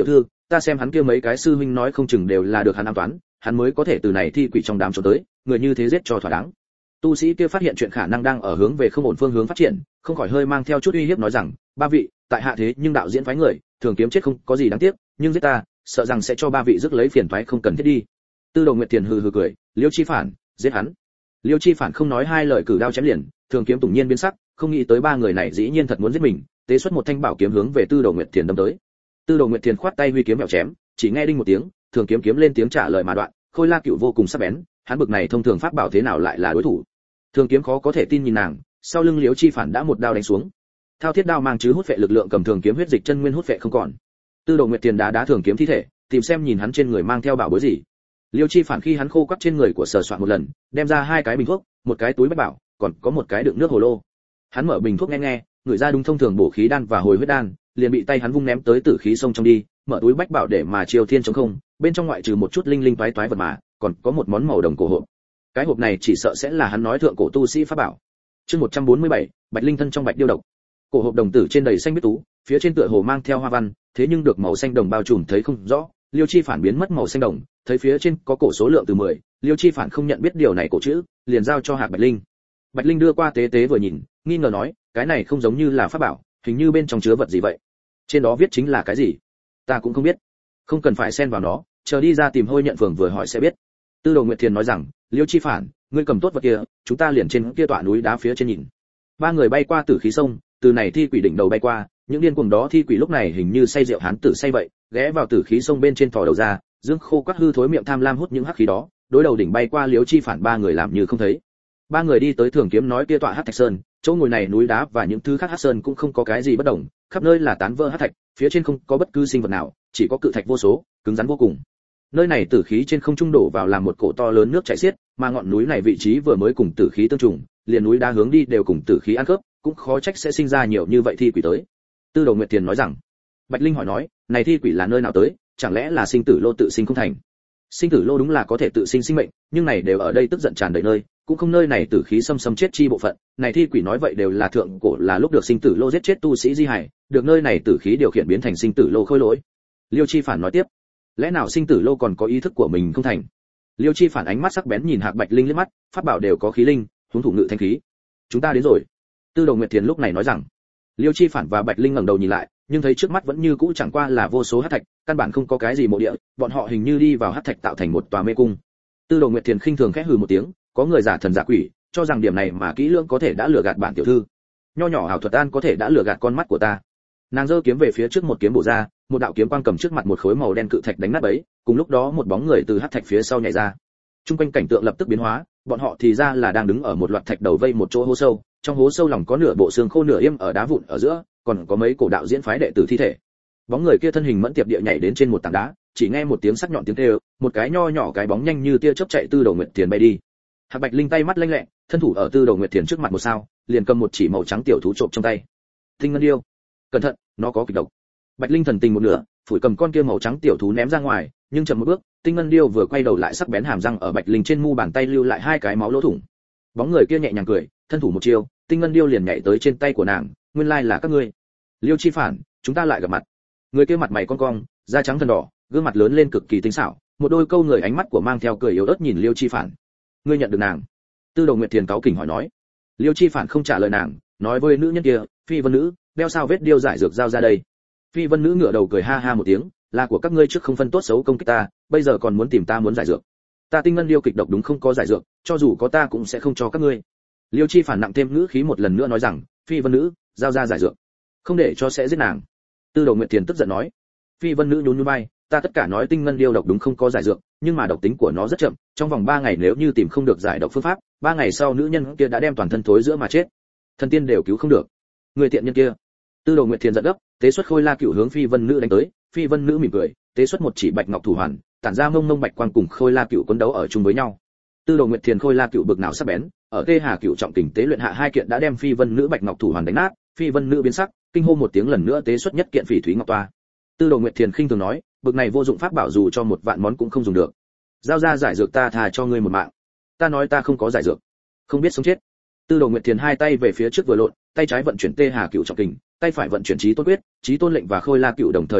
ta xem hắn kia mấy cái sư huynh nói không chừng đều là được hắn ám toán, hắn mới có thể từ này thi quỷ trong đám trốn tới, người như thế giết cho thỏa đáng. Tu sĩ kia phát hiện chuyện khả năng đang ở hướng về không ổn phương hướng phát triển, không khỏi hơi mang theo chút uy hiếp nói rằng, ba vị, tại hạ thế nhưng đạo diễn phái người, thường kiếm chết không có gì đáng tiếc, nhưng giết ta, sợ rằng sẽ cho ba vị rước lấy phiền toái không cần thiết đi. Tư Đồ Nguyệt Tiền hừ hừ cười, Liêu Chi Phản, giết hắn. Liêu Chi Phản không nói hai lời cử đao chém liền, thường kiếm tủng nhiên biến sắc, không nghĩ tới ba người này dĩ nhiên thật muốn giết mình, tế xuất một thanh bảo kiếm hướng về Tư Đồ Nguyệt Tiền đâm tới. Tư Đồ Nguyệt Tiền khoát tay huy kiếm mèo chém, chỉ nghe đinh một tiếng, thường kiếm kiếm lên tiếng trả lời mà đoạn, Khôi La Cựu vô cùng sắc bén, hắn bực này thông thường pháp bảo thế nào lại là đối thủ. Thường kiếm khó có thể tin nhìn nàng, sau lưng Liêu Chi Phản đã một đao đánh xuống. Thao thiết đao mang chứ hút phệ lực lượng cầm thường kiếm huyết dịch chân nguyên hút phệ không còn. Tư Đồ Nguyệt Tiền đá đá thường kiếm thi thể, tìm xem nhìn hắn trên người mang theo bảo bối gì. Liêu Chi Phản khi hắn khô quắt trên người của Sở Soạn một lần, đem ra hai cái bình thuốc, một cái túi bách bảo, còn có một cái đựng nước hồ lô. Hắn mở bình thuốc nghe nghe, người ra đúng thông thường bổ khí đan và hồi huyết đan, liền bị tay hắn vung ném tới tử khí sông trong đi, mở túi bách bảo để mà chiêu thiên chống không, bên trong ngoại trừ một chút linh linh toái toái vật mà, còn có một món màu đồng cổ hộp. Cái hộp này chỉ sợ sẽ là hắn nói thượng cổ tu sĩ pháp bảo. Chương một trăm bốn mươi bảy, Bạch Linh thân trong bạch điêu độc. Cổ hộp đồng tử trên đầy xanh biết tú, phía trên tựa hồ mang theo hoa văn, thế nhưng được màu xanh đồng bao trùm thấy không rõ. Liêu Chi Phản biến mất màu xanh đồng, thấy phía trên có cổ số lượng từ mười, Liêu Chi Phản không nhận biết điều này cổ chữ, liền giao cho Hạc Bạch Linh. Bạch Linh đưa qua tế tế vừa nhìn, nghi ngờ nói, cái này không giống như là pháp bảo, hình như bên trong chứa vật gì vậy? Trên đó viết chính là cái gì? Ta cũng không biết. Không cần phải xen vào nó, chờ đi ra tìm Hôi Nhận Phường vừa hỏi sẽ biết. Tư Đồ Nguyệt Thiền nói rằng, Liêu Chi Phản, ngươi cầm tốt vật kia, chúng ta liền trên kia tọa núi đá phía trên nhìn. Ba người bay qua tử khí sông, từ này thi quỷ đỉnh đầu bay qua, những điên cuồng đó thi quỷ lúc này hình như say rượu hán tử say vậy, ghé vào tử khí sông bên trên thò đầu ra, dương khô quắt hư thối miệng tham lam hút những hắc khí đó, đối đầu đỉnh bay qua Liêu Chi Phản ba người làm như không thấy. Ba người đi tới Thường Kiếm nói kia tọa hắc thạch sơn, chỗ ngồi này núi đá và những thứ khác hắc sơn cũng không có cái gì bất đồng, khắp nơi là tán vỡ hắc thạch, phía trên không có bất cứ sinh vật nào, chỉ có cự thạch vô số, cứng rắn vô cùng. Nơi này tử khí trên không trung đổ vào làm một cổ to lớn nước chảy xiết, mà ngọn núi này vị trí vừa mới cùng tử khí tương trùng, liền núi đá hướng đi đều cùng tử khí ăn khớp, cũng khó trách sẽ sinh ra nhiều như vậy thi quỷ tới. Tư Đồ Nguyệt Tiền nói rằng. Bạch Linh hỏi nói, này thi quỷ là nơi nào tới, chẳng lẽ là sinh tử lô tự sinh không thành? Sinh tử lô đúng là có thể tự sinh sinh mệnh, nhưng này đều ở đây tức giận tràn đầy nơi, cũng không nơi này tử khí xâm xâm chết chi bộ phận, này thi quỷ nói vậy đều là thượng cổ là lúc được sinh tử lô giết chết tu sĩ di hải, được nơi này tử khí điều khiển biến thành sinh tử lô khôi lỗi. Liêu Chi Phản nói tiếp, lẽ nào sinh tử lô còn có ý thức của mình không thành? Liêu Chi Phản ánh mắt sắc bén nhìn Hạc Bạch Linh liếc mắt, pháp bảo đều có khí linh, huống thủ ngự thanh khí. Chúng ta đến rồi. Tư Đồ Nguyệt Thiền lúc này nói rằng. Liêu Chi Phản và Bạch Linh ngẩng đầu nhìn lại, nhưng thấy trước mắt vẫn như cũ chẳng qua là vô số hắc thạch, căn bản không có cái gì mộ địa, bọn họ hình như đi vào hắc thạch tạo thành một tòa mê cung. Tư Đồ Nguyệt Thiền khinh thường khẽ hừ một tiếng, có người giả thần giả quỷ, cho rằng điểm này mà kỹ lưỡng có thể đã lừa gạt bản tiểu thư. Nho nhỏ hảo thuật an có thể đã lừa gạt con mắt của ta. Nàng giơ kiếm về phía trước một kiếm bổ ra, một đạo kiếm quang cầm trước mặt một khối màu đen cự thạch đánh nát bấy, cùng lúc đó một bóng người từ hắc thạch phía sau nhảy ra. Trung quanh cảnh tượng lập tức biến hóa, bọn họ thì ra là đang đứng ở một loạt thạch đầu vây một chỗ hố sâu, trong hố sâu lòng có nửa bộ xương khô nửa yêm ở đá vụn ở giữa, còn có mấy cổ đạo diễn phái đệ tử thi thể. Bóng người kia thân hình mẫn tiệp địa nhảy đến trên một tảng đá, chỉ nghe một tiếng sắc nhọn tiếng kêu, một cái nho nhỏ cái bóng nhanh như tia chớp chạy Tư Đồ Nguyệt Thiền bay đi. Hạc Bạch Linh tay mắt lanh lẹ, thân thủ ở Tư Đồ Nguyệt Thiền trước mặt một sao, liền cầm một chỉ màu trắng tiểu thú trộm trong tay. Tinh ngân điêu, cẩn thận, nó có kịch độc. Bạch Linh thần tình một nửa, phủi cầm con kia màu trắng tiểu thú ném ra ngoài, nhưng chậm một bước, Tinh ngân điêu vừa quay đầu lại sắc bén hàm răng ở Bạch Linh trên mu bàn tay lưu lại hai cái máu lỗ thủng. Bóng người kia nhẹ nhàng cười, thân thủ một chiêu, Tinh ngân điêu liền nhảy tới trên tay của nàng, nguyên lai là các ngươi. Liêu Chi Phản, chúng ta lại gặp mặt. Người kia mặt mày cong cong, da trắng thân đỏ, gương mặt lớn lên cực kỳ tinh xảo, một đôi câu người ánh mắt của mang theo cười yếu ớt nhìn Liêu Chi Phản. Ngươi nhận được nàng? Tư Đồ Nguyệt Thiền cáu kỉnh hỏi nói. Liêu Chi Phản không trả lời nàng, nói với nữ nhân kia, Phi Vân nữ, đeo sao vết điêu giải dược giao ra đây. Phi Vân nữ ngửa đầu cười ha ha một tiếng, là của các ngươi trước không phân tốt xấu công kích ta, bây giờ còn muốn tìm ta muốn giải dược. Ta tinh ngân điêu kịch độc đúng không có giải dược, cho dù có ta cũng sẽ không cho các ngươi. Liêu Chi Phản nặng thêm ngữ khí một lần nữa nói rằng, Phi Vân nữ, giao ra giải dược, không để cho sẽ giết nàng. Tư Đồ Nguyệt Thiền tức giận nói. Phi Vân nữ nhún nhún vai, ta tất cả nói tinh ngân điêu độc đúng không có giải dược, nhưng mà độc tính của nó rất chậm, trong vòng ba ngày nếu như tìm không được giải độc phương pháp, ba ngày sau nữ nhân kia đã đem toàn thân thối giữa mà chết. Thần tiên đều cứu không được. Người tiện nhân kia. Tư Đồ Nguyệt Thiền giận gấp, tế xuất Khôi La Cựu hướng Phi Vân nữ đánh tới, Phi Vân nữ mỉm cười, tế xuất một chỉ bạch ngọc thủ hoàn, tản ra mông mông bạch quang cùng Khôi La Cựu quấn đấu ở chung với nhau. Tư Đồ Nguyệt Thiền Khôi La Cựu bực nào sắc bén, ở Tê Hà Cựu trọng tình tế luyện hạ hai kiện đã đem Phi Vân nữ bạch ngọc thủ hoàn đánh nát, Phi Vân nữ biến sắc, kinh hô một tiếng lần nữa tế xuất nhất kiện phỉ thúy ngọc toa. Tư Đồ Nguyệt Thiền khinh thường nói, bực này vô dụng pháp bảo dù cho một vạn món cũng không dùng được. Giao ra giải dược ta thà cho ngươi một mạng. Ta nói ta không có giải dược, không biết sống chết. Tư Đồ Nguyệt Thiền hai tay về phía trước vừa lộn, tay trái vận chuyển Tê Hà Cựu trọng kình, tay phải vận chuyển Chí Tôn quyết, Chí Tôn lệnh và Khôi La Cựu đồng thời tế xuất,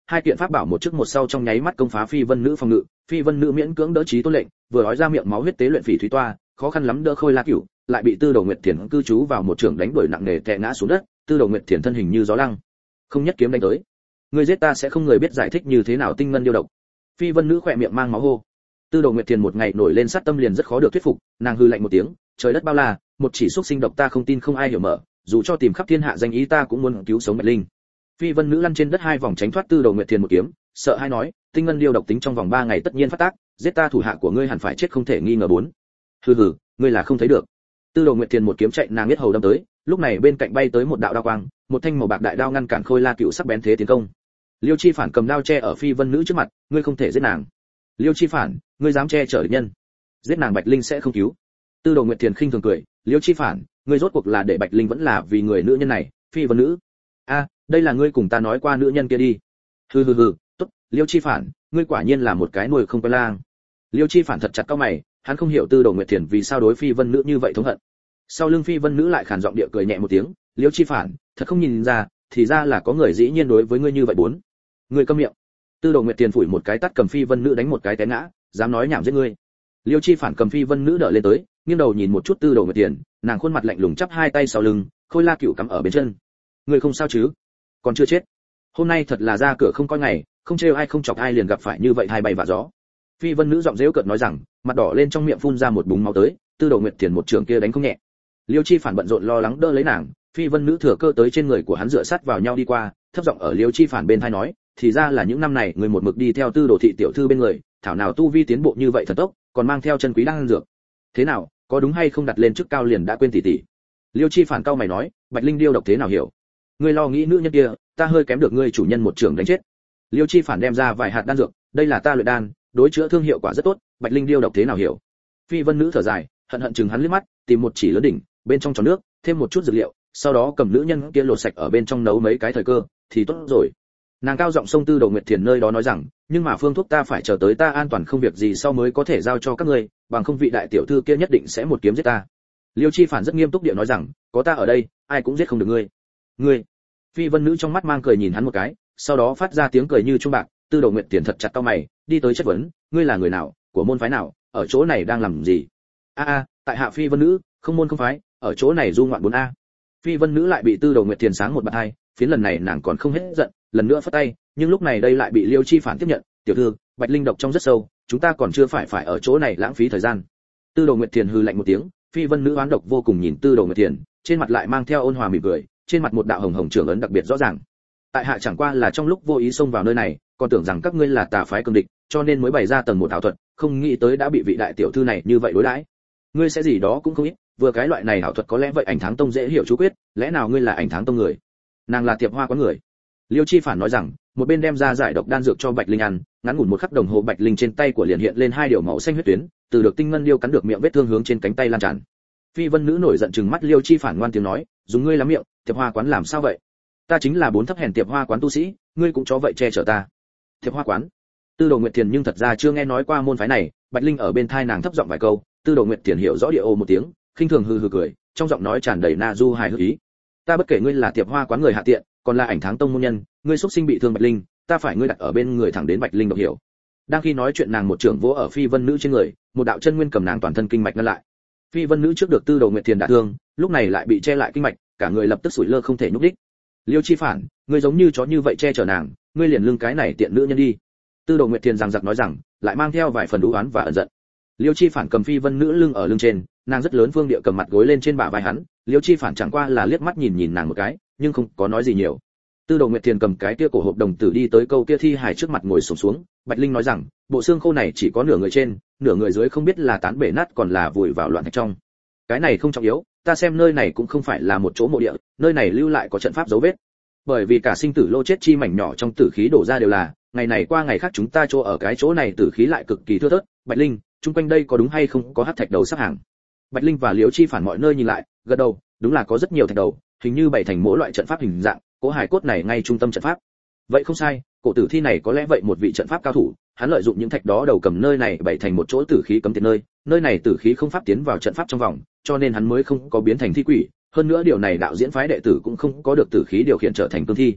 hai kiện pháp bảo một trước một sau trong nháy mắt công phá phi vân nữ phòng ngự. Phi vân nữ miễn cưỡng đỡ chí tôn lệnh, vừa nói ra miệng máu huyết tế luyện phỉ thúy toa, khó khăn lắm đỡ Khôi La Cửu, lại bị Tư Đồ Nguyệt Thiền cư trú vào một trường đánh đuổi nặng nề tè ngã xuống đất. Tư Đồ Nguyệt Thiền thân hình như gió lăng, không nhất kiếm đánh tới. Ngươi giết ta sẽ không người biết giải thích như thế nào tinh ngân điêu độc. Phi vân nữ khỏe miệng mang máu hô. Tư Đồ Nguyệt Thiền một ngày nổi lên sát tâm liền rất khó được thuyết phục, nàng hư lạnh một tiếng, trời đất bao la, một chỉ xúc sinh độc ta không tin không ai hiểu mở, dù cho tìm khắp thiên hạ danh ý ta cũng muốn cứu sống Bạch Linh. Phi vân nữ lăn trên đất hai vòng tránh thoát Tư Đồ Nguyệt Thiền một kiếm, sợ hai nói, tinh ngân điêu độc tính trong vòng ba ngày tất nhiên phát tác, giết ta thủ hạ của ngươi hẳn phải chết không thể nghi ngờ bốn. Hừ hừ, ngươi là không thấy được. Tư Đồ Nguyệt Thiền một kiếm chạy nàng biết hầu đâm tới, lúc này bên cạnh bay tới một đạo đao quang, một thanh màu bạc đại đao ngăn cản Khôi La Cửu sắc bén thế tiến công. Liêu Chi Phản cầm đao che ở Phi vân nữ trước mặt, ngươi không thể giết nàng. Liêu Chi Phản, ngươi dám che chở địch nhân, giết nàng Bạch Linh sẽ không cứu. Tư Đồ Nguyệt Thiền khinh thường cười, Liêu Chi Phản, ngươi rốt cuộc là để Bạch Linh vẫn là vì người nữ nhân này, Phi vân nữ. A, đây là ngươi cùng ta nói qua nữ nhân kia đi. Hừ hừ hừ, tốt, Liêu Chi Phản, ngươi quả nhiên là một cái nuôi không quen lang. Liêu Chi Phản thật chặt cau mày, hắn không hiểu Tư Đồ Nguyệt Thiền vì sao đối Phi vân nữ như vậy thống hận. Sau lưng Phi vân nữ lại khàn giọng địa cười nhẹ một tiếng, Liêu Chi Phản, thật không nhìn ra, thì ra là có người dĩ nhiên đối với ngươi như vậy bốn. Ngươi câm miệng. Tư Đồ Nguyệt Thiền phủi một cái tát cầm Phi vân nữ đánh một cái té ngã, dám nói nhảm giết ngươi. Liêu Chi Phản cầm Phi vân nữ đỡ lên tới, nghiêng đầu nhìn một chút Tư Đồ Nguyệt Thiền, nàng khuôn mặt lạnh lùng chắp hai tay sau lưng, Khôi La Cửu cắm ở bên chân. Ngươi không sao chứ? Còn chưa chết. Hôm nay thật là ra cửa không coi ngày, không trêu ai không chọc ai liền gặp phải như vậy hai bay vạ gió. Phi vân nữ giọng giễu cợt nói rằng, mặt đỏ lên trong miệng phun ra một búng máu tới, Tư Đồ Nguyệt Thiền một trường kia đánh không nhẹ. Liêu Chi Phản bận rộn lo lắng đỡ lấy nàng, Phi vân nữ thừa cơ tới trên người của hắn dựa sát vào nhau đi qua, thấp giọng ở Liêu Chi Phản bên tai nói, thì ra là những năm này người một mực đi theo Tư Đồ thị tiểu thư bên người, thảo nào tu vi tiến bộ như vậy thần tốc, còn mang theo chân quý đan dược. Thế nào, có đúng hay không đặt lên chức cao liền đã quên tỷ tỷ. Liêu Chi Phản cao mày nói, Bạch Linh điêu độc thế nào hiểu? Ngươi lo nghĩ nữ nhân kia, ta hơi kém được ngươi chủ nhân một trường đánh chết. Liêu Chi Phản đem ra vài hạt đan dược, đây là ta luyện đan, đối chữa thương hiệu quả rất tốt, Bạch Linh điêu độc thế nào hiểu? Phi vân nữ thở dài, hận hận chừng hắn liếc mắt, tìm một chỉ lớn đỉnh, bên trong tròn nước, thêm một chút dược liệu, sau đó cầm nữ nhân kia lột sạch ở bên trong nấu mấy cái thời cơ, thì tốt rồi. Nàng cao giọng xông Tư Đồ Nguyệt Thiền nơi đó nói rằng, nhưng mà phương thuốc ta phải chờ tới ta an toàn không việc gì sau mới có thể giao cho các ngươi, bằng không vị đại tiểu thư kia nhất định sẽ một kiếm giết ta. Liêu Chi Phản rất nghiêm túc địa nói rằng, có ta ở đây, ai cũng giết không được ngươi. Ngươi. Phi vân nữ trong mắt mang cười nhìn hắn một cái, sau đó phát ra tiếng cười như trung bạc. Tư Đồ Nguyệt Thiền thật chặt cau mày, đi tới chất vấn, ngươi là người nào, của môn phái nào, ở chỗ này đang làm gì? A a, tại hạ Phi vân nữ, không môn không phái, ở chỗ này du ngoạn bốn a. Phi vân nữ lại bị Tư Đồ Nguyệt Thiền sáng một bạt hai, phiến lần này nàng còn không hết giận, lần nữa phất tay, nhưng lúc này đây lại bị Liêu Chi Phản tiếp nhận, tiểu thư, Bạch Linh độc trong rất sâu, chúng ta còn chưa phải phải ở chỗ này lãng phí thời gian. Tư Đồ Nguyệt Thiền hừ lạnh một tiếng, Phi vân nữ oán độc vô cùng nhìn Tư Đồ Nguyệt Thiền, trên mặt lại mang theo ôn hòa mỉm cười, trên mặt một đạo hồng hồng trưởng ấn đặc biệt rõ ràng. Tại hạ chẳng qua là trong lúc vô ý xông vào nơi này, còn tưởng rằng các ngươi là tà phái cường địch, cho nên mới bày ra tầng một ảo thuật, không nghĩ tới đã bị vị đại tiểu thư này như vậy đối đãi. Ngươi sẽ gì đó cũng không ít, vừa cái loại này ảo thuật có lẽ vậy Ảnh Tháng Tông dễ hiểu chú quyết, lẽ nào ngươi là Ảnh Tháng Tông người? Nàng là Tiệp Hoa quán người. Liêu Chi Phản nói rằng, một bên đem ra giải độc đan dược cho Bạch Linh ăn, ngắn ngủn một khắc đồng hồ Bạch Linh trên tay của liền hiện lên hai điều màu xanh huyết tuyến, từ được tinh ngân điêu cắn được miệng vết thương hướng trên cánh tay lan tràn. Phi vân nữ nổi giận trừng mắt Liêu Chi Phản ngoan tiếng nói, dùng ngươi lắm miệng, Tiệp Hoa quán làm sao vậy? Ta chính là bốn thấp hèn Tiệp Hoa quán tu sĩ, ngươi cũng chó vậy che chở ta. Tiệp Hoa quán? Tư Đồ Nguyệt Thiền nhưng thật ra chưa nghe nói qua môn phái này, Bạch Linh ở bên tai nàng thấp giọng vài câu, Tư Đồ Nguyệt Thiền hiểu rõ địa ô một tiếng, khinh thường hừ hừ cười, trong giọng nói tràn đầy na du hài hước ý. Ta bất kể ngươi là Tiệp Hoa quán người hạ tiện, còn là Ảnh Tháng Tông môn nhân, ngươi xuất sinh bị thương Bạch Linh, ta phải ngươi đặt ở bên người thẳng đến Bạch Linh độc hiểu. Đang khi nói chuyện nàng một trường vỗ ở Phi vân nữ trên người, một đạo chân nguyên cầm nàng toàn thân kinh mạch ngăn lại. Phi vân nữ trước được Tư Đồ Nguyệt Thiền đả thương, lúc này lại bị che lại kinh mạch, cả người lập tức sủi lơ không thể nhúc đích. Liêu Chi Phản, ngươi giống như chó như vậy che chở nàng, ngươi liền lưng cái này tiện nữ nhân đi. Tư Đồ Nguyệt Thiền rằng giặc nói rằng, lại mang theo vài phần đú oán và ẩn giận. Liêu Chi Phản cầm Phi vân nữ lưng ở lưng trên, nàng rất lớn phương địa cầm mặt gối lên trên bả vai hắn, Liêu Chi Phản chẳng qua là liếc mắt nhìn nhìn nàng một cái, nhưng không có nói gì nhiều. Tư Đồ Nguyệt Thiền cầm cái kia cổ hộp đồng tử đi tới câu kia thi hài trước mặt ngồi xổm xuống, Bạch Linh nói rằng, bộ xương khô này chỉ có nửa người trên, nửa người dưới không biết là tán bể nát còn là vùi vào loạn thạch trong. Cái này không trọng yếu, ta xem nơi này cũng không phải là một chỗ mộ địa, nơi này lưu lại có trận pháp dấu vết. Bởi vì cả sinh tử lô chết chi mảnh nhỏ trong tử khí đổ ra đều là, ngày này qua ngày khác chúng ta chỗ ở cái chỗ này tử khí lại cực kỳ thưa thớt. Bạch Linh, chung quanh đây có đúng hay không có hắc thạch đầu sắp hàng? Bạch Linh và Liễu Chi Phản mọi nơi nhìn lại, gật đầu, đúng là có rất nhiều thạch đầu, hình như bày thành mỗi loại trận pháp hình dạng, cỗ hài cốt này ngay trung tâm trận pháp. Vậy không sai, cổ tử thi này có lẽ vậy một vị trận pháp cao thủ, hắn lợi dụng những thạch đó đầu cầm nơi này bày thành một chỗ tử khí cấm tiệt nơi, nơi này tử khí không pháp tiến vào trận pháp trong vòng, cho nên hắn mới không có biến thành thi quỷ, hơn nữa điều này đạo diễn phái đệ tử cũng không có được tử khí điều khiển trở thành cương thi.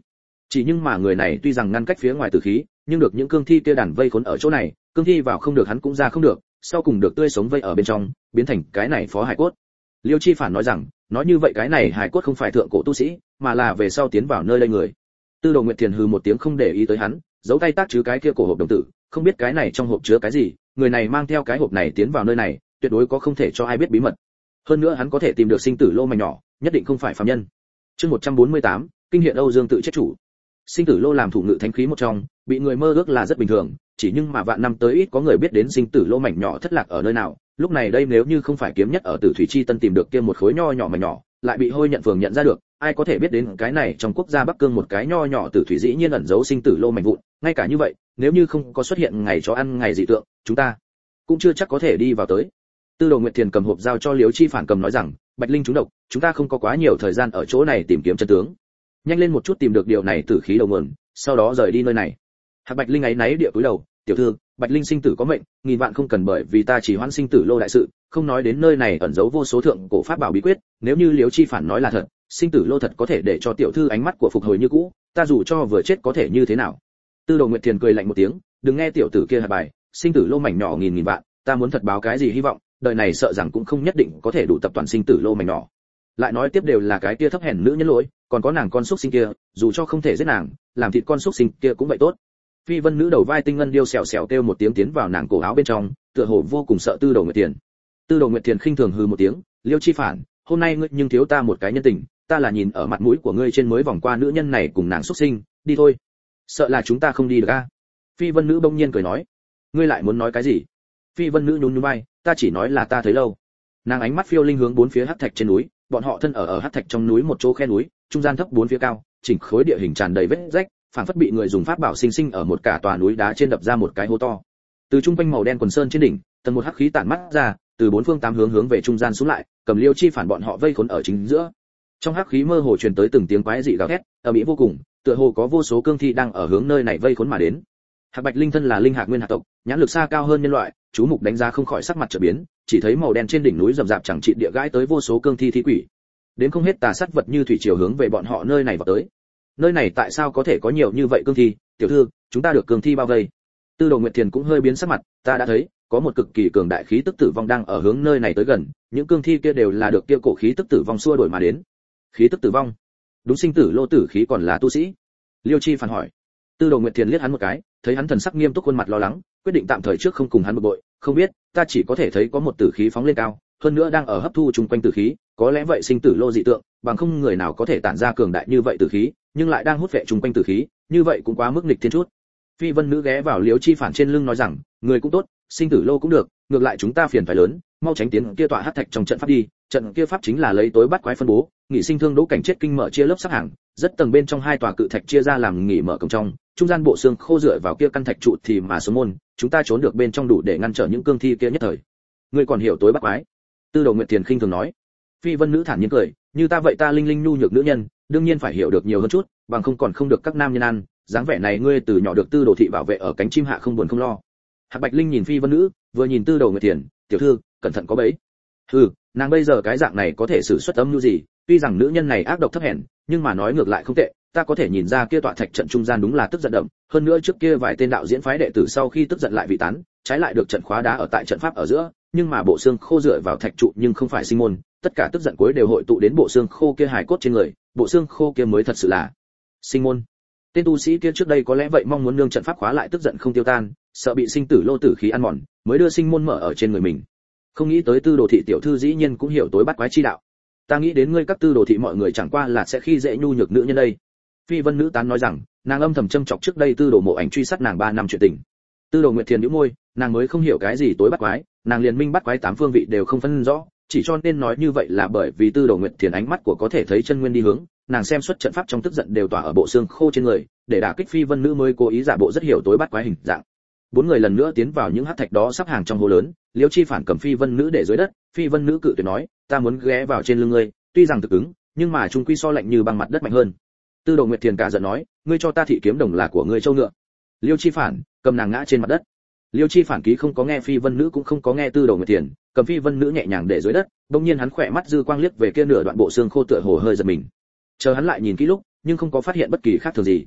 Chỉ nhưng mà người này tuy rằng ngăn cách phía ngoài tử khí, nhưng được những cương thi kia đàn vây khốn ở chỗ này, cương thi vào không được hắn cũng ra không được, sau cùng được tươi sống vây ở bên trong, biến thành cái này phó hải cốt. Liêu Chi Phản nói rằng, nói như vậy cái này hải cốt không phải thượng cổ tu sĩ, mà là về sau tiến vào nơi đây người. Tư Đồ Nguyệt Thiền hừ một tiếng không để ý tới hắn, giấu tay tác chứ cái kia cổ hộp đồng tử, không biết cái này trong hộp chứa cái gì, người này mang theo cái hộp này tiến vào nơi này, tuyệt đối có không thể cho ai biết bí mật. Hơn nữa hắn có thể tìm được sinh tử lô mảnh nhỏ, nhất định không phải phàm nhân. Chương một trăm bốn mươi tám, kinh hiện Âu Dương tự chết chủ. Sinh tử lô làm thủ ngự thánh khí một trong, bị người mơ ước là rất bình thường, chỉ nhưng mà vạn năm tới ít có người biết đến sinh tử lô mảnh nhỏ thất lạc ở nơi nào. Lúc này đây nếu như không phải kiếm nhất ở Tử Thủy Chi Tân tìm được kia một khối nho nhỏ mảnh nhỏ, lại bị Hôi Nhận Phường nhận ra được, ai có thể biết đến cái này trong quốc gia Bắc Cương một cái nho nhỏ Tử Thủy dĩ nhiên ẩn giấu sinh tử lô mảnh vụn, ngay cả như vậy, nếu như không có xuất hiện ngày chó ăn ngày dị tượng, chúng ta cũng chưa chắc có thể đi vào tới. Tư Đồ Nguyệt Thiền cầm hộp giao cho Liễu Chi Phản cầm nói rằng, Bạch Linh trúng độc, chúng ta không có quá nhiều thời gian ở chỗ này tìm kiếm chân tướng. Nhanh lên một chút tìm được điều này tử khí đầu nguồn, sau đó rời đi nơi này. Hạc Bạch Linh ấy náy địa cúi đầu, tiểu thư, Bạch Linh sinh tử có mệnh, nghìn vạn không cần bởi vì ta chỉ hoãn sinh tử lô đại sự, không nói đến nơi này ẩn giấu vô số thượng cổ pháp bảo bí quyết, nếu như Liễu Chi Phản nói là thật, sinh tử lô thật có thể để cho tiểu thư ánh mắt của phục hồi như cũ, ta dù cho vừa chết có thể như thế nào. Tư Đồ Nguyệt Thiền cười lạnh một tiếng, đừng nghe tiểu tử kia hạt bài, sinh tử lô mảnh nhỏ nghìn nghìn vạn, ta muốn thật báo cái gì hy vọng, đời này sợ rằng cũng không nhất định có thể đủ tập toàn sinh tử lô mảnh nhỏ. Lại nói tiếp đều là cái kia thấp hèn nữ nhân lỗi, còn có nàng con xúc sinh kia, dù cho không thể giết nàng, làm thịt con xúc sinh kia cũng vậy tốt. Phi Vân nữ đầu vai tinh ngân điêu xèo xèo kêu một tiếng tiến vào nàng cổ áo bên trong, tựa hồ vô cùng sợ Tư Đồ Nguyệt Thiền. Tư Đồ Nguyệt Thiền khinh thường hừ một tiếng, Liêu Chi Phản, hôm nay ngươi nhưng thiếu ta một cái nhân tình, ta là nhìn ở mặt mũi của ngươi trên mới vòng qua nữ nhân này cùng nàng xuất sinh, đi thôi. Sợ là chúng ta không đi được a? Phi Vân nữ bỗng nhiên cười nói, ngươi lại muốn nói cái gì? Phi Vân nữ nhún nhún vai, ta chỉ nói là ta thấy lâu. Nàng ánh mắt phiêu linh hướng bốn phía hắc thạch trên núi, bọn họ thân ở ở hắc thạch trong núi một chỗ khe núi, trung gian thấp bốn phía cao, chỉnh khối địa hình tràn đầy vết rách, phảng phất bị người dùng pháp bảo sinh sinh ở một cả tòa núi đá trên đập ra một cái hố to. Từ trung quanh màu đen quần sơn trên đỉnh, tầng một hắc khí tản mắt ra, từ bốn phương tám hướng hướng về trung gian xuống lại, cầm Liêu Chi Phản bọn họ vây khốn ở chính giữa. Trong hắc khí mơ hồ truyền tới từng tiếng quái dị gào thét, ở mỹ vô cùng, tựa hồ có vô số cương thi đang ở hướng nơi này vây khốn mà đến. Hạc Bạch Linh thân là linh hạc nguyên hạc tộc, nhãn lực xa cao hơn nhân loại, chú mục đánh giá không khỏi sắc mặt trở biến, chỉ thấy màu đen trên đỉnh núi rậm rạp chẳng trị địa gãi tới vô số cương thi thi quỷ. Đến không hết tà sát vật như thủy triều hướng về bọn họ nơi này vào tới. Nơi này tại sao có thể có nhiều như vậy cương thi, tiểu thư, chúng ta được cương thi bao vây. Tư Đồ Nguyệt Thiền cũng hơi biến sắc mặt, ta đã thấy, có một cực kỳ cường đại khí tức tử vong đang ở hướng nơi này tới gần, những cương thi kia đều là được kia cổ khí tức tử vong xua đuổi mà đến. Khí tức tử vong? Đúng, sinh tử lô tử khí còn là tu sĩ? Liêu Chi Phản hỏi. Tư Đồ Nguyệt Thiền liếc hắn một cái, thấy hắn thần sắc nghiêm túc khuôn mặt lo lắng, quyết định tạm thời trước không cùng hắn bực bội, không biết, ta chỉ có thể thấy có một tử khí phóng lên cao, hơn nữa đang ở hấp thu chung quanh tử khí, có lẽ vậy sinh tử lô dị tượng, bằng không người nào có thể tản ra cường đại như vậy tử khí, nhưng lại đang hút vệ chung quanh tử khí, như vậy cũng quá mức nghịch thiên chút. Phi Vân nữ ghé vào Liễu Chi Phản trên lưng nói rằng, người cũng tốt, sinh tử lô cũng được, ngược lại chúng ta phiền phải lớn, mau tránh tiến kia tọa hắc thạch trong trận pháp đi, trận kia pháp chính là lấy tối bắt quái phân bố, nghỉ sinh thương đỗ cảnh chết kinh mở chia lớp sắp hàng, rất tầng bên trong hai tòa cự thạch chia ra làm nghỉ mở cổng trong, trung gian bộ xương khô dựa vào kia căn thạch trụ thì mà số môn, chúng ta trốn được bên trong đủ để ngăn trở những cương thi kia nhất thời. Ngươi còn hiểu tối bắt quái? Tư Đồ Nguyệt Thiền khinh thường nói. Phi Vân nữ thản nhiên cười, như ta vậy ta linh linh nhu nhược nữ nhân, đương nhiên phải hiểu được nhiều hơn chút, bằng không còn không được các nam nhân ăn, dáng vẻ này ngươi từ nhỏ được Tư Đồ thị bảo vệ ở cánh chim hạ không buồn không lo. Hạc Bạch Linh nhìn Phi Vân nữ, vừa nhìn Tư Đồ Nguyệt Thiền, tiểu thư, cẩn thận có bẫy. Hừ, nàng bây giờ cái dạng này có thể sử xuất âm nhu gì, tuy rằng nữ nhân này ác độc thấp hèn, nhưng mà nói ngược lại không tệ, ta có thể nhìn ra kia tọa thạch trận trung gian đúng là tức giận đậm, hơn nữa trước kia vài tên đạo diễn phái đệ tử sau khi tức giận lại vị tán, trái lại được trận khóa đá ở tại trận pháp ở giữa, nhưng mà bộ xương khô dựa vào thạch trụ nhưng không phải sinh môn, tất cả tức giận cuối đều hội tụ đến bộ xương khô kia hài cốt trên người, bộ xương khô kia mới thật sự là sinh môn. Tên tu sĩ kia trước đây có lẽ vậy mong muốn nương trận pháp khóa lại tức giận không tiêu tan, sợ bị sinh tử lô tử khí ăn mòn, mới đưa sinh môn mở ở trên người mình. Không nghĩ tới Tư Đồ thị tiểu thư dĩ nhiên cũng hiểu tối bắt quái chi đạo. Ta nghĩ đến ngươi các Tư Đồ thị mọi người chẳng qua là sẽ khi dễ nhu nhược nữ nhân đây. Phi Vân nữ tán nói rằng, nàng âm thầm châm chọc trước đây Tư Đồ Mộ Ảnh truy sát nàng ba năm chuyện tình. Tư Đồ Nguyệt Thiền nhíu môi, nàng mới không hiểu cái gì tối bắt quái, nàng liền minh bắt quái tám phương vị đều không phân rõ, chỉ cho nên nói như vậy là bởi vì Tư Đồ Nguyệt Thiền ánh mắt của có thể thấy chân nguyên đi hướng, nàng xem xuất trận pháp trong tức giận đều tỏa ở bộ xương khô trên người, để đả kích Phi Vân nữ mới cố ý giả bộ rất hiểu tối bắt quái hình dạng. Bốn người lần nữa tiến vào những hắc thạch đó sắp hàng trong hố lớn, Liễu Chi Phản cầm Phi Vân nữ để dưới đất, Phi Vân nữ cự tuyệt nói, ta muốn ghé vào trên lưng ngươi, tuy rằng thực ứng, nhưng mà trung quy so lạnh như băng mặt đất mạnh hơn. Tư Đồ Nguyệt Thiền cả giận nói, ngươi cho ta thị kiếm đồng là của ngươi châu ngựa. Liêu Chi Phản cầm nàng ngã trên mặt đất. Liêu Chi Phản ký không có nghe Phi Vân nữ cũng không có nghe Tư Đồ Nguyệt Thiền, cầm Phi Vân nữ nhẹ nhàng để dưới đất, đột nhiên hắn khỏe mắt dư quang liếc về kia nửa đoạn bộ xương khô tựa hồ hơi giật mình. Chờ hắn lại nhìn kỹ lúc, nhưng không có phát hiện bất kỳ khác thường gì.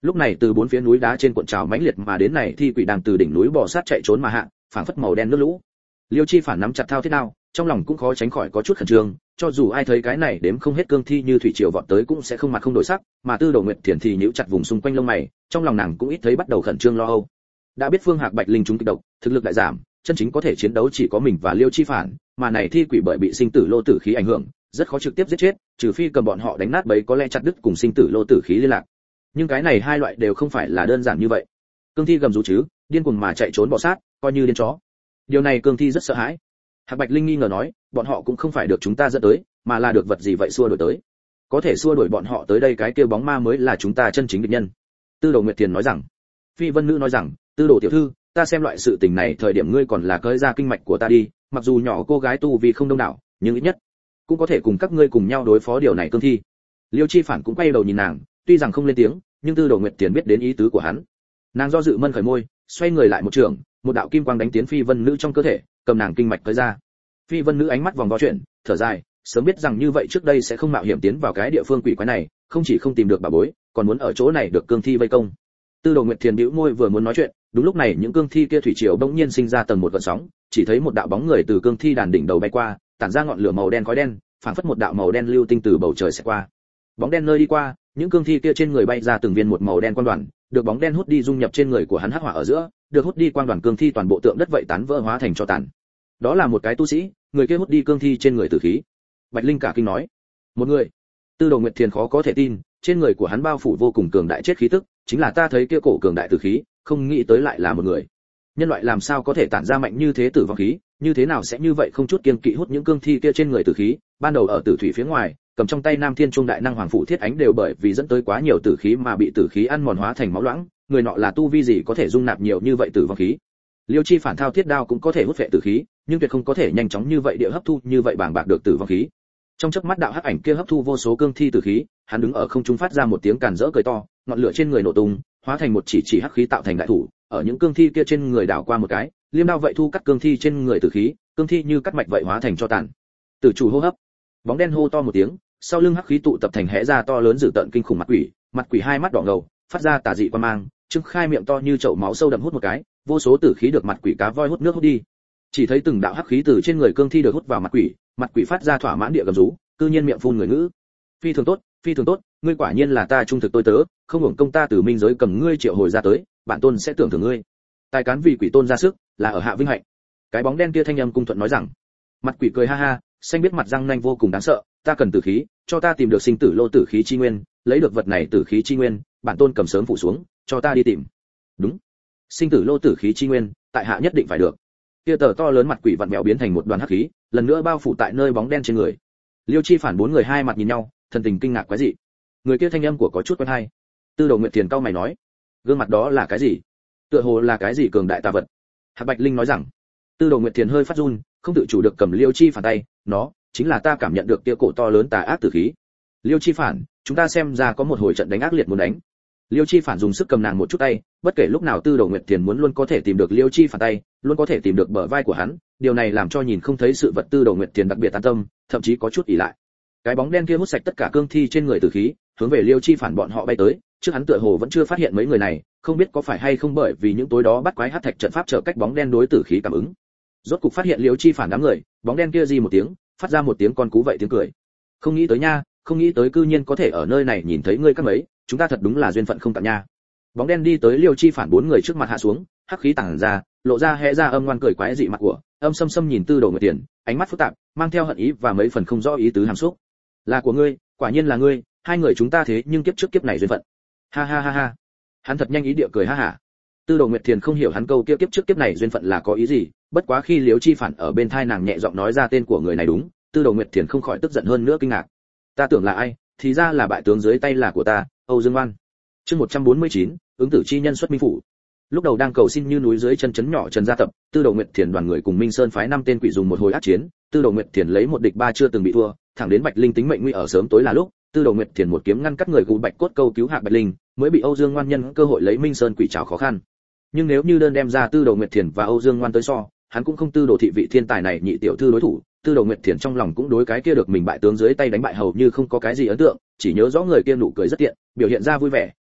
Lúc này từ bốn phía núi đá trên cuộn trào mãnh liệt mà đến này thi quỷ đang từ đỉnh núi bò sát chạy trốn mà hạ, phảng phất màu đen nước lũ. Liêu Chi Phản nắm chặt thao thiết đao, trong lòng cũng khó tránh khỏi có chút khẩn trương, cho dù ai thấy cái này đếm không hết cương thi như thủy triều vọt tới cũng sẽ không mặt không đổi sắc, mà Tư Đồ Nguyệt Thiền thì nhíu chặt vùng xung quanh lông mày, trong lòng nàng cũng ít thấy bắt đầu khẩn trương lo âu. Đã biết Phương Hạc Bạch Linh chúng kịch độc, thực lực đại giảm, chân chính có thể chiến đấu chỉ có mình và Liêu Chi Phản, mà này thi quỷ bởi bị sinh tử lô tử khí ảnh hưởng, rất khó trực tiếp giết chết, trừ phi cầm bọn họ đánh nát bấy có lẽ chặt đứt cùng sinh tử lô tử khí liên lạc. Nhưng cái này hai loại đều không phải là đơn giản như vậy. Cương thi gầm rú chứ, điên cuồng mà chạy trốn bò sát, coi như điên chó. Điều này cương thi rất sợ hãi. Hạc Bạch Linh nghi ngờ nói, bọn họ cũng không phải được chúng ta dẫn tới, mà là được vật gì vậy xua đuổi tới. Có thể xua đuổi bọn họ tới đây cái kia bóng ma mới là chúng ta chân chính địch nhân. Tư Đồ Nguyệt Thiền nói rằng. Phi Vân Nữ nói rằng, Tư Đồ tiểu thư, ta xem loại sự tình này thời điểm ngươi còn là cởi ra kinh mạch của ta đi, mặc dù nhỏ cô gái tu vì không đông đảo, nhưng ít nhất cũng có thể cùng các ngươi cùng nhau đối phó điều này cương thi. Liêu Chi Phản cũng quay đầu nhìn nàng, tuy rằng không lên tiếng, nhưng Tư Đồ Nguyệt Thiền biết đến ý tứ của hắn. Nàng do dự mân khởi môi, xoay người lại một trường, một đạo kim quang đánh tiến Phi Vân Nữ trong cơ thể, cầm nàng kinh mạch tới ra. Phi Vân Nữ ánh mắt vòng vo chuyển, thở dài, sớm biết rằng như vậy trước đây sẽ không mạo hiểm tiến vào cái địa phương quỷ quái này, không chỉ không tìm được bà bối, còn muốn ở chỗ này được cương thi vây công. Tư Đồ Nguyệt Thiền bĩu môi vừa muốn nói chuyện, đúng lúc này những cương thi kia thủy triều bỗng nhiên sinh ra tầng một gợn sóng, chỉ thấy một đạo bóng người từ cương thi đàn đỉnh đầu bay qua, tản ra ngọn lửa màu đen khói đen, phảng phất một đạo màu đen lưu tinh từ bầu trời sẽ qua. Bóng đen nơi đi qua, những cương thi kia trên người bay ra từng viên một màu đen quang đoàn, được bóng đen hút đi dung nhập trên người của hắn hắc hỏa ở giữa, được hút đi quang đoàn cương thi toàn bộ tượng đất vậy tán vỡ hóa thành tro tàn. Đó là một cái tu sĩ, người kia hút đi cương thi trên người tử khí. Bạch Linh cả kinh nói, một người. Tư Đồ Nguyệt Thiền khó có thể tin, trên người của hắn bao phủ vô cùng cường đại chết khí tức, chính là ta thấy kia cổ cường đại tử khí, không nghĩ tới lại là một người. Nhân loại làm sao có thể tản ra mạnh như thế tử vong khí, như thế nào sẽ như vậy không chút kiêng kỵ hút những cương thi kia trên người tử khí, ban đầu ở tử thủy phía ngoài, cầm trong tay Nam Thiên Trung đại năng hoàng phụ thiết ánh đều bởi vì dẫn tới quá nhiều tử khí mà bị tử khí ăn mòn hóa thành máu loãng, người nọ là tu vi gì có thể dung nạp nhiều như vậy tử vong khí. Liêu Chi Phản thao thiết đao cũng có thể hút vệ tử khí, nhưng tuyệt không có thể nhanh chóng như vậy địa hấp thu như vậy bàng bạc được tử vong khí. Trong chớp mắt đạo hắc ảnh kia hấp thu vô số cương thi tử khí, hắn đứng ở không trung phát ra một tiếng càn rỡ cười to, ngọn lửa trên người nổ tung, hóa thành một chỉ chỉ hắc khí tạo thành đại thủ, ở những cương thi kia trên người đảo qua một cái, liêm đao vậy thu cắt cương thi trên người tử khí, cương thi như cắt mạch vậy hóa thành cho tàn. Tử chủ hô hấp, bóng đen hô to một tiếng, sau lưng hắc khí tụ tập thành hẽ ra to lớn dữ tợn kinh khủng mặt quỷ, mặt quỷ hai mắt đỏ ngầu, phát ra tà dị quan mang, trưng khai miệng to như chậu máu sâu đậm hút một cái, vô số tử khí được mặt quỷ cá voi hút nước hút đi. Chỉ thấy từng đạo hắc khí từ trên người cương thi được hút vào mặt quỷ, mặt quỷ phát ra thỏa mãn địa gầm rú, cư nhiên miệng phun người ngữ. Phi thường tốt, phi thường tốt, ngươi quả nhiên là ta trung thực tôi tớ, không hưởng công ta từ minh giới cầm ngươi triệu hồi ra tới, bản tôn sẽ tưởng thưởng ngươi. Tài cán vì quỷ tôn ra sức, là ở hạ vinh hạnh. Cái bóng đen kia thanh âm cung thuận nói rằng. Mặt quỷ cười ha ha, xanh biết mặt răng nanh vô cùng đáng sợ, ta cần tử khí, cho ta tìm được sinh tử lô tử khí chi nguyên, lấy được vật này tử khí chi nguyên, bản tôn cầm sớm phủ xuống, cho ta đi tìm. Đúng. Sinh tử lô tử khí chi nguyên, tại hạ nhất định phải được. Kia tờ to lớn mặt quỷ vặn vẹo biến thành một đoàn hắc khí, lần nữa bao phủ tại nơi bóng đen trên người. Liêu Chi Phản bốn người hai mặt nhìn nhau, thần tình kinh ngạc quái dị. Người kia thanh âm của có chút quen hay. Tư Đồ Nguyệt Thiền cau mày nói, gương mặt đó là cái gì? Tựa hồ là cái gì cường đại tà vật. Hạc Bạch Linh nói rằng. Tư Đồ Nguyệt Thiền hơi phát run, không tự chủ được cầm Liêu Chi Phản tay, nó chính là ta cảm nhận được kia cổ to lớn tà ác tử khí. Liêu Chi Phản, chúng ta xem ra có một hồi trận đánh ác liệt muốn đánh. Liêu Chi Phản dùng sức cầm nàng một chút tay, bất kể lúc nào Tư Đồ Nguyệt Thiền muốn luôn có thể tìm được Liêu Chi Phản tay, luôn có thể tìm được bờ vai của hắn, điều này làm cho nhìn không thấy sự vật Tư Đồ Nguyệt Thiền đặc biệt an tâm, thậm chí có chút ỷ lại. Cái bóng đen kia hút sạch tất cả cương thi trên người tử khí, hướng về Liêu Chi Phản bọn họ bay tới, trước hắn tựa hồ vẫn chưa phát hiện mấy người này, không biết có phải hay không bởi vì những tối đó bắt quái hắc thạch trận pháp trợ cách bóng đen đối tử khí cảm ứng. Rốt cục phát hiện Liêu Chi Phản đám người, bóng đen kia gì một tiếng, phát ra một tiếng con cú vậy tiếng cười. Không nghĩ tới nha, không nghĩ tới cư nhiên có thể ở nơi này nhìn thấy ngươi các mấy, chúng ta thật đúng là duyên phận không tạm nha. Bóng đen đi tới Liêu Chi Phản bốn người trước mặt hạ xuống, hắc khí tản ra, lộ ra hé ra âm ngoan cười quái dị mặt của, âm sâm sâm nhìn Tư Đồ Nguyệt Thiền, ánh mắt phức tạp, mang theo hận ý và mấy phần không rõ ý tứ hàm xúc. Là của ngươi, quả nhiên là ngươi, hai người chúng ta thế nhưng kiếp trước kiếp này duyên phận. Ha ha ha ha. Hắn thật nhanh ý địa cười ha hả. Tư Đồ Nguyệt Thiền không hiểu hắn câu kia kiếp trước kiếp này duyên phận là có ý gì, bất quá khi Liêu Chi Phản ở bên thai nàng nhẹ giọng nói ra tên của người này đúng, Tư Đồ Nguyệt Thiền không khỏi tức giận hơn nữa kinh ngạc. Ta tưởng là ai, thì ra là bại tướng dưới tay là của ta, Âu Dương Oan. Chương một trăm bốn mươi chín, ứng tử chi nhân xuất minh phủ. Lúc đầu đang cầu xin như núi dưới chân chấn nhỏ Trần gia tập, Tư Đồ Nguyệt Thiền đoàn người cùng Minh Sơn phái năm tên quỷ dùng một hồi ác chiến, Tư Đồ Nguyệt Thiền lấy một địch ba chưa từng bị thua, thẳng đến Bạch Linh tính mệnh nguy ở sớm tối là lúc, Tư Đồ Nguyệt Thiền một kiếm ngăn cắt người gù Bạch Cốt câu cứu Hạc Bạch Linh, mới bị Âu Dương Ngoan nhân cơ hội lấy Minh Sơn quỷ trảo khó khăn. Nhưng nếu như đơn đem ra Tư Đồ Nguyệt Thiền và Âu Dương Ngoan tới so, hắn cũng không Tư Đồ thị vị thiên tài này nhị tiểu thư đối thủ. Tư Đồ Nguyệt Thiền trong lòng cũng đối cái kia được mình bại tướng dưới tay đánh bại hầu như không có cái gì ấn tượng, chỉ nhớ rõ người kia nụ cười rất tiện, biểu hiện ra vui vẻ,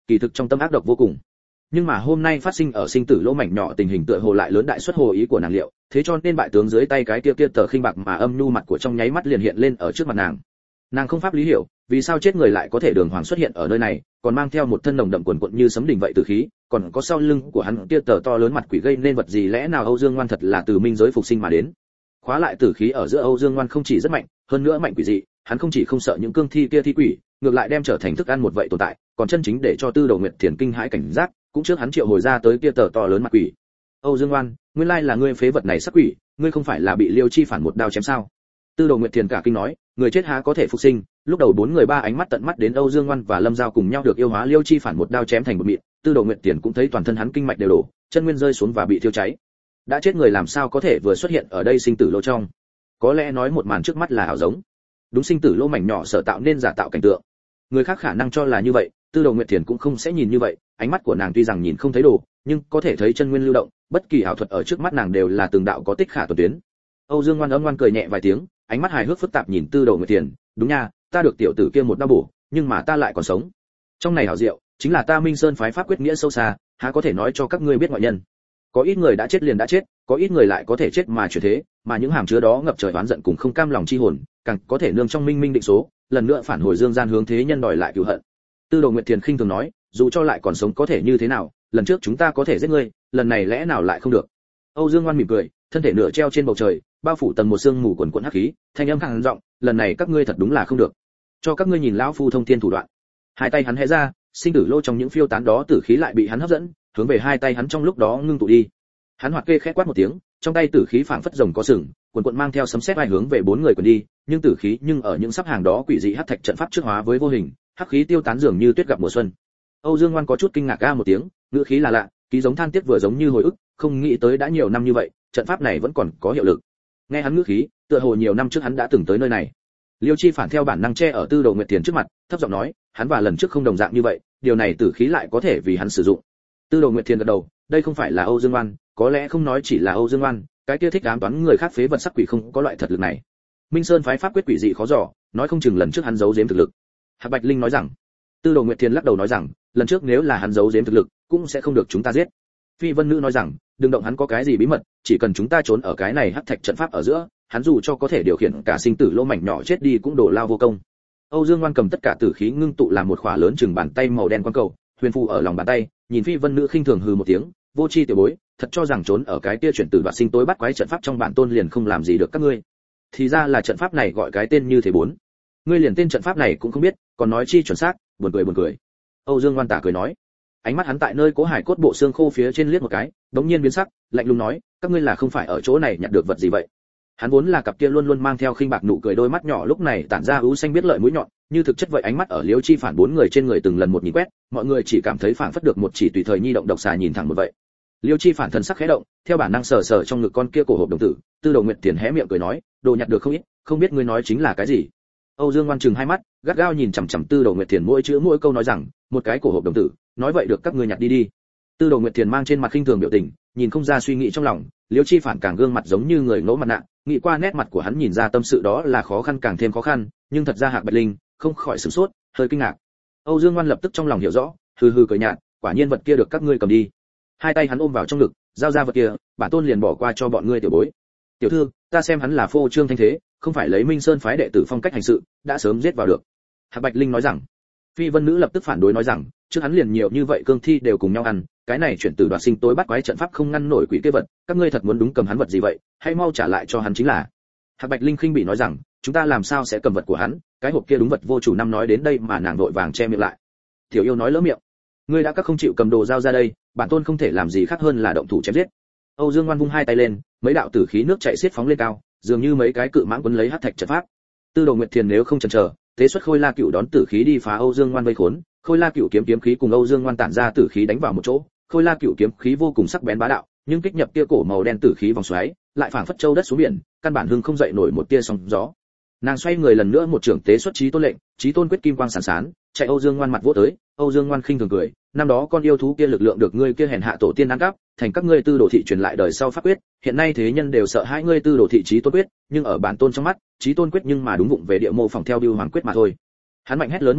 kỳ thực trong tâm ác độc vô cùng. Nhưng mà hôm nay phát sinh ở sinh tử lỗ mảnh nhỏ tình hình tựa hồ lại lớn đại xuất hồ ý của nàng liệu, thế cho nên bại tướng dưới tay cái kia kia tờ khinh bạc mà âm nhu mặt của trong nháy mắt liền hiện lên ở trước mặt nàng. Nàng không pháp lý hiểu, vì sao chết người lại có thể đường hoàng xuất hiện ở nơi này, còn mang theo một thân nồng đậm quần quật như sấm đình vậy tử khí, còn có sau lưng của hắn kia tờ to lớn mặt quỷ gây nên vật gì, lẽ nào Âu Dương Ngoan thật là từ minh giới phục sinh mà đến? Khóa lại tử khí ở giữa Âu Dương Ngoan không chỉ rất mạnh, hơn nữa mạnh quỷ dị, hắn không chỉ không sợ những cương thi kia thi quỷ, ngược lại đem trở thành thức ăn một vậy tồn tại, còn chân chính để cho Tư Đồ Nguyệt Thiền kinh hãi cảnh giác, cũng trước hắn triệu hồi ra tới kia tờ to lớn mặt quỷ. Âu Dương Ngoan, nguyên lai là ngươi phế vật này sắc quỷ, ngươi không phải là bị Liêu Chi Phản một đao chém sao? Tư Đồ Nguyệt Thiền cả kinh nói, người chết há có thể phục sinh? Lúc đầu bốn người ba ánh mắt tận mắt đến Âu Dương Ngoan và Lâm Giao cùng nhau được yêu hóa Liêu Chi Phản một đao chém thành một mịn, Tư Đồ Nguyệt Thiền cũng thấy toàn thân hắn kinh mạch đều đổ, chân nguyên rơi xuống và bị thiêu cháy. Đã chết người làm sao có thể vừa xuất hiện ở đây sinh tử lỗ trong? Có lẽ nói một màn trước mắt là ảo giống, đúng sinh tử lỗ mảnh nhỏ sở tạo nên giả tạo cảnh tượng. Người khác khả năng cho là như vậy, Tư Đồ Nguyệt Thiền cũng không sẽ nhìn như vậy, ánh mắt của nàng tuy rằng nhìn không thấy đồ, nhưng có thể thấy chân nguyên lưu động, bất kỳ ảo thuật ở trước mắt nàng đều là từng đạo có tích khả tuần tuyến. Âu Dương Ngoan âm ngoan cười nhẹ vài tiếng, ánh mắt hài hước phức tạp nhìn Tư Đồ Nguyệt Thiền, đúng nha, ta được tiểu tử kia một đao bổ, nhưng mà ta lại còn sống. Trong này hảo diệu, chính là ta Minh Sơn phái pháp quyết nghĩa sâu xa, há có thể nói cho các ngươi biết ngoại nhân. Có ít người đã chết liền đã chết, có ít người lại có thể chết mà chuyển thế, mà những hàm chứa đó ngập trời oán giận cùng không cam lòng chi hồn, càng có thể nương trong minh minh định số, lần nữa phản hồi dương gian hướng thế nhân đòi lại cừu hận. Tư Đồ Nguyệt Thiền khinh thường nói, dù cho lại còn sống có thể như thế nào, lần trước chúng ta có thể giết ngươi, lần này lẽ nào lại không được? Âu Dương Ngoan mỉm cười, thân thể nửa treo trên bầu trời, bao phủ tầng một sương mù quần quần hắc khí, thanh âm khàn giọng, lần này các ngươi thật đúng là không được. Cho các ngươi nhìn lão phu thông thiên thủ đoạn. Hai tay hắn hé ra, sinh tử lô trong những phiêu tán đó tử khí lại bị hắn hấp dẫn, hướng về hai tay hắn trong lúc đó ngưng tụ đi. Hắn hoạt kê khẽ quát một tiếng, trong tay tử khí phảng phất rồng có sừng, quần quần mang theo sấm sét vai hướng về bốn người quần đi, nhưng tử khí nhưng ở những sắp hàng đó quỷ dị hắc thạch trận pháp trước hóa với vô hình, hắc khí tiêu tán dường như tuyết gặp mùa xuân. Âu Dương Ngoan có chút kinh ngạc ga một tiếng, ngữ khí là lạ, ký giống than tiếc vừa giống như hồi ức, không nghĩ tới đã nhiều năm như vậy, trận pháp này vẫn còn có hiệu lực. Nghe hắn ngữ khí, tựa hồ nhiều năm trước hắn đã từng tới nơi này. Liêu Chi Phản theo bản năng che ở Tư Đồ Nguyệt Thiền trước mặt, thấp giọng nói, hắn và lần trước không đồng dạng như vậy, điều này tử khí lại có thể vì hắn sử dụng. Tư Đồ Nguyệt Thiền gật đầu, đây không phải là Âu Dương Ngoan, có lẽ không nói chỉ là Âu Dương Ngoan, cái kia thích ám toán người khác phế vật sắc quỷ không có loại thật lực này. Minh Sơn phái pháp quyết quỷ dị khó dò, nói không chừng lần trước hắn giấu giếm thực lực. Hạc Bạch Linh nói rằng. Tư Đồ Nguyệt Thiền lắc đầu nói rằng, lần trước nếu là hắn giấu giếm thực lực, cũng sẽ không được chúng ta giết. Phi Vân Nữ nói rằng, đừng động hắn có cái gì bí mật, chỉ cần chúng ta trốn ở cái này hắc thạch trận pháp ở giữa, hắn dù cho có thể điều khiển cả sinh tử lỗ mảnh nhỏ chết đi cũng đổ lao vô công. Âu Dương Ngoan cầm tất cả tử khí ngưng tụ làm một khỏa lớn chừng bàn tay màu đen quang cầu, huyền phù ở lòng bàn tay, nhìn Phi Vân Nữ khinh thường hừ một tiếng, vô chi tiểu bối, thật cho rằng trốn ở cái kia chuyển tử đoạt sinh tối bắt quái trận pháp trong bản tôn liền không làm gì được các ngươi. Thì ra là trận pháp này gọi cái tên như thế bốn. Ngươi liền tên trận pháp này cũng không biết, còn nói chi chuẩn xác, buồn cười buồn cười. Âu Dương Ngoan tả cười nói, ánh mắt hắn tại nơi Cố Hải cốt bộ xương khô phía trên liếc một cái, đống nhiên biến sắc, lạnh lùng nói, các ngươi là không phải ở chỗ này nhặt được vật gì vậy? Hắn vốn là cặp kia luôn luôn mang theo khinh bạc nụ cười đôi mắt nhỏ lúc này tản ra ưu xanh biết lợi mũi nhọn, như thực chất vậy ánh mắt ở Liêu Chi Phản bốn người trên người từng lần một nhìn quét, mọi người chỉ cảm thấy phảng phất được một chỉ tùy thời nhi động độc xà nhìn thẳng một vậy. Liêu Chi Phản thần sắc khẽ động, theo bản năng sờ sờ trong ngực con kia cổ hộp đồng tử, Tư Đồ Nguyệt Thiền hé miệng cười nói, đồ nhặt được không ít, không biết ngươi nói chính là cái gì? Âu Dương Ngoan trừng hai mắt, gắt gao nhìn chằm chằm Tư Đồ Nguyệt Thiền mỗi chữ mỗi câu nói rằng, một cái cổ hộp đồng tử, nói vậy được các ngươi nhặt đi đi. Tư Đồ Nguyệt Thiền mang trên mặt khinh thường biểu tình, nhìn không ra suy nghĩ trong lòng, Liêu Chi Phản càng gương mặt giống như người ngỗ mặt nạ, nghĩ qua nét mặt của hắn nhìn ra tâm sự đó là khó khăn càng thêm khó khăn, nhưng thật ra Hạc Bạch Linh không khỏi sửng sốt, hơi kinh ngạc. Âu Dương Ngoan lập tức trong lòng hiểu rõ, hừ hừ cười nhạt, quả nhiên vật kia được các ngươi cầm đi. Hai tay hắn ôm vào trong ngực, giao ra vật kia, bản tôn liền bỏ qua cho bọn ngươi tiểu bối. Tiểu thư, ta xem hắn là phô trương thanh thế, không phải lấy Minh Sơn phái đệ tử phong cách hành sự, đã sớm giết vào được. Hạc Bạch Linh nói rằng. Phi Vân Nữ lập tức phản đối nói rằng, trước hắn liền nhiều như vậy cương thi đều cùng nhau ăn, cái này chuyển tử đoạt sinh tối bắt quái trận pháp không ngăn nổi quỷ kia vật, các ngươi thật muốn đúng cầm hắn vật gì vậy, hãy mau trả lại cho hắn chính là. Hạc Bạch Linh khinh bị nói rằng, chúng ta làm sao sẽ cầm vật của hắn, cái hộp kia đúng vật vô chủ năm nói đến đây mà nàng vội vàng che miệng lại. Tiểu yêu nói lỡ miệng, ngươi đã các không chịu cầm đồ giao ra đây, bản tôn không thể làm gì khác hơn là động thủ chém giết. Âu Dương Ngoan vung hai tay lên, mấy đạo tử khí nước chảy xiết phóng lên cao, dường như mấy cái cự mãng quấn lấy hắc thạch trận pháp. Tư Đồ Nguyệt Thiền nếu không chần chờ, thế xuất Khôi La Cựu đón tử khí đi phá Âu Dương Ngoan vây khốn, Khôi La Cựu kiếm kiếm khí cùng Âu Dương Ngoan tản ra tử khí đánh vào một chỗ, Khôi La Cựu kiếm khí vô cùng sắc bén bá đạo, nhưng kích nhập kia cổ màu đen tử khí vòng xoáy, lại phảng phất châu đất xuống biển, căn bản hưng không dậy nổi một tia sóng gió. Nàng xoay người lần nữa một trưởng tế xuất Chí Tôn lệnh, Chí Tôn quyết kim quang sán sán, chạy Âu Dương Ngoan mặt vỗ tới, Âu Dương Ngoan khinh thường cười, năm đó con yêu thú kia lực lượng được ngươi kia hèn hạ tổ tiên ăn cắp, thành các ngươi Tư Đồ thị truyền lại đời sau pháp quyết, hiện nay thế nhân đều sợ hai ngươi Tư Đồ thị Chí Tôn quyết, nhưng ở bản tôn trong mắt, Chí Tôn quyết nhưng mà đúng vụng về địa mô phòng theo Bưu Hoàng quyết mà thôi. Hắn mạnh hét lớn một tiếng,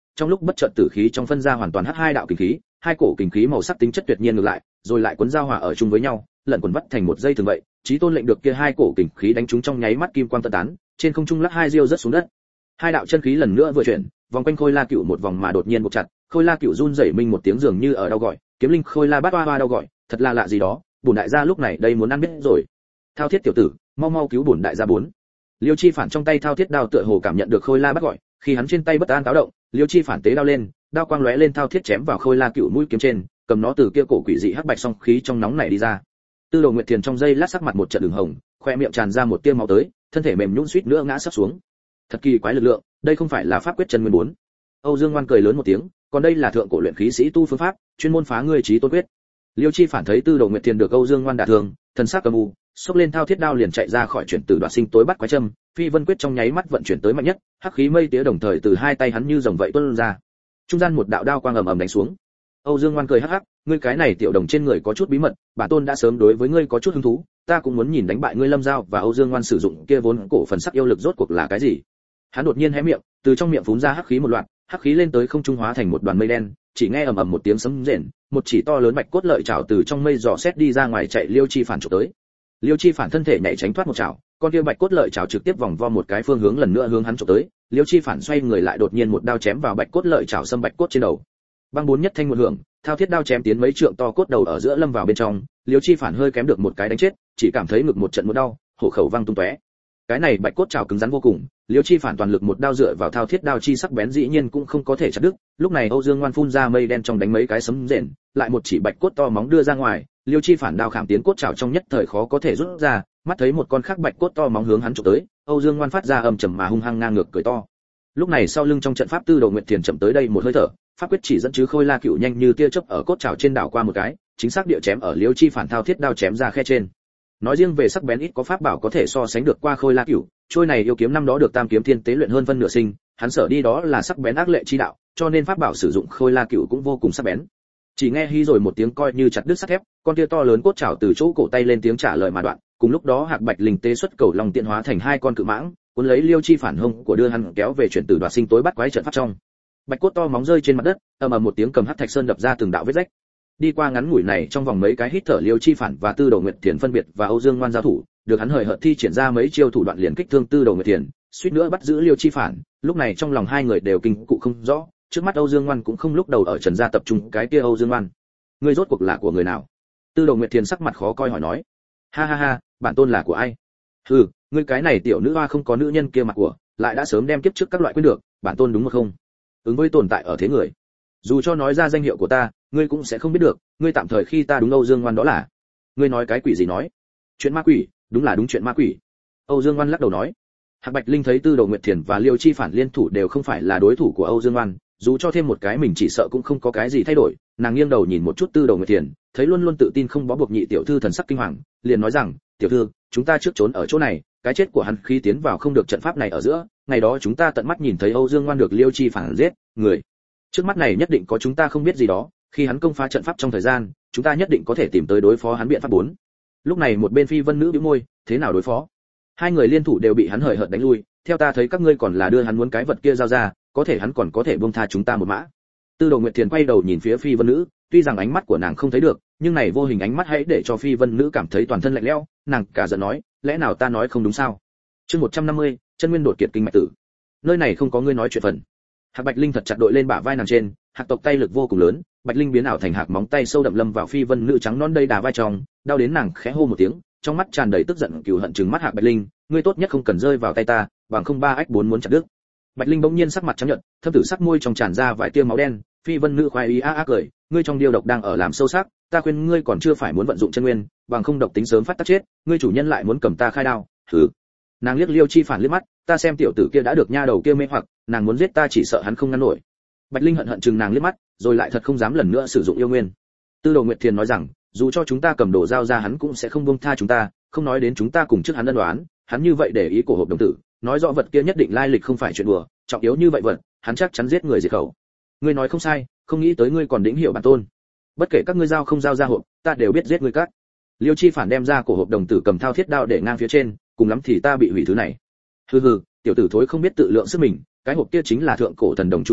trong lúc bất chợt tử khí trong phân ra hoàn toàn hắc hai đạo kình khí, hai cổ kình khí màu sắc tính chất tuyệt nhiên ngược lại, rồi lại cuốn giao hòa ở chung với nhau, lẫn quần vắt thành một dây thường vậy. Chí Tôn lệnh được kia hai cổ kình khí đánh trúng trong nháy mắt kim quang tận tán, trên không trung lắc hai diêu rất xuống đất. Hai đạo chân khí lần nữa vừa chuyển, vòng quanh Khôi La Cựu một vòng mà đột nhiên buộc chặt, Khôi La Cựu run rẩy minh một tiếng dường như ở đau gọi, kiếm linh Khôi La bát hoa hoa đau gọi, thật là lạ gì đó, bổn đại gia lúc này đây muốn ăn biết rồi. Thao Thiết tiểu tử, mau mau cứu bổn đại gia bốn. Liêu Chi Phản trong tay Thao Thiết đao tựa hồ cảm nhận được Khôi La bắt gọi, khi hắn trên tay bất an táo động, Liêu Chi Phản tế đao lên, đao quang lóe lên Thao Thiết chém vào Khôi La Cựu mũi kiếm trên, cầm nó từ kia cổ quỷ dị hắc bạch song khí trong nóng này đi ra. Tư Đồ Nguyệt Thiền trong giây lát sắc mặt một trận ửng hồng, khoe miệng tràn ra một tia máu tới, thân thể mềm nhũn suýt nữa ngã sắp xuống. Thật kỳ quái lực lượng, đây không phải là pháp quyết chân nguyên bốn. Âu Dương Ngoan cười lớn một tiếng, còn đây là thượng cổ luyện khí sĩ tu phương pháp, chuyên môn phá ngươi trí tôn quyết. Liêu Chi Phản thấy Tư Đồ Nguyệt Thiền được Âu Dương Ngoan đả thương, thần sắc âm u, xốc lên Thao Thiết đao liền chạy ra khỏi chuyển tử đoạt sinh tối bắt quái châm, Phi Vân quyết trong nháy mắt vận chuyển tới mạnh nhất, hắc khí mây tía đồng thời từ hai tay hắn như rồng vậy tuôn ra. Trung gian một đạo đao quang ầm ầm đánh xuống. Âu Dương Ngoan cười hắc hắc, ngươi cái này tiểu đồng trên người có chút bí mật, bản tôn đã sớm đối với ngươi có chút hứng thú, ta cũng muốn nhìn đánh bại ngươi Lâm Giao và Âu Dương Ngoan sử dụng kia vốn cổ phần sắc yêu lực rốt cuộc là cái gì. Hắn đột nhiên hé miệng, từ trong miệng phún ra hắc khí một loạt, hắc khí lên tới không trung hóa thành một đoàn mây đen, chỉ nghe ầm ầm một tiếng sấm rền, một chỉ to lớn bạch cốt lợi chảo từ trong mây dò xét đi ra ngoài chạy Liêu Chi Phản chụp tới. Liêu Chi Phản thân thể nhảy tránh thoát một chảo, con kia bạch cốt lợi chảo trực tiếp vòng vo một cái phương hướng lần nữa hướng hắn chụp tới, Liêu Chi Phản xoay người lại đột nhiên một đao chém vào bạch cốt lợi chảo xâm bạch cốt trên đầu. Băng bốn nhất thanh một hưởng, Thao Thiết đao chém tiến mấy trượng to cốt đầu ở giữa lâm vào bên trong, Liêu Chi Phản hơi kém được một cái đánh chết, chỉ cảm thấy ngực một trận một đau, hổ khẩu văng tung tóe. Cái này bạch cốt chảo cứng rắn vô cùng, Liêu Chi Phản toàn lực một đao dựa vào Thao Thiết đao chi sắc bén dĩ nhiên cũng không có thể chặt đứt. Lúc này Âu Dương Ngoan phun ra mây đen trong đánh mấy cái sấm rền, lại một chỉ bạch cốt to móng đưa ra ngoài, Liêu Chi Phản đao khảm tiến cốt chảo trong nhất thời khó có thể rút ra, mắt thấy một con khác bạch cốt to móng hướng hắn chụp tới, Âu Dương Ngoan phát ra âm trầm mà hung hăng ngang ngược cười to. Lúc này sau lưng trong trận pháp Tư Đồ Nguyệt Thiền chậm tới đây một hơi thở, pháp quyết chỉ dẫn chứ Khôi La Cựu nhanh như tia chớp ở cốt chảo trên đảo qua một cái, chính xác địa chém ở Liêu Chi Phản Thao Thiết đao chém ra khe trên. Nói riêng về sắc bén ít có pháp bảo có thể so sánh được qua Khôi La Cựu, trôi này yêu kiếm năm đó được Tam Kiếm Thiên tế luyện hơn phân nửa sinh, hắn sở đi đó là sắc bén ác lệ chi đạo, cho nên pháp bảo sử dụng Khôi La Cựu cũng vô cùng sắc bén. Chỉ nghe hí rồi một tiếng coi như chặt đứt sắt thép, con kia to lớn cốt chảo từ chỗ cổ tay lên tiếng trả lời mà đoạn, cùng lúc đó Hạc Bạch Linh tế xuất cầu long tiện hóa thành hai con cự mãng, cuốn lấy Liêu Chi Phản hông của đưa hắn kéo về chuyển tử đoạt sinh tối bắt quái trận pháp trong. Bạch cốt to móng rơi trên mặt đất, ầm ầm một tiếng cầm hắc thạch sơn đập ra từng đạo vết rách. Đi qua ngắn ngủi này trong vòng mấy cái hít thở Liêu Chi Phản và Tư Đồ Nguyệt Thiền phân biệt và Âu Dương Ngoan giao thủ, được hắn hời hợt thi triển ra mấy chiêu thủ đoạn liền kích thương Tư Đồ Nguyệt Thiền, suýt nữa bắt giữ Liêu Chi Phản. Lúc này trong lòng hai người đều kinh cụ không rõ, trước mắt Âu Dương Ngoan cũng không lúc đầu ở Trần gia tập trung cái kia Âu Dương Ngoan, ngươi rốt cuộc là của người nào? Tư Đồ Nguyệt Thiền sắc mặt khó coi hỏi nói. Ha ha ha, bản tôn là của ai? Hừ, ngươi cái này tiểu nữ hoa không có nữ nhân kia mặt của, lại đã sớm đem kiếp trước các loại quên được, bản tôn đúng không? Ứng với tồn tại ở thế người, dù cho nói ra danh hiệu của ta, ngươi cũng sẽ không biết được, ngươi tạm thời khi ta đúng Âu Dương Ngoan đó là. Ngươi nói cái quỷ gì nói? Chuyện ma quỷ, đúng là đúng chuyện ma quỷ. Âu Dương Ngoan lắc đầu nói. Hạc Bạch Linh thấy Tư Đồ Nguyệt Thiền và Liêu Chi Phản liên thủ đều không phải là đối thủ của Âu Dương Ngoan, dù cho thêm một cái mình chỉ sợ cũng không có cái gì thay đổi, nàng nghiêng đầu nhìn một chút Tư Đồ Nguyệt Thiền, thấy luôn luôn tự tin không bó buộc nhị tiểu thư thần sắc kinh hoàng, liền nói rằng, tiểu thư, chúng ta trước trốn ở chỗ này, cái chết của hắn khi tiến vào không được trận pháp này ở giữa, ngày đó chúng ta tận mắt nhìn thấy Âu Dương Ngoan được Liêu Chi Phản giết, người trước mắt này nhất định có chúng ta không biết gì đó, khi hắn công phá trận pháp trong thời gian, chúng ta nhất định có thể tìm tới đối phó hắn biện pháp bốn. Lúc này một bên Phi Vân nữ bĩu môi, thế nào đối phó? Hai người liên thủ đều bị hắn hời hợt đánh lui, theo ta thấy các ngươi còn là đưa hắn muốn cái vật kia giao ra, có thể hắn còn có thể buông tha chúng ta một mã. Tư Đồ Nguyệt Thiền quay đầu nhìn phía Phi Vân nữ, tuy rằng ánh mắt của nàng không thấy được, nhưng này vô hình ánh mắt hãy để cho Phi Vân nữ cảm thấy toàn thân lạnh lẽo, nàng cả giận nói, lẽ nào ta nói không đúng sao? Chương một trăm năm mươi, chân nguyên đột kiệt kinh mạch tử. Nơi này không có ngươi nói chuyện phần. Hạc Bạch Linh thật chặt đội lên bả vai nàng trên, hạc tộc tay lực vô cùng lớn, Bạch Linh biến ảo thành hạc móng tay sâu đậm lâm vào Phi Vân nữ trắng non đây đà vai trong, đau đến nàng khẽ hô một tiếng, trong mắt tràn đầy tức giận cừu hận trừng mắt Hạc Bạch Linh, ngươi tốt nhất không cần rơi vào tay ta, bằng không ba ách bốn muốn chặt đứt. Bạch Linh bỗng nhiên sắc mặt trắng nhợt, thâm tử sắc môi trong tràn ra vài tia máu đen, Phi Vân nữ khoái ý a a cười, ngươi trong điều độc đang ở làm sâu sắc, ta khuyên ngươi còn chưa phải muốn vận dụng chân nguyên, bằng không độc tính sớm phát tác chết, ngươi chủ nhân lại muốn cầm ta khai đao, thử. Nàng liếc Liêu Chi Phản liếc mắt, ta xem tiểu tử kia đã được nha đầu kia mê hoặc, nàng muốn giết ta chỉ sợ hắn không ngăn nổi. Bạch Linh hận hận chừng nàng liếc mắt, rồi lại thật không dám lần nữa sử dụng yêu nguyên. Tư Đồ Nguyệt Thiền nói rằng, dù cho chúng ta cầm đồ giao ra hắn cũng sẽ không buông tha chúng ta, không nói đến chúng ta cùng trước hắn ân đoán, hắn như vậy để ý cổ hộp đồng tử, nói rõ vật kia nhất định lai lịch không phải chuyện đùa, trọng yếu như vậy vật, hắn chắc chắn giết người diệt khẩu. Ngươi nói không sai, không nghĩ tới ngươi còn đĩnh hiểu bản tôn. Bất kể các ngươi giao không giao ra hộp, ta đều biết giết ngươi các. Liêu Chi Phản đem ra cổ hộp đồng tử cầm thao thiết đao để ngang phía trên, cùng lắm thì ta bị hủy thứ này. Hừ hừ, tiểu tử thối không biết tự lượng sức mình, cái hộp kia chính là thượng cổ thần đồng chú liền,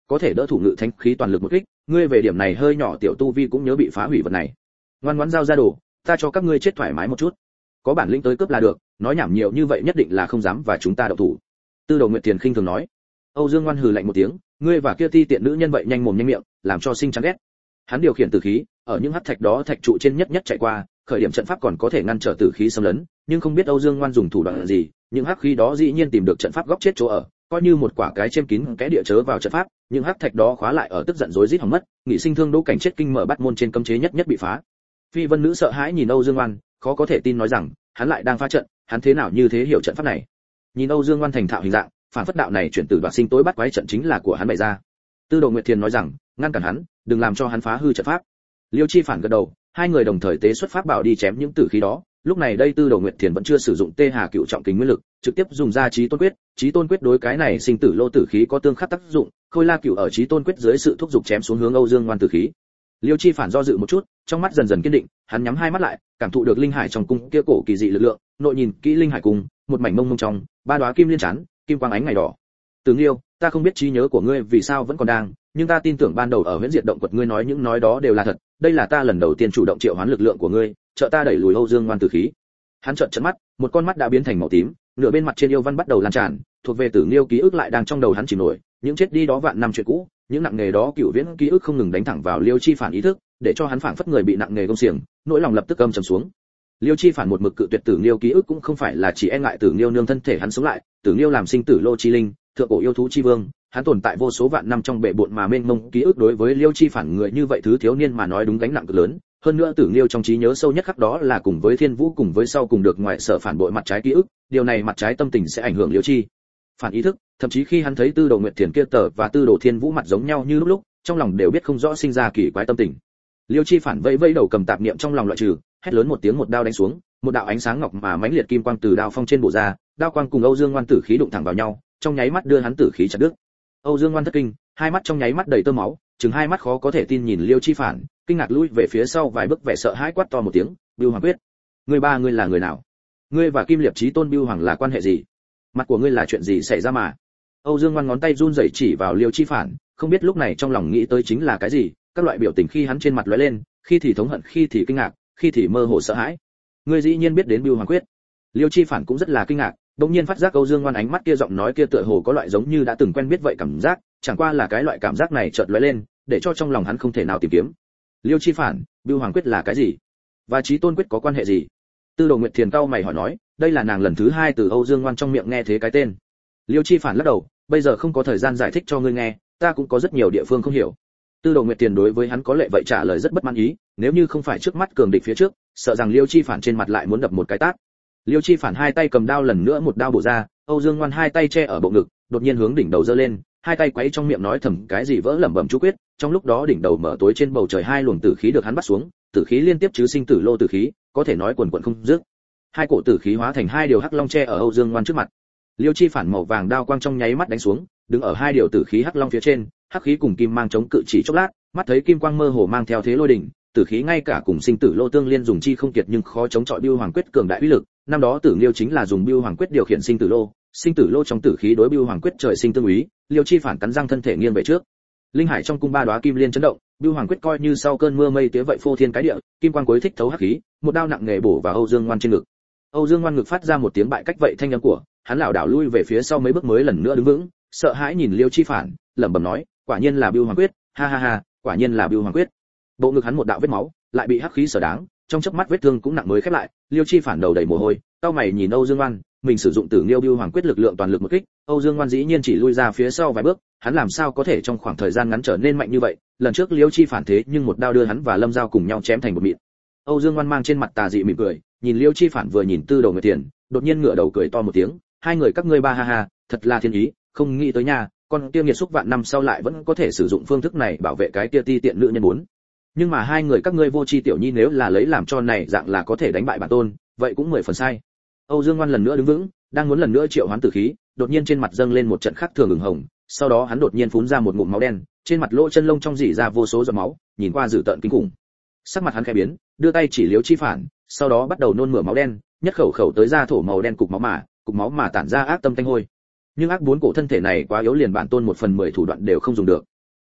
có thể đỡ thủ ngự thánh khí toàn lực một kích, ngươi về điểm này hơi nhỏ tiểu tu vi cũng nhớ bị phá hủy vật này. Ngoan ngoãn giao ra đồ, ta cho các ngươi chết thoải mái một chút. Có bản lĩnh tới cướp là được, nói nhảm nhiều như vậy nhất định là không dám và chúng ta động thủ. Tư Đồ Nguyệt Tiền khinh thường nói. Âu Dương Ngoan hừ lạnh một tiếng, ngươi và kia ti tiện nữ nhân vậy nhanh mồm nhanh miệng, làm cho sinh chán ghét. Hắn điều khiển tử khí, ở những hắc thạch đó thạch trụ trên nhất nhất chạy qua, khởi điểm trận pháp còn có thể ngăn trở tử khí xâm lấn, nhưng không biết Âu Dương Ngoan dùng thủ đoạn gì, những hắc khí đó dĩ nhiên tìm được trận pháp góc chết chỗ ở, coi như một quả cái chêm kín cái địa chớ vào trận pháp, những hắc thạch đó khóa lại ở tức giận rối rít hỏng mất, nghị sinh thương Đỗ Cảnh chết kinh mở bắt môn trên cấm chế nhất nhất bị phá. Phi Vân nữ sợ hãi nhìn Âu Dương Ngoan, khó có thể tin nói rằng, hắn lại đang phá trận, hắn thế nào như thế hiểu trận pháp này. Nhìn Âu Dương Ngoan thành thạo hình dạng, phản phất đạo này chuyển từ đoạt sinh tối bắt quái trận chính là của hắn bày ra. Tư Đồ Nguyệt Thiền nói rằng, ngăn cản hắn, đừng làm cho hắn phá hư trận pháp. Liêu Chi Phản gật đầu, hai người đồng thời tế xuất pháp bảo đi chém những tử khí đó. Lúc này đây Tư Đồ Nguyệt Thiền vẫn chưa sử dụng Tê Hà Cựu Trọng Kình nguyên lực, trực tiếp dùng ra Chí Tôn Quyết, Chí Tôn Quyết đối cái này sinh tử lô tử khí có tương khắc tác dụng, Khôi La Cựu ở Chí Tôn Quyết dưới sự thúc giục chém xuống hướng Âu Dương Ngoan tử khí. Liêu Chi Phản do dự một chút, trong mắt dần dần kiên định, hắn nhắm hai mắt lại, cảm thụ được linh hải trong cung kia cổ kỳ dị lực lượng, nội nhìn kỹ linh hải cung, một mảnh mông mông trong, ba đóa kim liên chán, kim quang ánh ngày đỏ. Tướng Liêu, ta không biết trí nhớ của ngươi vì sao vẫn còn đang, nhưng ta tin tưởng ban đầu ở Huyễn Diệt động quật ngươi nói những nói đó đều là thật, đây là ta lần đầu tiên chủ động triệu hoán lực lượng của ngươi, trợ ta đẩy lùi Âu Dương Ngoan tử khí. Hắn trợn trợn mắt, một con mắt đã biến thành màu tím, nửa bên mặt trên yêu văn bắt đầu lan tràn, thuộc về Tử Liêu ký ức lại đang trong đầu hắn chìm nổi, những chết đi đó vạn năm chuyện cũ, những nặng nghề đó cựu viễn ký ức không ngừng đánh thẳng vào Liêu Chi Phản ý thức, để cho hắn phảng phất người bị nặng nghề gông xiềng, nỗi lòng lập tức âm trầm xuống. Liêu Chi Phản một mực cự tuyệt Tử Liêu ký ức cũng không phải là chỉ e ngại Tử Liêu nương thân thể hắn sống lại, Tử Liêu làm sinh tử lô chi linh, thượng cổ yêu thú chi vương, hắn tồn tại vô số vạn năm trong bệ bộn mà mênh mông ký ức đối với Liêu Chi Phản người như vậy thứ thiếu niên mà nói đúng gánh nặng cực lớn. Hơn nữa Tử Liêu trong trí nhớ sâu nhất khắc đó là cùng với Thiên Vũ cùng với sau cùng được ngoại sở phản bội mặt trái ký ức, điều này mặt trái tâm tình sẽ ảnh hưởng Liêu Chi Phản ý thức, thậm chí khi hắn thấy Tư Đồ Nguyệt Thiền kia tờ và Tư Đồ Thiên Vũ mặt giống nhau như lúc lúc, trong lòng đều biết không rõ sinh ra kỳ quái tâm tình. Liêu Chi Phản vẫy vẫy đầu cầm tạp niệm trong lòng loại trừ, hét lớn một tiếng một đao đánh xuống, một đạo ánh sáng ngọc mà mãnh liệt kim quang từ đao phong trên bổ ra, đao quang cùng Âu Dương Ngoan tử khí đụng thẳng vào nhau, trong nháy mắt đưa hắn tử khí chặt đứt. Âu Dương Ngoan thất kinh, hai mắt trong nháy mắt đầy tơ máu, chừng hai mắt khó có thể tin nhìn Liêu Chi Phản, kinh ngạc lùi về phía sau vài bước vẻ sợ hãi quát to một tiếng, "Bưu Hoàng Quyết, ngươi ba ngươi là người nào? Ngươi và Kim Liệp Chí Tôn Bưu Hoàng là quan hệ gì? Mặt của ngươi là chuyện gì xảy ra mà?" Âu Dương Ngoan ngón tay run rẩy chỉ vào Liêu Chi Phản, không biết lúc này trong lòng nghĩ tới chính là cái gì, các loại biểu tình khi hắn trên mặt lóe lên, khi thì thống hận, khi thì kinh ngạc, khi thì mơ hồ sợ hãi. Ngươi dĩ nhiên biết đến Bưu Hoàng Quyết? Liêu Chi Phản cũng rất là kinh ngạc, đột nhiên phát giác Âu Dương Ngoan ánh mắt kia giọng nói kia tựa hồ có loại giống như đã từng quen biết vậy cảm giác, chẳng qua là cái loại cảm giác này chợt lóe lên, để cho trong lòng hắn không thể nào tìm kiếm. Liêu Chi Phản, Bưu Hoàng Quyết là cái gì? Và Chí Tôn Quyết có quan hệ gì? Tư Đồ Nguyệt Thiền cau mày hỏi nói, đây là nàng lần thứ hai từ Âu Dương Ngoan trong miệng nghe thế cái tên. Liêu Chi Phản lắc đầu, bây giờ không có thời gian giải thích cho ngươi nghe, ta cũng có rất nhiều địa phương không hiểu. Tư Đồ Nguyệt Thiền đối với hắn có lệ vậy trả lời rất bất mãn ý, nếu như không phải trước mắt cường địch phía trước, sợ rằng Liêu Chi Phản trên mặt lại muốn đập một cái tát. Liêu Chi Phản hai tay cầm đao lần nữa một đao bổ ra, Âu Dương Ngoan hai tay che ở bộ ngực, đột nhiên hướng đỉnh đầu giơ lên, hai tay quấy trong miệng nói thầm cái gì vỡ lẩm bẩm chú quyết, trong lúc đó đỉnh đầu mở tối trên bầu trời hai luồng tử khí được hắn bắt xuống, tử khí liên tiếp chứ sinh tử lô tử khí, có thể nói quần quần không dứt. Hai cổ tử khí hóa thành hai điều hắc long che ở Âu Dương Ngoan trước mặt. Liêu Chi Phản màu vàng đao quang trong nháy mắt đánh xuống, đứng ở hai điều tử khí hắc long phía trên, hắc khí cùng kim mang chống cự chỉ chốc lát, mắt thấy kim quang mơ hồ mang theo thế lôi đỉnh, tử khí ngay cả cùng sinh tử lô tương liên dùng chi không kiệt nhưng khó chống chọi Bưu Hoàng Quyết cường đại uy lực. Năm đó Tử Liêu chính là dùng Bưu Hoàng Quyết điều khiển sinh tử lô, sinh tử lô trong tử khí đối Bưu Hoàng Quyết trời sinh tương úy, Liêu Chi Phản cắn răng thân thể nghiêng về trước. Linh hải trong cung ba đóa kim liên chấn động, Bưu Hoàng Quyết coi như sau cơn mưa mây tía vậy phô thiên cái địa, kim quang cuối thích thấu hắc khí, một đao nặng nề bổ vào Âu Dương Ngoan trên ngực. Âu Dương Ngoan ngực phát ra một tiếng bại cách vậy thanh âm của, hắn lảo đảo lui về phía sau mấy bước mới lần nữa đứng vững, sợ hãi nhìn Liêu Chi Phản, lẩm bẩm nói, quả nhiên là Bưu Hoàng Quyết, ha ha ha, quả nhiên là Bưu Hoàng Quyết. Bộ ngực hắn một đạo vết máu, lại bị hắc khí sở đáng, trong chớp mắt vết thương cũng nặng mới khép lại, Liêu Chi Phản đầu đầy mồ hôi, cau mày nhìn Âu Dương Ngoan, mình sử dụng Tử Liêu Bưu Hoàng Quyết lực lượng toàn lực một kích, Âu Dương Ngoan dĩ nhiên chỉ lui ra phía sau vài bước, hắn làm sao có thể trong khoảng thời gian ngắn trở nên mạnh như vậy, lần trước Liêu Chi Phản thế nhưng một đao đưa hắn và Lâm Giao cùng nhau chém thành một mịn. Âu Dương Ngoan mang trên mặt tà dị mỉm cười, nhìn Liêu Chi Phản vừa nhìn Tư Đồ Nguyệt Thiền, đột nhiên ngửa đầu cười to một tiếng, hai người các ngươi ba ha ha, thật là thiên ý, không nghĩ tới nha, con kia nghiệt xúc vạn năm sau lại vẫn có thể sử dụng phương thức này bảo vệ cái kia ti tiện nữ nhân bốn. Nhưng mà hai người các ngươi vô tri tiểu nhi nếu là lấy làm cho này dạng là có thể đánh bại bản tôn, vậy cũng mười phần sai. Âu Dương Ngoan lần nữa đứng vững, đang muốn lần nữa triệu hoán tử khí, đột nhiên trên mặt dâng lên một trận khắc thường ửng hồng, sau đó hắn đột nhiên phun ra một ngụm máu đen, trên mặt lỗ chân lông trong rỉ ra vô số giọt máu, nhìn qua dữ tợn kinh khủng. Sắc mặt hắn khẽ biến, đưa tay chỉ Liêu Chi Phản, sau đó bắt đầu nôn mửa máu đen, nhất khẩu khẩu tới ra thổ màu đen cục máu mà, cục máu mà tản ra ác tâm tanh hôi. Nhưng ác bốn cổ thân thể này quá yếu liền bản tôn một phần mười thủ đoạn đều không dùng được.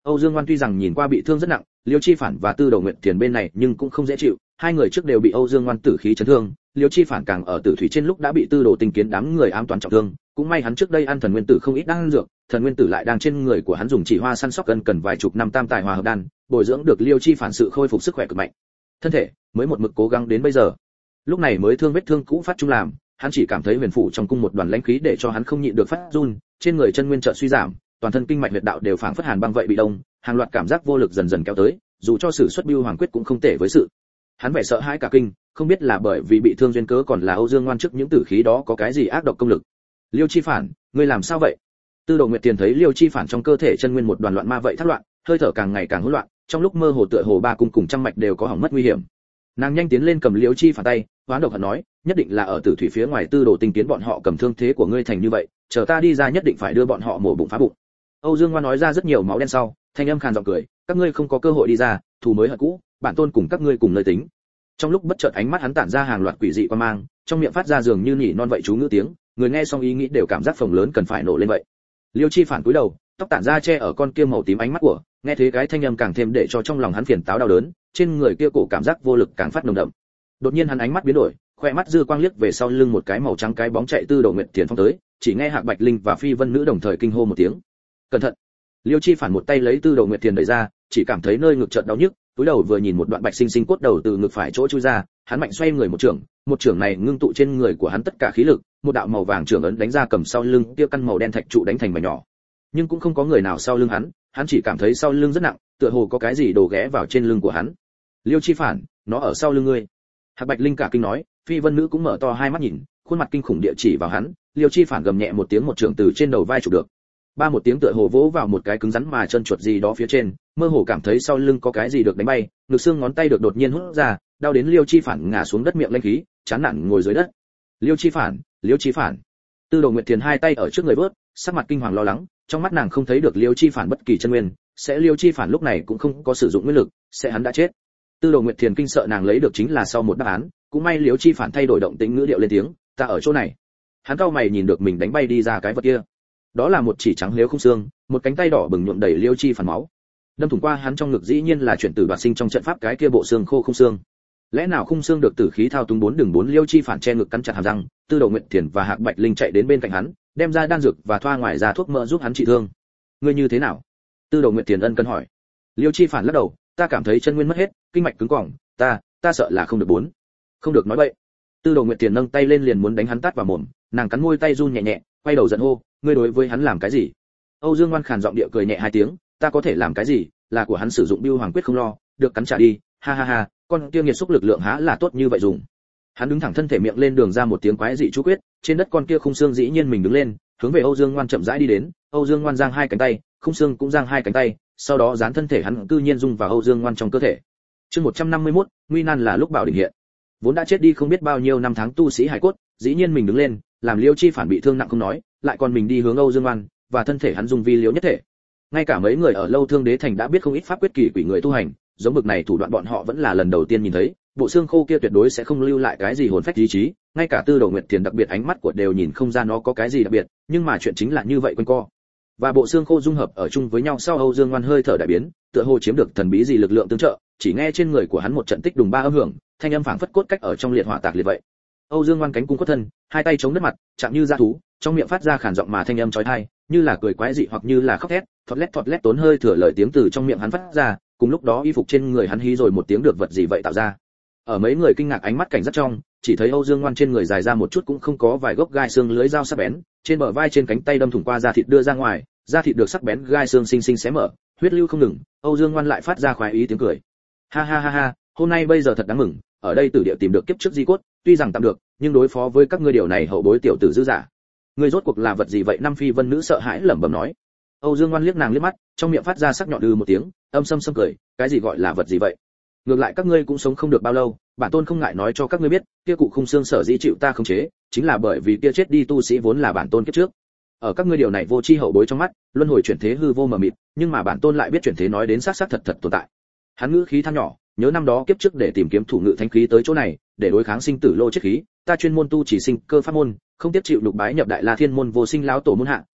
Âu Dương Ngoan tuy rằng nhìn qua bị thương rất nặng, Liêu Chi Phản và Tư Đồ Nguyệt Thiền bên này nhưng cũng không dễ chịu, hai người trước đều bị Âu Dương Ngoan tử khí chấn thương, Liêu Chi Phản càng ở tử thủy trên lúc đã bị Tư Đồ Tinh Kiến đám người ám toán trọng thương, cũng may hắn trước đây ăn thần nguyên tử không ít đan dược, thần nguyên tử lại đang trên người của hắn dùng chỉ hoa săn sóc gần cần vài chục năm tam tài hòa hợp đan, bồi dưỡng được Liêu Chi Phản sự khôi phục sức khỏe cực mạnh. Thân thể mới một mực cố gắng đến bây giờ, lúc này mới thương vết thương cũ phát trung làm, hắn chỉ cảm thấy huyền phủ trong cung một đoàn lãnh khí để cho hắn không nhịn được phát run, trên người chân nguyên chợt suy giảm, toàn thân kinh mạch huyệt đạo đều phảng phất hàn băng vậy bị đông, hàng loạt cảm giác vô lực dần dần kéo tới, dù cho sử xuất Bưu Hoàng quyết cũng không tệ với sự. Hắn vẻ sợ hãi cả kinh, không biết là bởi vì bị thương duyên cớ còn là Âu Dương Ngoan trước những tử khí đó có cái gì ác độc công lực. Liêu Chi Phản, ngươi làm sao vậy? Tư Đồ Nguyệt Tiền thấy Liêu Chi Phản trong cơ thể chân nguyên một đoàn loạn ma vậy thất loạn, hơi thở càng ngày càng hỗn loạn, trong lúc mơ hồ tựa hồ ba cung cùng trăm mạch đều có hỏng mất nguy hiểm. Nàng nhanh tiến lên cầm Liêu Chi Phản tay, hoán độc hận nói, nhất định là ở tử thủy phía ngoài Tư Đồ Tinh Kiến bọn họ cầm thương thế của ngươi thành như vậy, chờ ta đi ra nhất định phải đưa bọn họ mổ bụng phá bụng. Âu Dương Ngoan nói ra rất nhiều máu đen sau, thanh âm khàn giọng cười, các ngươi không có cơ hội đi ra, thù mới hận cũ, bản tôn cùng các ngươi cùng nơi tính. Trong lúc bất chợt ánh mắt hắn tản ra hàng loạt quỷ dị quan mang, trong miệng phát ra dường như nhỉ non vậy chú ngữ tiếng, người nghe xong ý nghĩ đều cảm giác phồng lớn cần phải nổ lên vậy. Liêu Chi Phản cúi đầu, tóc tản ra che ở con kia màu tím ánh mắt của, nghe thế cái thanh âm càng thêm để cho trong lòng hắn phiền táo đau đớn, trên người kia cổ cảm giác vô lực càng phát nồng đậm. Đột nhiên hắn ánh mắt biến đổi, khoe mắt dư quang liếc về sau lưng một cái màu trắng cái bóng chạy Tư Đồ Nguyệt Thiền phong tới, chỉ nghe Hạc Bạch Linh và Phi Vân Nữ đồng thời kinh hô một tiếng. Cẩn thận! Liêu Chi Phản một tay lấy Tư Đồ Nguyệt Thiền đẩy ra, chỉ cảm thấy nơi ngực chợt đau nhức, túi đầu vừa nhìn một đoạn bạch sinh sinh cốt đầu từ ngực phải chỗ chui ra, hắn mạnh xoay người một trường, một trường này ngưng tụ trên người của hắn tất cả khí lực, một đạo màu vàng trường ấn đánh ra cầm sau lưng kia căn màu đen thạch trụ đánh thành mảnh nhỏ. Nhưng cũng không có người nào sau lưng hắn, hắn chỉ cảm thấy sau lưng rất nặng, tựa hồ có cái gì đổ ghé vào trên lưng của hắn. Liêu Chi Phản, nó ở sau lưng ngươi. Hạc Bạch Linh cả kinh nói, Phi Vân Nữ cũng mở to hai mắt nhìn, khuôn mặt kinh khủng địa chỉ vào hắn. Liêu Chi Phản gầm nhẹ một tiếng một trường từ trên đầu vai chụp được. Ba một tiếng tựa hồ vỗ vào một cái cứng rắn mà chân chuột gì đó phía trên, mơ hồ cảm thấy sau lưng có cái gì được đánh bay, ngực xương ngón tay được đột nhiên hút ra, đau đến Liêu Chi Phản ngã xuống đất miệng lanh khí, chán nản ngồi dưới đất. Liêu Chi Phản, Liêu Chi Phản. Tư Đồ Nguyệt Thiền hai tay ở trước người vớt, sắc mặt kinh hoàng lo lắng, trong mắt nàng không thấy được Liêu Chi Phản bất kỳ chân nguyên, sẽ Liêu Chi Phản lúc này cũng không có sử dụng nguyên lực, sẽ hắn đã chết. Tư Đồ Nguyệt Thiền kinh sợ nàng lấy được chính là sau một đáp án, cũng may Liêu Chi Phản thay đổi động tĩnh ngữ điệu lên tiếng, ta ở chỗ này. Hắn cau mày nhìn được mình đánh bay đi ra cái vật kia, đó là một chỉ trắng liếu không xương, một cánh tay đỏ bừng nhuộm đầy Liêu Chi Phản máu, đâm thủng qua hắn trong ngực dĩ nhiên là chuyển tử đoạt sinh trong trận pháp cái kia bộ xương khô không xương. Lẽ nào khung xương được tử khí thao túng bốn đường bốn Liêu Chi Phản che ngực cắn chặt hàm răng, Tư Đồ Nguyệt Thiền và Hạc Bạch Linh chạy đến bên cạnh hắn, đem ra đan dược và thoa ngoài ra thuốc mỡ giúp hắn trị thương. Ngươi như thế nào? Tư Đồ Nguyệt Thiền ân cần hỏi. Liêu Chi Phản lắc đầu, ta cảm thấy chân nguyên mất hết, kinh mạch cứng cỏng, ta, ta sợ là không được bốn. Không được nói bậy. Tư Đồ Nguyệt Thiền nâng tay lên liền muốn đánh hắn tát vào mồm, nàng cắn môi tay run nhẹ nhẹ, quay đầu giận hô, ngươi đối với hắn làm cái gì? Âu Dương Ngoan khàn giọng địa cười nhẹ hai tiếng, ta có thể làm cái gì, là của hắn sử dụng Bưu Hoàng quyết không lo, được cắn trả đi, ha ha ha, con kia nghiệt xúc lực lượng há là tốt như vậy dùng. Hắn đứng thẳng thân thể miệng lên đường ra một tiếng quái dị chú quyết, trên đất con kia khung xương dĩ nhiên mình đứng lên, hướng về Âu Dương Ngoan chậm rãi đi đến, Âu Dương Ngoan giang hai cánh tay, khung xương cũng giang hai cánh tay, sau đó dán thân thể hắn cư nhiên dung vào Âu Dương Ngoan trong cơ thể. Chương một trăm năm mươi mốt, nguy nan là lúc bảo đỉnh hiện. Vốn đã chết đi không biết bao nhiêu năm tháng tu sĩ hải cốt, dĩ nhiên mình đứng lên, làm Liêu Chi Phản bị thương nặng không nói, lại còn mình đi hướng Âu Dương Ngoan, và thân thể hắn dung vi liếu nhất thể. Ngay cả mấy người ở Lâu Thương Đế thành đã biết không ít pháp quyết kỳ quỷ người tu hành, giống bực này thủ đoạn bọn họ vẫn là lần đầu tiên nhìn thấy, bộ xương khô kia tuyệt đối sẽ không lưu lại cái gì hồn phách ý chí, ngay cả Tư Đồ Nguyệt Thiền đặc biệt ánh mắt của đều nhìn không ra nó có cái gì đặc biệt, nhưng mà chuyện chính là như vậy quanh co. Và bộ xương khô dung hợp ở chung với nhau sau Âu Dương Ngoan hơi thở đại biến, tựa hồ chiếm được thần bí gì lực lượng tương trợ, chỉ nghe trên người của hắn một trận tích đùng ba âm hưởng, thanh âm phảng phất cốt cách ở trong liệt hỏa tạc liệt vậy. Âu Dương Ngoan cánh cung quất thân, hai tay chống đất mặt, chạm như dã thú, trong miệng phát ra khàn giọng mà thanh âm chói tai, như là cười quái dị hoặc như là khóc thét, thọt lét thọt lét tốn hơi thừa lời tiếng từ trong miệng hắn phát ra, cùng lúc đó y phục trên người hắn hí rồi một tiếng được vật gì vậy tạo ra. Ở mấy người kinh ngạc ánh mắt cảnh giác trong, chỉ thấy Âu Dương Ngoan trên người dài ra một chút cũng không có vài gốc gai xương lưới dao sắc bén, trên bờ vai trên cánh tay đâm thủng qua da thịt đưa ra ngoài, da thịt được sắc bén gai xương xinh xinh xé mở, huyết lưu không ngừng, Âu Dương Ngoan lại phát ra khoái ý tiếng cười. Ha ha ha ha, hôm nay bây giờ thật đáng mừng, ở đây tử địa tìm được kiếp trước di cốt, tuy rằng tạm được, nhưng đối phó với các ngươi điều này hậu bối tiểu tử dư giả. Ngươi rốt cuộc là vật gì vậy? Năm Phi Vân Nữ sợ hãi lẩm bẩm nói. Âu Dương Ngoan liếc nàng liếc mắt, trong miệng phát ra sắc nhọn ư một tiếng, âm sâm sâm cười, cái gì gọi là vật gì vậy? Ngược lại các ngươi cũng sống không được bao lâu, bản tôn không ngại nói cho các ngươi biết, kia cụ khung xương sở dĩ chịu ta khống chế, chính là bởi vì kia chết đi tu sĩ vốn là bản tôn kiếp trước. Ở các ngươi điều này vô chi hậu bối trong mắt, luân hồi chuyển thế hư vô mờ mịt, nhưng mà bản tôn lại biết chuyển thế nói đến xác xác thật thật tồn tại. Hắn ngữ khí than nhỏ, nhớ năm đó kiếp trước để tìm kiếm thủ ngự thánh khí tới chỗ này, để đối kháng sinh tử lô chết khí, ta chuyên môn tu chỉ sinh cơ pháp môn, không tiếp chịu lục bái nhập đại la thiên môn vô sinh lão tổ môn hạ,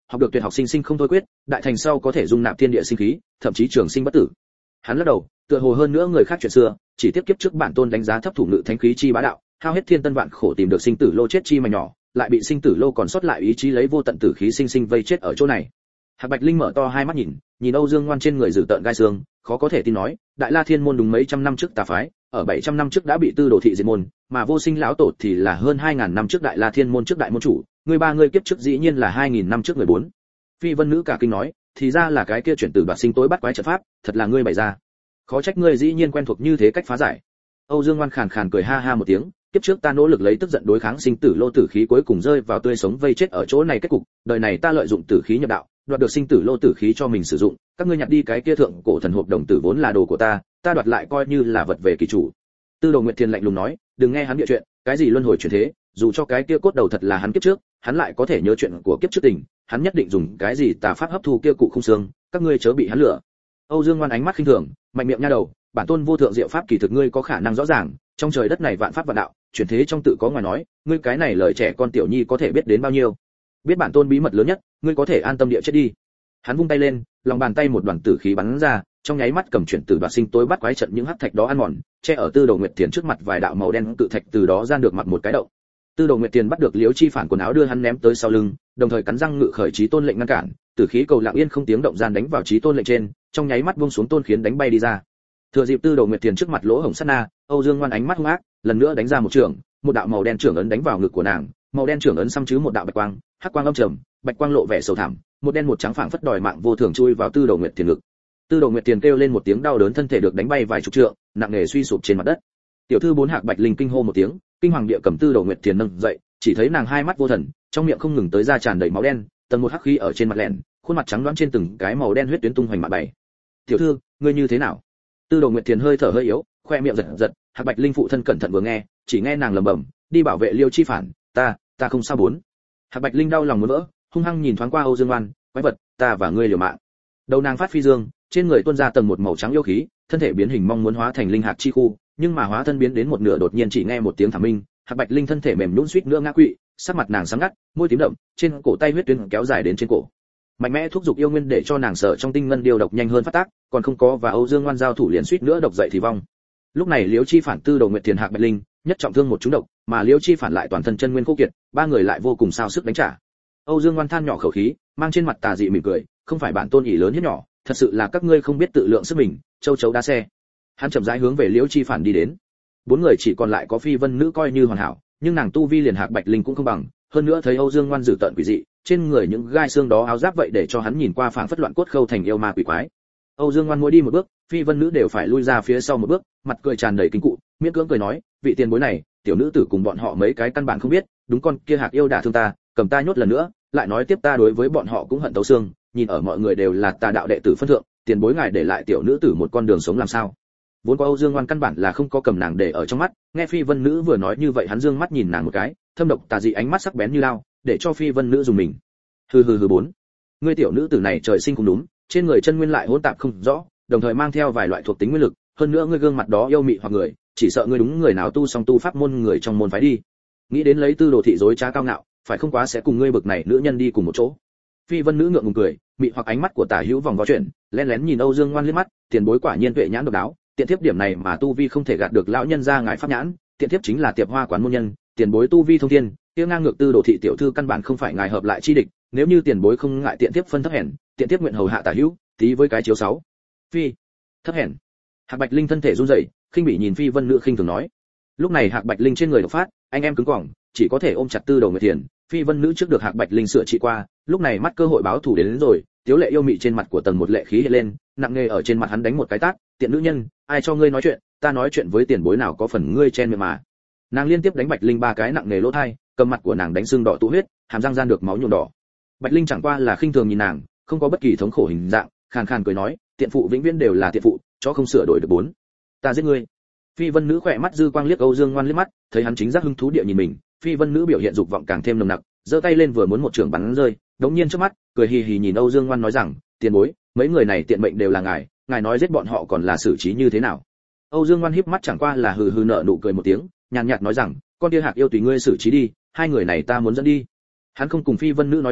học được tuyệt học sinh sinh không thôi quyết, đại thành sau có thể dung nạp thiên địa sinh khí, thậm chí trường sinh bất tử. Hắn lắc đầu, tựa hồ hơn nữa người khác chuyện xưa, chỉ tiếp kiếp trước bản tôn đánh giá thấp thủ ngự thánh khí chi bá đạo, hao hết thiên tân vạn khổ tìm được sinh tử lô chết chi mà nhỏ, lại bị sinh tử lô còn sót lại ý chí lấy vô tận tử khí sinh sinh vây chết ở chỗ này. Hạc Bạch Linh mở to hai mắt nhìn, nhìn Âu Dương Ngoan trên người dự tợn gai xương, khó có thể tin nói, Đại La Thiên môn đúng mấy trăm năm trước tà phái, ở bảy trăm năm trước đã bị Tư Đồ thị diệt môn, mà Vô Sinh lão tổ thì là hơn hai ngàn năm trước Đại La Thiên môn trước đại môn chủ, người ba người kiếp trước dĩ nhiên là hai nghìn năm trước người bốn. Phi Vân nữ cả kinh nói, thì ra là cái kia chuyển tử đoạt sinh tối bắt quái trận pháp, thật là ngươi bày ra. Khó trách ngươi dĩ nhiên quen thuộc như thế cách phá giải. Âu Dương Ngoan khàn khàn cười ha ha một tiếng, kiếp trước ta nỗ lực lấy tức giận đối kháng sinh tử lô tử khí cuối cùng rơi vào tươi sống vây chết ở chỗ này kết cục, đời này ta lợi dụng tử khí nhập đạo, đoạt được sinh tử lô tử khí cho mình sử dụng, các ngươi nhặt đi cái kia thượng cổ thần hộp đồng tử vốn là đồ của ta, ta đoạt lại coi như là vật về kỳ chủ. Tư Đồ Nguyệt Thiên lạnh lùng nói, đừng nghe hắn bịa chuyện, cái gì luân hồi chuyển thế, dù cho cái kia cốt đầu thật là hắn kiếp trước, hắn lại có thể nhớ chuyện của kiếp trước tình, hắn nhất định dùng cái gì tà pháp hấp thu kia cụ không xương, các ngươi chớ bị hắn lừa. Âu Dương Ngoan ánh mắt khinh thường, mạnh miệng nha đầu, bản tôn vô thượng diệu pháp kỳ thực ngươi có khả năng rõ ràng, trong trời đất này vạn pháp vạn đạo, chuyển thế trong tự có ngoài nói, ngươi cái này lời trẻ con tiểu nhi có thể biết đến bao nhiêu? Biết bản tôn bí mật lớn nhất, ngươi có thể an tâm địa chết đi. Hắn vung tay lên, lòng bàn tay một đoàn tử khí bắn ra, trong nháy mắt cầm chuyển tử đoạt sinh tối bắt quái trận những hắc thạch đó ăn mòn, che ở Tư Đồ Nguyệt Tiền trước mặt vài đạo màu đen tự thạch từ đó gian được mặt một cái động. Tư Đồ Nguyệt Tiền bắt được Liễu Chi Phản quần áo đưa hắn ném tới sau lưng, đồng thời cắn răng ngự khởi chí tôn lệnh ngăn cản, tử khí cầu lặng yên không tiếng động gian đánh vào chí tôn lệnh trên, trong nháy mắt buông xuống tôn khiến đánh bay đi ra. Thừa dịp Tư Đồ Nguyệt Tiền trước mặt lỗ hổng sát na, Âu Dương Ngoan ánh mắt hung ác, lần nữa đánh ra một trường, một đạo màu đen trưởng ấn đánh vào ngực của nàng, màu đen trưởng ấn xăm chứ một đạo bạch quang, hắc quang âm trầm, bạch quang lộ vẻ sầu thảm, một đen một trắng phảng phất đòi mạng vô thường chui vào Tư Đồ Nguyệt Tiền ngực. Tư Đồ Nguyệt Tiền kêu lên một tiếng đau đớn, thân thể được đánh bay vài chục trượng, nặng nề suy sụp trên mặt đất. Tiểu thư bốn Hạc Bạch Linh kinh hô một tiếng, kinh hoàng địa cầm Tư Đồ Nguyệt Tiền nâng dậy, chỉ thấy nàng hai mắt vô thần, trong miệng không ngừng tới ra tràn đầy máu đen, tầng một hắc khí ở trên mặt lẹn, khuôn mặt trắng đoán trên từng cái màu đen huyết tuyến tung hoành mặt bảy. "Tiểu thư, ngươi như thế nào?" Tư Đồ Nguyệt Tiền hơi thở hơi yếu, khoe miệng giật giật, Hạc Bạch Linh phụ thân cẩn thận vừa nghe, chỉ nghe nàng lẩm bẩm, "Đi bảo vệ Liêu Chi Phản, ta, ta không sao bốn." Hạc Bạch Linh đau lòng muốn vỡ, hung hăng nhìn thoáng qua Âu Dương Ngoan, "Quái vật, ta và ngươi liều mạng." Đầu nàng phát phi dương, trên người tuôn ra tầng một màu trắng yêu khí, thân thể biến hình mong muốn hóa thành linh hạt chi khu, nhưng mà hóa thân biến đến một nửa đột nhiên chỉ nghe một tiếng thảm minh, Hạc Bạch Linh thân thể mềm nhũn suýt nữa ngã quỵ, sắc mặt nàng sáng ngắt, môi tím đậm, trên cổ tay huyết tuyến kéo dài đến trên cổ. Mạnh mẽ thúc giục yêu nguyên để cho nàng sợ trong tinh ngân điều độc nhanh hơn phát tác, còn không có và Âu Dương Ngoan giao thủ liền suýt nữa độc dậy thì vong. Lúc này Liễu Chi Phản, Tư Đồ Nguyệt Tiền, Hạc Bạch Linh nhất trọng thương một trúng độc, mà Liễu Chi Phản lại toàn thân chân nguyên khô kiệt, ba người lại vô cùng sao sức đánh trả. Âu Dương Ngoan than nhỏ khẩu khí, mang trên mặt tà dị mỉm cười, không phải bản tôn ỷ lớn hiếp nhỏ, thật sự là các ngươi không biết tự lượng sức mình, châu chấu đá xe. Hắn chậm rãi hướng về Liễu Chi Phản đi đến. Bốn người chỉ còn lại có Phi Vân nữ coi như hoàn hảo, nhưng nàng tu vi liền Hạc Bạch Linh cũng không bằng, hơn nữa thấy Âu Dương Ngoan dữ tợn quỷ dị, trên người những gai xương đó áo giáp vậy để cho hắn nhìn qua phảng phất loạn cốt khâu thành yêu ma quỷ quái. Âu Dương Ngoan mỗi đi một bước, Phi Vân nữ đều phải lui ra phía sau một bước, mặt cười tràn đầy kính cụ, miễn cưỡng cười nói, vị tiền bối này, tiểu nữ tử cùng bọn họ mấy cái căn bản không biết, đúng con kia Hạc yêu đả thương ta, cầm ta nhốt lần nữa, lại nói tiếp ta đối với bọn họ cũng hận tấu xương, nhìn ở mọi người đều là tà đạo đệ tử phân thượng, tiền bối ngài để lại tiểu nữ tử một con đường sống làm sao? Vốn có Âu Dương Ngoan căn bản là không có cầm nàng để ở trong mắt, nghe Phi Vân nữ vừa nói như vậy hắn dương mắt nhìn nàng một cái, thâm độc tà dị ánh mắt sắc bén như lao, để cho Phi Vân nữ dùng mình. Hừ hừ hừ bốn. Ngươi tiểu nữ tử này trời sinh cũng đúng, trên người chân nguyên lại hỗn tạp không rõ, đồng thời mang theo vài loại thuộc tính nguyên lực, hơn nữa ngươi gương mặt đó yêu mị hoặc người, chỉ sợ ngươi đúng người nào tu song tu pháp môn người trong môn phái đi. Nghĩ đến lấy Tư Đồ thị dối trá cao ngạo, phải không quá sẽ cùng ngươi bực này nữ nhân đi cùng một chỗ. Phi Vân nữ ngượng ngùng cười, mị hoặc ánh mắt của Tả Hữu vòng vo chuyển, lén lén nhìn Âu Dương Ngoan liếc mắt, tiền bối quả nhiên tuệ nhãn độc đáo, tiện thiếp điểm này mà tu vi không thể gạt được lão nhân gia ngài pháp nhãn, tiện thiếp chính là tiệp hoa quán môn nhân, tiền bối tu vi thông thiên, kia ngang ngược Tư Đồ thị tiểu thư căn bản không phải ngài hợp lại chi địch, nếu như tiền bối không ngại tiện thiếp phân thấp hèn, tiện thiếp nguyện hầu hạ Tả Hữu, tí với cái chiếu sáu. Phi, thấp hèn. Hạc Bạch Linh thân thể run rẩy, khinh bỉ nhìn Phi Vân nữ khinh thường nói. Lúc này Hạc Bạch Linh trên người độc phát, anh em cứng cỏng, chỉ có thể ôm chặt Tư Đồ Nguyệt Tiền. Phi Vân nữ trước được Hạc Bạch Linh sửa trị qua, lúc này mắt cơ hội báo thù đến, đến rồi, tiếu lệ yêu mị trên mặt của tầng một lệ khí hiện lên, nặng nề ở trên mặt hắn đánh một cái tát, tiện nữ nhân, ai cho ngươi nói chuyện, ta nói chuyện với tiền bối nào có phần ngươi chen miệng mà. Nàng liên tiếp đánh Bạch Linh ba cái nặng nề lỗ tai, cầm mặt của nàng đánh sưng đỏ tụ huyết, hàm răng gian được máu nhuộm đỏ. Bạch Linh chẳng qua là khinh thường nhìn nàng, không có bất kỳ thống khổ hình dạng, khàn khàn cười nói, tiện phụ vĩnh viễn đều là tiện phụ, chó không sửa đổi được bốn. Ta giết ngươi. Phi Vân nữ khỏe mắt dư quang liếc Âu Dương Ngoan liếc mắt, thấy hắn chính giác hứng thú địa nhìn mình, Phi Vân nữ biểu hiện dục vọng càng thêm nồng nặc, giơ tay lên vừa muốn một trường bắn rơi, đống nhiên trước mắt, cười hì hì nhìn Âu Dương Ngoan nói rằng, tiền bối, mấy người này tiện mệnh đều là ngài, ngài nói giết bọn họ còn là xử trí như thế nào? Âu Dương Ngoan híp mắt chẳng qua là hừ hừ nở nụ cười một tiếng, nhàn nhạt nói rằng, con kia Hạc yêu tùy ngươi xử trí đi, hai người này ta muốn dẫn đi. Hắn không cùng Phi Vân nữ nói nhiều,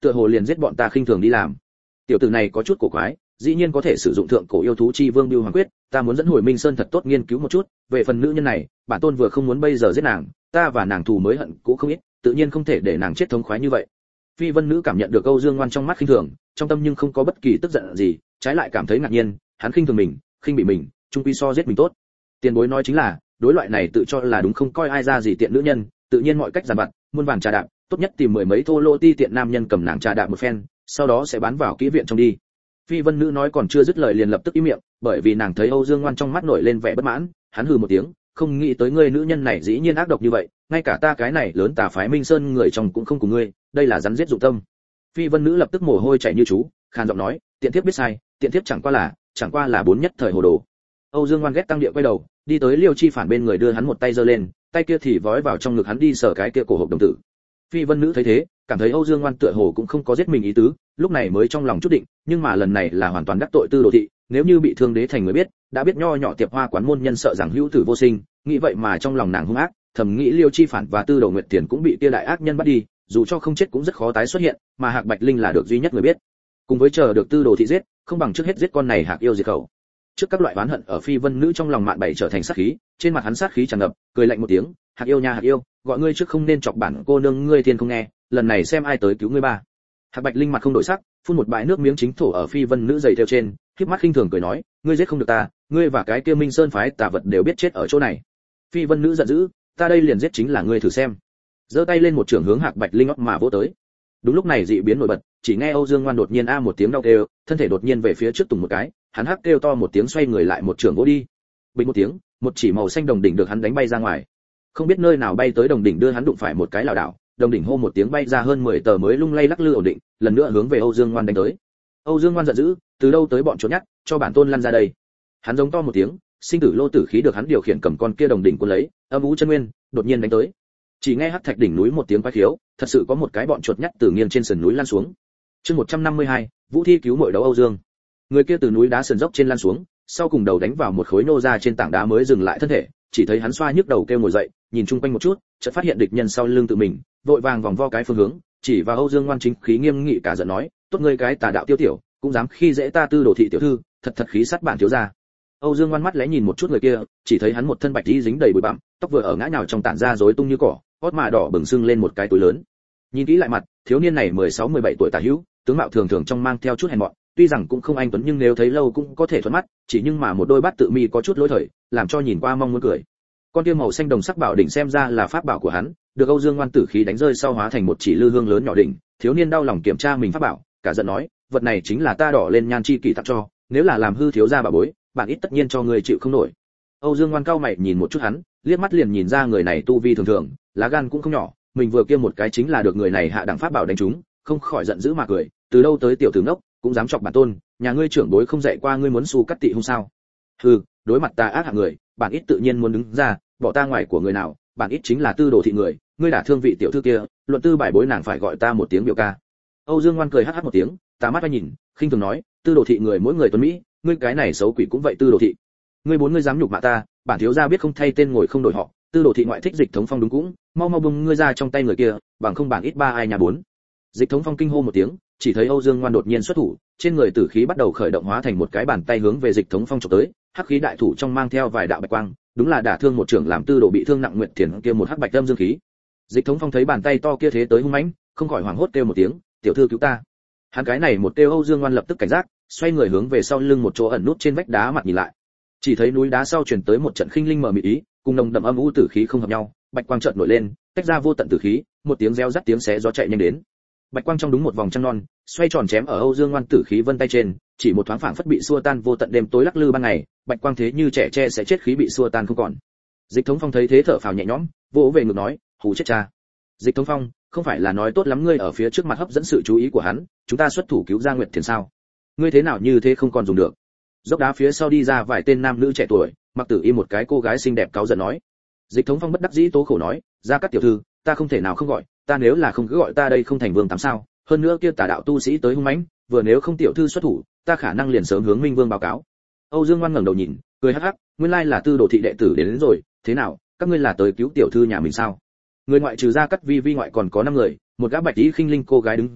tựa hồ liền giết bọn ta khinh thường đi làm. Tiểu tử này có chút cổ quái, dĩ nhiên có thể sử dụng thượng cổ yêu thú chi vương Bưu Hoàng quyết, ta muốn dẫn hồi Minh Sơn thật tốt nghiên cứu một chút, về phần nữ nhân này, bản tôn vừa không muốn bây giờ giết nàng, ta và nàng thù mới hận cũ không ít, tự nhiên không thể để nàng chết thống khoái như vậy. Phi Vân Nữ cảm nhận được Âu Dương Ngoan trong mắt khinh thường, trong tâm nhưng không có bất kỳ tức giận gì, trái lại cảm thấy ngạc nhiên, hắn khinh thường mình, khinh bị mình, chung quy so giết mình tốt. Tiền bối nói chính là, đối loại này tự cho là đúng không coi ai ra gì tiện nữ nhân, tự nhiên mọi cách giàn vặt, muôn vàn trà đạp, tốt nhất tìm mười mấy thô lỗ ti tiện nam nhân cầm nàng trà đạp một phen, sau đó sẽ bán vào kỹ viện trong đi. Phi Vân Nữ nói còn chưa dứt lời liền lập tức im miệng, bởi vì nàng thấy Âu Dương Ngoan trong mắt nổi lên vẻ bất mãn, hắn hừ một tiếng, không nghĩ tới ngươi nữ nhân này dĩ nhiên ác độc như vậy, ngay cả ta cái này lớn tà phái Minh Sơn người trong cũng không cùng ngươi, đây là rắn giết dụng tâm. Phi Vân Nữ lập tức mồ hôi chảy như chú, khàn giọng nói, tiện thiếp biết sai, tiện thiếp chẳng qua là, chẳng qua là bốn nhất thời hồ đồ. Âu Dương Ngoan ghét tăng địa quay đầu, đi tới Liêu Chi Phản bên người đưa hắn một tay giơ lên, tay kia thì vói vào trong ngực hắn đi sờ cái kia cổ hộp đồng tử. Phi Vân Nữ thấy thế, cảm thấy Âu Dương Ngoan tựa hồ cũng không có giết mình ý tứ, lúc này mới trong lòng chút định, nhưng mà lần này là hoàn toàn đắc tội Tư Đồ thị, nếu như bị Thương Đế thành người biết, đã biết nho nhỏ tiệp hoa quán môn nhân sợ rằng hữu tử vô sinh, nghĩ vậy mà trong lòng nàng hung ác, thầm nghĩ Liêu Chi Phản và Tư Đồ Nguyệt Tiền cũng bị kia đại ác nhân bắt đi, dù cho không chết cũng rất khó tái xuất hiện, mà Hạc Bạch Linh là được duy nhất người biết. Cùng với chờ được Tư Đồ thị giết, không bằng trước hết giết con này Hạc yêu diệt khẩu. Trước các loại oán hận ở Phi Vân Nữ trong lòng mạn bảy trở thành sát khí, trên mặt hắn sát khí tràn ngập, cười lạnh một tiếng, Hạc yêu nha Hạc yêu, gọi ngươi trước không nên chọc bản cô nương ngươi thiên không nghe, lần này xem ai tới cứu ngươi ba. Hạc Bạch Linh mặt không đổi sắc, phun một bãi nước miếng chính thổ ở Phi Vân Nữ giày theo trên, khép mắt khinh thường cười nói, ngươi giết không được ta, ngươi và cái kia Minh Sơn phái tà vật đều biết chết ở chỗ này. Phi Vân Nữ giận dữ, ta đây liền giết chính là ngươi thử xem. Giơ tay lên một trường hướng Hạc Bạch Linh óc mà vỗ tới. Đúng lúc này dị biến nổi bật, chỉ nghe Âu Dương Ngoan đột nhiên a một tiếng đau kêu, thân thể đột nhiên về phía trước tùng một cái, hắn hắc kêu to một tiếng xoay người lại một trường vỗ đi. Bình một tiếng, một chỉ màu xanh đồng đỉnh được hắn đánh bay ra ngoài. Không biết nơi nào bay tới đồng đỉnh đưa hắn đụng phải một cái lảo đảo, đồng đỉnh hô một tiếng bay ra hơn mười tờ mới lung lay lắc lư ổn định, lần nữa hướng về Âu Dương Ngoan đánh tới. Âu Dương Ngoan giận dữ, từ đâu tới bọn trốn nhát, cho bản tôn lăn ra đây. Hắn giống to một tiếng, sinh tử lô tử khí được hắn điều khiển cầm con kia đồng đỉnh cuốn lấy, âm u chân nguyên, đột nhiên đánh tới. Chỉ nghe hắc thạch đỉnh núi một tiếng quái khiếu, thật sự có một cái bọn chuột nhắt từ nghiêng trên sườn núi lăn xuống. Chương một trăm năm mươi hai, Vũ Thi cứu muội đấu Âu Dương. Người kia từ núi đá sườn dốc trên lăn xuống, sau cùng đầu đánh vào một khối nô ra trên tảng đá mới dừng lại thân thể, chỉ thấy hắn xoa nhức đầu kêu ngồi dậy, nhìn chung quanh một chút, chợt phát hiện địch nhân sau lưng tự mình, vội vàng vòng vo cái phương hướng, chỉ vào Âu Dương Ngoan chính khí nghiêm nghị cả giận nói, tốt ngươi cái tà đạo tiêu tiểu, cũng dám khi dễ ta Tư Đồ thị tiểu thư, thật thật khí sát bản thiếu gia. Âu Dương Ngoan mắt lẽ nhìn một chút người kia, chỉ thấy hắn một thân bạch y dính đầy bụi bặm, tóc vừa ở ngã nhào trong tản ra rối tung như cỏ, hót mà đỏ bừng sưng lên một cái túi lớn. Nhìn kỹ lại mặt, thiếu niên này mười sáu mười bảy tuổi tả hữu, tướng mạo thường thường trong mang theo chút hèn mọn, tuy rằng cũng không anh tuấn nhưng nếu thấy lâu cũng có thể thuận mắt, chỉ nhưng mà một đôi bát tự mi có chút lỗi thời, làm cho nhìn qua mong muốn cười. Con kia màu xanh đồng sắc bảo đỉnh xem ra là pháp bảo của hắn, được Âu Dương Ngoan tử khí đánh rơi sau hóa thành một chỉ lư hương lớn nhỏ đỉnh, thiếu niên đau lòng kiểm tra mình pháp bảo, cả giận nói, vật này chính là ta đỏ lên nhan chi kỷ tặng cho, nếu là làm hư thiếu gia bà bối, bạn ít tất nhiên cho người chịu không nổi. Âu Dương Ngoan cao mày nhìn một chút hắn, liếc mắt liền nhìn ra người này tu vi thường thường, lá gan cũng không nhỏ, mình vừa kia một cái chính là được người này hạ đẳng pháp bảo đánh trúng, không khỏi giận dữ mà cười, từ đâu tới tiểu tử ngốc, cũng dám chọc bản tôn, nhà ngươi trưởng bối không dạy qua ngươi muốn xu cắt tị hung sao? Hừ, đối mặt ta ác hạng người, bản ít tự nhiên muốn đứng ra, bỏ ta ngoài của người nào, bản ít chính là Tư Đồ thị người, ngươi đả thương vị tiểu thư kia, luận tư bài bối nàng phải gọi ta một tiếng biểu ca. Âu Dương Ngoan cười hắc hắc một tiếng, ta mắt nhìn, khinh thường nói, Tư Đồ thị người mỗi người tuấn mỹ, ngươi cái này xấu quỷ cũng vậy Tư Đồ thị. Ngươi bốn ngươi dám nhục mạ ta, bản thiếu gia biết không thay tên ngồi không đổi họ, Tư Đồ thị ngoại thích Dịch Thống Phong đúng cũng, mau mau bung ngươi ra trong tay người kia, bằng không bản ít ba ai nhà bốn. Dịch Thống Phong kinh hô một tiếng, chỉ thấy Âu Dương Ngoan đột nhiên xuất thủ, trên người tử khí bắt đầu khởi động hóa thành một cái bàn tay hướng về Dịch Thống Phong chụp tới, hắc khí đại thủ trong mang theo vài đạo bạch quang, đúng là đả thương một trưởng làm Tư Đồ bị thương nặng Nguyệt Thiền kia một hắc bạch âm dương khí. Dịch Thống Phong thấy bàn tay to kia thế tới hung mãnh, không khỏi hoảng hốt kêu một tiếng, tiểu thư cứu ta. Hắn cái này một kêu Âu Dương Ngoan lập tức cảnh giác, xoay người hướng về sau lưng một chỗ ẩn nút trên vách đá mặt nhìn lại. Chỉ thấy núi đá sau truyền tới một trận khinh linh mờ mịt ý, cùng nồng đậm âm u tử khí không hợp nhau, bạch quang chợt nổi lên, tách ra vô tận tử khí, một tiếng reo rắt tiếng xé gió chạy nhanh đến. Bạch quang trong đúng một vòng trăng non, xoay tròn chém ở Âu Dương Ngoan tử khí vân tay trên, chỉ một thoáng phảng phất bị xua tan vô tận đêm tối lắc lư ban ngày, bạch quang thế như trẻ tre sẽ chết khí bị xua tan không còn. Dịch Thống Phong thấy thế thở phào nhẹ nhõm, vỗ về ngực nói, hù chết cha. Dịch Thống Phong, không phải là nói tốt lắm ngươi ở phía trước mặt hấp dẫn sự chú ý của hắn, chúng ta xuất thủ cứu ra Nguyệt Thiền sao? Ngươi thế nào như thế không còn dùng được? Dốc đá phía sau đi ra vài tên nam nữ trẻ tuổi, mặc tử y một cái cô gái xinh đẹp cáu giận nói. Dịch Thống Phong bất đắc dĩ tố khổ nói, ra các tiểu thư, ta không thể nào không gọi, ta nếu là không cứ gọi ta đây không thành vương tám sao? Hơn nữa kia tà đạo tu sĩ tới hung mãnh, vừa nếu không tiểu thư xuất thủ, ta khả năng liền sớm hướng Minh Vương báo cáo. Âu Dương Ngoan ngẩng đầu nhìn, cười hắc hắc, nguyên lai là Tư Đồ thị đệ tử đến, đến rồi, thế nào, các ngươi là tới cứu tiểu thư nhà mình sao? Người ngoại trừ ra cắt vi vi ngoại còn có năm người, một gã bạch y khinh linh cô gái đứng dậy,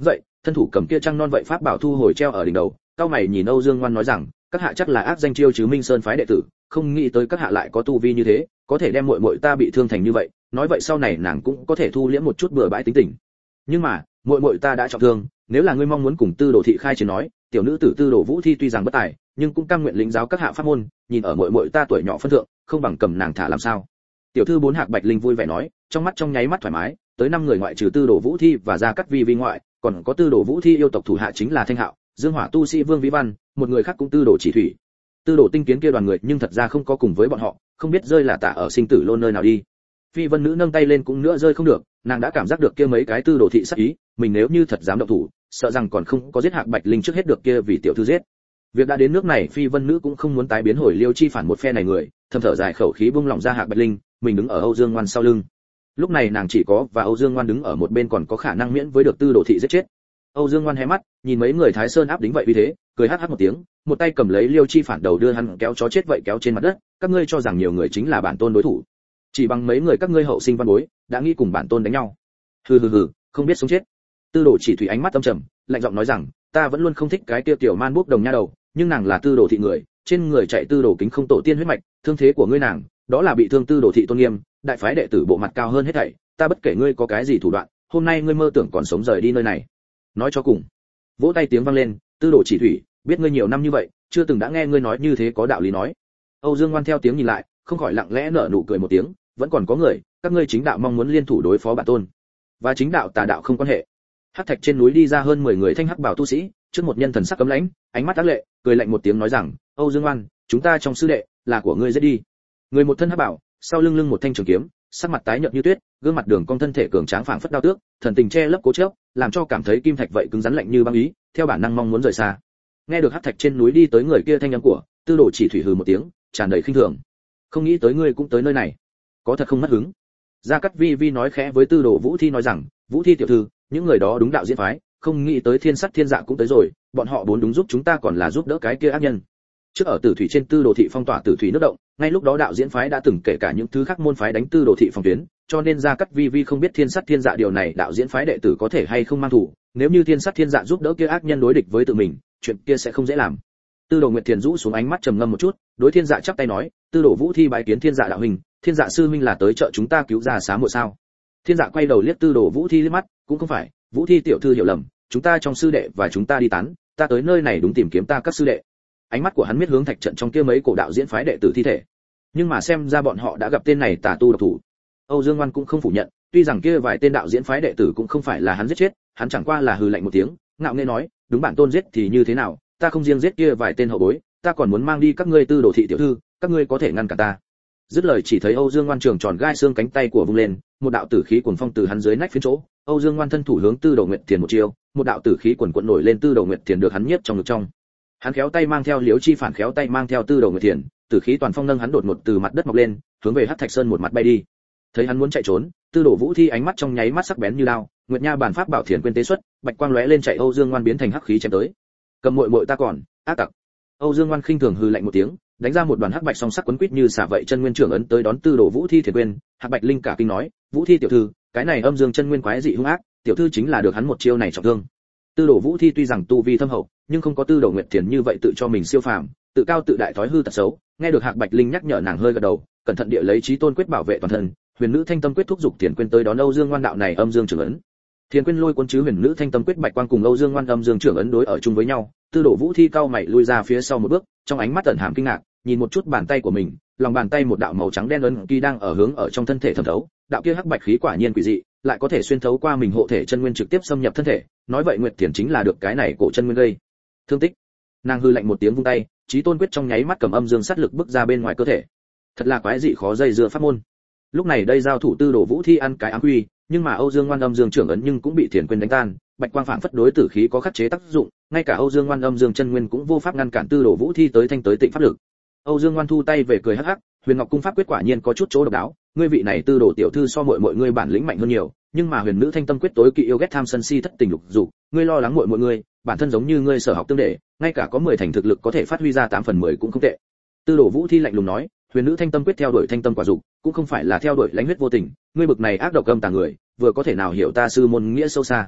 thân thủ cầm kia trăng non vậy pháp bảo thu hồi treo ở đỉnh đầu, cao mày nhìn Âu Dương Ngoan nói rằng, các hạ chắc là ác danh chiêu chứ Minh Sơn phái đệ tử, không nghĩ tới các hạ lại có tu vi như thế, có thể đem muội muội ta bị thương thành như vậy, nói vậy sau này nàng cũng có thể thu liễm một chút bừa bãi tính tình. Nhưng mà, muội muội ta đã trọng thương, nếu là ngươi mong muốn cùng Tư Đồ thị khai chiến nói, tiểu nữ tử Tư Đồ Vũ Thi tuy rằng bất tài, nhưng cũng cam nguyện lĩnh giáo các hạ pháp môn, nhìn ở muội muội ta tuổi nhỏ phân thượng, không bằng cầm nàng thả làm sao? Tiểu thư Bốn Hạc Bạch Linh vui vẻ nói, trong mắt trong nháy mắt thoải mái, tới năm người ngoại trừ Tư Đồ Vũ Thi và Gia Cát Vi Vi ngoại, còn có Tư Đồ Vũ Thi yêu tộc thủ hạ chính là Thanh Hạo, Dương Hỏa tu sĩ Vương Vĩ Văn, một người khác cũng Tư Đồ Chỉ Thủy. Tư Đồ Tinh Kiến kia đoàn người nhưng thật ra không có cùng với bọn họ, không biết rơi là tả ở sinh tử lôn nơi nào đi. Phi Vân Nữ nâng tay lên cũng nữa rơi không được, nàng đã cảm giác được kia mấy cái Tư Đồ thị sát ý, mình nếu như thật dám động thủ, sợ rằng còn không có giết Hạc Bạch Linh trước hết được kia vì tiểu thư giết. Việc đã đến nước này, Phi Vân Nữ cũng không muốn tái biến hồi Liêu Chi phản một phe này người, thầm thở dài khẩu khí buông lỏng ra Hạc Bạch Linh, mình đứng ở Âu Dương Ngoan sau lưng. Lúc này nàng chỉ có và Âu Dương Ngoan đứng ở một bên còn có khả năng miễn với được Tư Đồ thị giết chết. Âu Dương Ngoan hé mắt, nhìn mấy người Thái Sơn áp đính vậy vì thế, cười hắc hắc một tiếng, một tay cầm lấy Liêu Chi phản đầu đưa hắn kéo chó chết vậy kéo trên mặt đất, các ngươi cho rằng nhiều người chính là bản tôn đối thủ. Chỉ bằng mấy người các ngươi hậu sinh văn bối, đã nghĩ cùng bản tôn đánh nhau. Hừ hừ hừ, không biết sống chết. Tư Đồ Chỉ Thủy ánh mắt âm trầm, lạnh giọng nói rằng, ta vẫn luôn không thích cái tiêu tiểu man bốc đồng nha đầu, nhưng nàng là Tư Đồ thị người, trên người chạy Tư Đồ kính không tổ tiên huyết mạch, thương thế của ngươi nàng, đó là bị thương Tư Đồ thị tôn nghiêm, đại phái đệ tử bộ mặt cao hơn hết thảy, ta bất kể ngươi có cái gì thủ đoạn, hôm nay ngươi mơ tưởng còn sống rời đi nơi này. Nói cho cùng. Vỗ tay tiếng vang lên, Tư Đồ Chỉ Thủy, biết ngươi nhiều năm như vậy, chưa từng đã nghe ngươi nói như thế có đạo lý nói. Âu Dương Ngoan theo tiếng nhìn lại, không khỏi lặng lẽ nở nụ cười một tiếng, vẫn còn có người, các ngươi chính đạo mong muốn liên thủ đối phó bản tôn, và chính đạo tà đạo không quan hệ. Hắc thạch trên núi đi ra hơn mười người thanh hắc bảo tu sĩ, trước một nhân thần sắc cấm lãnh, ánh mắt ác lệ, cười lạnh một tiếng nói rằng, Âu Dương Ngoan, chúng ta trong sư đệ, là của ngươi giết đi. Người một thân hắc bảo, sau lưng lưng một thanh trường kiếm, sắc mặt tái nhợt như tuyết, gương mặt đường cong thân thể cường tráng phảng phất đao tước, thần tình che lấp cố chấp, làm cho cảm thấy kim thạch vậy cứng rắn lạnh như băng ý, theo bản năng mong muốn rời xa. Nghe được hắc thạch trên núi đi tới người kia thanh âm của, Tư Đồ Chỉ Thủy hừ một tiếng, tràn đầy khinh thường. Không nghĩ tới ngươi cũng tới nơi này, có thật không mất hứng. Gia Cát Vi Vi nói khẽ với Tư Đồ Vũ Thi nói rằng, Vũ Thi tiểu thư, những người đó đúng đạo diễn phái, không nghĩ tới Thiên Sắt Thiên Dạ cũng tới rồi, bọn họ bốn đúng giúp chúng ta còn là giúp đỡ cái kia ác nhân. Trước ở Tử Thủy trên Tư Đồ thị phong tỏa Tử Thủy nước động, ngay lúc đó đạo diễn phái đã từng kể cả những thứ khác môn phái đánh Tư Đồ thị phòng tuyến, cho nên Gia Cát Vi Vi không biết Thiên Sắt Thiên Dạ điều này đạo diễn phái đệ tử có thể hay không mang thủ, nếu như Thiên Sắt Thiên Dạ giúp đỡ kia ác nhân đối địch với tự mình, chuyện kia sẽ không dễ làm. Tư Đồ Nguyệt Thiền rũ xuống ánh mắt trầm ngâm một chút, đối Thiên Dạ chắp tay nói, Tư Đồ Vũ Thi bái kiến Thiên Dạ đạo huynh, Thiên Dạ sư huynh là tới trợ chúng ta cứu ra xá muội sao? Thiên Dạ quay đầu liếc Tư Đồ Vũ Thi liếc mắt, cũng không phải, Vũ Thi tiểu thư hiểu lầm, chúng ta trong sư đệ và chúng ta đi tán, ta tới nơi này đúng tìm kiếm ta các sư đệ. Ánh mắt của hắn miết hướng thạch trận trong kia mấy cổ đạo diễn phái đệ tử thi thể, nhưng mà xem ra bọn họ đã gặp tên này tà tu độc thủ. Âu Dương Ngoan cũng không phủ nhận, tuy rằng kia vài tên đạo diễn phái đệ tử cũng không phải là hắn giết chết, hắn chẳng qua là hừ lạnh một tiếng, ngạo nghễ nói, đúng bản tôn giết thì như thế nào, ta không riêng giết kia vài tên hậu bối, ta còn muốn mang đi các ngươi Tư Đồ thị tiểu thư, các ngươi có thể ngăn cản ta. Dứt lời chỉ thấy Âu Dương Ngoan trường tròn gai xương cánh tay của vung lên, một đạo tử khí cuồn phong từ hắn dưới nách phiến chỗ, Âu Dương Ngoan thân thủ hướng Tư Đồ Nguyệt Thiền một chiêu, một đạo tử khí cuồn cuộn nổi lên Tư Đồ Nguyệt Thiền được hắn nhiếp trong ngực trong. Hắn khéo tay mang theo Liễu Chi phản khéo tay mang theo Tư Đồ Nguyệt Thiền, tử khí toàn phong nâng hắn đột ngột từ mặt đất mọc lên, hướng về Hắc Thạch Sơn một mặt bay đi. Thấy hắn muốn chạy trốn, Tư Đồ Vũ Thi ánh mắt trong nháy mắt sắc bén như đao, Nguyệt Nha bản pháp bảo thiền quên tế xuất, bạch quang lóe lên chạy Âu Dương Ngoan biến thành hắc khí chém tới. Cầm muội muội ta còn, ác tặc. Âu Dương Ngoan khinh thường hừ lạnh một tiếng, đánh ra một đoàn hắc bạch song sắc quấn quýt như xả vậy chân nguyên trưởng ấn tới đón Tư Đồ Vũ Thi thiền quên. Hắc Bạch Linh cả kinh nói, Vũ Thi tiểu thư, cái này âm dương chân nguyên quái dị hung ác, tiểu thư chính là được hắn một chiêu này trọng thương. Tư Đồ Vũ Thi tuy rằng tu vi thâm hậu, nhưng không có Tư Đồ Nguyệt Thiền như vậy tự cho mình siêu phàm, tự cao tự đại thói hư tật xấu. Nghe được Hạc Bạch Linh nhắc nhở nàng hơi gật đầu, cẩn thận địa lấy Chí Tôn quyết bảo vệ toàn thân. Huyền Nữ Thanh Tâm quyết thúc giục Thiền Quyên tới đón Âu Dương Ngoan đạo này âm dương trưởng ấn. Thiền Quyên lôi cuốn chứ Huyền Nữ Thanh Tâm quyết bạch quang cùng Âu Dương Ngoan âm dương trưởng ấn đối ở chung với nhau. Tư Đồ Vũ Thi cao mày lui ra phía sau một bước, trong ánh mắt ẩn hàm kinh ngạc, nhìn một chút bàn tay của mình, lòng bàn tay một đạo màu trắng đen ấn ký đang ở hướng ở trong thân thể thẩm thấu, đạo kia hắc bạch khí quả nhiên quỷ dị, lại có thể xuyên thấu qua mình hộ thể chân nguyên trực tiếp xâm nhập thân thể, nói vậy Nguyệt Thiền chính là được cái này cổ chân nguyên gây thương tích. Nàng hư lạnh một tiếng vung tay, Chí Tôn quyết trong nháy mắt cầm âm dương sát lực bức ra bên ngoài cơ thể. Thật là quái dị khó dây dưa pháp môn. Lúc này đây giao thủ Tư Đồ Vũ Thi ăn cái ám quy, nhưng mà Âu Dương Ngoan âm dương trưởng ấn nhưng cũng bị Thiền Quyên đánh tan, bạch quang phảng phất đối tử khí có khắc chế tác dụng, ngay cả Âu Dương Ngoan âm dương chân nguyên cũng vô pháp ngăn cản Tư Đồ Vũ Thi tới thanh tới tịnh pháp lực. Âu Dương Ngoan thu tay về cười hắc hắc, Huyền Ngọc cung pháp quyết quả nhiên có chút chỗ độc đáo, ngươi vị này Tư Đồ tiểu thư so muội muội ngươi bản lĩnh mạnh hơn nhiều, nhưng mà Huyền Nữ Thanh Tâm quyết tối kỵ yêu ghét tham sân si thất tình lục dục, ngươi lo lắng muội muội ngươi, bản thân giống như ngươi sở học tương đệ, ngay cả có mười thành thực lực có thể phát huy ra tám phần mười cũng không tệ. Tư Đồ Vũ Thi lạnh lùng nói, Huyền Nữ Thanh Tâm quyết theo đuổi thanh tâm quả dục, cũng không phải là theo đuổi lãnh huyết vô tình, ngươi bực này ác độc âm tà người, vừa có thể nào hiểu ta sư môn nghĩa sâu xa.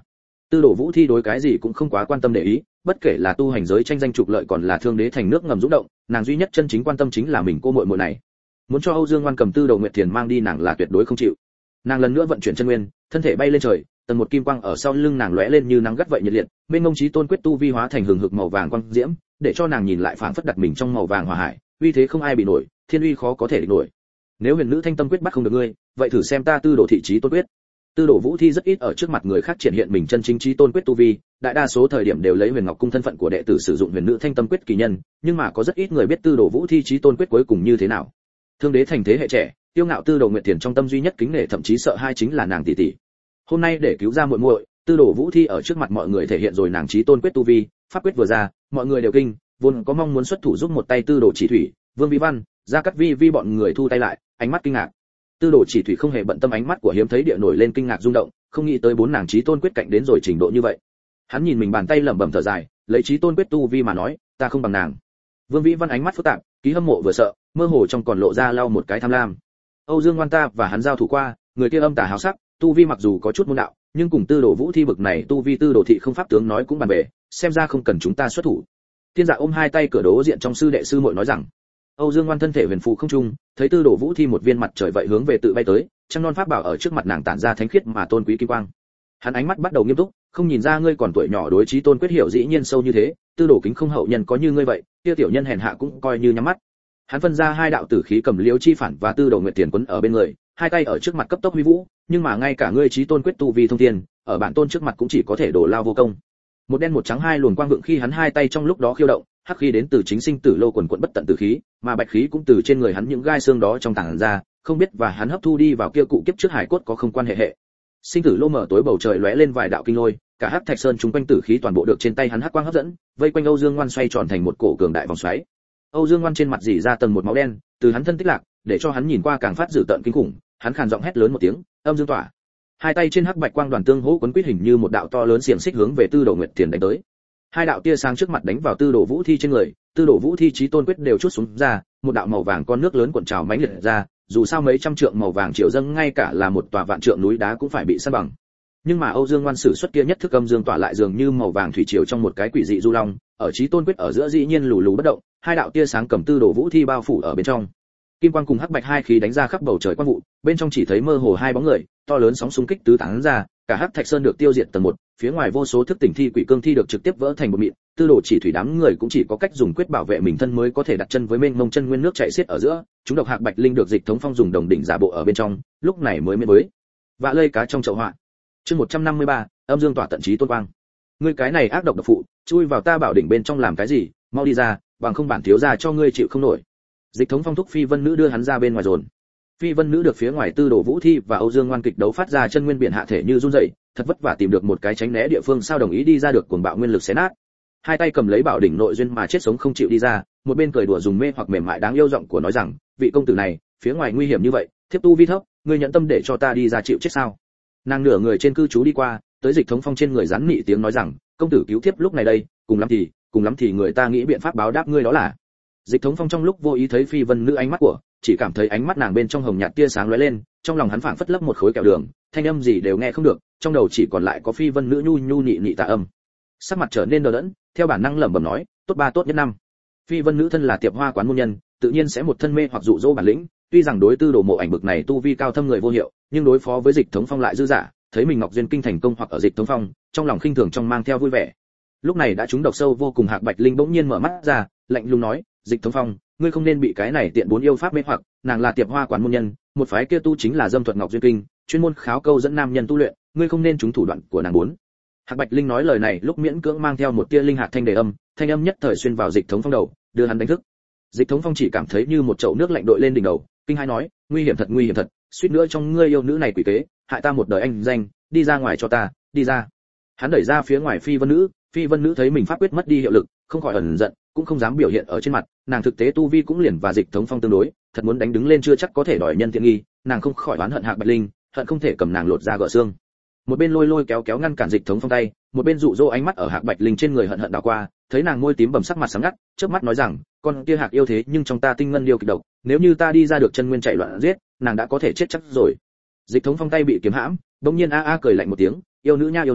Tư Đồ Vũ Thi đối cái gì cũng không quá quan tâm để ý, bất kể là tu hành giới tranh danh trục lợi còn là thương đế thành nước ngầm dũng động, nàng duy nhất chân chính quan tâm chính là mình cô muội muội này. Muốn cho Âu Dương Ngoan cầm Tư Đồ Nguyệt Thiền mang đi nàng là tuyệt đối không chịu. Nàng lần nữa vận chuyển chân nguyên, thân thể bay lên trời, tầng một kim quang ở sau lưng nàng lóe lên như nắng gắt vậy nhiệt liệt, bên ngông chí tôn quyết tu vi hóa thành hừng hực màu vàng quang diễm, để cho nàng nhìn lại phảng phất đặt mình trong màu vàng hỏa hải, uy thế không ai bị nổi, thiên uy khó có thể địch nổi. Nếu huyền nữ thanh tâm quyết bắt không được ngươi, vậy thử xem ta Tư Đồ thị chí tôn quyết. Tư Đồ Vũ Thi rất ít ở trước mặt người khác triển hiện mình chân chính chí tôn quyết tu vi, đại đa số thời điểm đều lấy Huyền Ngọc cung thân phận của đệ tử sử dụng huyền nữ thanh tâm quyết kỳ nhân, nhưng mà có rất ít người biết Tư Đồ Vũ Thi chí tôn quyết cuối cùng như thế nào. Thương đế thành thế hệ trẻ, tiêu ngạo Tư Đồ Nguyệt Thiền trong tâm duy nhất kính nể thậm chí sợ hai chính là nàng tỷ tỷ. Hôm nay để cứu ra muội muội, Tư Đồ Vũ Thi ở trước mặt mọi người thể hiện rồi nàng chí tôn quyết tu vi, pháp quyết vừa ra, mọi người đều kinh, vốn có mong muốn xuất thủ giúp một tay Tư Đồ Chỉ Thủy, Vương Vi Văn, Gia Cát Vi Vi bọn người thu tay lại, ánh mắt kinh ngạc. Tư Đồ Chỉ Thủy không hề bận tâm ánh mắt của hiếm thấy địa nổi lên kinh ngạc rung động, không nghĩ tới bốn nàng chí tôn quyết cạnh đến rồi trình độ như vậy. Hắn nhìn mình bàn tay lẩm bẩm thở dài, lấy chí tôn quyết tu vi mà nói, ta không bằng nàng. Vương Vĩ Văn ánh mắt phức tạp, ký hâm mộ vừa sợ, mơ hồ trong còn lộ ra lau một cái tham lam. Âu Dương Ngoan ta và hắn giao thủ qua, người kia âm tà háo sắc, tu vi mặc dù có chút môn đạo, nhưng cùng Tư Đồ Vũ Thi bực này tu vi Tư Đồ thị không pháp tướng nói cũng bàn bề, xem ra không cần chúng ta xuất thủ. Tiên Dạ ôm hai tay cửa đối diện trong sư đệ sư muội nói rằng. Âu Dương Ngoan thân thể huyền phù không trung, thấy Tư Đồ Vũ Thi một viên mặt trời vậy hướng về tự bay tới, trăng non pháp bảo ở trước mặt nàng tản ra thánh khiết mà tôn quý kim quang. Hắn ánh mắt bắt đầu nghiêm túc, không nhìn ra ngươi còn tuổi nhỏ đối chí tôn quyết hiểu dĩ nhiên sâu như thế, Tư Đồ kính không hậu nhân có như ngươi vậy, kia tiểu nhân hèn hạ cũng coi như nhắm mắt. Hắn phân ra hai đạo tử khí cầm Liễu Chi Phản và Tư Đồ Nguyệt Tiền quấn ở bên người, hai tay ở trước mặt cấp tốc huy vũ, nhưng mà ngay cả ngươi chí tôn quyết tu vi thông thiên, ở bản tôn trước mặt cũng chỉ có thể đổ lao vô công. Một đen một trắng hai luồng quang vượng khi hắn hai tay trong lúc đó khiêu động, hắc khí đến từ chính sinh tử lô quần quần bất tận tử khí, mà bạch khí cũng từ trên người hắn những gai xương đó trong tàng ra, không biết và hắn hấp thu đi vào kia cụ kiếp trước hải cốt có không quan hệ hệ. Sinh tử lô mở tối bầu trời lóe lên vài đạo kinh lôi, cả hắc thạch sơn chúng quanh tử khí toàn bộ được trên tay hắn hắc quang hấp dẫn, vây quanh Âu Dương Ngoan xoay tròn thành một cổ cường đại vòng xoáy. Âu Dương Ngoan trên mặt rỉ ra tầng một máu đen, từ hắn thân tích lạc, để cho hắn nhìn qua càng phát dữ tợn kinh khủng, hắn khàn giọng hét lớn một tiếng, âm dương tỏa. Hai tay trên hắc bạch quang đoàn tương hỗ quấn quýt hình như một đạo to lớn xiềng xích hướng về Tư Đồ Nguyệt Thiền đánh tới. Hai đạo tia sáng trước mặt đánh vào Tư Đồ Vũ Thi trên người, Tư Đồ Vũ Thi chí tôn quyết đều chút xuống ra, một đạo màu vàng con nước lớn cuộn trào mãnh liệt ra, dù sao mấy trăm trượng màu vàng triều dâng ngay cả là một tòa vạn trượng núi đá cũng phải bị san bằng. Nhưng mà Âu Dương Ngoan sử xuất kia nhất thức âm dương tỏa lại dường như màu vàng thủy triều trong một cái quỷ dị du long, ở chí tôn quyết ở giữa dĩ nhiên lù lù bất động, hai đạo tia sáng cầm Tư Đồ Vũ Thi bao phủ ở bên trong. Kim quang cùng hắc bạch hai khí đánh ra khắp bầu trời quang vụ, bên trong chỉ thấy mơ hồ hai bóng người, to lớn sóng xung kích tứ tán ra, cả hắc thạch sơn được tiêu diệt tầng một, phía ngoài vô số thức tỉnh thi quỷ cương thi được trực tiếp vỡ thành một mịn, Tư Đồ Chỉ Thủy đám người cũng chỉ có cách dùng quyết bảo vệ mình thân mới có thể đặt chân với mênh mông chân nguyên nước chảy xiết ở giữa, chúng độc hạc bạch linh được Dịch Thống Phong dùng đồng đỉnh giả bộ ở bên trong, lúc này mới miễn mới. Vạ lây cá trong chậu họa. Chương một trăm năm mươi ba, âm dương tỏa tận chí tôn quang. Ngươi cái này ác độc độc phụ, chui vào ta bảo đỉnh bên trong làm cái gì, mau đi ra, bằng không bản thiếu gia cho ngươi chịu không nổi. Dịch Thống Phong thúc Phi Vân nữ đưa hắn ra bên ngoài dồn. Phi Vân nữ được phía ngoài Tư Đồ Vũ Thi và Âu Dương Ngoan kịch đấu phát ra chân nguyên biển hạ thể như run rẩy, thật vất vả tìm được một cái tránh né địa phương sao đồng ý đi ra được cuồng bạo nguyên lực xé nát. Hai tay cầm lấy bảo đỉnh nội duyên mà chết sống không chịu đi ra, một bên cười đùa dùng mê hoặc mềm mại đáng yêu giọng của nói rằng, vị công tử này, phía ngoài nguy hiểm như vậy, thiếp tu vi thấp, ngươi nhận tâm để cho ta đi ra chịu chết sao? Nàng nửa người trên cư trú đi qua, tới Dịch Thống Phong trên người rắn nị tiếng nói rằng, công tử cứu thiếp lúc này đây, cùng lắm thì, cùng lắm thì người ta nghĩ biện pháp báo đáp ngươi đó là. Dịch Thống Phong trong lúc vô ý thấy Phi Vân nữ ánh mắt của, chỉ cảm thấy ánh mắt nàng bên trong hồng nhạt tia sáng lóe lên, trong lòng hắn phảng phất lấp một khối kẹo đường, thanh âm gì đều nghe không được, trong đầu chỉ còn lại có Phi Vân nữ nhu nhu nị nị tà âm. Sắc mặt trở nên đờ đẫn, theo bản năng lẩm bẩm nói, tốt ba tốt nhất năm. Phi Vân nữ thân là tiệp hoa quán môn nhân, tự nhiên sẽ một thân mê hoặc dụ dỗ bản lĩnh, tuy rằng đối Tư Đồ Mộ ảnh bực này tu vi cao thâm người vô hiệu, nhưng đối phó với Dịch Thống Phong lại dư giả, thấy mình Ngọc Duyên kinh thành công hoặc ở Dịch Thống Phong, trong lòng khinh thường trong mang theo vui vẻ. Lúc này đã trúng độc sâu vô cùng Hạc Bạch Linh bỗng nhiên mở mắt ra, lạnh lùng nói, Dịch Thống Phong, ngươi không nên bị cái này tiện bốn yêu pháp mê hoặc, nàng là tiệp hoa quán môn nhân, một phái kia tu chính là dâm thuật Ngọc Duyên kinh, chuyên môn kháo câu dẫn nam nhân tu luyện, ngươi không nên trúng thủ đoạn của nàng bốn. Hạc Bạch Linh nói lời này lúc miễn cưỡng mang theo một tia linh hạt thanh đề âm, thanh âm nhất thời xuyên vào Dịch Thống Phong đầu, đưa hắn đánh thức. Dịch Thống Phong chỉ cảm thấy như một chậu nước lạnh đội lên đỉnh đầu, kinh hai nói, nguy hiểm thật nguy hiểm thật, suýt nữa trong ngươi yêu nữ này quỷ kế, hại ta một đời anh danh, đi ra ngoài cho ta, đi ra. Hắn đẩy ra phía ngoài Phi Vân nữ, Phi Vân nữ thấy mình pháp quyết mất đi hiệu lực, không khỏi ẩn giận, cũng không dám biểu hiện ở trên mặt, nàng thực tế tu vi cũng liền và Dịch Thống Phong tương đối, thật muốn đánh đứng lên chưa chắc có thể đòi nhân tiện nghi, nàng không khỏi oán hận Hạc Bạch Linh, hận không thể cầm nàng lột ra gỡ xương. Một bên lôi lôi kéo kéo ngăn cản Dịch Thống Phong tay, một bên dụ dỗ ánh mắt ở Hạc Bạch Linh trên người hận hận đảo qua, thấy nàng môi tím bầm sắc mặt sáng ngắt, chớp mắt nói rằng, con kia Hạc yêu thế nhưng trong ta tinh ngân điêu kịch độc, nếu như ta đi ra được chân nguyên chạy loạn giết, nàng đã có thể chết chắc rồi. Dịch Thống Phong tay bị kiếm hãm, đống nhiên a a cười lạnh một tiếng, yêu nữ nha yêu nữ,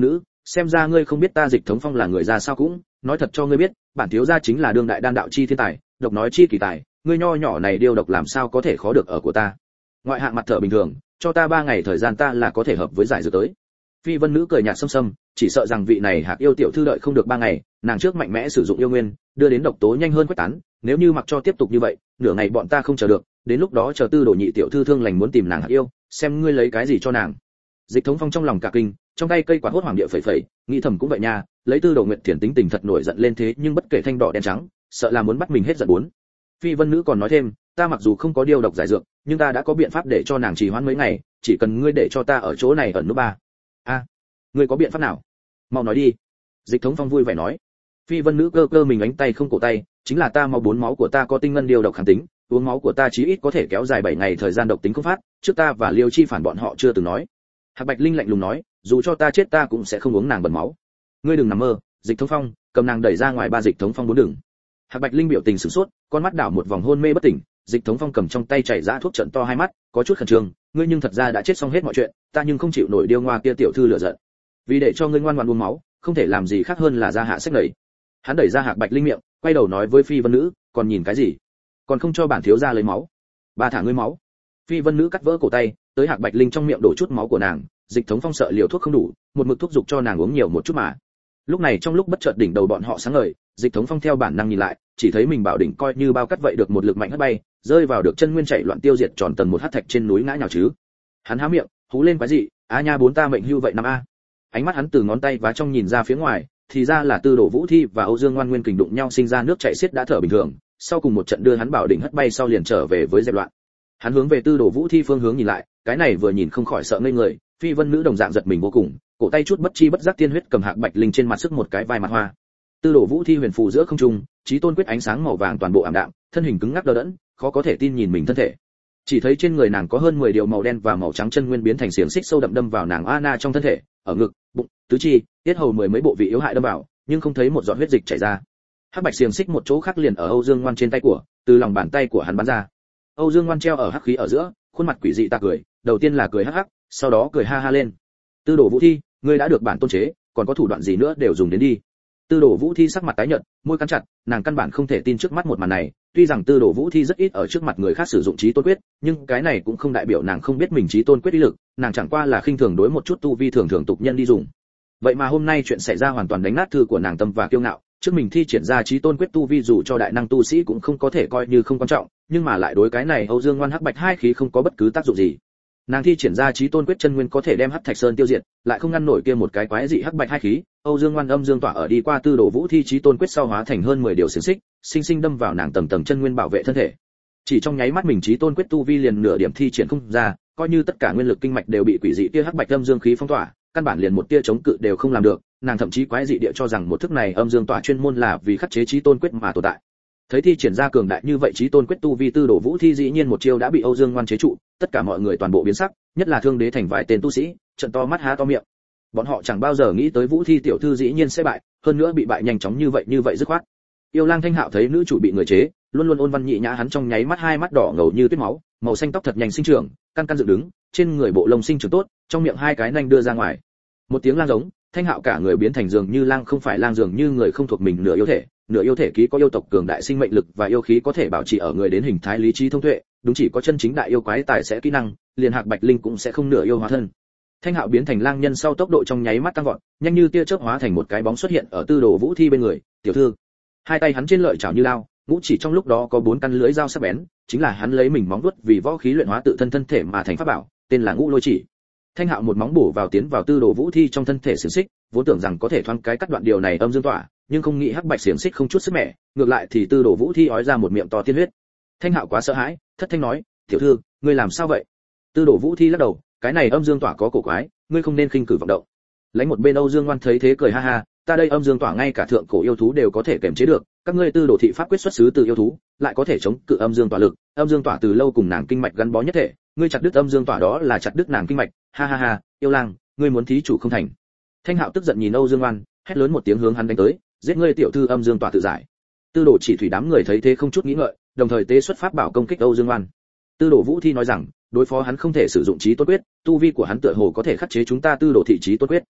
xem ra ngươi không biết ta Dịch Thống Phong là người ra sao. Cũng nói thật cho ngươi biết, bản thiếu gia chính là đương đại đan đạo chi thiên tài, độc nói chi kỳ tài, ngươi nho nhỏ này điêu độc làm sao có thể khó được ở của ta. Ngoại hạng mặt thở bình thường, cho ta ba ngày thời gian ta là có thể hợp với giải dược tới. Phi Vân Nữ cười nhạt xâm xâm, chỉ sợ rằng vị này Hạc yêu tiểu thư đợi không được ba ngày, nàng trước mạnh mẽ sử dụng yêu nguyên, đưa đến độc tố nhanh hơn quét tán, nếu như mặc cho tiếp tục như vậy, nửa ngày bọn ta không chờ được, đến lúc đó chờ Tư Đồ nhị tiểu thư thương lành muốn tìm nàng Hạc yêu, xem ngươi lấy cái gì cho nàng. Dịch Thống Phong trong lòng cả kinh, trong tay cây quạt hốt hoàng địa phẩy phẩy, nghĩ thầm cũng vậy nha, lấy Tư Đồ Nguyệt Thiền tính tình thật nổi giận lên thế nhưng bất kể thanh đỏ đen trắng, sợ là muốn bắt mình hết giận bốn. Phi Vân Nữ còn nói thêm, ta mặc dù không có điều độc giải dược, nhưng ta đã có biện pháp để cho nàng trì hoãn mấy ngày, chỉ cần ngươi để cho ta ở chỗ này ẩn núp ba. A, ngươi có biện pháp nào? Mau nói đi. Dịch Thống Phong vui vẻ nói. Phi Vân Nữ cơ cơ mình đánh tay không cổ tay, chính là ta mau bốn máu của ta có tinh ngân điều độc kháng tính, uống máu của ta chí ít có thể kéo dài bảy ngày thời gian độc tính không phát, trước ta và Liêu Chi Phản bọn họ chưa từng nói. Hạc Bạch Linh lạnh lùng nói, dù cho ta chết ta cũng sẽ không uống nàng bẩn máu. Ngươi đừng nằm mơ. Dịch Thống Phong cầm nàng đẩy ra ngoài ba. Dịch Thống Phong bốn đường. Hạc Bạch Linh biểu tình sửng sốt, con mắt đảo một vòng hôn mê bất tỉnh. Dịch Thống Phong cầm trong tay chảy ra thuốc trận to hai mắt, có chút khẩn trương, ngươi nhưng thật ra đã chết xong hết mọi chuyện, ta nhưng không chịu nổi điêu ngoa kia tiểu thư lửa giận. Vì để cho ngươi ngoan ngoãn uống máu, không thể làm gì khác hơn là ra hạ sách đẩy. Hắn đẩy ra Hạc Bạch Linh miệng, quay đầu nói với Phi Vân Nữ, còn nhìn cái gì? Còn không cho bản thiếu gia lấy máu. Ba thả ngươi máu. Phi Vân Nữ cắt vỡ cổ tay, tới Hạc Bạch Linh trong miệng đổ chút máu của nàng, Dịch Thống Phong sợ liều thuốc không đủ, một mực thúc giục cho nàng uống nhiều một chút mà. Lúc này trong lúc bất chợt đỉnh đầu bọn họ sáng ngời, Dịch Thống Phong theo bản năng nhìn lại, chỉ thấy mình bảo đỉnh coi như bao cắt vậy được một lực mạnh hất bay, rơi vào được chân nguyên chạy loạn tiêu diệt tròn tầng một hắc thạch trên núi ngã nhào chứ. Hắn há miệng, hú lên quái dị, á nha bốn ta mệnh hưu vậy năm a. Ánh mắt hắn từ ngón tay và trong nhìn ra phía ngoài, thì ra là Tư Đồ Vũ Thi và Âu Dương Ngoan Nguyên kình đụng nhau sinh ra nước chảy xiết đã thở bình thường, sau cùng một trận đưa hắn bảo đỉnh hất bay sau liền trở về với dẹp loạn. Hắn hướng về Tư Đồ Vũ Thi phương hướng nhìn lại, cái này vừa nhìn không khỏi sợ ngây người, Phi Vân Nữ đồng dạng giật mình vô cùng, cổ tay chút bất chi bất giác tiên huyết cầm Hạc Bạch Linh trên mặt sức một cái vai mặt hoa. Tư Đồ Vũ Thi huyền phù giữa không trung, chí tôn quyết ánh sáng màu vàng toàn bộ ảm đạm, thân hình cứng ngắc đờ đẫn, khó có thể tin nhìn mình thân thể. Chỉ thấy trên người nàng có hơn mười điều màu đen và màu trắng chân nguyên biến thành xiềng xích sâu đậm đâm vào nàng Ana trong thân thể, ở ngực, bụng, tứ chi, tiết hầu mười mấy bộ vị yếu hại đâm vào, nhưng không thấy một giọt huyết dịch chảy ra. Hắc bạch xiềng xích một chỗ khác liền ở Âu Dương Ngoan trên tay của, từ lòng bàn tay của hắn bắn ra. Âu Dương Ngoan treo ở hắc khí ở giữa, khuôn mặt quỷ dị ta cười, đầu tiên là cười hắc hắc, sau đó cười ha ha lên. Tư Đồ Vũ Thi, ngươi đã được bản tôn chế, còn có thủ đoạn gì nữa đều dùng đến đi. Tư Đồ Vũ Thi sắc mặt tái nhợt, môi cắn chặt, nàng căn bản không thể tin trước mắt một màn này, tuy rằng Tư Đồ Vũ Thi rất ít ở trước mặt người khác sử dụng chí tôn quyết, nhưng cái này cũng không đại biểu nàng không biết mình chí tôn quyết uy lực, nàng chẳng qua là khinh thường đối một chút tu vi thường thường tục nhân đi dùng. Vậy mà hôm nay chuyện xảy ra hoàn toàn đánh nát thư của nàng tâm và kiêu ngạo, trước mình thi triển ra chí tôn quyết tu vi dù cho đại năng tu sĩ cũng không có thể coi như không quan trọng, nhưng mà lại đối cái này Âu Dương Ngoan hắc bạch hai khí không có bất cứ tác dụng gì. Nàng thi triển ra chí tôn quyết chân nguyên có thể đem hắc thạch sơn tiêu diệt, lại không ngăn nổi kia một cái quái dị hắc bạch hai khí. Âu Dương Ngoan âm dương tỏa ở đi qua Tư Đồ Vũ Thi chí tôn quyết sau hóa thành hơn mười điều xiềng xích, sinh sinh đâm vào nàng tầng tầng chân nguyên bảo vệ thân thể. Chỉ trong nháy mắt mình chí tôn quyết tu vi liền nửa điểm thi triển không ra, coi như tất cả nguyên lực kinh mạch đều bị quỷ dị tia hắc bạch âm dương khí phong tỏa, căn bản liền một tia chống cự đều không làm được. Nàng thậm chí quái dị địa cho rằng một thức này âm dương tỏa chuyên môn là vì khắc chế chí tôn quyết mà tồn tại. Thấy thi triển ra cường đại như vậy chí tôn quyết tu vi Tư Đồ Vũ Thi dĩ nhiên một chiêu đã bị Âu Dương Ngoan chế trụ, tất cả mọi người toàn bộ biến sắc, nhất là Thương Đế thành vài tên tu sĩ, trợn to mắt há to miệng. Bọn họ chẳng bao giờ nghĩ tới Vũ Thi tiểu thư dĩ nhiên sẽ bại, hơn nữa bị bại nhanh chóng như vậy như vậy dứt khoát. Yêu Lang Thanh Hạo thấy nữ chủ bị người chế, luôn luôn ôn văn nhị nhã, hắn trong nháy mắt hai mắt đỏ ngầu như tuyết máu, màu xanh tóc thật nhanh sinh trưởng, căn căn dựng đứng, trên người bộ lông sinh trưởng tốt, trong miệng hai cái nanh đưa ra ngoài. Một tiếng lang giống, Thanh Hạo cả người biến thành dường như lang không phải lang, dường như người không thuộc mình nửa yêu thể, nửa yêu thể ký có yêu tộc cường đại sinh mệnh lực và yêu khí có thể bảo trì ở người đến hình thái lý trí thông tuệ, đúng chỉ có chân chính đại yêu quái tài sẽ kỹ năng, liền Hạc Bạch Linh cũng sẽ không nửa yêu hóa thân. Thanh Hạo biến thành lang nhân sau tốc độ trong nháy mắt tăng vọt, nhanh như tia chớp hóa thành một cái bóng xuất hiện ở Tư Đồ Vũ Thi bên người, "Tiểu thư." Hai tay hắn trên lợi chảo như lao, ngũ chỉ trong lúc đó có bốn căn lưỡi dao sắc bén, chính là hắn lấy mình móng vuốt vì võ khí luyện hóa tự thân thân thể mà thành pháp bảo, tên là Ngũ Lôi Chỉ. Thanh Hạo một móng bổ vào tiến vào Tư Đồ Vũ Thi trong thân thể xiềng xích, vốn tưởng rằng có thể thoáng cái cắt đoạn điều này âm dương tỏa, nhưng không nghĩ hắc bạch xiềng xích không chút sức mẻ, ngược lại thì Tư Đồ Vũ Thi ói ra một miệng to tiên huyết. Thanh Hạo quá sợ hãi, thất thanh nói, "Tiểu thư, ngươi làm sao vậy?" Tư Đồ Vũ Thi lắc đầu, "Cái này âm dương tỏa có cổ quái, ngươi không nên khinh cử vọng động." Lãnh một bên Âu Dương Ngoan thấy thế cười ha ha, "Ta đây âm dương tỏa ngay cả thượng cổ yêu thú đều có thể kiềm chế được, các ngươi Tư Đồ thị pháp quyết xuất xứ từ yêu thú, lại có thể chống cự âm dương tỏa lực, âm dương tỏa từ lâu cùng nàng kinh mạch gắn bó nhất thể, ngươi chặt đứt âm dương tỏa đó là chặt đứt nàng kinh mạch, ha ha ha, Yêu Lang, ngươi muốn thí chủ không thành." Thanh Hạo tức giận nhìn Âu Dương Ngoan, hét lớn một tiếng hướng hắn đánh tới, "Giết ngươi tiểu thư âm dương tỏa tự giải." Tư Đồ chỉ thủy đám người thấy thế không chút nghĩ ngợi, đồng thời tế xuất pháp bảo công kích Âu Dương Ngoan. Tư Đồ Vũ Thi nói rằng, đối phó hắn không thể sử dụng chí tôn quyết, tu vi của hắn tựa hồ có thể khắc chế chúng ta Tư Đồ thị chí tôn quyết.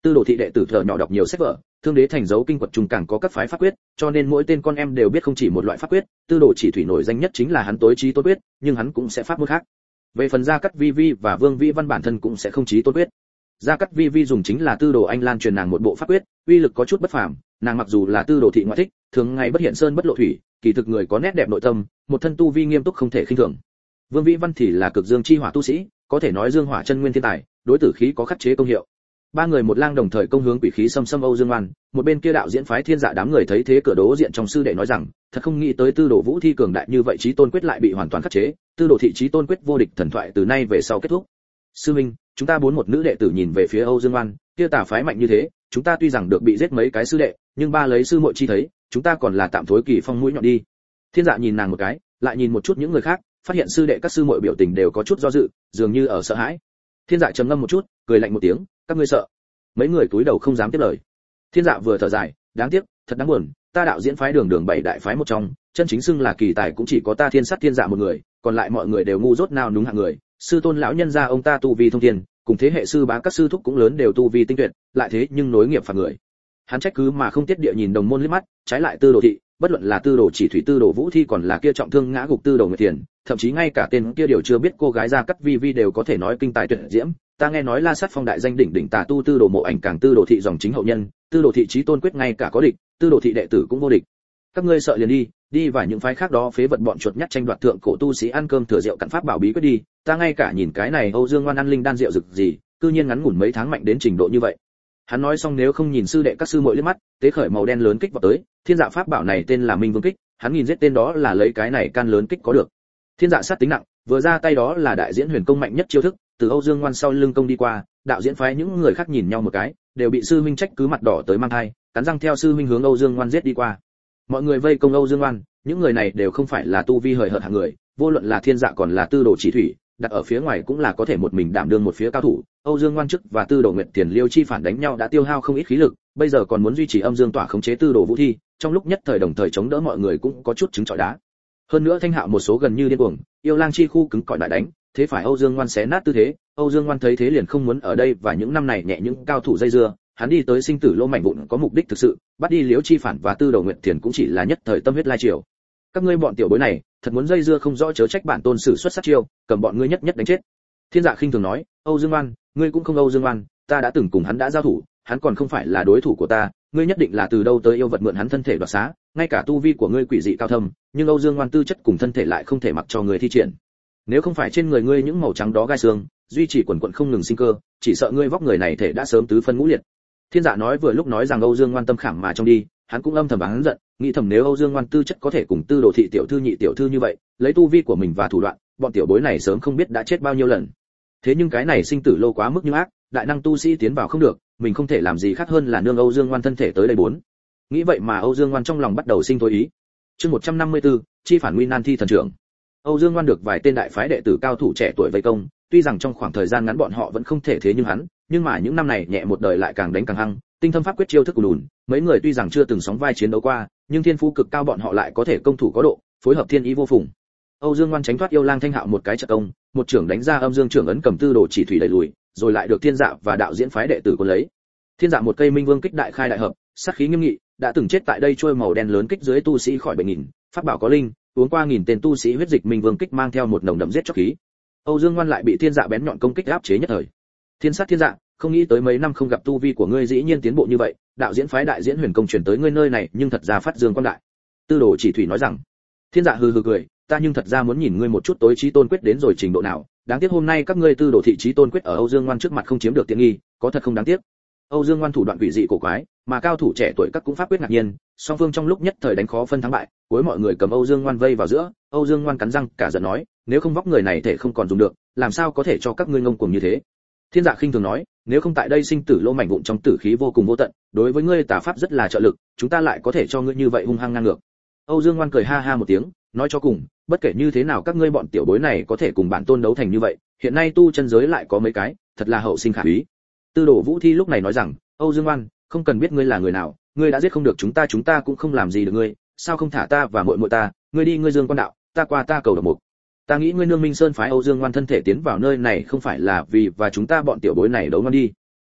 Tư đồ thị đệ tử thợ nhỏ đọc nhiều sách vở, thương đế thành dấu kinh quật trùng càng có các phái pháp quyết, cho nên mỗi tên con em đều biết không chỉ một loại pháp quyết. Tư đồ chỉ thủy nổi danh nhất chính là hắn tối trí tôn quyết, nhưng hắn cũng sẽ pháp môn khác. Về phần Gia Cát Vi Vi và Vương Vĩ Văn bản thân cũng sẽ không trí tôn quyết. Gia Cát Vi Vi dùng chính là Tư đồ anh lan truyền nàng một bộ pháp quyết, uy lực có chút bất phàm. Nàng mặc dù là Tư đồ thị ngoại thích, thường ngày bất hiện sơn bất lộ thủy, kỳ thực người có nét đẹp nội tâm, một thân tu vi nghiêm túc không thể khinh thường. Vương Vĩ Văn thì là cực dương chi hỏa tu sĩ, có thể nói dương hỏa chân nguyên thiên tài, đối tử khí có khắc chế công hiệu. Ba người một lang đồng thời công hướng quỷ khí xâm xâm Âu Dương Oan, một bên kia đạo diễn phái Thiên Dạ đám người thấy thế cửa đố diện trong sư đệ nói rằng, thật không nghĩ tới Tư đồ Vũ thi cường đại như vậy chí tôn quyết lại bị hoàn toàn khắc chế, Tư đồ thị chí tôn quyết vô địch thần thoại từ nay về sau kết thúc. Sư huynh, chúng ta bốn một nữ đệ tử nhìn về phía Âu Dương Oan, kia tà phái mạnh như thế, chúng ta tuy rằng được bị giết mấy cái sư đệ, nhưng ba lấy sư muội chi thấy, chúng ta còn là tạm thối kỳ phong mũi nhọn đi. Thiên Dạ nhìn nàng một cái, lại nhìn một chút những người khác, phát hiện sư đệ các sư muội biểu tình đều có chút do dự, dường như ở sợ hãi. Thiên Dạ trầm ngâm một chút, cười lạnh một tiếng, các ngươi sợ? Mấy người cúi đầu không dám tiếp lời. Thiên Dạ vừa thở dài, đáng tiếc, thật đáng buồn, ta đạo diễn phái đường đường bảy đại phái một trong, chân chính xưng là kỳ tài cũng chỉ có ta Thiên Sắt Thiên Dạ một người, còn lại mọi người đều ngu dốt nào núng hạng người. Sư tôn lão nhân gia ông ta tu vi thông thiên, cùng thế hệ sư bá các sư thúc cũng lớn đều tu vi tinh tuyệt, lại thế nhưng nối nghiệp phạt người. Hắn trách cứ mà không tiết địa nhìn đồng môn liếc mắt, trái lại Tư đồ thị, bất luận là Tư đồ chỉ thủy Tư đồ Vũ thi còn là kia trọng thương ngã gục Tư đồ Nguyệt Thiền, thậm chí ngay cả tên kia điều chưa biết cô gái Gia Cát Vi Vi đều có thể nói kinh tài tuyệt diễm. Ta nghe nói La Sát Phong đại danh đỉnh đỉnh tà tu Tư đồ Mộ Ảnh càng Tư đồ thị dòng chính hậu nhân, Tư đồ thị chí tôn quyết ngay cả có địch, Tư đồ thị đệ tử cũng vô địch. Các ngươi sợ liền đi, đi vào những phái khác đó phế vật bọn chuột nhắt tranh đoạt thượng cổ tu sĩ ăn cơm thừa rượu cặn pháp bảo bí quyết đi, ta ngay cả nhìn cái này Âu Dương Oan ăn linh đan rượu rực gì, cư nhiên ngắn ngủn mấy tháng mạnh đến trình độ như vậy. Hắn nói xong nếu không nhìn sư đệ các sư muội liếc mắt, tế khởi màu đen lớn kích vào tới, Thiên Dạ pháp bảo này tên là Minh Vương kích, hắn nhìn giết tên đó là lấy cái này can lớn kích có được. Thiên Dạ sát tính nặng, vừa ra tay đó là đại diễn huyền công mạnh nhất chiêu thức, từ Âu Dương Oan sau lưng công đi qua, đạo diễn phái những người khác nhìn nhau một cái, đều bị sư huynh trách cứ mặt đỏ tới mang hai, cắn răng theo sư huynh hướng Âu Dương Oan giết đi qua. Mọi người vây công Âu Dương Oan, những người này đều không phải là tu vi hời hợt hạng người, vô luận là Thiên Dạ còn là Tư đồ chỉ thủy, đặt ở phía ngoài cũng là có thể một mình đảm đương một phía cao thủ. Âu Dương Oan chức và Tư đồ Nguyệt Tiền Liêu chi phản đánh nhau đã tiêu hao không ít khí lực, bây giờ còn muốn duy trì âm dương tỏa khống chế Tư đồ Vũ thi, trong lúc nhất thời đồng thời chống đỡ mọi người cũng có chút chứng chọi đá. Hơn nữa Thanh Hạo một số gần như điên cuồng, yêu lang chi khu cứng cỏi đại đánh, thế phải Âu Dương Oan xé nát tư thế. Âu Dương Oan thấy thế liền không muốn ở đây và những năm này nhẹ những cao thủ dây dưa, hắn đi tới sinh tử lô mảnh vụn có mục đích thực sự, bắt đi Liễu chi phản và Tư đồ Nguyệt Tiền cũng chỉ là nhất thời tâm huyết lai triều. Các ngươi bọn tiểu bối này, thật muốn dây dưa không rõ chớ trách bản tôn sử xuất sát chiêu, cầm bọn ngươi nhất nhất đánh chết. Thiên Dạ khinh thường nói, Âu Dương Oan, ngươi cũng không Âu Dương Oan, ta đã từng cùng hắn đã giao thủ, hắn còn không phải là đối thủ của ta, ngươi nhất định là từ đâu tới yêu vật mượn hắn thân thể đoạt xá, ngay cả tu vi của ngươi quỷ dị cao thâm, nhưng Âu Dương Oan tư chất cùng thân thể lại không thể mặc cho người thi triển. Nếu không phải trên người ngươi những màu trắng đó gai xương, duy trì quần quần không ngừng sinh cơ, chỉ sợ ngươi vóc người này thể đã sớm tứ phân ngũ liệt. Thiên Dạ nói vừa lúc nói rằng Âu Dương Oan tâm khảm mà trong đi, hắn cũng âm thầm oán giận, nghĩ thầm nếu Âu Dương Oan tư chất có thể cùng Tư đồ thị tiểu thư nhị tiểu thư như vậy, lấy tu vi của mình và thủ đoạn, bọn tiểu bối này sớm không biết đã chết bao nhiêu lần. Thế nhưng cái này sinh tử lô quá mức như ác, đại năng tu sĩ tiến vào không được, mình không thể làm gì khác hơn là nương Âu Dương Oan thân thể tới đây bốn. Nghĩ vậy mà Âu Dương Oan trong lòng bắt đầu sinh thôi ý. Chương một trăm năm mươi tư, chi phản nguy nan thi thần trưởng. Âu Dương Oan được vài tên đại phái đệ tử cao thủ trẻ tuổi vây công, tuy rằng trong khoảng thời gian ngắn bọn họ vẫn không thể thế nhưng hắn, nhưng mà những năm này nhẹ một đời lại càng đánh càng hăng, tinh thâm pháp quyết chiêu thức cùn lùn, mấy người tuy rằng chưa từng sóng vai chiến đấu qua, nhưng thiên phú cực cao bọn họ lại có thể công thủ có độ, phối hợp thiên ý vô phùng. Âu Dương Oan tránh thoát yêu lang Thanh Hạo một cái trợ công, một trưởng đánh ra âm dương trưởng ấn cầm Tư đồ chỉ thủy đẩy lùi, rồi lại được Thiên Dạ và đạo diễn phái đệ tử cuốn lấy. Thiên Dạ một cây Minh Vương kích đại khai đại hợp, sát khí nghiêm nghị, đã từng chết tại đây trôi màu đen lớn kích dưới tu sĩ khỏi bệnh nghìn, pháp bảo có linh, uống qua nghìn tên tu sĩ huyết dịch Minh Vương kích mang theo một nồng đậm giết chóc khí. Âu Dương Oan lại bị Thiên Dạ bén nhọn công kích áp chế nhất thời. Thiên sát Thiên Dạ, không nghĩ tới mấy năm không gặp tu vi của ngươi dĩ nhiên tiến bộ như vậy, đạo diễn phái đại diễn huyền công truyền tới ngươi nơi này, nhưng thật ra phát dương quang đại. Tư đồ chỉ thủy nói rằng. Thiên Dạ hừ hừ cười, ta nhưng thật ra muốn nhìn ngươi một chút tối chí tôn quyết đến rồi trình độ nào, đáng tiếc hôm nay các ngươi Tư đồ thị chí tôn quyết ở Âu Dương Oan trước mặt không chiếm được tiện nghi, có thật không đáng tiếc. Âu Dương Oan thủ đoạn quỷ dị cổ quái, mà cao thủ trẻ tuổi các cũng pháp quyết ngạc nhiên, song phương trong lúc nhất thời đánh khó phân thắng bại, cuối mọi người cầm Âu Dương Oan vây vào giữa. Âu Dương Oan cắn răng cả giận nói, nếu không vóc người này thể không còn dùng được, làm sao có thể cho các ngươi ngông cuồng như thế. Thiên Dạ khinh thường nói, nếu không tại đây sinh tử lô mảnh vụn trong tử khí vô cùng vô tận, đối với ngươi tà pháp rất là trợ lực, chúng ta lại có thể cho ngươi như vậy hung hăng ngang ngược. Âu Dương Oan cười ha ha một tiếng, nói cho cùng, bất kể như thế nào các ngươi bọn tiểu bối này có thể cùng bản tôn đấu thành như vậy, hiện nay tu chân giới lại có mấy cái, thật là hậu sinh khả úy. Tư đồ Vũ thi lúc này nói rằng, Âu Dương Oan, không cần biết ngươi là người nào, ngươi đã giết không được chúng ta, chúng ta cũng không làm gì được ngươi, sao không thả ta và muội muội ta, ngươi đi ngươi Dương Quan đạo, ta qua ta cầu độc mục. Ta nghĩ ngươi nương Minh Sơn phái Âu Dương Oan thân thể tiến vào nơi này không phải là vì và chúng ta bọn tiểu bối này đấu ngon đi.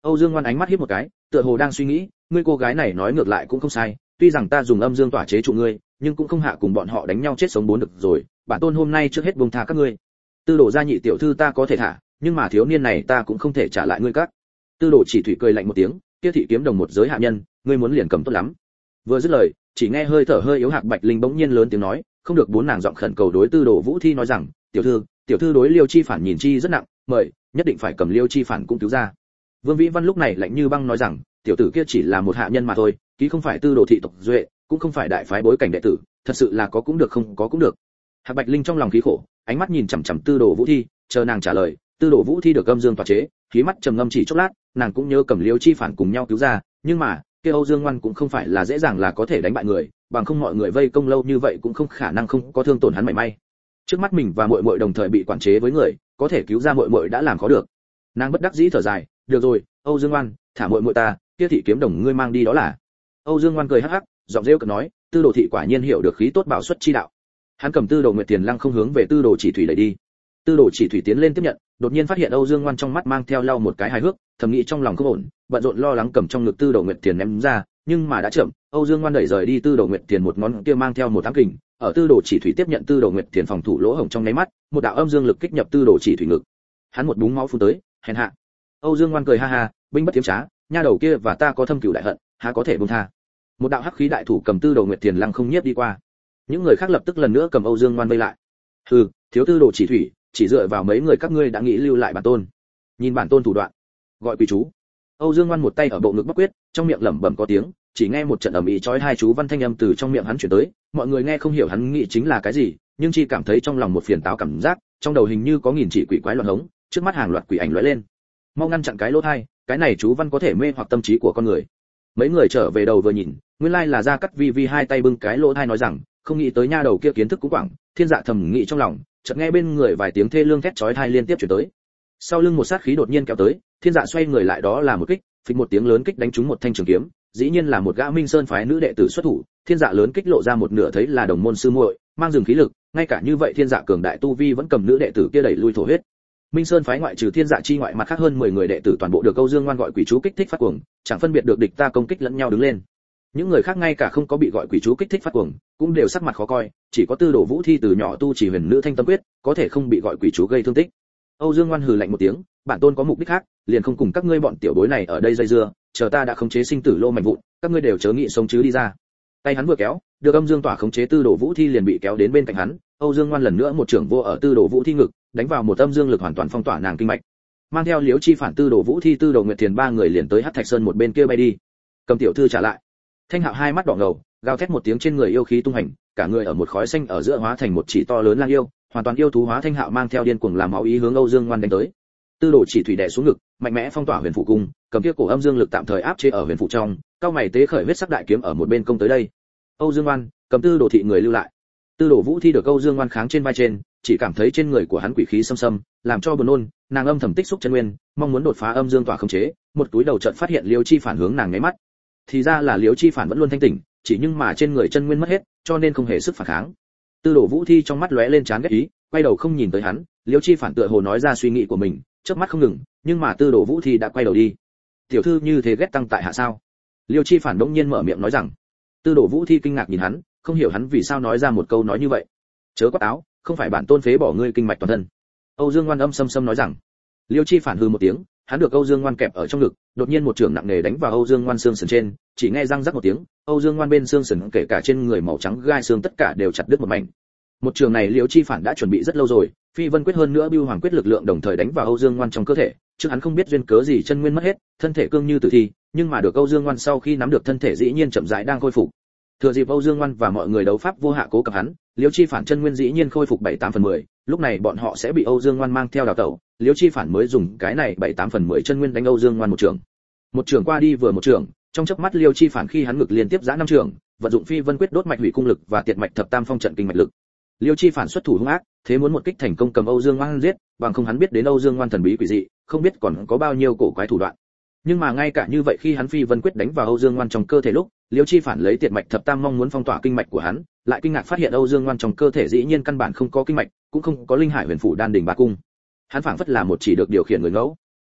Âu Dương Ngoan ánh mắt híp một cái, tựa hồ đang suy nghĩ, ngươi cô gái này nói ngược lại cũng không sai, tuy rằng ta dùng âm dương tỏa chế trụ ngươi, nhưng cũng không hạ cùng bọn họ đánh nhau chết sống bốn được rồi, bản tôn hôm nay trước hết buông tha các ngươi. Tư Đồ gia nhị tiểu thư ta có thể thả, nhưng mà thiếu niên này ta cũng không thể trả lại ngươi các. Tư Đồ Chỉ Thủy cười lạnh một tiếng, kia thị kiếm đồng một giới hạ nhân, ngươi muốn liền cầm tốt lắm. Vừa dứt lời, chỉ nghe hơi thở hơi yếu Hạc Bạch Linh bỗng nhiên lớn tiếng nói, không được, bốn nàng giọng khẩn cầu đối Tư Đồ Vũ Thi nói rằng, tiểu thư, tiểu thư đối Liêu Chi Phản nhìn chi rất nặng, mời, nhất định phải cầm Liêu Chi Phản cũng cứu ra. Vương Vĩ Văn lúc này lạnh như băng nói rằng, tiểu tử kia chỉ là một hạ nhân mà thôi, ký không phải Tư Đồ thị tộc duệ, cũng không phải đại phái bối cảnh đệ tử, thật sự là có cũng được không có cũng được. Hạc Bạch Linh trong lòng khí khổ, ánh mắt nhìn chằm chằm Tư Đồ Vũ Thi, chờ nàng trả lời. Tư Đồ Vũ Thi được âm dương tỏa chế, khí mắt trầm ngâm chỉ chốc lát, nàng cũng nhớ cầm Liêu Chi Phản cùng nhau cứu ra, nhưng mà, kia Âu Dương Ngoan cũng không phải là dễ dàng là có thể đánh bại người, bằng không mọi người vây công lâu như vậy cũng không khả năng không có thương tổn hắn mảy may. Trước mắt mình và muội muội đồng thời bị quản chế với người, có thể cứu ra muội muội đã làm khó được. Nàng bất đắc dĩ thở dài, được rồi, Âu Dương Ngoan, thả muội muội ta, kia thị kiếm đồng ngươi mang đi đó là. Âu Dương Ngoan cười hắc hắc, giọng rêu cợt nói, Tư Đồ thị quả nhiên hiểu được khí tốt bảo xuất chi đạo. Hắn cầm Tư Đồ Nguyệt Tiền Lăng không hướng về Tư Đồ Chỉ Thủy đẩy đi. Tư Đồ Chỉ Thủy tiến lên tiếp nhận, đột nhiên phát hiện Âu Dương Ngoan trong mắt mang theo lau một cái hài hước, thầm nghĩ trong lòng không ổn, bận rộn lo lắng cầm trong ngực Tư Đồ Nguyệt Tiền ném ra, nhưng mà đã chậm, Âu Dương Ngoan đẩy rời đi Tư Đồ Nguyệt Tiền một ngón kia mang theo một ám kình, ở Tư Đồ Chỉ Thủy tiếp nhận Tư Đồ Nguyệt Tiền phòng thủ lỗ hổng trong nháy mắt, một đạo âm dương lực kích nhập Tư Đồ Chỉ Thủy ngực. Hắn một búng máu phun tới, hèn hạ. Âu Dương Ngoan cười ha ha, binh bất tiếm trá, nha đầu kia và ta có thâm cửu đại hận, há có thể buông tha. Một đạo hắc khí đại thủ cầm Tư Đồ Nguyệt Tiền lăng không nhiếp đi qua. Những người khác lập tức lần nữa cầm Âu Dương Ngoan vây lại. Hừ, thiếu Tư Đồ Chỉ Thủy, chỉ dựa vào mấy người các ngươi đã nghĩ lưu lại bản tôn. Nhìn bản tôn thủ đoạn, gọi quỷ chú. Âu Dương Ngoan một tay ở bộ ngực bắc quyết, trong miệng lẩm bẩm có tiếng, chỉ nghe một trận ầm ĩ chói hai chú văn thanh âm từ trong miệng hắn truyền tới, mọi người nghe không hiểu hắn nghĩ chính là cái gì, nhưng chỉ cảm thấy trong lòng một phiền táo cảm giác, trong đầu hình như có nghìn chỉ quỷ quái loạn hống, trước mắt hàng loạt quỷ ảnh lóe lên. Mau ngăn chặn cái lỗ tai, cái này chú văn có thể mê hoặc tâm trí của con người. Mấy người trở về đầu vừa nhìn, nguyên lai là Gia Cắt Vi Vi hai tay bưng cái lỗ tai nói rằng, không nghĩ tới nha đầu kia kiến thức cũng quảng, Thiên Dạ thầm nghĩ trong lòng, chợt nghe bên người vài tiếng thê lương thét chói tai liên tiếp truyền tới. Sau lưng một sát khí đột nhiên kéo tới, Thiên Dạ xoay người lại đó là một kích, phịch một tiếng lớn kích đánh trúng một thanh trường kiếm, dĩ nhiên là một gã Minh Sơn phái nữ đệ tử xuất thủ, Thiên Dạ lớn kích lộ ra một nửa thấy là đồng môn sư muội, mang dừng khí lực, ngay cả như vậy Thiên Dạ cường đại tu vi vẫn cầm nữ đệ tử kia đẩy lui thổ huyết. Minh Sơn phái ngoại trừ Thiên Dạ chi ngoại mặt khác hơn mười người đệ tử toàn bộ được Âu Dương Ngoan gọi quỷ chú kích thích phát cuồng, chẳng phân biệt được địch ta công kích lẫn nhau đứng lên. Những người khác ngay cả không có bị gọi quỷ chú kích thích phát cuồng, cũng đều sắc mặt khó coi, chỉ có Tư Đồ Vũ Thi từ nhỏ tu chỉ huyền nữ thanh tâm quyết, có thể không bị gọi quỷ chú gây thương tích. Âu Dương Ngoan hừ lạnh một tiếng, bản tôn có mục đích khác, liền không cùng các ngươi bọn tiểu bối này ở đây dây dưa, chờ ta đã khống chế sinh tử lô mạnh vụn, các ngươi đều chớ nghĩ sống chứ đi ra. Tay hắn vừa kéo, được âm dương tỏa khống chế Tư Đồ Vũ Thi liền bị kéo đến bên cạnh hắn, Âu Dương Ngoan lần nữa một trưởng vô ở Tư Đồ Vũ Thi ngực, đánh vào một âm dương lực hoàn toàn phong tỏa nàng kinh mạch. Mang theo Liễu Chi Phản Tư Đồ Vũ Thi Tư Đồ Nguyệt Thiền ba người liền tới Hắc Thạch Sơn một bên kia bay đi. Cầm tiểu thư trả lại. Thanh Hạo hai mắt đỏ ngầu, gào thét một tiếng trên người yêu khí tung hành, cả người ở một khói xanh ở giữa hóa thành một chỉ to lớn lang yêu, hoàn toàn yêu thú hóa. Thanh Hạo mang theo điên cuồng làm máu ý hướng Âu Dương Ngoan đánh tới. Tư Đồ Chỉ Thủy đè xuống ngực, mạnh mẽ phong tỏa huyền phủ cung, cầm kia cổ âm dương lực tạm thời áp chế ở huyền phủ trong, cao mày tế khởi huyết sắc đại kiếm ở một bên công tới đây. Âu Dương Ngoan, cầm Tư Đồ thị người lưu lại. Tư Đồ Vũ Thi được Âu Dương Ngoan kháng trên vai trên, chỉ cảm thấy trên người của hắn quỷ khí xâm xâm, làm cho buồn nôn, nàng âm thầm tích xúc chân nguyên, mong muốn đột phá âm dương tỏa khống chế, một túi đầu chợt phát hiện Liễu Chi Phản hướng nàng nháy mắt. Thì ra là Liễu Chi Phản vẫn luôn thanh tỉnh, chỉ nhưng mà trên người chân nguyên mất hết, cho nên không hề sức phản kháng. Tư Đồ Vũ Thi trong mắt lóe lên chán ghét ý, quay đầu không nhìn tới hắn, Liễu Chi Phản tựa hồ nói ra suy nghĩ của mình, chớp mắt không ngừng, nhưng mà Tư Đồ Vũ Thi đã quay đầu đi. Tiểu thư như thế ghét tăng tại hạ sao? Liễu Chi Phản đống nhiên mở miệng nói rằng. Tư Đồ Vũ Thi kinh ngạc nhìn hắn, không hiểu hắn vì sao nói ra một câu nói như vậy. Chớ có táo, không phải bản tôn phế bỏ ngươi kinh mạch toàn thân. Âu Dương Ngoan âm sâm sâm nói rằng. Liêu Chi Phản hừ một tiếng, hắn được Âu Dương Ngoan kẹp ở trong ngực, đột nhiên một trường nặng nề đánh vào Âu Dương Ngoan xương sườn trên, chỉ nghe răng rắc một tiếng, Âu Dương Ngoan bên xương sườn kể cả trên người màu trắng gai xương tất cả đều chặt đứt một mảnh. Một trường này Liêu Chi Phản đã chuẩn bị rất lâu rồi, Phi Vân quyết hơn nữa Bưu Hoàng quyết lực lượng đồng thời đánh vào Âu Dương Ngoan trong cơ thể, chứ hắn không biết duyên cớ gì chân nguyên mất hết, thân thể cương như tử thi, nhưng mà được Âu Dương Ngoan sau khi nắm được thân thể dĩ nhiên chậm rãi đang khôi phục. Thừa dịp Âu Dương Ngoan và mọi người đấu pháp vô hạ cố cập hắn, Liễu Chi Phản chân nguyên dĩ nhiên khôi phục bảy tám phần mười, lúc này bọn họ sẽ bị Âu Dương Ngoan mang theo đào tẩu, Liễu Chi Phản mới dùng cái này bảy tám phần mười chân nguyên đánh Âu Dương Ngoan một trường. Một trường qua đi vừa một trường, trong chớp mắt Liễu Chi Phản khi hắn ngực liên tiếp giã năm trường, vận dụng Phi Vân quyết đốt mạch hủy cung lực và tiệt mạch thập tam phong trận kinh mạch lực. Liễu Chi Phản xuất thủ hung ác, thế muốn một kích thành công cầm Âu Dương Ngoan giết, bằng không hắn biết đến Âu Dương Ngoan thần bí quỷ dị, không biết còn có bao nhiêu cổ quái thủ đoạn. Nhưng mà ngay cả như vậy khi hắn Phi Vân quyết đánh vào Âu Dương Ngoan trong cơ thể lúc, Liễu Chi Phản lấy tiệt mạch thập tam mong muốn phong tỏa kinh mạch của hắn, lại kinh ngạc phát hiện Âu Dương Ngoan trong cơ thể dĩ nhiên căn bản không có kinh mạch, cũng không có linh hải huyền phủ đan đỉnh ba cung. Hắn phảng phất là một chỉ được điều khiển người ngẫu.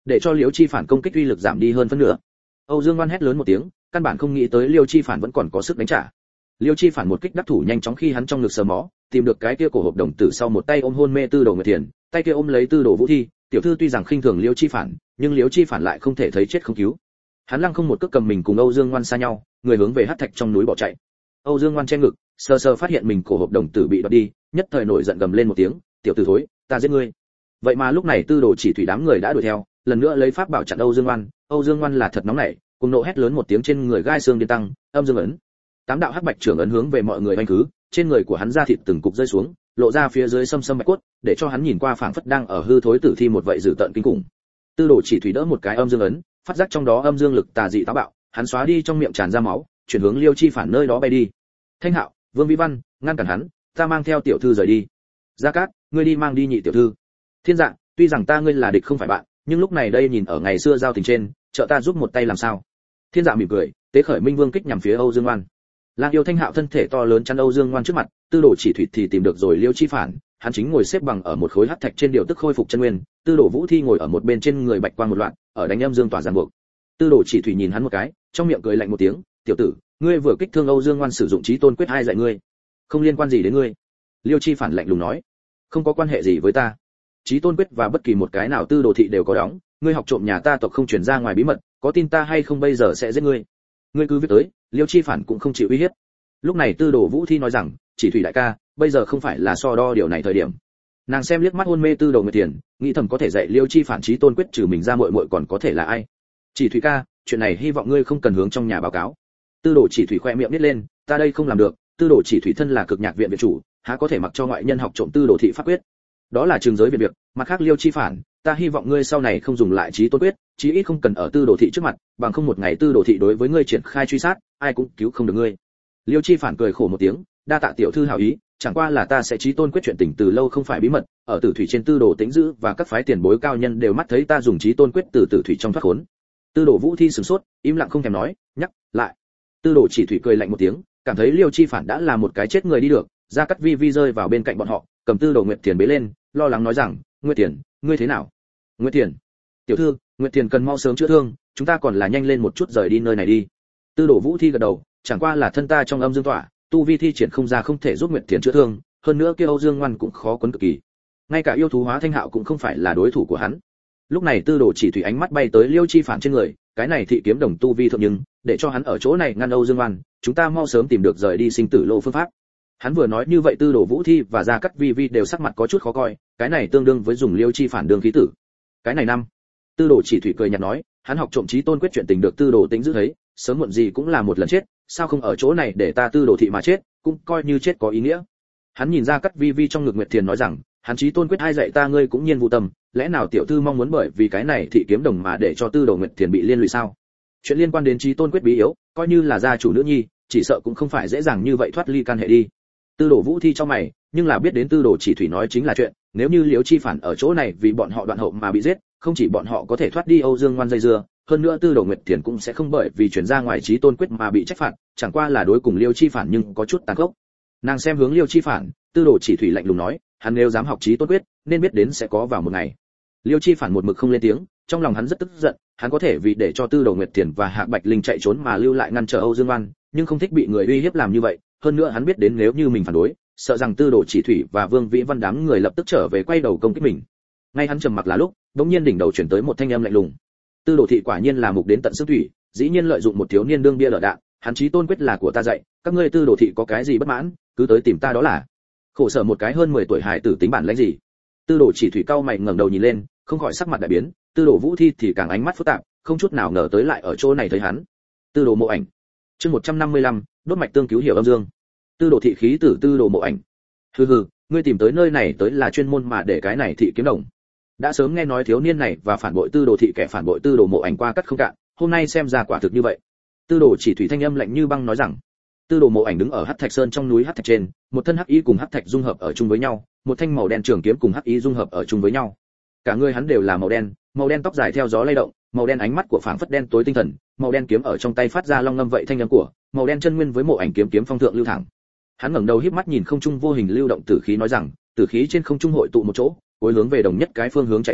để cho Liêu Chi Phản công kích uy lực giảm đi hơn phân nửa. Âu Dương Ngoan hét lớn một tiếng, căn bản không nghĩ tới Liêu Chi Phản vẫn còn có sức đánh trả. Liêu Chi Phản một kích đắc thủ nhanh chóng khi hắn trong ngực sờ mó, tìm được cái kia cổ hộp đồng tử sau một tay ôm hôn mê Tư Đồ Nguyệt Thiền, tay kia ôm lấy Tư Đồ Vũ Thi, tiểu thư tuy rằng khinh thường Liêu Chi Phản, nhưng Liêu Chi Phản lại không thể thấy chết không cứu. Hắn lăng không một cước cầm mình cùng Âu Dương Ngoan xa nhau, người hướng về hắc thạch trong núi bỏ chạy. Âu Dương Ngoan che ngực, sờ sờ phát hiện mình cổ hộp đồng tử bị đoạt đi, nhất thời nổi giận gầm lên một tiếng, tiểu tử thối, ta giết ngươi. Vậy mà lúc này Tư Đồ Chỉ Thủy đám người đã đuổi theo, lần nữa lấy pháp bảo chặn Âu Dương Ngoan. Âu Dương Ngoan là thật nóng nảy, cùng nộ hét lớn một tiếng, trên người gai xương điên tăng, âm dương ấn. Tám đạo hắc bạch trưởng ấn hướng về mọi người vây cứ, trên người của hắn da thịt từng cục rơi xuống, lộ ra phía dưới xâm xâm bạch cốt, để cho hắn nhìn qua phảng phất đang ở hư thối tử thi một vậy dữ tợn kinh khủng. Tư Đồ Chỉ Thủy đỡ một cái âm dương ấn, phát giác trong đó âm dương lực tà dị táo bạo, hắn xóa đi trong miệng tràn ra máu, chuyển hướng Liêu Chi Phản nơi đó bay đi. Thanh Hạo, Vương Vĩ Văn, ngăn cản hắn, ta mang theo tiểu thư rời đi. Gia Cát, ngươi đi mang đi nhị tiểu thư. Thiên Dạ, tuy rằng ta ngươi là địch không phải bạn, nhưng lúc này đây nhìn ở ngày xưa giao tình trên, trợ ta giúp một tay làm sao? Thiên Dạ mỉm cười, tế khởi Minh Vương kích nhằm phía Âu Dương Ngoan. Lang Yêu Thanh Hạo thân thể to lớn chắn Âu Dương Ngoan trước mặt, Tư Đồ Chỉ Thủy thì tìm được rồi Liêu Chi Phản, hắn chính ngồi xếp bằng ở một khối hắc thạch trên điều tức khôi phục chân nguyên, Tư Đồ Vũ Thi ngồi ở một bên trên người bạch quang một loạt, ở đánh âm dương tỏa giàn buộc. Tư Đồ Chỉ Thủy nhìn hắn một cái, trong miệng cười lạnh một tiếng, tiểu tử, ngươi vừa kích thương Âu Dương Ngoan sử dụng Chí Tôn quyết ai dạy ngươi? Không liên quan gì đến ngươi. Liêu Chi Phản lạnh lùng nói, không có quan hệ gì với ta. Chí Tôn quyết và bất kỳ một cái nào Tư Đồ thị đều có đóng, ngươi học trộm nhà ta tộc không truyền ra ngoài bí mật, có tin ta hay không bây giờ sẽ giết ngươi. Ngươi cứ viết tới. Liêu Chi Phản cũng không chịu uy hiếp. Lúc này Tư Đồ Vũ Thi nói rằng, Chỉ Thủy đại ca, bây giờ không phải là so đo điều này thời điểm. Nàng xem liếc mắt hôn mê Tư Đồ Nguyệt Tiền, nghĩ thầm có thể dạy Liêu Chi Phản Chí Tôn quyết trừ mình ra muội muội còn có thể là ai. Chỉ Thủy ca, chuyện này hy vọng ngươi không cần hướng trong nhà báo cáo. Tư Đồ Chỉ Thủy khoe miệng nít lên, ta đây không làm được, Tư Đồ Chỉ Thủy thân là cực nhạc viện viện chủ, há có thể mặc cho ngoại nhân học trộm Tư Đồ thị pháp quyết. Đó là trường giới viện việc, mặt khác Liêu Chi Phản, ta hy vọng ngươi sau này không dùng lại Chí Tôn quyết, chí ít không cần ở Tư Đồ thị trước mặt, bằng không một ngày Tư Đồ thị đối với ngươi triển khai truy sát, ai cũng cứu không được ngươi. Liêu Chi Phản cười khổ một tiếng, đa tạ tiểu thư hảo ý, chẳng qua là ta sẽ Chí Tôn quyết chuyện tình từ lâu không phải bí mật, ở Tử Thủy trên Tư Đồ Tĩnh Dữ và các phái tiền bối cao nhân đều mắt thấy ta dùng Chí Tôn quyết từ Tử Thủy trong thoát khốn. Tư Đồ Vũ Thi sửng sốt, im lặng không thèm nói, nhắc lại. Tư Đồ Chỉ Thủy cười lạnh một tiếng, cảm thấy Liêu Chi Phản đã là một cái chết người đi được, Gia Cát Vi Vi rơi vào bên cạnh bọn họ, cầm Tư Đồ Nguyệt Tiền bế lên, lo lắng nói rằng, Nguyệt Tiền, ngươi thế nào? Nguyệt Tiền, tiểu thư, Nguyệt Tiền cần mau sớm chữa thương, chúng ta còn là nhanh lên một chút rời đi nơi này đi. Tư Đồ Vũ Thi gật đầu, chẳng qua là thân ta trong âm dương tỏa, tu vi thi triển không ra không thể giúp Nguyệt Tiền chữa thương, hơn nữa kia Âu Dương Ngoan cũng khó quấn cực kỳ. Ngay cả yêu thú hóa Thanh Hạo cũng không phải là đối thủ của hắn. Lúc này Tư Đồ Chỉ Thủy ánh mắt bay tới Liêu Chi Phản trên người, cái này thị kiếm đồng tu vi thượng nhưng, để cho hắn ở chỗ này ngăn Âu Dương Ngoan, chúng ta mau sớm tìm được rời đi sinh tử lộ phương pháp. Hắn vừa nói như vậy Tư Đồ Vũ Thi và Gia Cát Vi Vi đều sắc mặt có chút khó coi, cái này tương đương với dùng Liêu Chi Phản đương khí tử. Cái này năm. Tư Đồ Chỉ Thủy cười nhạt nói, hắn học trộm Chí Tôn quyết chuyện tình được Tư Đồ Tĩnh Dữ thấy, sớm muộn gì cũng là một lần chết, sao không ở chỗ này để ta Tư Đồ thị mà chết, cũng coi như chết có ý nghĩa. Hắn nhìn Gia Cát Vi Vi trong ngực Nguyệt Thiền nói rằng, hắn Chí Tôn quyết ai dạy ta ngươi cũng nhiên vụ tâm, lẽ nào tiểu thư mong muốn bởi vì cái này thị kiếm đồng mà để cho Tư Đồ Nguyệt Thiền bị liên lụy sao? Chuyện liên quan đến Chí Tôn quyết bí yếu, coi như là gia chủ nữ nhi, chỉ sợ cũng không phải dễ dàng như vậy thoát ly can hệ đi. Tư Đồ Vũ Thi cho mày, nhưng là biết đến Tư Đồ Chỉ Thủy nói chính là chuyện, nếu như Liễu Chi Phản ở chỗ này vì bọn họ đoạn hậu mà bị giết, không chỉ bọn họ có thể thoát đi Âu Dương Ngoan dây dưa, hơn nữa Tư Đồ Nguyệt Thiền cũng sẽ không bởi vì chuyển ra ngoài Chí Tôn quyết mà bị trách phạt, chẳng qua là đối cùng Liễu Chi Phản nhưng có chút tàn khốc. Nàng xem hướng Liễu Chi Phản, Tư Đồ Chỉ Thủy lạnh lùng nói, hắn nếu dám học Chí Tôn quyết, nên biết đến sẽ có vào một ngày. Liễu Chi Phản một mực không lên tiếng, trong lòng hắn rất tức giận, hắn có thể vì để cho Tư Đồ Nguyệt Thiền và Hạc Bạch Linh chạy trốn mà lưu lại ngăn trở Âu Dương Ngoan, nhưng không thích bị người uy hiếp làm như vậy, hơn nữa hắn biết đến nếu như mình phản đối, sợ rằng Tư Đồ Chỉ Thủy và Vương Vĩ Văn đám người lập tức trở về quay đầu công kích mình. Ngay hắn trầm mặc là lúc, đột nhiên đỉnh đầu chuyển tới một thanh âm lạnh lùng. Tư Đồ thị quả nhiên là mục đến tận xương thủy, dĩ nhiên lợi dụng một thiếu niên đương bia lở đạn, hắn Chí Tôn quyết là của ta dạy, các ngươi Tư Đồ thị có cái gì bất mãn, cứ tới tìm ta đó là. Khổ sở một cái hơn mười tuổi hài tử tính bản lãnh gì. Tư Đồ Chỉ Thủy cau mày ngẩng đầu nhìn lên, không khỏi sắc mặt đại biến, Tư Đồ Vũ Thi thì càng ánh mắt phức tạp, không chút nào ngờ tới lại ở chỗ này thấy hắn. Tư Đồ Mộ Ảnh. Chương một trăm năm mươi lăm, đốt mạch tương cứu hiểu âm dương. Tư Đồ thị khí tử Tư Đồ Mộ Ảnh. Hừ hừ, ngươi tìm tới nơi này tới là chuyên môn mà để cái này thị kiếm đồng. Đã sớm nghe nói thiếu niên này và phản bội Tư Đồ thị kẻ phản bội Tư Đồ Mộ Ảnh qua cắt không cạn, hôm nay xem ra quả thực như vậy. Tư Đồ Chỉ Thủy thanh âm lạnh như băng nói rằng, Tư Đồ Mộ Ảnh đứng ở Hắc Thạch Sơn trong núi Hắc Thạch trên, một thân hắc y cùng hắc thạch dung hợp ở chung với nhau, một thanh màu đen trường kiếm cùng hắc y dung hợp ở chung với nhau. Cả người hắn đều là màu đen, màu đen tóc dài theo gió lay động, màu đen ánh mắt của phảng phất đen tối tinh thần, màu đen kiếm ở trong tay phát ra long ngâm vậy thanh âm của, màu đen chân nguyên với Mộ Ảnh kiếm kiếm phong thượng lưu thẳng. Hắn ngẩng đầu híp mắt nhìn không trung vô hình lưu động tử khí nói rằng, tử khí trên không trung hội tụ một chỗ, cuối hướng về đồng nhất cái phương hướng chạy xuôi,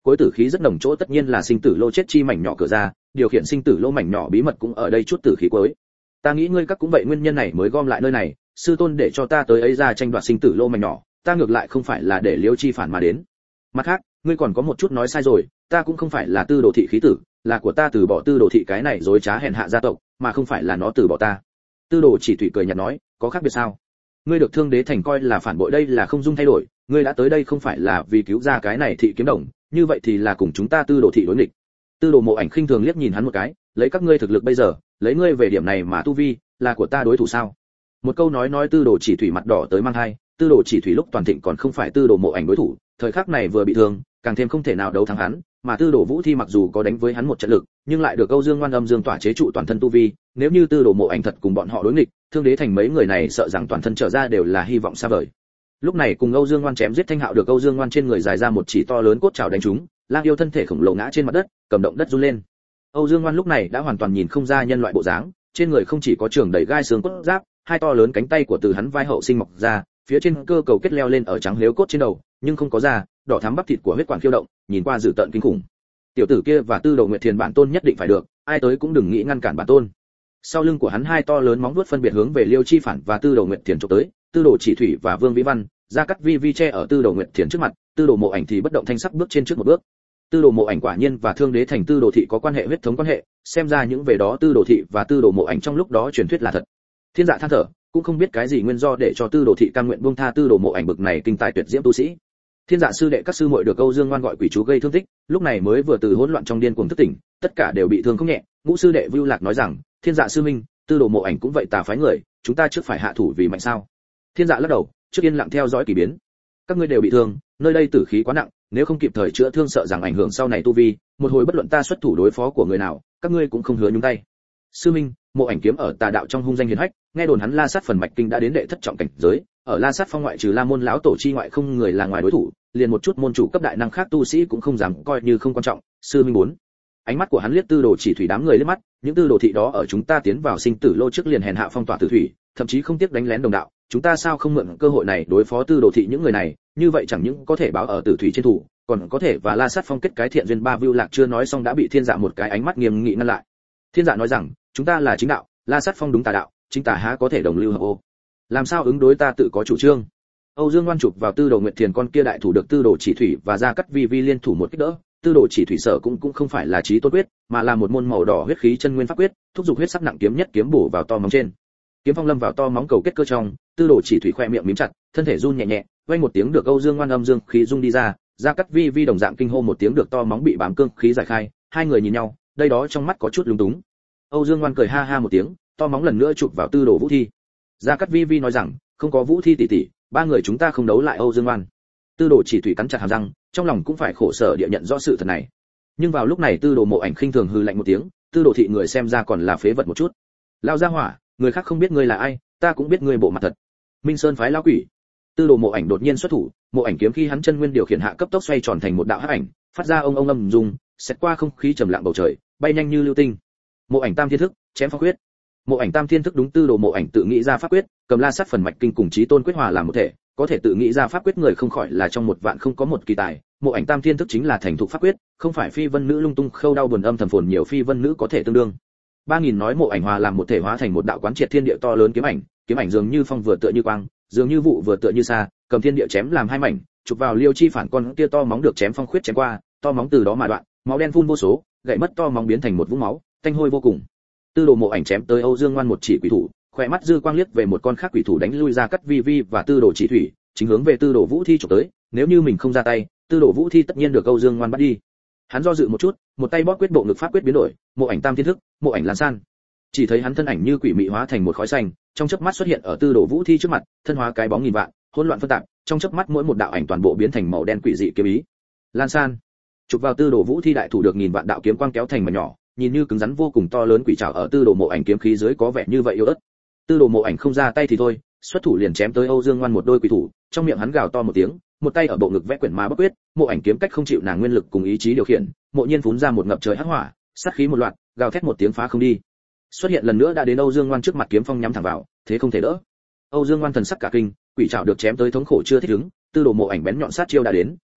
cuối tử khí rất nồng chỗ tất nhiên là sinh tử lô chết chi mảnh nhỏ cửa ra, điều khiển sinh tử lô mảnh nhỏ bí mật cũng ở đây chút tử khí cuối. Ta nghĩ ngươi các cũng vậy nguyên nhân này mới gom lại nơi này, sư tôn để cho ta tới ấy ra tranh đoạt sinh tử lô mảnh nhỏ, ta ngược lại không phải là để Liêu Chi phản mà đến. Mặt khác, ngươi còn có một chút nói sai rồi, ta cũng không phải là tư đồ thị khí tử, là của ta từ bỏ tư đồ thị cái này dối trá hèn hạ gia tộc, mà không phải là nó từ bỏ ta. Tư đồ chỉ thủy cười nhạt nói, có khác biệt sao? Ngươi được Thương Đế Thành coi là phản bội đây là không dung thay đổi, ngươi đã tới đây không phải là vì cứu ra cái này thị kiếm đồng, như vậy thì là cùng chúng ta tư đồ thị đối nghịch. Tư đồ Mộ Ảnh khinh thường liếc nhìn hắn một cái, lấy các ngươi thực lực bây giờ, lấy ngươi về điểm này mà tu vi, là của ta đối thủ sao? Một câu nói nói tư đồ chỉ thủy mặt đỏ tới mang hai, tư đồ chỉ thủy lúc toàn thịnh còn không phải tư đồ Mộ Ảnh đối thủ, thời khắc này vừa bị thương, càng thêm không thể nào đấu thắng hắn, mà tư đồ Vũ Thi mặc dù có đánh với hắn một trận lực, nhưng lại được Âu Dương Ngoan âm dương tỏa chế trụ toàn thân tu vi, nếu như tư đồ Mộ Ảnh thật cùng bọn họ đối nghịch, Thương Đế Thành mấy người này sợ rằng toàn thân trở ra đều là hy vọng xa vời. Lúc này cùng Âu Dương Ngoan chém giết Thanh Hạo được Âu Dương Ngoan trên người dài ra một chỉ to lớn cốt trảo đánh trúng, Lang yêu thân thể khổng lồ ngã trên mặt đất, cầm động đất run lên. Âu Dương Ngoan lúc này đã hoàn toàn nhìn không ra nhân loại bộ dáng, trên người không chỉ có trường đầy gai xương cốt giáp, hai to lớn cánh tay của từ hắn vai hậu sinh mọc ra, phía trên cơ cầu kết leo lên ở trắng liếu cốt trên đầu, nhưng không có da, đỏ thắm bắp thịt của huyết quản khiêu động, nhìn qua dữ tợn kinh khủng. Tiểu tử kia và Tư Đồ Nguyệt Thiền bản tôn nhất định phải được, ai tới cũng đừng nghĩ ngăn cản bản tôn. Sau lưng của hắn hai to lớn móng vuốt phân biệt hướng về Liêu Chi Phản và Tư Đồ Nguyệt Thiền chụp tới, Tư Đồ Chỉ Thủy và Vương Vĩ Văn, Gia Cát Vi Vi che ở Tư Đồ Nguyệt Thiền trước mặt, Tư Đồ Mộ Ảnh thì bất động thanh sắc bước trên trước một bước. Tư Đồ Mộ Ảnh quả nhiên và Thương Đế Thành Tư Đồ thị có quan hệ huyết thống quan hệ, xem ra những về đó Tư Đồ thị và Tư Đồ Mộ Ảnh trong lúc đó truyền thuyết là thật. Thiên Dạ than thở, cũng không biết cái gì nguyên do để cho Tư Đồ thị cam nguyện buông tha Tư Đồ Mộ Ảnh bực này kinh tài tuyệt diễm tu sĩ. Thiên Dạ sư đệ các sư muội được Âu Dương Ngoan gọi quỷ chú gây thương tích, lúc này mới vừa từ hỗn loạn trong điên cuồng thức tỉnh, tất cả đều bị thương không nhẹ. Ngũ sư đệ Vưu Lạc nói rằng, Thiên Dạ sư minh, Tư Đồ Mộ Ảnh cũng vậy tà phái người, chúng ta trước phải hạ thủ vì mạnh sao? Thiên Dạ lắc đầu, trước yên lặng theo dõi kỳ biến. Các ngươi đều bị thương, nơi đây tử khí quá nặng, nếu không kịp thời chữa thương sợ rằng ảnh hưởng sau này tu vi, một hồi bất luận ta xuất thủ đối phó của người nào, các ngươi cũng không hứa nhúng tay. Sư minh, Mộ Ảnh kiếm ở tà đạo trong hung danh hiển hách, nghe đồn hắn La Sát phần mạch kinh đã đến đệ thất trọng cảnh giới, ở La Sát phong ngoại trừ La môn lão tổ chi ngoại không người là ngoài đối thủ, liền một chút môn chủ cấp đại năng khác tu sĩ cũng không dám coi như không quan trọng. Sư minh muốn. Ánh mắt của hắn liếc Tư Đồ Chỉ Thủy đám người liếc mắt, những Tư Đồ thị đó ở chúng ta tiến vào sinh tử lô trước liền hèn hạ phong tỏa tử thủy, thậm chí không tiếc đánh lén đồng đạo, chúng ta sao không mượn cơ hội này đối phó Tư Đồ thị những người này, như vậy chẳng những có thể báo ở tử thủy trên thủ, còn có thể và La Sát phong kết cái thiện duyên. Ba Vưu Lạc chưa nói xong đã bị Thiên Dạ một cái ánh mắt nghiêm nghị ngăn lại. Thiên Dạ nói rằng, chúng ta là chính đạo, La Sát phong đúng tà đạo, chính tà há có thể đồng lưu hợp ô. Làm sao ứng đối ta tự có chủ trương. Âu Dương Ngoan chụp vào Tư Đồ Nguyệt Thiền con kia đại thủ được Tư Đồ Chỉ Thủy và Gia Cát Vi Vi liên thủ một kích đỡ. Tư Đồ Chỉ Thủy sở cũng cũng không phải là chí tôn quyết, mà là một môn màu đỏ huyết khí chân nguyên pháp quyết, thúc giục huyết sắc nặng kiếm nhất kiếm bổ vào to móng trên. Kiếm phong lâm vào to móng cầu kết cơ trong, Tư Đồ Chỉ Thủy khoe miệng mím chặt, thân thể run nhẹ nhẹ, vang một tiếng được Âu Dương Ngoan âm dương khí rung đi ra, Gia Cát Vi Vi đồng dạng kinh hô một tiếng được to móng bị bám cương khí giải khai, hai người nhìn nhau, đây đó trong mắt có chút lúng túng. Âu Dương Ngoan cười ha ha một tiếng, to móng lần nữa chụp vào Tư Đồ Vũ Thi. Gia Cát Vi Vi nói rằng, không có Vũ Thi tỷ tỷ, ba người chúng ta không đấu lại Âu Dương Ngoan. Tư Đồ Chỉ Thủy cắn chặt hàm răng, trong lòng cũng phải khổ sở địa nhận rõ sự thật này. Nhưng vào lúc này Tư Đồ Mộ Ảnh khinh thường hừ lạnh một tiếng, Tư Đồ thị người xem ra còn là phế vật một chút. Lao gia hỏa, người khác không biết ngươi là ai, ta cũng biết ngươi bộ mặt thật. Minh Sơn phái lão quỷ. Tư Đồ Mộ Ảnh đột nhiên xuất thủ, Mộ Ảnh kiếm khi hắn chân nguyên điều khiển hạ cấp tốc xoay tròn thành một đạo hắc ảnh, phát ra ông ông âm rung, xét qua không khí trầm lặng bầu trời, bay nhanh như lưu tinh. Mộ Ảnh Tam Thiên Thức, chém phong quyết. Mộ Ảnh Tam Thiên Thức đúng Tư Đồ Mộ Ảnh tự nghĩ ra pháp quyết, cầm La Sát phần mạch kinh cùng chí tôn quyết hòa làm một thể, có thể tự nghĩ ra pháp quyết người không khỏi là trong một vạn không có một kỳ tài. Mộ Ảnh Tam Thiên Thức chính là thành thục pháp quyết, không phải phi vân nữ lung tung khâu đau buồn âm thầm phồn nhiều phi vân nữ có thể tương đương. Ba nghìn nói Mộ Ảnh hòa làm một thể hóa thành một đạo quán triệt thiên địa to lớn kiếm ảnh, kiếm ảnh dường như phong vừa tựa như quang, dường như vụ vừa tựa như xa, cầm thiên địa chém làm hai mảnh, chụp vào Liêu Chi Phản con kia to móng được chém phong khuyết chém qua, to móng từ đó mà đoạn, máu đen phun vô số, gãy mất to móng biến thành một vũng máu, tanh hôi vô cùng. Tư Đồ Mộ Ảnh chém tới Âu Dương Ngoan một chỉ quỷ thủ, khỏe mắt dư quang liếc về một con khác quỷ thủ đánh lui Ra Cát Vi Vi và Tư Đồ Chỉ Thủy, chính hướng về Tư Đồ Vũ Thi chụp tới, nếu như mình không ra tay, Tư Đồ Vũ Thi tất nhiên được Âu Dương Ngoan bắt đi. Hắn do dự một chút, một tay bóp quyết bộ ngực pháp quyết biến đổi, Mộ Ảnh Tam Thiên Thức, Mộ Ảnh Lan San. Chỉ thấy hắn thân ảnh như quỷ mị hóa thành một khói xanh, trong chớp mắt xuất hiện ở Tư Đồ Vũ Thi trước mặt, thân hóa cái bóng nghìn vạn, hỗn loạn phân tạp, trong chớp mắt mỗi một đạo ảnh toàn bộ biến thành màu đen quỷ dị kiếm ý. Lan San. Chụp vào Tư Đồ Vũ Thi đại thủ được nghìn vạn đạo kiếm quang kéo thành mảnh nhỏ, nhìn như cứng rắn vô cùng to lớn quỷ trảo ở Tư Đồ Mộ Ảnh kiếm khí dưới có vẻ như vậy yếu ớt. Tư Đồ Mộ Ảnh không ra tay thì thôi, xuất thủ liền chém tới Âu Dương Ngoan một đôi quỷ thủ, trong miệng hắn gào to một tiếng, một tay ở bộ ngực vẽ quyển ma bất quyết, Mộ Ảnh kiếm cách không chịu nàng nguyên lực cùng ý chí điều khiển, mộ nhiên phún ra một ngập trời hắc hỏa, sát khí một loạt, gào thét một tiếng phá không đi. Xuất hiện lần nữa đã đến Âu Dương Ngoan trước mặt, kiếm phong nhắm thẳng vào, thế không thể đỡ. Âu Dương Ngoan thần sắc cả kinh, quỷ trảo được chém tới thống khổ chưa thích ứng, Tư Đồ Mộ Ảnh bén nhọn sát chiêu đã đến,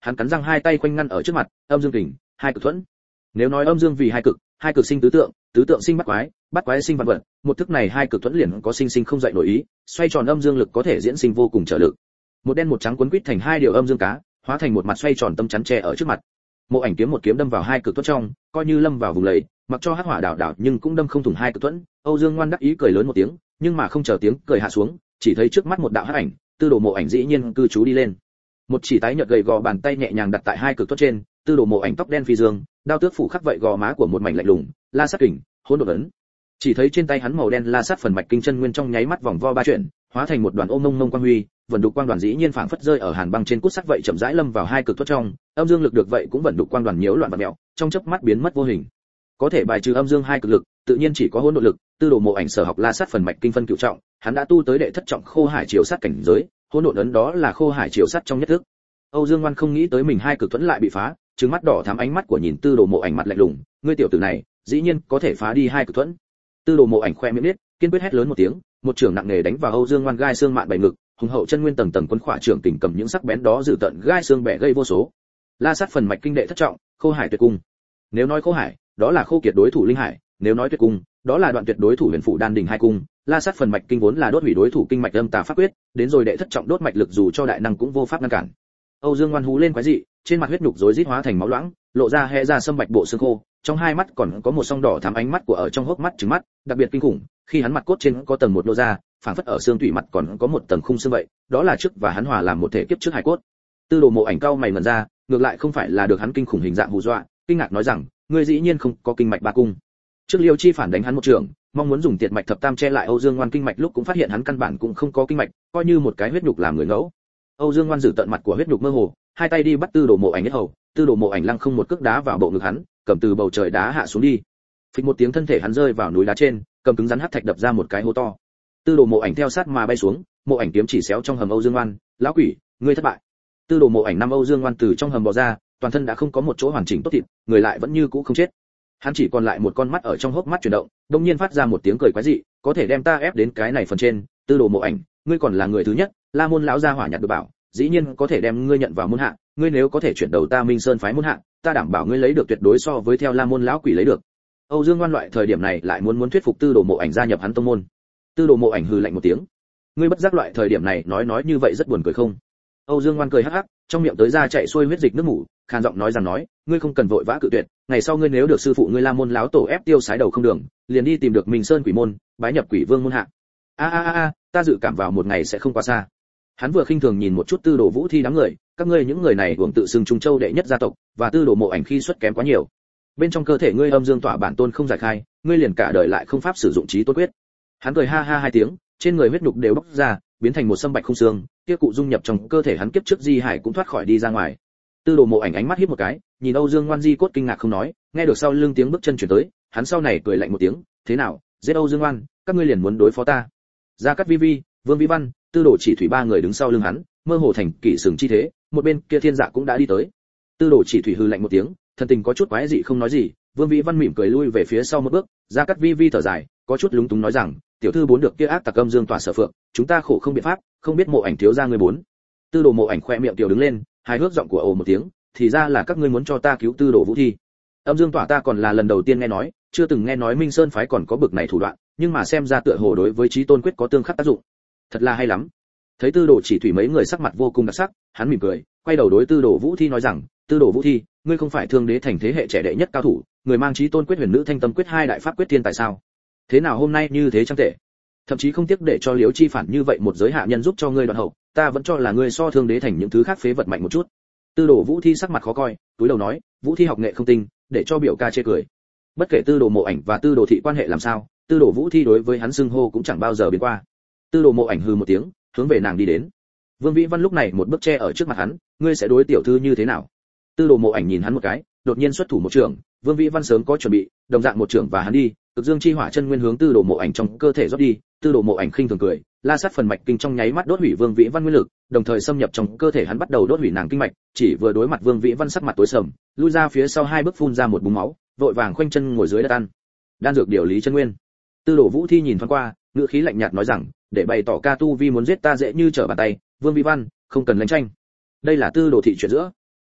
hắn cắn răng hai tay quanh ngăn ở trước mặt, âm dương kình, hai cực thuẫn. Nếu nói âm dương vì hai cực, hai cực sinh tứ tượng, tứ tượng sinh bắt quái, bắt quái sinh vạn vật, một thức này hai cực thuẫn liền có sinh sinh không dậy nổi ý, xoay tròn âm dương lực có thể diễn sinh vô cùng trở lực. Một đen một trắng quấn quýt thành hai điều âm dương cá, hóa thành một mặt xoay tròn tâm chắn che ở trước mặt. Mộ Ảnh kiếm một kiếm đâm vào hai cực thuẫn trong, coi như lâm vào vùng lầy, mặc cho hắc hỏa đảo đảo nhưng cũng đâm không thủng hai cực thuẫn. Âu Dương Ngoan đắc ý cười lớn một tiếng, nhưng mà không chờ tiếng cười hạ xuống, chỉ thấy trước mắt một đạo hắc ảnh, Tư Đồ Mộ Ảnh dĩ nhiên cư trú đi lên. Một chỉ tái nhợt gầy gò bàn tay nhẹ nhàng đặt tại hai cực thuẫn trên, Tư Đồ Mộ Ảnh tóc đen phi dương, đao tước phủ khắc vậy gò má của một mảnh lạnh lùng, la sát kình, hỗn độn ấn. Chỉ thấy trên tay hắn màu đen la sát phần mạch kinh chân nguyên trong nháy mắt vòng vo ba chuyển, hóa thành một đoàn ôm mông mông quang huy, vận đục quang đoàn dĩ nhiên phảng phất rơi ở hàn băng trên cốt sắt vậy chậm rãi lâm vào hai cực thuẫn trong, âm dương lực được vậy cũng vận đục quang đoàn nhiễu loạn vặn mèo, trong chớp mắt biến mất vô hình. Có thể bài trừ âm dương hai cực lực, tự nhiên chỉ có hỗn độn lực. Tư Đồ Mộ Ảnh sở học la sát phần mạch kinh phân cửu trọng, hắn đã tu tới đệ thất trọng khô hải triều sát cảnh giới, hỗn độn ấn đó là khô hải triều sát trong nhất thức. Âu Dương Ngoan không nghĩ tới mình hai cực thuẫn lại bị phá, trừng mắt đỏ thắm ánh mắt của nhìn Tư Đồ Mộ Ảnh mặt lạnh lùng, ngươi tiểu tử này, dĩ nhiên có thể phá đi hai cực thuẫn. Tư Đồ Mộ Ảnh khoe miệng nít, kiên quyết hét lớn một tiếng, một trường nặng nề đánh vào Âu Dương Ngoan gai xương mạn bảy ngực, hùng hậu chân nguyên tầng tầng quấn khỏa trưởng kình cầm những sắc bén đó dự tận gai xương bẻ gây vô số. La sát phần mạch kinh đệ thất trọng, khô hải tuyệt cung. Nếu nói khô hải, đó là khô kiệt đối thủ linh hải, nếu nói tuyệt cung, đó là đoạn tuyệt đối thủ huyền phủ đan đỉnh hai cung. La sát phần mạch kinh vốn là đốt hủy đối thủ kinh mạch âm tà pháp quyết, đến rồi đệ thất trọng đốt mạch lực dù cho đại năng cũng vô pháp ngăn cản. Âu Dương Ngoan hú lên quái dị, trên mặt huyết nhục rối rít hóa thành máu loãng, lộ ra hé ra sâm bạch bộ xương khô, trong hai mắt còn có một song đỏ thắm ánh mắt của ở trong hốc mắt trừng mắt, đặc biệt kinh khủng, khi hắn mặt cốt trên có tầng một nô ra, phảng phất ở xương tủy mặt còn có một tầng khung xương vậy, đó là trước và hắn hòa làm một thể kiếp trước hải cốt. Tư Đồ Mộ Ảnh cau mày ngẩn ra, ngược lại không phải là được hắn kinh khủng hình dạng hù dọa, kinh ngạc nói rằng, ngươi dĩ nhiên không có kinh mạch ba cung. Trước Liêu Chi phản đánh hắn một trường, mong muốn dùng tiệt mạch thập tam che lại Âu Dương Ngoan kinh mạch lúc cũng phát hiện hắn căn bản cũng không có kinh mạch, coi như một cái huyết nhục làm người ngẫu. Âu Dương Ngoan giữ tận mặt của huyết nhục mơ hồ, hai tay đi bắt Tư Đồ Mộ Ảnh hết hầu, Tư Đồ Mộ Ảnh lăng không một cước đá vào bộ ngực hắn, cầm từ bầu trời đá hạ xuống đi. Phịch một tiếng thân thể hắn rơi vào núi đá trên, cầm cứng rắn hắc thạch đập ra một cái hố to. Tư Đồ Mộ Ảnh theo sát mà bay xuống, Mộ Ảnh kiếm chỉ xéo trong hầm Âu Dương Ngoan, lão quỷ, ngươi thất bại. Tư Đồ Mộ Ảnh năm Âu Dương Ngoan từ trong hầm bò ra, toàn thân đã không có một chỗ hoàn chỉnh tốt thịt, người lại vẫn như cũ không chết. Hắn chỉ còn lại một con mắt ở trong hốc mắt chuyển động, đột nhiên phát ra một tiếng cười quái dị, có thể đem ta ép đến cái này phần trên. Tư Đồ Mộ Ảnh, ngươi còn là người thứ nhất, La môn lão gia hỏa nhặt được bảo, dĩ nhiên có thể đem ngươi nhận vào môn hạ, ngươi nếu có thể chuyển đầu ta Minh Sơn phái môn hạ, ta đảm bảo ngươi lấy được tuyệt đối so với theo La môn lão quỷ lấy được. Âu Dương Ngoan loại thời điểm này lại muốn muốn thuyết phục Tư Đồ Mộ Ảnh gia nhập hắn tông môn. Tư Đồ Mộ Ảnh hừ lạnh một tiếng, ngươi bất giác loại thời điểm này nói nói như vậy rất buồn cười không? Âu Dương Ngoan cười hắc hắc, trong miệng tới ra chạy xuôi huyết dịch nước mủ, khàn giọng nói rằng nói, ngươi không cần vội vã cự tuyệt, ngày sau ngươi nếu được sư phụ ngươi La môn lão tổ ép tiêu sái đầu không đường, liền đi tìm được Minh Sơn quỷ môn, bái nhập quỷ vương môn hạ. A a a, ta dự cảm vào một ngày sẽ không quá xa. Hắn vừa khinh thường nhìn một chút Tư Đồ Vũ Thi đám người, các ngươi những người này hưởng tự xưng Trung Châu đệ nhất gia tộc, và Tư Đồ Mộ Ảnh khi xuất kém quá nhiều. Bên trong cơ thể ngươi âm dương tỏa bản tôn không giải khai, ngươi liền cả đời lại không pháp sử dụng trí tôn quyết. Hắn cười ha ha hai tiếng, trên người huyết nhục đều bốc ra, biến thành một sâm bạch khung xương, kia cụ dung nhập trong cơ thể hắn kiếp trước di hải cũng thoát khỏi đi ra ngoài. Tư Đồ Mộ Ảnh ánh mắt híp một cái, nhìn Âu Dương Ngoan di cốt kinh ngạc không nói, nghe được sau lưng tiếng bước chân chuyển tới, hắn sau này cười lạnh một tiếng, thế nào, giết Âu Dương Ngoan, các ngươi liền muốn đối phó ta? Gia Cát Vi Vi, Vương Vĩ Văn, Tư Đồ Chỉ Thủy ba người đứng sau lưng hắn, mơ hồ thành kỵ sừng chi thế, một bên kia Thiên Dạ cũng đã đi tới. Tư Đồ Chỉ Thủy hừ lạnh một tiếng, thần tình có chút quái dị không nói gì, Vương Vĩ Văn mỉm cười lui về phía sau một bước, Gia Cát Vi Vi thở dài, có chút lúng túng nói rằng, tiểu thư bốn được kia ác tặc âm dương tỏa sở phượng, chúng ta khổ không biện pháp, không biết Mộ Ảnh thiếu gia người bốn. Tư Đồ Mộ Ảnh khoe miệng tiểu đứng lên, hài hước giọng của ồ một tiếng, thì ra là các ngươi muốn cho ta cứu Tư Đồ Vũ Thi. Âm dương tỏa ta còn là lần đầu tiên nghe nói, chưa từng nghe nói Minh Sơn phái còn có bực này thủ đoạn, nhưng mà xem ra tựa hồ đối với Chí Tôn quyết có tương khắc tác dụng. Thật là hay lắm. Thấy Tư Đồ Chỉ Thủy mấy người sắc mặt vô cùng đặc sắc, hắn mỉm cười, quay đầu đối Tư Đồ Vũ Thi nói rằng, Tư Đồ Vũ Thi, ngươi không phải Thương Đế thành thế hệ trẻ đệ nhất cao thủ, người mang Chí Tôn quyết huyền nữ thanh tâm quyết hai đại pháp quyết thiên tài sao? Thế nào hôm nay như thế chẳng tệ? Thậm chí không tiếc để cho Liễu Chi phản như vậy một giới hạ nhân giúp cho ngươi đoạn hậu, ta vẫn cho là ngươi so Thương Đế thành những thứ khác phế vật mạnh một chút. Tư Đồ Vũ Thi sắc mặt khó coi, túi đầu nói, Vũ Thi học nghệ không tinh, để cho biểu ca chê cười. Bất kể Tư Đồ Mộ Ảnh và Tư Đồ Thị quan hệ làm sao, Tư Đồ Vũ Thi đối với hắn xưng hô cũng chẳng bao giờ biến qua. Tư Đồ Mộ Ảnh hừ một tiếng, hướng về nàng đi đến. Vương Vĩ Văn lúc này một bước che ở trước mặt hắn, ngươi sẽ đối tiểu thư như thế nào? Tư Đồ Mộ Ảnh nhìn hắn một cái, đột nhiên xuất thủ một trường, Vương Vĩ Văn sớm có chuẩn bị, đồng dạng một trường và hắn đi, cực dương chi hỏa chân nguyên hướng Tư Đồ Mộ Ảnh trong cơ thể rót đi, Tư Đồ Mộ Ảnh khinh thường cười, la sát phần mạch kinh trong nháy mắt đốt hủy Vương Vĩ Văn nguyên lực, đồng thời xâm nhập trong cơ thể hắn bắt đầu đốt hủy nàng kinh mạch, chỉ vừa đối mặt Vương Vĩ Văn sắc mặt tối sầm, lui ra phía sau hai bước phun ra một búng máu, vội vàng khoanh chân ngồi dưới đất ăn. Đan dược điều lý chân nguyên. Tư Đồ Vũ Thi nhìn thoáng qua, ngữ khí lạnh nhạt nói rằng, để bày tỏ ca tu vi muốn giết ta dễ như trở bàn tay, Vương Vĩ Văn, không cần lãnh tranh. Đây là Tư Đồ Thị chuyện giữa.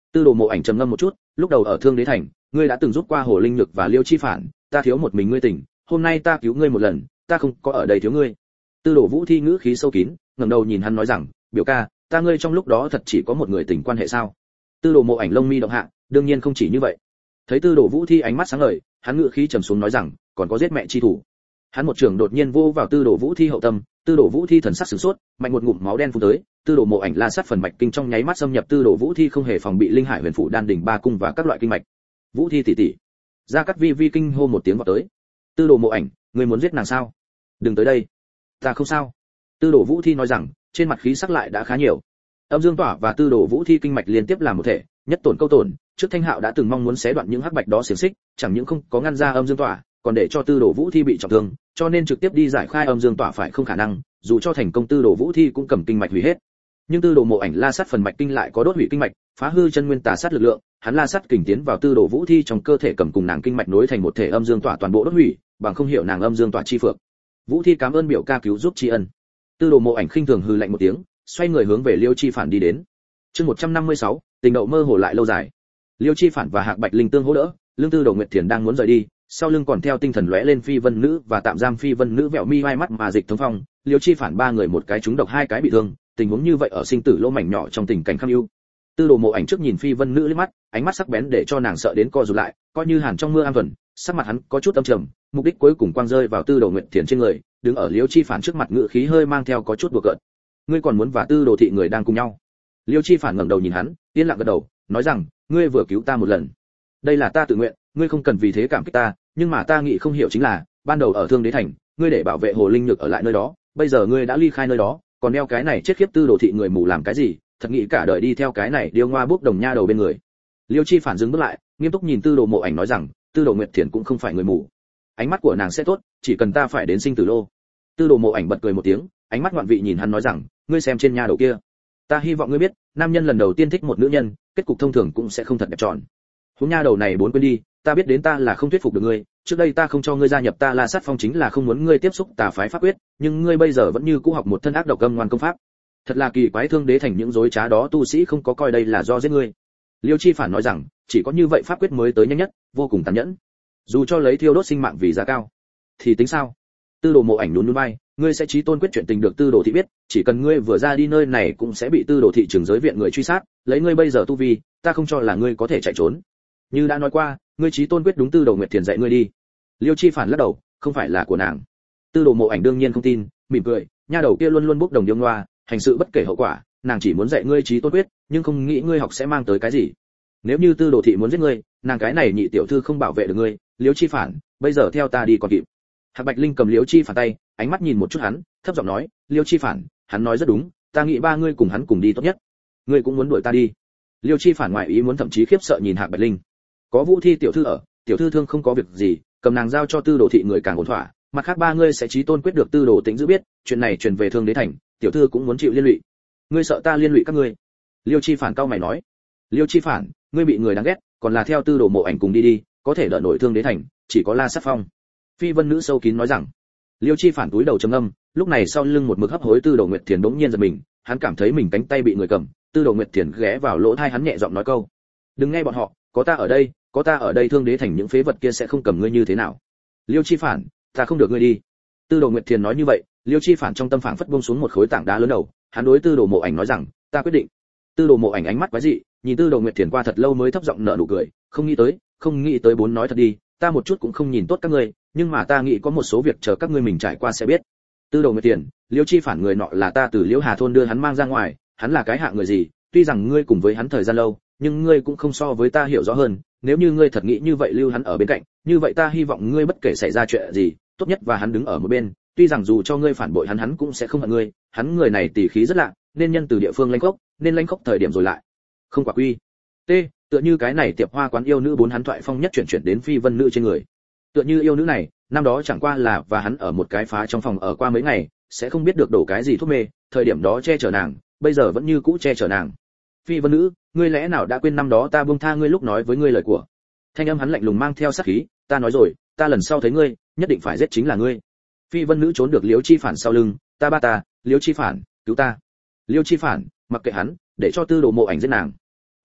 Tư Đồ Mộ Ảnh trầm ngâm một chút, lúc đầu ở Thương Đế Thành, ngươi đã từng giúp qua Hồ Linh Nhược và Liêu Chi Phản, ta thiếu một mình ngươi tỉnh, hôm nay ta cứu ngươi một lần, ta không có ở đây thiếu ngươi. Tư Đồ Vũ Thi ngữ khí sâu kín, ngẩng đầu nhìn hắn nói rằng, biểu ca, ta ngươi trong lúc đó thật chỉ có một người tình quan hệ sao? Tư Đồ Mộ Ảnh lông mi động hạ, đương nhiên không chỉ như vậy. Thấy Tư Đồ Vũ Thi ánh mắt sáng ngời, hắn ngữ khí trầm xuống nói rằng, còn có giết mẹ chi thủ. Hắn một trường đột nhiên vô vào Tư Đồ Vũ Thi hậu tâm, Tư Đồ Vũ Thi thần sắc sửng sốt, mạnh một ngụm máu đen phun tới, Tư Đồ Mộ Ảnh la sát phần mạch kinh trong nháy mắt xâm nhập Tư Đồ Vũ Thi không hề phòng bị linh hải huyền phủ đan đỉnh ba cung và các loại kinh mạch. Vũ Thi tỷ tỷ, Gia Cát Vi Vi kinh hô một tiếng vọt tới. Tư Đồ Mộ Ảnh, ngươi muốn giết nàng sao? Đừng tới đây. Ta không sao. Tư Đồ Vũ Thi nói rằng, trên mặt khí sắc lại đã khá nhiều. Âm Dương Tỏa và Tư Đồ Vũ Thi kinh mạch liên tiếp làm một thể, nhất tổn câu tổn, trước Thanh Hạo đã từng mong muốn xé đoạn những hắc bạch đó xiềng xích, chẳng những không có ngăn ra Âm Dương Tỏa, còn để cho Tư Đồ Vũ Thi bị trọng thương, cho nên trực tiếp đi giải khai Âm Dương Tỏa phải không khả năng, dù cho thành công Tư Đồ Vũ Thi cũng cầm kinh mạch hủy hết. Nhưng Tư Đồ Mộ Ảnh la sát phần mạch kinh lại có đốt hủy kinh mạch, phá hư chân nguyên tà sát lực lượng, hắn la sát kình tiến vào Tư Đồ Vũ Thi trong cơ thể cầm cùng nàng kinh mạch nối thành một thể Âm Dương Tỏa toàn bộ đốt hủy, bằng không hiểu nàng Âm Dương Tỏa chi phượng. Vũ Thi cảm ơn biểu ca cứu giúp tri ân. Tư Đồ Mộ Ảnh khinh thường hừ lạnh một tiếng, xoay người hướng về Liêu Chi Phản đi đến. Chương một trăm năm mươi sáu, tình đậu mơ hồ lại lâu dài. Liêu Chi Phản và Hạc Bạch Linh tương hỗ đỡ, lương Tư Đồ Nguyệt Thiền đang muốn rời đi, sau lưng còn theo tinh thần lóe lên Phi Vân Nữ và tạm giam Phi Vân Nữ vẹo mi hai mắt mà dịch thống phong, Liêu Chi Phản ba người một cái trúng độc hai cái bị thương, tình huống như vậy ở sinh tử lỗ mảnh nhỏ trong tình cảnh kham ưu. Tư Đồ Mộ Ảnh trước nhìn Phi Vân Nữ liếc mắt, ánh mắt sắc bén để cho nàng sợ đến co rụt lại, coi như hàn trong mưa am thuần, sắc mặt hắn có chút âm trầm, mục đích cuối cùng quang rơi vào Tư Đồ Nguyệt Thiền trên người, đứng ở Liêu Chi Phản trước mặt ngự khí hơi mang theo có chút đùa cợt. Ngươi còn muốn và Tư Đồ thị người đang cùng nhau? Liêu Chi Phản ngẩng đầu nhìn hắn, yên lặng gật đầu, nói rằng, ngươi vừa cứu ta một lần, đây là ta tự nguyện, ngươi không cần vì thế cảm kích ta, nhưng mà ta nghĩ không hiểu chính là, ban đầu ở Thương Đế Thành, ngươi để bảo vệ Hồ Linh Nhược ở lại nơi đó, bây giờ ngươi đã ly khai nơi đó, còn đeo cái này chết khiếp Tư Đồ thị người mù làm cái gì? Thật nghĩ cả đời đi theo cái này điêu ngoa bước đồng nha đầu bên người. Liêu Chi Phản dừng bước lại, nghiêm túc nhìn Tư Đồ Mộ Ảnh nói rằng, Tư Đồ Nguyệt Thiền cũng không phải người mù, ánh mắt của nàng sẽ tốt, chỉ cần ta phải đến sinh tử lô. Tư Đồ Mộ Ảnh bật cười một tiếng, ánh mắt ngoạn vị nhìn hắn nói rằng, ngươi xem trên nha đầu kia, ta hy vọng ngươi biết, nam nhân lần đầu tiên thích một nữ nhân, kết cục thông thường cũng sẽ không thật đẹp tròn. Huống nha đầu này bốn quên đi, ta biết đến ta là không thuyết phục được ngươi, trước đây ta không cho ngươi gia nhập ta La Sát Phong chính là không muốn ngươi tiếp xúc tà phái pháp quyết, nhưng ngươi bây giờ vẫn như cũ học một thân ác độc âm ngoan công pháp. Thật là kỳ quái, Thương Đế Thành những dối trá đó tu sĩ không có coi đây là do giết ngươi. Liêu Chi Phản nói rằng, chỉ có như vậy pháp quyết mới tới nhanh nhất, vô cùng tàn nhẫn. Dù cho lấy thiêu đốt sinh mạng vì giá cao, thì tính sao? Tư Đồ Mộ Ảnh nhún nhún vai, ngươi sẽ chí tôn quyết chuyện tình được Tư Đồ thị biết, chỉ cần ngươi vừa ra đi nơi này cũng sẽ bị Tư Đồ thị trường giới viện người truy sát, lấy ngươi bây giờ tu vi, ta không cho là ngươi có thể chạy trốn. Như đã nói qua, ngươi chí tôn quyết đúng Tư Đồ Nguyệt Thiền dạy ngươi đi. Liêu Chi Phản lắc đầu, không phải là của nàng. Tư Đồ Mộ Ảnh đương nhiên không tin, mỉm cười, nha đầu kia luôn luôn bốc đồng điêu ngoa, hành sự bất kể hậu quả, nàng chỉ muốn dạy ngươi chí tôn quyết, nhưng không nghĩ ngươi học sẽ mang tới cái gì. Nếu như Tư Đồ thị muốn giết ngươi, nàng cái này nhị tiểu thư không bảo vệ được ngươi. Liêu Chi Phản, bây giờ theo ta đi còn kịp. Hạc Bạch Linh cầm Liêu Chi Phản tay, ánh mắt nhìn một chút hắn, thấp giọng nói, Liêu Chi Phản, hắn nói rất đúng, ta nghĩ ba ngươi cùng hắn cùng đi tốt nhất. Ngươi cũng muốn đuổi ta đi? Liêu Chi Phản ngoại ý muốn thậm chí khiếp sợ nhìn Hạc Bạch Linh. Có Vũ Thi tiểu thư ở, tiểu thư thương không có việc gì, cầm nàng giao cho Tư Đồ thị người càng ổn thỏa, mặt khác ba ngươi sẽ chí tôn quyết được Tư Đồ Tĩnh giữ biết, chuyện này truyền về Thương Đế Thành, tiểu thư cũng muốn chịu liên lụy. Ngươi sợ ta liên lụy các ngươi? Liêu Chi Phản cau mày nói. Liêu Chi Phản, ngươi bị người đáng ghét, còn là theo Tư Đồ Mộ Ảnh cùng đi đi, có thể đỡ nổi Thương Đế Thành, chỉ có La Sát Phong. Phi Vân Nữ sâu kín nói rằng. Liêu Chi Phản túi đầu trầm ngâm, lúc này sau lưng một mực hấp hối Tư Đồ Nguyệt Thiền bỗng nhiên giật mình, hắn cảm thấy mình cánh tay bị người cầm, Tư Đồ Nguyệt Thiền ghé vào lỗ tai hắn nhẹ giọng nói câu, đừng nghe bọn họ, có ta ở đây, có ta ở đây Thương Đế Thành những phế vật kia sẽ không cầm ngươi như thế nào. Liêu Chi Phản, ta không được ngươi đi. Tư Đồ Nguyệt Thiền nói như vậy, Liêu Chi Phản trong tâm phảng phất buông xuống một khối tảng đá lớn đầu, hắn đối Tư Đồ Mộ Ảnh nói rằng, ta quyết định. Tư Đồ Mộ Ảnh ánh mắt quái dị, nhìn Tư Đồ Nguyệt Thiền qua thật lâu mới thấp giọng nở nụ cười, không nghĩ tới, không nghĩ tới bốn nói thật đi, ta một chút cũng không nhìn tốt các ngươi, nhưng mà ta nghĩ có một số việc chờ các ngươi mình trải qua sẽ biết. Tư Đồ Nguyệt Thiền, Liêu Chi Phản người nọ là ta từ Liễu Hà thôn đưa hắn mang ra ngoài, hắn là cái hạng người gì, tuy rằng ngươi cùng với hắn thời gian lâu, nhưng ngươi cũng không so với ta hiểu rõ hơn, nếu như ngươi thật nghĩ như vậy lưu hắn ở bên cạnh, như vậy ta hy vọng ngươi bất kể xảy ra chuyện gì, tốt nhất và hắn đứng ở một bên, tuy rằng dù cho ngươi phản bội hắn hắn cũng sẽ không hận ngươi, hắn người này tỉ khí rất lạ, nên nhân từ địa phương lãnh khốc, nên lãnh khốc thời điểm rồi lại. Không quả quy. T, tựa như cái này tiệp hoa quán yêu nữ bốn hắn thoại phong nhất chuyển chuyển đến Phi Vân Nữ trên người. Tựa như yêu nữ này, năm đó chẳng qua là và hắn ở một cái phá trong phòng ở qua mấy ngày, sẽ không biết được đổ cái gì thuốc mê, thời điểm đó che chở nàng, bây giờ vẫn như cũ che chở nàng. Phi Vân Nữ, ngươi lẽ nào đã quên năm đó ta buông tha ngươi lúc nói với ngươi lời của? Thanh âm hắn lạnh lùng mang theo sát khí, ta nói rồi, ta lần sau thấy ngươi, nhất định phải giết chính là ngươi. Phi Vân Nữ trốn được Liêu Chi Phản sau lưng, ta ba ta, Liêu Chi Phản, cứu ta. Liêu Chi Phản, mặc kệ hắn, để cho Tư Đồ Mộ Ảnh giết nàng.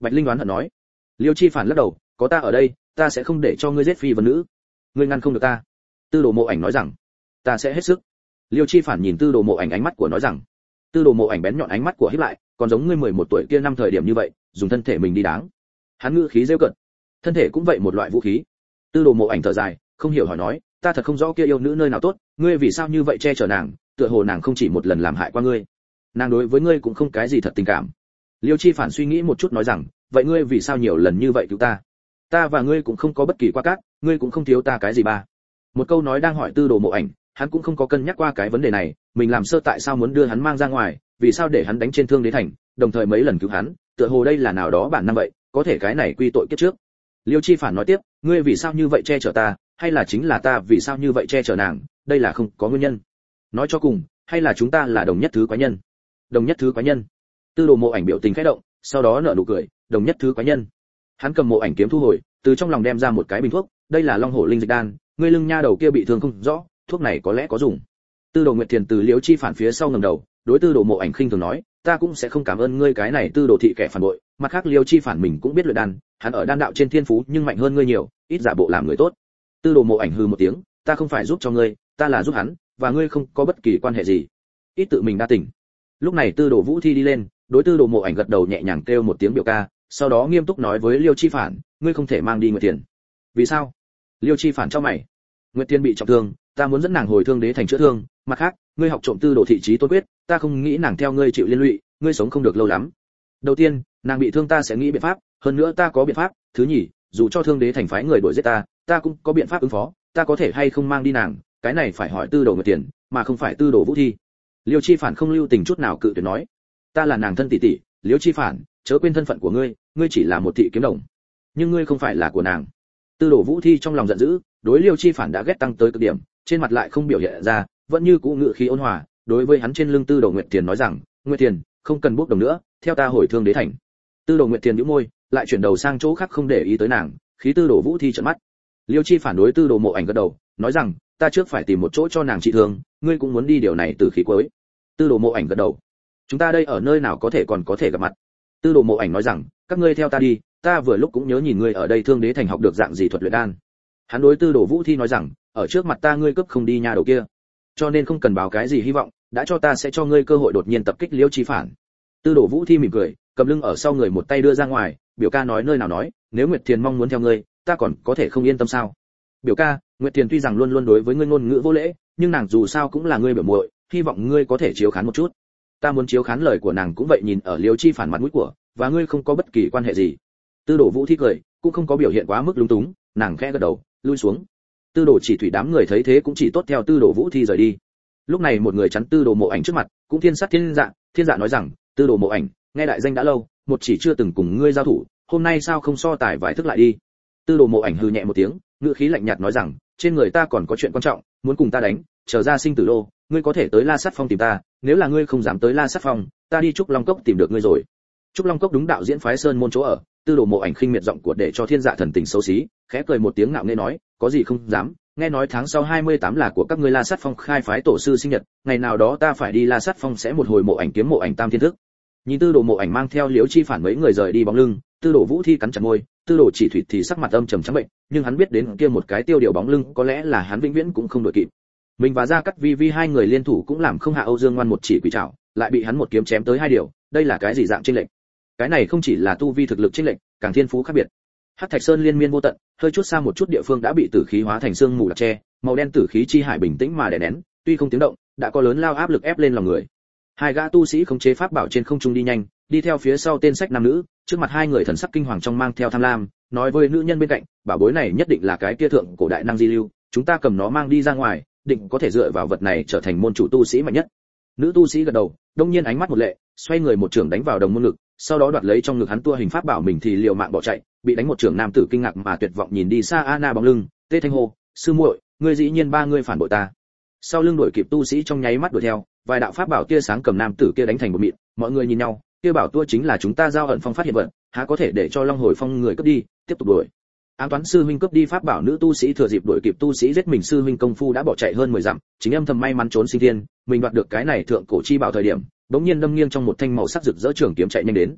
Bạch Linh đoán hận nói. Liêu Chi Phản lắc đầu, có ta ở đây, ta sẽ không để cho ngươi giết phi vân nữ. Ngươi ngăn không được ta. Tư Đồ Mộ Ảnh nói rằng, ta sẽ hết sức. Liêu Chi Phản nhìn Tư Đồ Mộ Ảnh ánh mắt của nói rằng, Tư Đồ Mộ Ảnh bén nhọn ánh mắt của híp lại, còn giống ngươi mười một tuổi kia năm thời điểm như vậy, dùng thân thể mình đi đáng. Hắn ngữ khí giễu cợt, thân thể cũng vậy một loại vũ khí. Tư Đồ Mộ Ảnh thở dài, không hiểu hỏi nói, ta thật không rõ kia yêu nữ nơi nào tốt, ngươi vì sao như vậy che chở nàng, tựa hồ nàng không chỉ một lần làm hại qua ngươi. Nàng đối với ngươi cũng không cái gì thật tình cảm. Liêu Chi Phản suy nghĩ một chút nói rằng, vậy ngươi vì sao nhiều lần như vậy cứu ta? Ta và ngươi cũng không có bất kỳ qua cát, ngươi cũng không thiếu ta cái gì ba. Một câu nói đang hỏi Tư Đồ Mộ Ảnh, hắn cũng không có cân nhắc qua cái vấn đề này, mình làm sơ tại sao muốn đưa hắn mang ra ngoài, vì sao để hắn đánh trên Thương Đế Thành, đồng thời mấy lần cứu hắn, tựa hồ đây là nào đó bản năng vậy, có thể cái này quy tội kiếp trước. Liêu Chi Phản nói tiếp, ngươi vì sao như vậy che chở ta, hay là chính là ta vì sao như vậy che chở nàng, đây là không có nguyên nhân. Nói cho cùng, hay là chúng ta là đồng nhất thứ quái nhân. Đồng nhất thứ quái nhân. Tư Đồ Mộ Ảnh biểu tình khẽ động, sau đó nở nụ cười, đồng nhất thứ quái nhân. Hắn cầm Mộ Ảnh kiếm thu hồi, từ trong lòng đem ra một cái bình thuốc, đây là Long Hổ Linh Dịch Đan, ngươi lưng nha đầu kia bị thương không rõ, thuốc này có lẽ có dùng. Tư Đồ Nguyệt Thiền từ Liễu Chi Phản phía sau ngẩng đầu, đối Tư Đồ Mộ Ảnh khinh thường nói, ta cũng sẽ không cảm ơn ngươi cái này Tư Đồ thị kẻ phản bội, mặt khác Liễu Chi Phản mình cũng biết luyện đan, hắn ở đan đạo trên thiên phú nhưng mạnh hơn ngươi nhiều, ít giả bộ làm người tốt. Tư Đồ Mộ Ảnh hừ một tiếng, ta không phải giúp cho ngươi, ta là giúp hắn, và ngươi không có bất kỳ quan hệ gì. Ít tự mình đa tình. Lúc này Tư Đồ Vũ Thi đi lên, đối Tư Đồ Mộ Ảnh gật đầu nhẹ nhàng kêu một tiếng biểu ca, sau đó nghiêm túc nói với Liêu Chi Phản, ngươi không thể mang đi Nguyệt Tiền. Vì sao? Liêu Chi Phản cho mày. Nguyệt Tiền bị trọng thương, ta muốn dẫn nàng hồi Thương Đế thành chữa thương, mặt khác, ngươi học trộm Tư Đồ thị trí tôn quyết, ta không nghĩ nàng theo ngươi chịu liên lụy, ngươi sống không được lâu lắm. Đầu tiên, nàng bị thương ta sẽ nghĩ biện pháp, hơn nữa ta có biện pháp, thứ nhì, dù cho Thương Đế thành phái người đuổi giết ta, ta cũng có biện pháp ứng phó, ta có thể hay không mang đi nàng, cái này phải hỏi Tư Đồ Nguyệt Tiền, mà không phải Tư Đồ Vũ Thi. Liêu Chi Phản không lưu tình chút nào cự tuyệt nói, ta là nàng thân tỷ tỷ, Liêu Chi Phản, chớ quên thân phận của ngươi, ngươi chỉ là một thị kiếm đồng, nhưng ngươi không phải là của nàng. Tư Đồ Vũ Thi trong lòng giận dữ, đối Liêu Chi Phản đã ghét tăng tới cực điểm, trên mặt lại không biểu hiện ra, vẫn như cũ ngự khí ôn hòa, đối với hắn trên lưng Tư Đồ Nguyệt Tiền nói rằng, Nguyệt Tiền, không cần bước đồng nữa, theo ta hồi Thương Đế thành. Tư Đồ Nguyệt Tiền nhíu môi, lại chuyển đầu sang chỗ khác không để ý tới nàng, khí Tư Đồ Vũ Thi trợn mắt. Liêu Chi Phản đối Tư Đồ Mộ Ảnh gật đầu, nói rằng, ta trước phải tìm một chỗ cho nàng trị thương, ngươi cũng muốn đi điều này từ khí cuối. Tư Đồ Mộ Ảnh gật đầu, chúng ta đây ở nơi nào có thể còn có thể gặp mặt. Tư Đồ Mộ Ảnh nói rằng, các ngươi theo ta đi, ta vừa lúc cũng nhớ nhìn ngươi ở đây Thương Đế thành học được dạng gì thuật luyện đan. Hắn đối Tư Đồ Vũ Thi nói rằng, ở trước mặt ta ngươi cướp không đi nhà đầu kia, cho nên không cần báo cái gì hy vọng, đã cho ta sẽ cho ngươi cơ hội đột nhiên tập kích Liêu Chi Phản. Tư Đồ Vũ Thi mỉm cười, cầm lưng ở sau người một tay đưa ra ngoài, biểu ca nói nơi nào nói, nếu Nguyệt Thiền mong muốn theo ngươi, ta còn có thể không yên tâm sao? Biểu ca, Nguyệt Thiền tuy rằng luôn luôn đối với ngươi ngôn ngữ vô lễ, nhưng nàng dù sao cũng là ngươi biểu muội, hy vọng ngươi có thể chiếu khán một chút. Ta muốn chiếu khán lời của nàng cũng vậy nhìn ở Liêu Chi Phản mặt mũi của, và ngươi không có bất kỳ quan hệ gì. Tư Đồ Vũ Thi cười, cũng không có biểu hiện quá mức lúng túng, nàng khẽ gật đầu, lui xuống. Tư Đồ Chỉ Thủy đám người thấy thế cũng chỉ tốt theo Tư Đồ Vũ Thi rời đi. Lúc này một người chắn Tư Đồ Mộ Ảnh trước mặt, cũng thiên sát thiên dạ, thiên dạ nói rằng, Tư Đồ Mộ Ảnh, nghe đại danh đã lâu, một chỉ chưa từng cùng ngươi giao thủ, hôm nay sao không so tài vài thức lại đi. Tư Đồ Mộ Ảnh hừ nhẹ một tiếng, ngữ khí lạnh nhạt nói rằng, trên người ta còn có chuyện quan trọng, muốn cùng ta đánh, chờ ra sinh tử đô, ngươi có thể tới La Sát Phong tìm ta, nếu là ngươi không dám tới La Sát Phong, ta đi Trúc Long Cốc tìm được ngươi rồi. Trúc Long Cốc đúng đạo diễn phái sơn môn chỗ ở. Tư Đồ Mộ Ảnh khinh miệt giọng của để cho thiên dạ thần tình xấu xí, khẽ cười một tiếng ngạo nghễ nói, có gì không dám, nghe nói tháng sau hai mươi tám là của các ngươi La Sát Phong khai phái tổ sư sinh nhật, ngày nào đó ta phải đi La Sát Phong sẽ một hồi Mộ Ảnh kiếm Mộ Ảnh tam thiên thức. Nhìn Tư Đồ Mộ Ảnh mang theo Liễu Chi Phản mấy người rời đi bóng lưng, Tư Đồ Vũ Thi cắn chặt môi, Tư Đồ Chỉ Thủy thì sắc mặt âm trầm trắng bệnh, nhưng hắn biết đến kia một cái tiêu điều bóng lưng có lẽ là hắn vĩnh viễn cũng không đuổi kịp. Mình và Gia Cát Vi Vi hai người liên thủ cũng làm không hạ Âu Dương Ngoan một chỉ quỷ trảo, lại bị hắn một kiếm chém tới hai điều, đây là cái gì dạng chênh lệch? Cái này không chỉ là tu vi thực lực chênh lệch, càng thiên phú khác biệt. Hắc Thạch Sơn liên miên vô tận, hơi chút xa một chút địa phương đã bị tử khí hóa thành sương mù đặc che, màu đen tử khí chi hải bình tĩnh mà đè nén, tuy không tiếng động, đã có lớn lao áp lực ép lên lòng người. Hai gã tu sĩ khống chế pháp bảo trên không trung đi nhanh, đi theo phía sau tên sách nam nữ, trước mặt hai người thần sắc kinh hoàng trong mang theo tham lam, nói với nữ nhân bên cạnh, bảo bối này nhất định là cái kia thượng cổ đại năng di lưu, chúng ta cầm nó mang đi ra ngoài, định có thể dựa vào vật này trở thành môn chủ tu sĩ mạnh nhất. Nữ tu sĩ gật đầu, đông nhiên ánh mắt một lệ, xoay người một trường đánh vào đồng môn ngực, sau đó đoạt lấy trong ngực hắn tua hình pháp bảo mình thì liều mạng bỏ chạy, bị đánh một trường nam tử kinh ngạc mà tuyệt vọng nhìn đi xa Anna bóng lưng, Tê Thanh hô, sư muội, ngươi dĩ nhiên ba ngươi phản bội ta. Sau lưng đuổi kịp tu sĩ trong nháy mắt đuổi theo, vài đạo pháp bảo kia sáng cầm nam tử kia đánh thành một mịn, mọi người nhìn nhau, kia bảo tua chính là chúng ta giao ẩn phong phát hiện vật, há có thể để cho Long Hồi Phong người cướp đi, tiếp tục đuổi. Ám toán sư huynh cướp đi pháp bảo nữ tu sĩ thừa dịp đuổi kịp tu sĩ giết mình sư huynh công phu đã bỏ chạy hơn mười dặm, chính âm thầm may mắn trốn sinh thiên, mình đoạt được cái này thượng cổ chi bảo thời điểm, bỗng nhiên đâm nghiêng trong một thanh màu sắc rực rỡ trường kiếm chạy nhanh đến.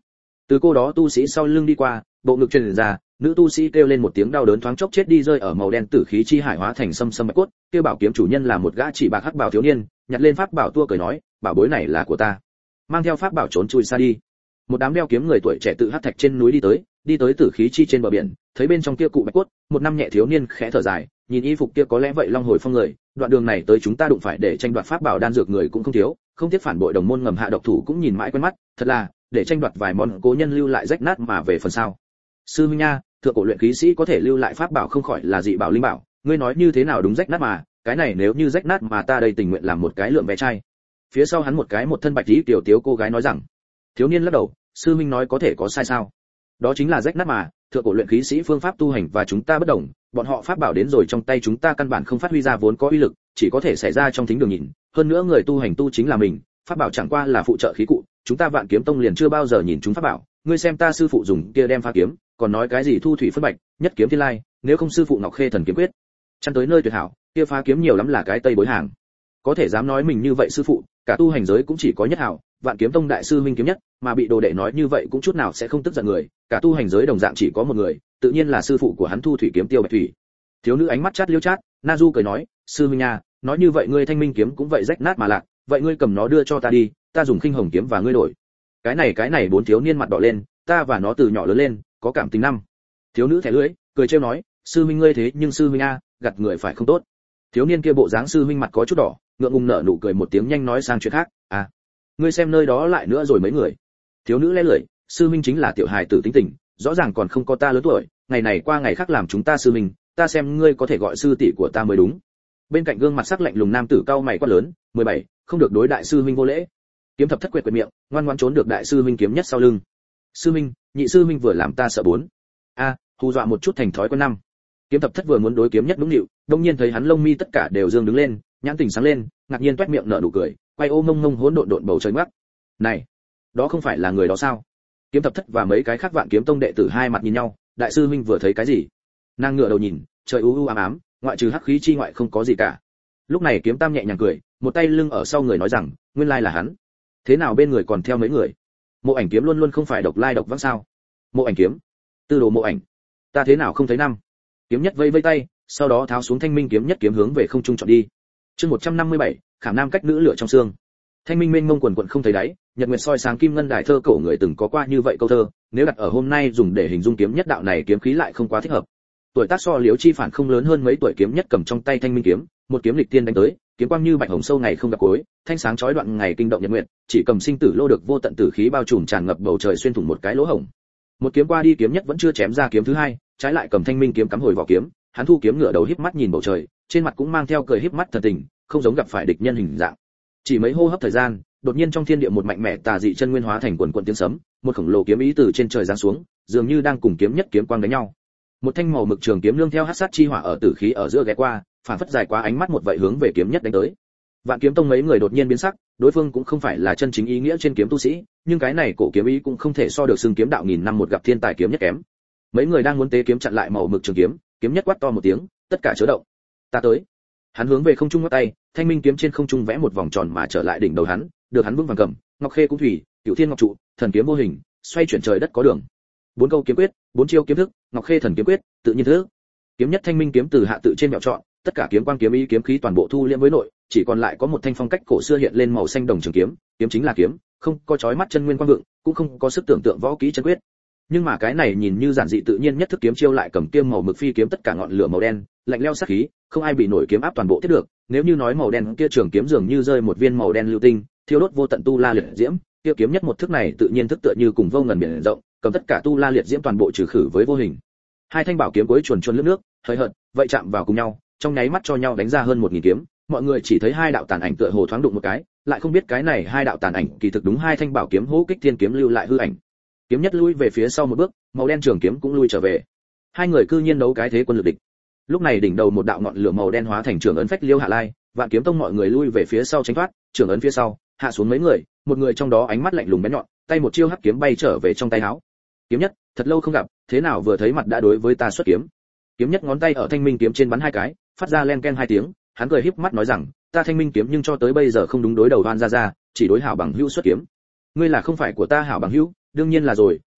Từ cô đó tu sĩ sau lưng đi qua, bộ ngực truyền ra, nữ tu sĩ kêu lên một tiếng đau đớn thoáng chốc chết đi rơi ở màu đen tử khí chi hải hóa thành sâm sâm bạch cốt. Kêu bảo kiếm chủ nhân là một gã chỉ bạc hắc bảo thiếu niên, nhặt lên pháp bảo tua cười nói, bảo bối này là của ta. Mang theo pháp bảo trốn chui xa đi. Một đám đeo kiếm người tuổi trẻ tự hắc thạch trên núi đi tới, đi tới tử khí chi trên bờ biển, thấy bên trong kia cụ bạch cốt, một năm nhẹ thiếu niên khẽ thở dài, nhìn y phục kia có lẽ vậy long hồi phong người, đoạn đường này tới chúng ta đụng phải để tranh đoạt pháp bảo đan dược người cũng không thiếu, không tiếc phản bội đồng môn ngầm hạ độc thủ cũng nhìn mãi quen mắt, thật là để tranh đoạt vài món cố nhân lưu lại rách nát mà về phần sau. Sư huynh nha, thượng cổ luyện khí sĩ có thể lưu lại pháp bảo không khỏi là dị bảo linh bảo, ngươi nói như thế nào đúng rách nát mà, cái này nếu như rách nát mà ta đây tình nguyện làm một cái lượng vé trai. Phía sau hắn một cái một thân bạch tí tiểu tiếu cô gái nói rằng. Thiếu niên lắc đầu, sư huynh nói có thể có sai sao? Đó chính là rách nát mà, thượng cổ luyện khí sĩ phương pháp tu hành và chúng ta bất đồng, bọn họ pháp bảo đến rồi trong tay chúng ta căn bản không phát huy ra vốn có uy lực, chỉ có thể xảy ra trong thính đường nhìn, hơn nữa người tu hành tu chính là mình, pháp bảo chẳng qua là phụ trợ khí cụ, chúng ta Vạn Kiếm Tông liền chưa bao giờ nhìn chúng pháp bảo, ngươi xem ta sư phụ dùng kia đem pha kiếm, còn nói cái gì thu thủy phân bạch, nhất kiếm thiên lai, nếu không sư phụ Ngọc Khê thần kiếm quyết, chăn tới nơi tuyệt hảo, kia phá kiếm nhiều lắm là cái tây bối hàng. Có thể dám nói mình như vậy sư phụ, cả tu hành giới cũng chỉ có nhất hảo, Vạn Kiếm Tông đại sư huynh kiếm nhất, mà bị đồ đệ nói như vậy cũng chút nào sẽ không tức giận người, cả tu hành giới đồng dạng chỉ có một người, tự nhiên là sư phụ của hắn Thu Thủy kiếm Tiêu Bạch Thủy. Thiếu nữ ánh mắt chát liêu chát, Na Du cười nói, sư huynh nha, nói như vậy ngươi Thanh Minh kiếm cũng vậy rách nát mà lạc, vậy ngươi cầm nó đưa cho ta đi, ta dùng Khinh Hồng kiếm và ngươi đổi. Cái này cái này bốn thiếu niên mặt đỏ lên, ta và nó từ nhỏ lớn lên, có cảm tình năm. Thiếu nữ thẻ lưỡi, cười trêu nói, sư huynh ngươi thế nhưng sư huynh a, gặt người phải không tốt. Thiếu niên kia bộ dáng sư huynh mặt có chút đỏ, ngượng ngùng nở nụ cười một tiếng nhanh nói sang chuyện khác, à, ngươi xem nơi đó lại nữa rồi mấy người. Thiếu nữ lẽ lưỡi, sư huynh chính là tiểu hài tử tính tình, rõ ràng còn không có ta lớn tuổi, ngày này qua ngày khác làm chúng ta sư huynh, ta xem ngươi có thể gọi sư tỷ của ta mới đúng. Bên cạnh gương mặt sắc lạnh lùng nam tử cao mày quát lớn, mười bảy, không được đối đại sư huynh vô lễ. Kiếm thập thất quệt quệt miệng, ngoan ngoãn trốn được đại sư huynh kiếm nhất sau lưng. Sư huynh, nhị sư huynh vừa làm ta sợ bốn. A, hù dọa một chút thành thói quen năm. Kiếm thập thất vừa muốn đối kiếm nhất đúng nịu, đột nhiên thấy hắn lông mi tất cả đều dương đứng lên, nhãn tình sáng lên, ngạc nhiên toét miệng nở nụ cười, quay ô mông mông hỗn độn độn bầu trời ngoắc. Này, đó không phải là người đó sao? Kiếm thập thất và mấy cái khác Vạn Kiếm Tông đệ tử hai mặt nhìn nhau, đại sư huynh vừa thấy cái gì? Nàng ngửa đầu nhìn, trời u u ám ám, ngoại trừ hắc khí chi ngoại không có gì cả. Lúc này Kiếm Tam nhẹ nhàng cười, một tay lưng ở sau người nói rằng, nguyên lai là hắn. Thế nào bên người còn theo mấy người? Mộ Ảnh Kiếm luôn luôn không phải độc lai độc vãng sao? Mộ Ảnh Kiếm, Tư Đồ Mộ Ảnh, ta thế nào không thấy năm? Kiếm nhất vây vây tay, sau đó tháo xuống Thanh Minh kiếm nhất kiếm hướng về không trung chọn đi. Chương một trăm năm mươi bảy, khảm nam cách nữ lửa trong xương. Thanh minh mênh mông quần quần không thấy đáy, nhật nguyệt soi sáng kim ngân đài thơ cổ người từng có qua như vậy câu thơ, nếu đặt ở hôm nay dùng để hình dung kiếm nhất đạo này kiếm khí lại không quá thích hợp. Tuổi tác so Liễu Chi Phản không lớn hơn mấy tuổi, kiếm nhất cầm trong tay thanh minh kiếm, một kiếm lịch tiên đánh tới, kiếm quang như bạch hồng sâu ngày không gặp cuối, thanh sáng chói đoạn ngày kinh động nhật nguyệt, chỉ cầm sinh tử lô được vô tận tử khí bao trùm tràn ngập bầu trời xuyên thủng một cái lỗ hổng. Một kiếm qua đi kiếm nhất vẫn chưa chém ra kiếm thứ hai, trái lại cầm thanh minh kiếm cắm hồi vỏ kiếm, hắn thu kiếm ngửa đầu híp mắt nhìn bầu trời, trên mặt cũng mang theo cười híp mắt thần tình, không giống gặp phải địch nhân hình dạng. Chỉ mấy hô hấp thời gian, đột nhiên trong thiên địa một mạnh mẽ tà dị chân nguyên hóa thành quần quần tiếng sấm, một khổng lồ kiếm ý từ trên trời giáng xuống, dường như đang cùng kiếm nhất kiếm quang đánh nhau. Một thanh màu mực trường kiếm nương theo hắc sát chi hỏa ở tử khí ở giữa ghé qua, phản phất dài quá ánh mắt một vậy hướng về kiếm nhất đánh tới. Vạn Kiếm Tông mấy người đột nhiên biến sắc, đối phương cũng không phải là chân chính ý nghĩa trên kiếm tu sĩ, nhưng cái này cổ kiếm ý cũng không thể so được xưng kiếm đạo nghìn năm một gặp thiên tài kiếm nhất kém. Mấy người đang muốn tế kiếm chặn lại màu mực trường kiếm, kiếm nhất quát to một tiếng, tất cả chớ động. Ta tới. Hắn hướng về không trung ngắt tay, thanh minh kiếm trên không trung vẽ một vòng tròn mà trở lại đỉnh đầu hắn, được hắn vững vàng cầm, ngọc khê cũng thủy, cửu thiên ngọc trụ, thần kiếm vô hình, xoay chuyển trời đất có đường. Bốn câu kiếm quyết, bốn chiêu kiếm thức, ngọc khê thần kiếm quyết, tự nhiên thức. Kiếm nhất thanh minh kiếm từ hạ tự trên mẹo chọn, tất cả kiếm quang kiếm ý kiếm khí toàn bộ thu liễm với nội, chỉ còn lại có một thanh phong cách cổ xưa hiện lên màu xanh đồng trường kiếm, kiếm chính là kiếm, không có chói mắt chân nguyên quang vượng, cũng không có sức tưởng tượng võ kỹ chân quyết. Nhưng mà cái này nhìn như giản dị tự nhiên nhất thức kiếm chiêu lại cầm kiếm màu mực phi kiếm tất cả ngọn lửa màu đen, lạnh lẽo sát khí, không ai bị nổi kiếm áp toàn bộ thiết được. Nếu như nói màu đen kia trường kiếm dường như rơi một viên màu đen lưu tinh, thiêu đốt vô tận tu la liệt diễm, kia kiếm nhất một thức này tự nhiên thức tựa như cùng vô ngần biển rộng, cầm tất cả tu la liệt diễm toàn bộ trừ khử với vô hình. Hai thanh bảo kiếm cuối chuồn chuồn lướt nước, hơi hợt, vậy chạm vào cùng nhau, trong nháy mắt cho nhau đánh ra hơn một nghìn kiếm, mọi người chỉ thấy hai đạo tàn ảnh tựa hồ thoáng đụng một cái, lại không biết cái này hai đạo tàn ảnh kỳ thực đúng hai thanh bảo kiếm hỗ kích thiên kiếm lưu lại hư ảnh. Kiếm nhất lui về phía sau một bước, màu đen trường kiếm cũng lui trở về. Hai người cư nhiên đấu cái thế quân lực địch. Lúc này đỉnh đầu một đạo ngọn lửa màu đen hóa thành trường ấn phách liêu hạ lai, Vạn Kiếm Tông mọi người lui về phía sau tránh thoát, trường ấn phía sau, hạ xuống mấy người, một người trong đó ánh mắt lạnh lùng bén nhọn, tay một chiêu hắc kiếm bay trở về trong tay áo. Kiếm nhất, thật lâu không gặp, thế nào vừa thấy mặt đã đối với ta xuất kiếm. Kiếm nhất ngón tay ở thanh minh kiếm trên bắn hai cái, phát ra len ken hai tiếng, hắn cười híp mắt nói rằng, ta thanh minh kiếm nhưng cho tới bây giờ không đúng đối đầu Hoan gia gia, chỉ đối hảo bằng hữu xuất kiếm. Ngươi là không phải của ta hảo bằng hữu, đương nhiên là rồi,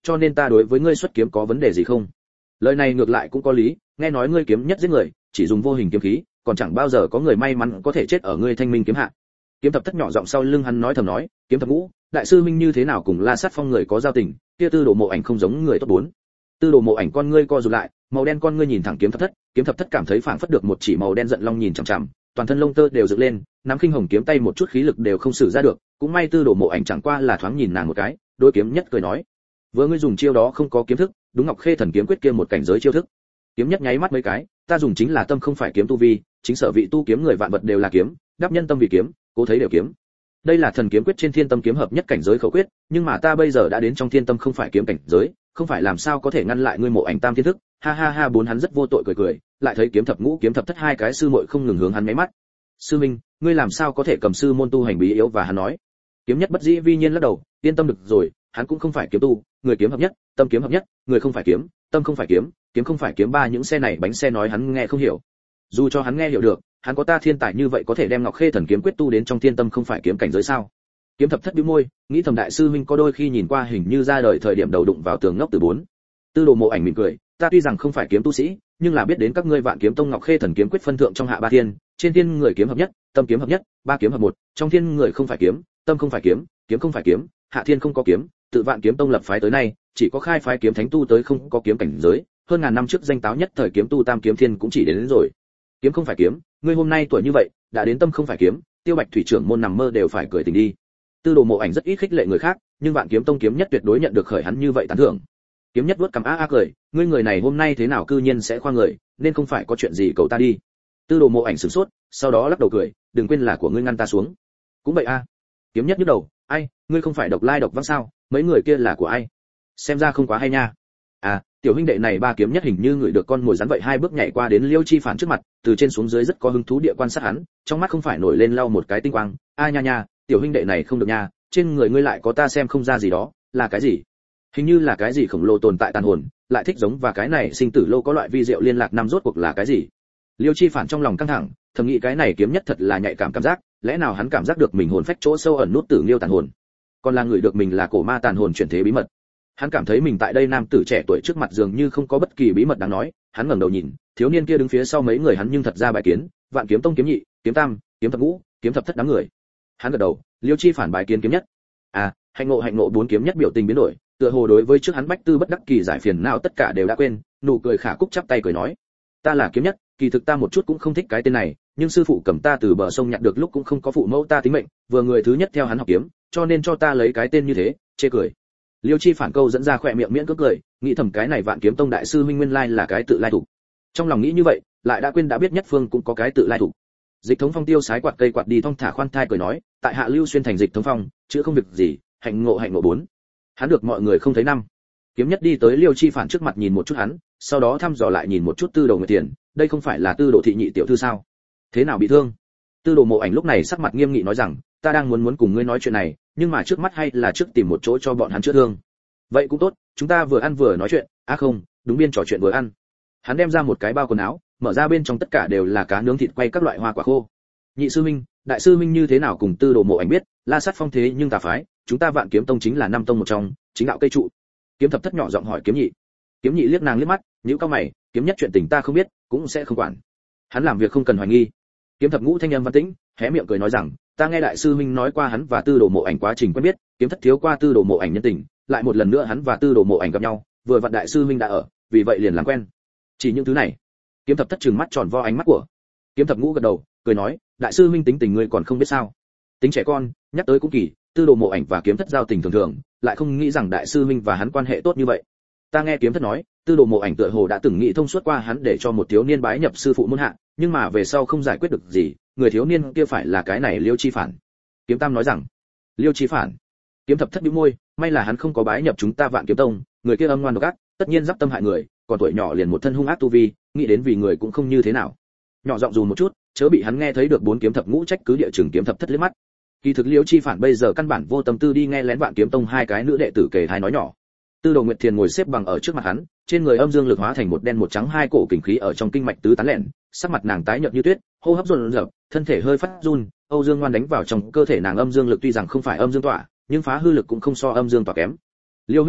cho nên ta đối với ngươi xuất kiếm có vấn đề gì không? Lời này ngược lại cũng có lý, nghe nói ngươi kiếm nhất giết người, chỉ dùng vô hình kiếm khí, còn chẳng bao giờ có người may mắn có thể chết ở ngươi thanh minh kiếm hạ. Kiếm thập thất nhỏ giọng sau lưng hắn nói thầm nói, kiếm thập ngũ, đại sư minh như thế nào cùng La Sát Phong người có giao tình, kia Tư Đồ Mộ Ảnh không giống người tốt bốn. Tư Đồ Mộ Ảnh con ngươi co rụt lại, màu đen con ngươi nhìn thẳng kiếm thập thất, kiếm thập thất cảm thấy phảng phất được một chỉ màu đen giận long nhìn chằm chằm, toàn thân lông tơ đều dựng lên, nắm khinh hồng kiếm tay một chút khí lực đều không sử ra được, cũng may Tư Đồ Mộ Ảnh chẳng qua là thoáng nhìn nàng một cái, đối kiếm nhất cười nói, vừa ngươi dùng chiêu đó không có kiếm thức, đúng Ngọc Khê thần kiếm quyết kia một cảnh giới chiêu thức. Kiếm nhất nháy mắt mấy cái, ta dùng chính là tâm không phải kiếm tu vi, chính sở vị tu kiếm người vạn vật đều là kiếm, đáp nhân tâm vì kiếm, cố thấy đều kiếm. Đây là thần kiếm quyết trên thiên tâm kiếm hợp nhất cảnh giới khẩu quyết, nhưng mà ta bây giờ đã đến trong thiên tâm không phải kiếm cảnh giới, không phải làm sao có thể ngăn lại ngươi Mộ Ảnh tam thiên thức. Ha ha ha, bốn hắn rất vô tội cười cười, lại thấy kiếm thập ngũ kiếm thập thất hai cái sư muội không ngừng hướng hắn mấy mắt. Sư minh, ngươi làm sao có thể cầm sư môn tu hành bí yếu? Và hắn nói. Kiếm nhất bất dĩ vi nhiên lắc đầu, yên tâm được rồi, hắn cũng không phải kiếm tu, người kiếm hợp nhất, tâm kiếm hợp nhất, người không phải kiếm, tâm không phải kiếm, kiếm không phải kiếm, ba những xe này bánh xe nói hắn nghe không hiểu. Dù cho hắn nghe hiểu được, hắn có ta thiên tài như vậy có thể đem Ngọc Khê thần kiếm quyết tu đến trong thiên tâm không phải kiếm cảnh giới sao? Kiếm thập thất bĩu môi, nghĩ thầm đại sư huynh có đôi khi nhìn qua hình như ra đời thời điểm đầu đụng vào tường ngốc từ bốn. Tư Đồ Mộ Ảnh mỉm cười, ta tuy rằng không phải kiếm tu sĩ, nhưng là biết đến các ngươi Vạn Kiếm Tông Ngọc Khê thần kiếm quyết phân thượng trong hạ ba thiên, trên thiên người kiếm hợp nhất, tâm kiếm hợp nhất, ba kiếm hợp một, trong thiên người không phải kiếm, tâm không phải kiếm, kiếm không phải kiếm, hạ thiên không có kiếm, tự Vạn Kiếm Tông lập phái tới nay, chỉ có khai phái kiếm thánh tu tới không có kiếm cảnh giới, hơn ngàn năm trước danh táo nhất thời kiếm tu Tam Kiếm Thiên cũng chỉ đến, đến rồi. Kiếm không phải kiếm, ngươi hôm nay tuổi như vậy, đã đến tâm không phải kiếm, Tiêu Bạch thủy trưởng môn nằm mơ đều phải cười tỉnh đi. Tư Đồ Mộ Ảnh rất ít khích lệ người khác, nhưng Vạn Kiếm Tông kiếm nhất tuyệt đối nhận được khởi hắn như vậy tán thưởng. Kiếm nhất vuốt cằm a a cười, ngươi người này hôm nay thế nào cư nhiên sẽ khoa người, nên không phải có chuyện gì cầu ta đi. Tư Đồ Mộ Ảnh sửng sốt, sau đó lắc đầu cười, đừng quên là của ngươi ngăn ta xuống. Cũng vậy a. Kiếm nhất nhức đầu, ai, ngươi không phải độc lai độc vãng sao, mấy người kia là của ai? Xem ra không quá hay nha. À, tiểu huynh đệ này ba kiếm nhất hình như người được con mồi rắn vậy, hai bước nhảy qua đến Liêu Chi Phản trước mặt, từ trên xuống dưới rất có hứng thú địa quan sát hắn, trong mắt không phải nổi lên lau một cái tinh quang, a nha nha, tiểu huynh đệ này không được nha, trên người ngươi lại có ta xem không ra gì đó, là cái gì? Hình như là cái gì khổng lồ tồn tại tàn hồn, lại thích giống và cái này sinh tử lâu có loại vi diệu liên lạc năm rốt cuộc là cái gì? Liêu Chi Phản trong lòng căng thẳng, thầm nghĩ cái này kiếm nhất thật là nhạy cảm cảm giác, lẽ nào hắn cảm giác được mình hồn phách chỗ sâu ẩn nút tử Liêu tàn hồn, còn là người được mình là cổ ma tàn hồn chuyển thế bí mật. Hắn cảm thấy mình tại đây nam tử trẻ tuổi trước mặt dường như không có bất kỳ bí mật đáng nói, hắn ngẩng đầu nhìn, thiếu niên kia đứng phía sau mấy người hắn nhưng thật ra bài kiến, Vạn Kiếm Tông kiếm nhị, kiếm tam, kiếm thập ngũ, kiếm thập thất đám người. Hắn gật đầu, Liêu Chi Phản bài kiến kiếm nhất. À, hạnh ngộ hạnh ngộ, bốn kiếm nhất biểu tình biến đổi, tựa hồ đối với trước hắn bách tư bất đắc kỳ giải phiền não tất cả đều đã quên, nụ cười khả cúc chắp tay cười nói, ta là kiếm nhất, kỳ thực ta một chút cũng không thích cái tên này, nhưng sư phụ cầm ta từ bờ sông nhặt được lúc cũng không có phụ mẫu ta tính mệnh, vừa người thứ nhất theo hắn học kiếm, cho nên cho ta lấy cái tên như thế, chê cười. Liêu Chi Phản câu dẫn ra khỏe miệng miễn cưỡng cười, nghĩ thầm cái này Vạn Kiếm Tông đại sư huynh nguyên lai là cái tự lai thủ. Trong lòng nghĩ như vậy, lại đã quên đã biết nhất phương cũng có cái tự lai thủ. Dịch Thống Phong tiêu sái quạt cây quạt đi thong thả khoan thai cười nói, tại hạ Lưu xuyên thành Dịch Thống Phong, chữ không việc gì, hạnh ngộ hạnh ngộ bốn. Hắn được mọi người không thấy năm. Kiếm nhất đi tới Liêu Chi Phản trước mặt nhìn một chút hắn, sau đó thăm dò lại nhìn một chút Tư Đồ Nguyệt Tiền, đây không phải là Tư Đồ thị nhị tiểu thư sao? Thế nào bị thương? Tư Đồ Mộ Ảnh lúc này sắc mặt nghiêm nghị nói rằng, ta đang muốn muốn cùng ngươi nói chuyện này, nhưng mà trước mắt hay là trước tìm một chỗ cho bọn hắn chữa thương. Vậy cũng tốt, chúng ta vừa ăn vừa nói chuyện, à không, đúng biên trò chuyện vừa ăn. Hắn đem ra một cái bao quần áo, mở ra bên trong tất cả đều là cá nướng thịt quay các loại hoa quả khô. Nhị sư minh, đại sư minh như thế nào cùng Tư Đồ Mộ Ảnh biết, La Sát Phong thế nhưng tà phái, chúng ta Vạn Kiếm Tông chính là năm tông một trong, chính đạo cây trụ. Kiếm thập thất nhỏ giọng hỏi kiếm nhị. Kiếm nhị liếc nàng liếc mắt, nhíu cao mày, kiếm nhất chuyện tình ta không biết, cũng sẽ không quản. Hắn làm việc không cần hoài nghi. Kiếm thập ngũ thanh âm văn tĩnh, hé miệng cười nói rằng, ta nghe đại sư huynh nói qua hắn và Tư Đồ Mộ Ảnh quá trình quen biết, kiếm thất thiếu qua Tư Đồ Mộ Ảnh nhân tình, lại một lần nữa hắn và Tư Đồ Mộ Ảnh gặp nhau, vừa vặn đại sư huynh đã ở, vì vậy liền làm quen. Chỉ những thứ này. Kiếm thập thất trừng mắt tròn vo ánh mắt của. Kiếm thập ngũ gật đầu, cười nói, đại sư huynh tính tình ngươi còn không biết sao? Tính trẻ con, nhắc tới cũng kỳ, Tư Đồ Mộ Ảnh và kiếm thất giao tình thường thường, lại không nghĩ rằng đại sư huynh và hắn quan hệ tốt như vậy. Ta nghe kiếm thất nói, Tư Đồ Mộ Ảnh tựa hồ đã từng nghĩ thông suốt qua hắn để cho một thiếu niên bái nhập sư phụ môn hạ, nhưng mà về sau không giải quyết được gì, người thiếu niên kia phải là cái này Liêu Chi Phản. Kiếm tam nói rằng, Liêu Chi Phản. Kiếm thập thất bĩu môi, may là hắn không có bái nhập chúng ta Vạn Kiếm Tông, người kia âm ngoan độc ác, tất nhiên giáp tâm hại người, còn tuổi nhỏ liền một thân hung ác tu vi, nghĩ đến vì người cũng không như thế nào. Nhỏ giọng dù một chút, chớ bị hắn nghe thấy được. Bốn kiếm thập ngũ trách cứ địa trường kiếm thập thất liếc mắt. Kỳ thực Liêu Chi Phản bây giờ căn bản vô tâm tư đi nghe lén Vạn Kiếm Tông hai cái nữ đệ tử kể hai nói nhỏ. Tư Đồ Nguyệt Thiền ngồi xếp bằng ở trước mặt hắn, trên người âm dương lực hóa thành một đen một trắng hai cổ kình khí ở trong kinh mạch tứ tán lẹn, sắc mặt nàng tái nhợt như tuyết, hô hấp dồn dập, thân thể hơi phát run, Âu Dương Ngoan đánh vào trong cơ thể nàng âm dương lực tuy rằng không phải âm dương tỏa, nhưng phá hư lực cũng không so âm dương tỏa kém. Liêu huynh đệ,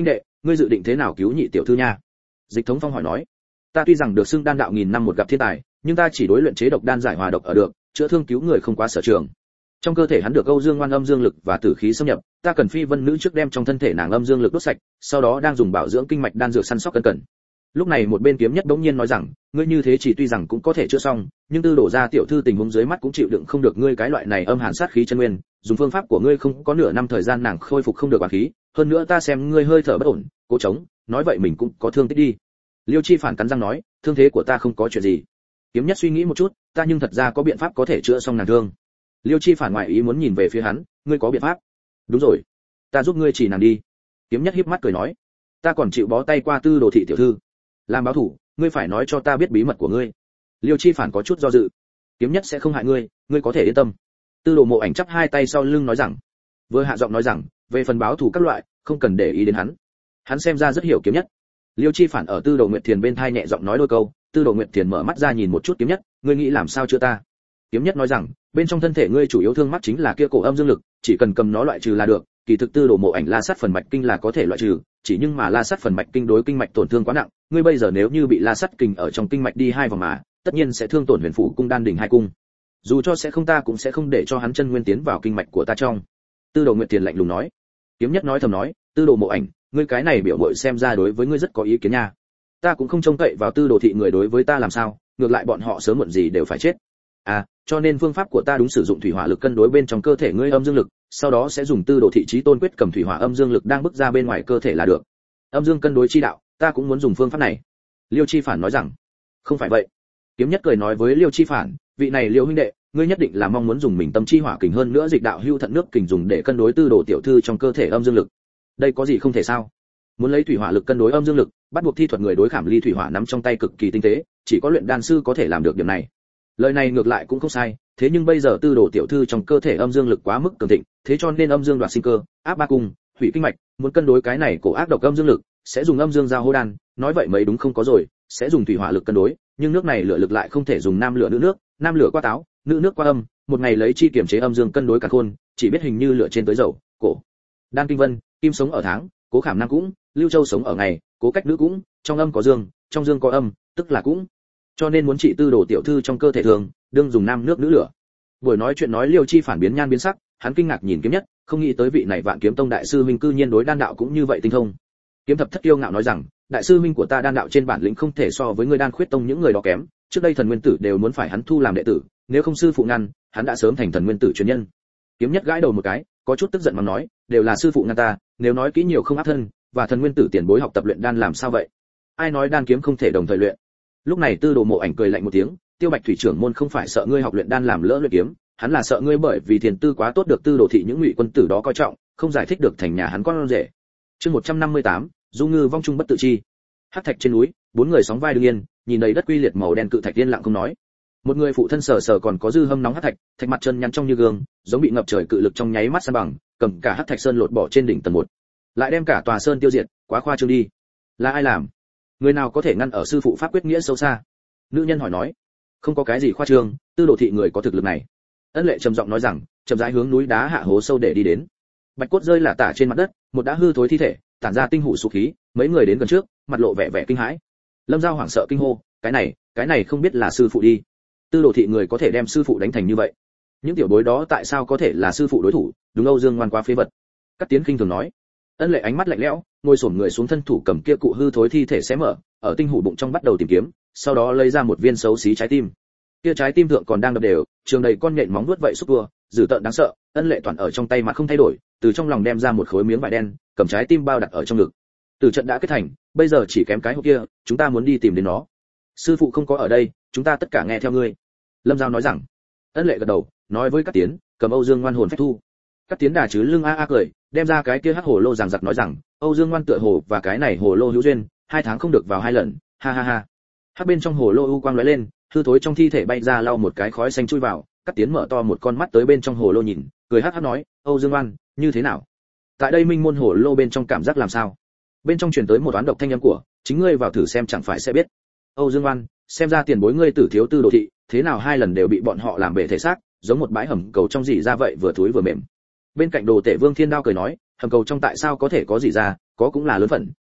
ngươi dự định thế nào cứu nhị tiểu thư nha? Dịch Thống Phong hỏi nói. Ta tuy rằng được xưng đan đạo nghìn năm một gặp thiên tài, nhưng ta chỉ đối luyện chế độc đan giải hòa độc ở được, chữa thương cứu người không quá sở trường. Trong cơ thể hắn được Âu Dương Ngoan âm dương lực và tử khí xâm nhập, ta cần Phi Vân nữ trước đem trong thân thể nàng âm dương lực đốt sạch, sau đó đang dùng bảo dưỡng kinh mạch đan dược săn sóc cẩn cẩn. Lúc này một bên Kiếm Nhất bỗng nhiên nói rằng, ngươi như thế chỉ tuy rằng cũng có thể chữa xong, nhưng Tư đổ ra tiểu thư tình huống dưới mắt cũng chịu đựng không được ngươi cái loại này âm hàn sát khí chân nguyên, dùng phương pháp của ngươi không có nửa năm thời gian nàng khôi phục không được oán khí, hơn nữa ta xem ngươi hơi thở bất ổn, cố chống, nói vậy mình cũng có thương tích đi. Liêu Chi Phản cắn răng nói, thương thế của ta không có chuyện gì. Kiếm Nhất suy nghĩ một chút, ta nhưng thật ra có biện pháp có thể chữa xong nàng thương. Liêu Chi Phản ngoại ý muốn nhìn về phía hắn, ngươi có biện pháp? Đúng rồi, ta giúp ngươi chỉ nàng đi. Kiếm Nhất híp mắt cười nói, ta còn chịu bó tay qua Tư đồ thị tiểu thư. Làm báo thủ, ngươi phải nói cho ta biết bí mật của ngươi. Liêu Chi Phản có chút do dự. Kiếm Nhất sẽ không hại ngươi, ngươi có thể yên tâm. Tư đồ Mộ Ảnh chắp hai tay sau lưng nói rằng, vừa hạ giọng nói rằng, về phần báo thủ các loại, không cần để ý đến hắn. Hắn xem ra rất hiểu Kiếm Nhất. Liêu Chi Phản ở Tư đồ Nguyệt Thiền bên thai nhẹ giọng nói đôi câu, Tư đồ Nguyệt Thiền mở mắt ra nhìn một chút Kiếm Nhất, ngươi nghĩ làm sao chữa ta? Kiếm Nhất nói rằng, bên trong thân thể ngươi chủ yếu thương mắc chính là kia cổ âm dương lực, chỉ cần cầm nó loại trừ là được. Kỳ thực Tư đồ Mộ Ảnh la sát phần mạch kinh là có thể loại trừ, chỉ nhưng mà la sát phần mạch kinh đối kinh mạch tổn thương quá nặng, ngươi bây giờ nếu như bị la sát kình ở trong kinh mạch đi hai vòng mà, tất nhiên sẽ thương tổn huyền phủ cung đan đỉnh hai cung. Dù cho sẽ không ta cũng sẽ không để cho hắn chân nguyên tiến vào kinh mạch của ta trong. Tư đồ Nguyệt Tiền lạnh lùng nói. Kiếm Nhất nói thầm nói, Tư đồ Mộ Ảnh, ngươi cái này biểu bội xem ra đối với ngươi rất có ý kiến nha. Ta cũng không trông cậy vào Tư đồ thị người đối với ta làm sao, ngược lại bọn họ sớm muộn gì đều phải chết. À, cho nên phương pháp của ta đúng sử dụng thủy hỏa lực cân đối bên trong cơ thể ngươi âm dương lực, sau đó sẽ dùng Tư đồ thị chí tôn quyết cầm thủy hỏa âm dương lực đang bức ra bên ngoài cơ thể là được. Âm dương cân đối chi đạo, ta cũng muốn dùng phương pháp này. Liêu Chi Phản nói rằng, không phải vậy. Kiếm Nhất cười nói với Liêu Chi Phản, vị này Liêu huynh đệ, ngươi nhất định là mong muốn dùng mình tâm chi hỏa kình hơn nữa dịch đạo hưu thận nước kình dùng để cân đối Tư đồ tiểu thư trong cơ thể âm dương lực. Đây có gì không thể sao? Muốn lấy thủy hỏa lực cân đối âm dương lực, bắt buộc thi thuật người đối khảm ly thủy hỏa nắm trong tay cực kỳ tinh tế, chỉ có luyện đan sư có thể làm được điểm này. Lời này ngược lại cũng không sai, thế nhưng bây giờ Tư đồ tiểu thư trong cơ thể âm dương lực quá mức cường thịnh, thế cho nên âm dương đoạt sinh cơ, áp ba cung, hủy kinh mạch, muốn cân đối cái này cổ ác độc âm dương lực, sẽ dùng âm dương giao hô đan, nói vậy mấy đúng không có rồi, sẽ dùng thủy hỏa lực cân đối, nhưng nước này lửa lực lại không thể dùng nam lửa nữ nước, nam lửa qua táo, nữ nước qua âm, một ngày lấy chi kiểm chế âm dương cân đối cả khôn, chỉ biết hình như lửa trên tới dầu, cổ. Đan Kinh Vân, kim sống ở tháng, cố khảm nam cũng, Lưu Châu sống ở ngày, cố cách nữ cũng, trong âm có dương, trong dương có âm, tức là cũng. Cho nên muốn trị Tư đồ tiểu thư trong cơ thể thường, đương dùng nam nước nữ lửa. Buổi nói chuyện nói Liêu Chi Phản biến nhan biến sắc, hắn kinh ngạc nhìn Kiếm Nhất, không nghĩ tới vị này Vạn Kiếm Tông đại sư huynh cư nhiên đối đan đạo cũng như vậy tinh thông. Kiếm Thập Thất kiêu ngạo nói rằng, đại sư huynh của ta đan đạo trên bản lĩnh không thể so với người Đan Khuyết Tông những người đó kém, trước đây Thần Nguyên Tử đều muốn phải hắn thu làm đệ tử, nếu không sư phụ ngăn, hắn đã sớm thành Thần Nguyên Tử truyền nhân. Kiếm Nhất gãi đầu một cái, có chút tức giận mà nói, đều là sư phụ ngăn ta, nếu nói kỹ nhiều không áp thân, và Thần Nguyên Tử tiền bối học tập luyện đan làm sao vậy? Ai nói đan kiếm không thể đồng thời luyện? Lúc này Tư đồ Mộ Ảnh cười lạnh một tiếng, Tiêu Bạch thủy trưởng môn không phải sợ ngươi học luyện đan làm lỡ luyện kiếm, hắn là sợ ngươi bởi vì thiền tư quá tốt được Tư đồ thị những ngụy quân tử đó coi trọng, không giải thích được thành nhà hắn con rể. Chương một trăm năm mươi tám, Du Ngư vong trung bất tự chi. Hắc thạch trên núi, bốn người sóng vai đứng yên, nhìn đầy đất quy liệt màu đen cự thạch yên lặng không nói. Một người phụ thân sờ sờ còn có dư hâm nóng hắc thạch, thạch mặt chân nhăn trong như gương, giống bị ngập trời cự lực trong nháy mắt san bằng, cầm cả hắc thạch sơn lột bỏ trên đỉnh tầng một, lại đem cả tòa sơn tiêu diệt, quá khoa trương đi. Là ai làm? Người nào có thể ngăn ở sư phụ pháp quyết nghĩa sâu xa? Nữ nhân hỏi nói. Không có cái gì khoa trương, Tư đồ thị người có thực lực này. Ân Lệ trầm giọng nói rằng, chậm rãi hướng núi đá hạ hố sâu để đi đến. Bạch cốt rơi lả tả trên mặt đất, một đã hư thối thi thể, tản ra tinh hủ sục khí, mấy người đến gần trước, mặt lộ vẻ vẻ kinh hãi. Lâm Giao hoảng sợ kinh hô, cái này, cái này không biết là sư phụ đi. Tư đồ thị người có thể đem sư phụ đánh thành như vậy, những tiểu bối đó tại sao có thể là sư phụ đối thủ? Đúng, Âu Dương ngoan quá phế vật. Cát Tiến khinh thường nói. Ân Lệ ánh mắt lạnh lẽo, ngồi xổm người xuống thân thủ cầm kia cụ hư thối thi thể xé mở, ở tinh hủ bụng trong bắt đầu tìm kiếm, sau đó lấy ra một viên xấu xí trái tim. Kia trái tim thượng còn đang đập đều, trường đầy con nhện móng vuốt vậy xúc tua, dữ tợn đáng sợ. Ân Lệ toàn ở trong tay mà không thay đổi, từ trong lòng đem ra một khối miếng vải đen, cầm trái tim bao đặt ở trong ngực. Từ trận đã kết thành, bây giờ chỉ kém cái hộp kia, chúng ta muốn đi tìm đến nó. Sư phụ không có ở đây, chúng ta tất cả nghe theo ngươi. Lâm Giao nói rằng. Ân Lệ gật đầu, nói với Cát Tiến, cầm Âu Dương ngoan hồn phách thu. Cát Tiến đà chứ lưng a a cười, đem ra cái kia hắc hồ lô giằng giặc nói rằng, Âu Dương ngoan tựa hồ và cái này hồ lô hữu duyên, hai tháng không được vào hai lần, ha ha ha. Hắc bên trong hồ lô u quang lóe lên, hư thối trong thi thể bay ra lau một cái khói xanh chui vào. Cát Tiến mở to một con mắt tới bên trong hồ lô nhìn, cười hắc hắc nói, Âu Dương ngoan, như thế nào? Tại đây minh môn hồ lô bên trong cảm giác làm sao? Bên trong truyền tới một toán độc thanh âm của, chính ngươi vào thử xem chẳng phải sẽ biết. Âu Dương ngoan, xem ra tiền bối ngươi tử thiếu Tư đồ thị, thế nào hai lần đều bị bọn họ làm bể thể xác, giống một bãi hầm cầu trong dỉ ra vậy, vừa thối vừa mềm. Bên cạnh Đồ Tể Vương Thiên Đao cười nói, hầm cầu trong tại sao có thể có gì ra, có cũng là lớn phận,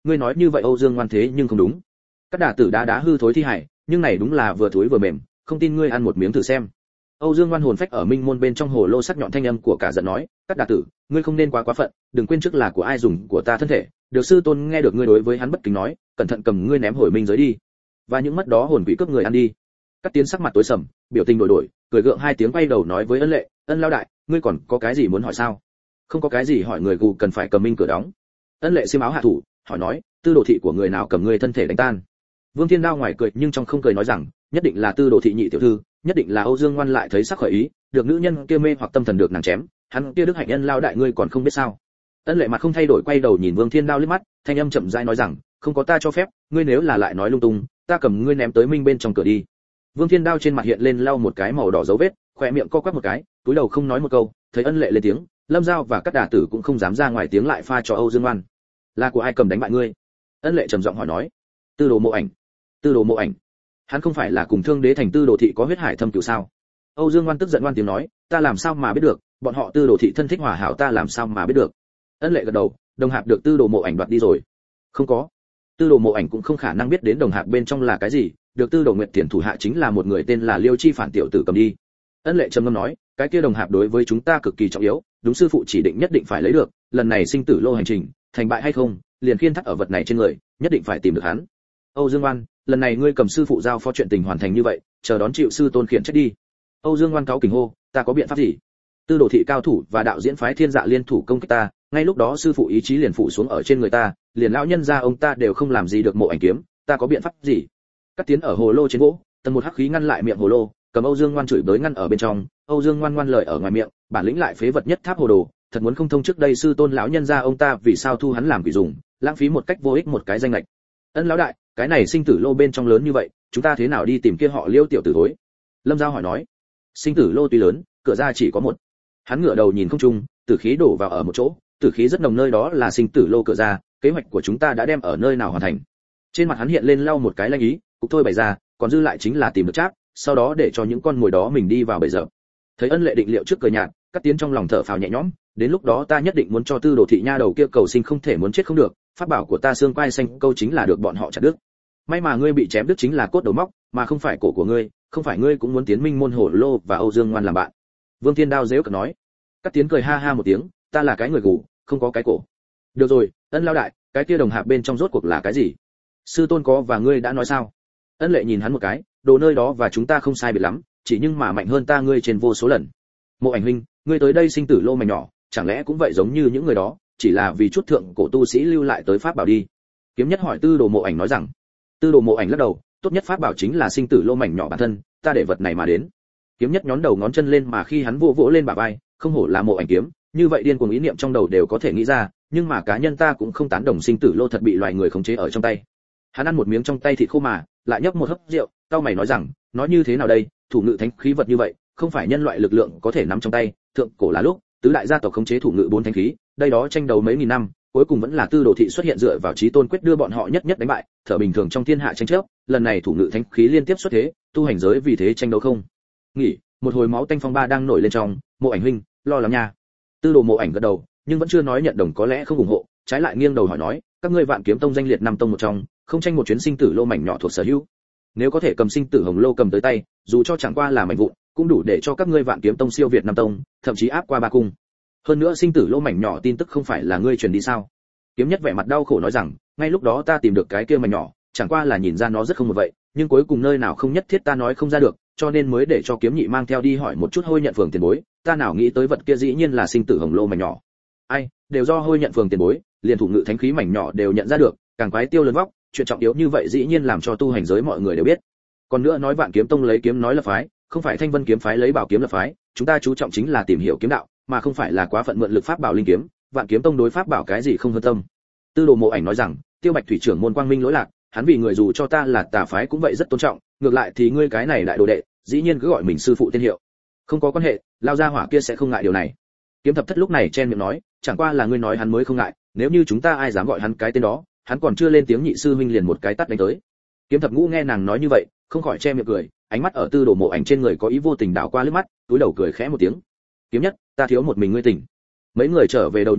ngươi nói như vậy Âu Dương Ngoan thế nhưng không đúng. Các đả tử đá đá hư thối thi hải, nhưng này đúng là vừa thối vừa mềm, không tin ngươi ăn một miếng thử xem. Âu Dương Ngoan hồn phách ở minh môn bên trong hồ lô sắc nhọn thanh âm của cả giận nói, các đả tử, ngươi không nên quá quá phận, đừng quên trước là của ai dùng của ta thân thể. Được sư tôn nghe được ngươi đối với hắn bất kính nói, cẩn thận cầm ngươi ném hồi minh giới đi, và những mất đó hồn quỷ cướp người ăn đi. Các tiến sắc mặt tối sầm, biểu tình đổi đổi, cười gượng hai tiếng quay đầu nói với Ân Lệ, Ân lão đại, ngươi còn có cái gì muốn hỏi sao? Không có cái gì hỏi người gù cần phải cầm minh cửa đóng. Ân Lệ xiêm áo hạ thủ, hỏi nói, tư đồ thị của người nào cầm ngươi thân thể đánh tan? Vương Thiên Đao ngoài cười nhưng trong không cười nói rằng, nhất định là tư đồ thị nhị tiểu thư, nhất định là Âu Dương Ngoan lại thấy sắc khởi ý, được nữ nhân kia mê hoặc tâm thần được nàng chém, hắn kia đức hạnh nhân lao đại ngươi còn không biết sao? Ân Lệ mặt không thay đổi quay đầu nhìn Vương Thiên Đao liếc mắt, thanh âm chậm rãi nói rằng, không có ta cho phép, ngươi nếu là lại nói lung tung, ta cầm ngươi ném tới minh bên trong cửa đi. Vương Thiên Đao trên mặt hiện lên lau một cái màu đỏ dấu vết, khóe miệng co quắp một cái, túi đầu không nói một câu, thấy Ân Lệ lên tiếng, Lâm Giao và các đả tử cũng không dám ra ngoài tiếng lại pha cho Âu Dương Ngoan. Là của ai cầm đánh bại ngươi? Ân Lệ trầm giọng hỏi nói. Tư đồ Mộ Ảnh. Tư đồ Mộ Ảnh? Hắn không phải là cùng Thương Đế thành Tư đồ thị có huyết hải thâm cửu sao? Âu Dương Ngoan tức giận ngoan tiếng nói, ta làm sao mà biết được, bọn họ Tư đồ thị thân thích hòa hảo ta làm sao mà biết được? Ân Lệ gật đầu, đồng hạp được Tư đồ Mộ Ảnh đoạt đi rồi. Không có. Tư đồ Mộ Ảnh cũng không khả năng biết đến đồng hạp bên trong là cái gì, được Tư đồ Nguyệt Tiền thủ hạ chính là một người tên là Liêu Chi Phản tiểu tử cầm đi. Ân Lệ trầm ngâm nói, cái kia đồng hạp đối với chúng ta cực kỳ trọng yếu, đúng sư phụ chỉ định nhất định phải lấy được, lần này sinh tử lô hành trình, thành bại hay không, liền khiên thắt ở vật này trên người, nhất định phải tìm được hắn. Âu Dương Ngoan, lần này ngươi cầm sư phụ giao phó chuyện tình hoàn thành như vậy, chờ đón chịu sư tôn khiển trách đi. Âu Dương Ngoan cáo kỉnh hô, ta có biện pháp gì? Tư đồ thị cao thủ và đạo diễn phái Thiên Dạ liên thủ công kích ta, ngay lúc đó sư phụ ý chí liền phụ xuống ở trên người ta, liền lão nhân gia ông ta đều không làm gì được Mộ Ảnh kiếm, ta có biện pháp gì? Cắt tiến ở hồ lô trên gỗ, tầng một hắc khí ngăn lại miệng hồ lô, cầm Âu Dương Ngoan chửi bới ngăn ở bên trong, Âu Dương Ngoan ngoan lời ở ngoài miệng, bản lĩnh lại phế vật nhất tháp hồ đồ, thật muốn không thông trước đây sư tôn lão nhân gia ông ta vì sao thu hắn làm quỷ dùng, lãng phí một cách vô ích một cái danh lệch. Ân lão đại, cái này sinh tử lô bên trong lớn như vậy, chúng ta thế nào đi tìm kia họ Liêu tiểu tử thối? Lâm Giao hỏi nói. Sinh tử lô tuy lớn, cửa ra chỉ có một. Hắn ngửa đầu nhìn không trung, tử khí đổ vào ở một chỗ, tử khí rất nồng nơi đó là sinh tử lô cửa ra, kế hoạch của chúng ta đã đem ở nơi nào hoàn thành. Trên mặt hắn hiện lên lau một cái lanh ý, cục thôi bày ra, còn dư lại chính là tìm được cháp, sau đó để cho những con mồi đó mình đi vào bầy giờ. Thấy Ân Lệ định liệu trước cười nhạt, Cắt Tiến trong lòng thở phào nhẹ nhõm, đến lúc đó ta nhất định muốn cho Tư đồ thị nha đầu kia cầu sinh không thể muốn chết không được, pháp bảo của ta xương quai xanh câu chính là được bọn họ chặt đứt. May mà ngươi bị chém đứt chính là cốt đầu móc, mà không phải cổ của ngươi, không phải ngươi cũng muốn tiến minh môn hổ lô và Âu Dương Ngoan làm bạn. Vương Thiên Đao giễu cợt nói. Cắt Tiến cười ha ha một tiếng, ta là cái người gù, không có cái cổ. Được rồi, Ân lão đại, cái kia đồng hạp bên trong rốt cuộc là cái gì? Sư tôn có và ngươi đã nói sao? Ân Lệ nhìn hắn một cái, đồ nơi đó và chúng ta không sai biệt lắm, chỉ nhưng mà mạnh hơn ta ngươi trên vô số lần. Mộ Ảnh huynh, ngươi tới đây sinh tử lô mảnh nhỏ, chẳng lẽ cũng vậy giống như những người đó, chỉ là vì chút thượng cổ tu sĩ lưu lại tới pháp bảo đi? Kiếm Nhất hỏi Tư đồ Mộ Ảnh nói rằng. Tư đồ Mộ Ảnh lắc đầu, tốt nhất pháp bảo chính là sinh tử lô mảnh nhỏ bản thân, ta để vật này mà đến. Kiếm Nhất nhón đầu ngón chân lên mà khi hắn vỗ vỗ lên bả vai, không hổ là Mộ Ảnh kiếm, như vậy điên cuồng ý niệm trong đầu đều có thể nghĩ ra, nhưng mà cá nhân ta cũng không tán đồng sinh tử lô thật bị loài người khống chế ở trong tay. Hắn ăn một miếng trong tay thịt khô mà, lại nhấp một hớp rượu, tao mày nói rằng, nói như thế nào đây, thủ ngự thánh khí vật như vậy, không phải nhân loại lực lượng có thể nắm trong tay, thượng cổ là lúc, tứ đại gia tộc khống chế thủ ngự bốn thánh khí, đây đó tranh đấu mấy nghìn năm, cuối cùng vẫn là Tư đồ thị xuất hiện dựa vào chí tôn quyết đưa bọn họ nhất nhất đánh bại, thở bình thường trong thiên hạ tranh chấp, lần này thủ ngự thánh khí liên tiếp xuất thế, tu hành giới vì thế tranh đấu không. Nghỉ, một hồi máu tanh phong ba đang nổi lên trong, Mộ Ảnh huynh, lo lắm nha. Tư đồ Mộ Ảnh gật đầu, nhưng vẫn chưa nói nhận đồng có lẽ không ủng hộ, trái lại nghiêng đầu hỏi nói, các ngươi Vạn Kiếm Tông danh liệt năm tông một trong, không tranh một chuyến sinh tử lô mảnh nhỏ thuộc sở hữu. Nếu có thể cầm sinh tử hồng lô cầm tới tay, dù cho chẳng qua là mảnh vụn, cũng đủ để cho các ngươi Vạn Kiếm Tông siêu việt năm tông, thậm chí áp qua ba cung. Hơn nữa sinh tử lô mảnh nhỏ tin tức không phải là ngươi truyền đi sao? Kiếm Nhất vẻ mặt đau khổ nói rằng, ngay lúc đó ta tìm được cái kia mảnh nhỏ, chẳng qua là nhìn ra nó rất không một vậy, nhưng cuối cùng nơi nào không nhất thiết ta nói không ra được, cho nên mới để cho Kiếm Nhị mang theo đi hỏi một chút Hôi Nhận Phường tiền bối, ta nào nghĩ tới vật kia dĩ nhiên là sinh tử hồng lô mảnh nhỏ. Ai, đều do Hôi Nhận Phường tiền bối, liền thủ ngự thánh khí mảnh nhỏ đều nhận ra được, càng quái tiêu lớn vóc, chuyện trọng yếu như vậy dĩ nhiên làm cho tu hành giới mọi người đều biết. Còn nữa nói Vạn Kiếm Tông lấy kiếm nói là phái, không phải Thanh Vân kiếm phái lấy bảo kiếm là phái, chúng ta chú trọng chính là tìm hiểu kiếm đạo, mà không phải là quá phận mượn lực pháp bảo linh kiếm, Vạn Kiếm Tông đối pháp bảo cái gì không hơn tâm. Tư đồ Mộ Ảnh nói rằng, Tiêu Bạch thủy trưởng môn Quang Minh lỗi lạc, hắn vì người dù cho ta là tà phái cũng vậy rất tôn trọng, ngược lại thì ngươi cái này đại đồ đệ, dĩ nhiên cứ gọi mình sư phụ tên hiệu. Không có quan hệ, lao gia hỏa kia sẽ không ngại điều này. Kiếm Thập Thất lúc này chen miệng nói, chẳng qua là ngươi nói hắn mới không ngại, nếu như chúng ta ai dám gọi hắn cái tên đó, hắn còn chưa lên tiếng nhị sư huynh liền một cái tát đánh tới. Kiếm Thập Ngũ nghe nàng nói như vậy, không khỏi che miệng cười, ánh mắt ở Tư đồ Mộ Ảnh trên người có ý vô tình đảo qua liếc mắt, túi đầu cười khẽ một tiếng. Kiếm Nhất, ta thiếu một mình ngươi tỉnh. Mấy người trở về đầu nhìn lại,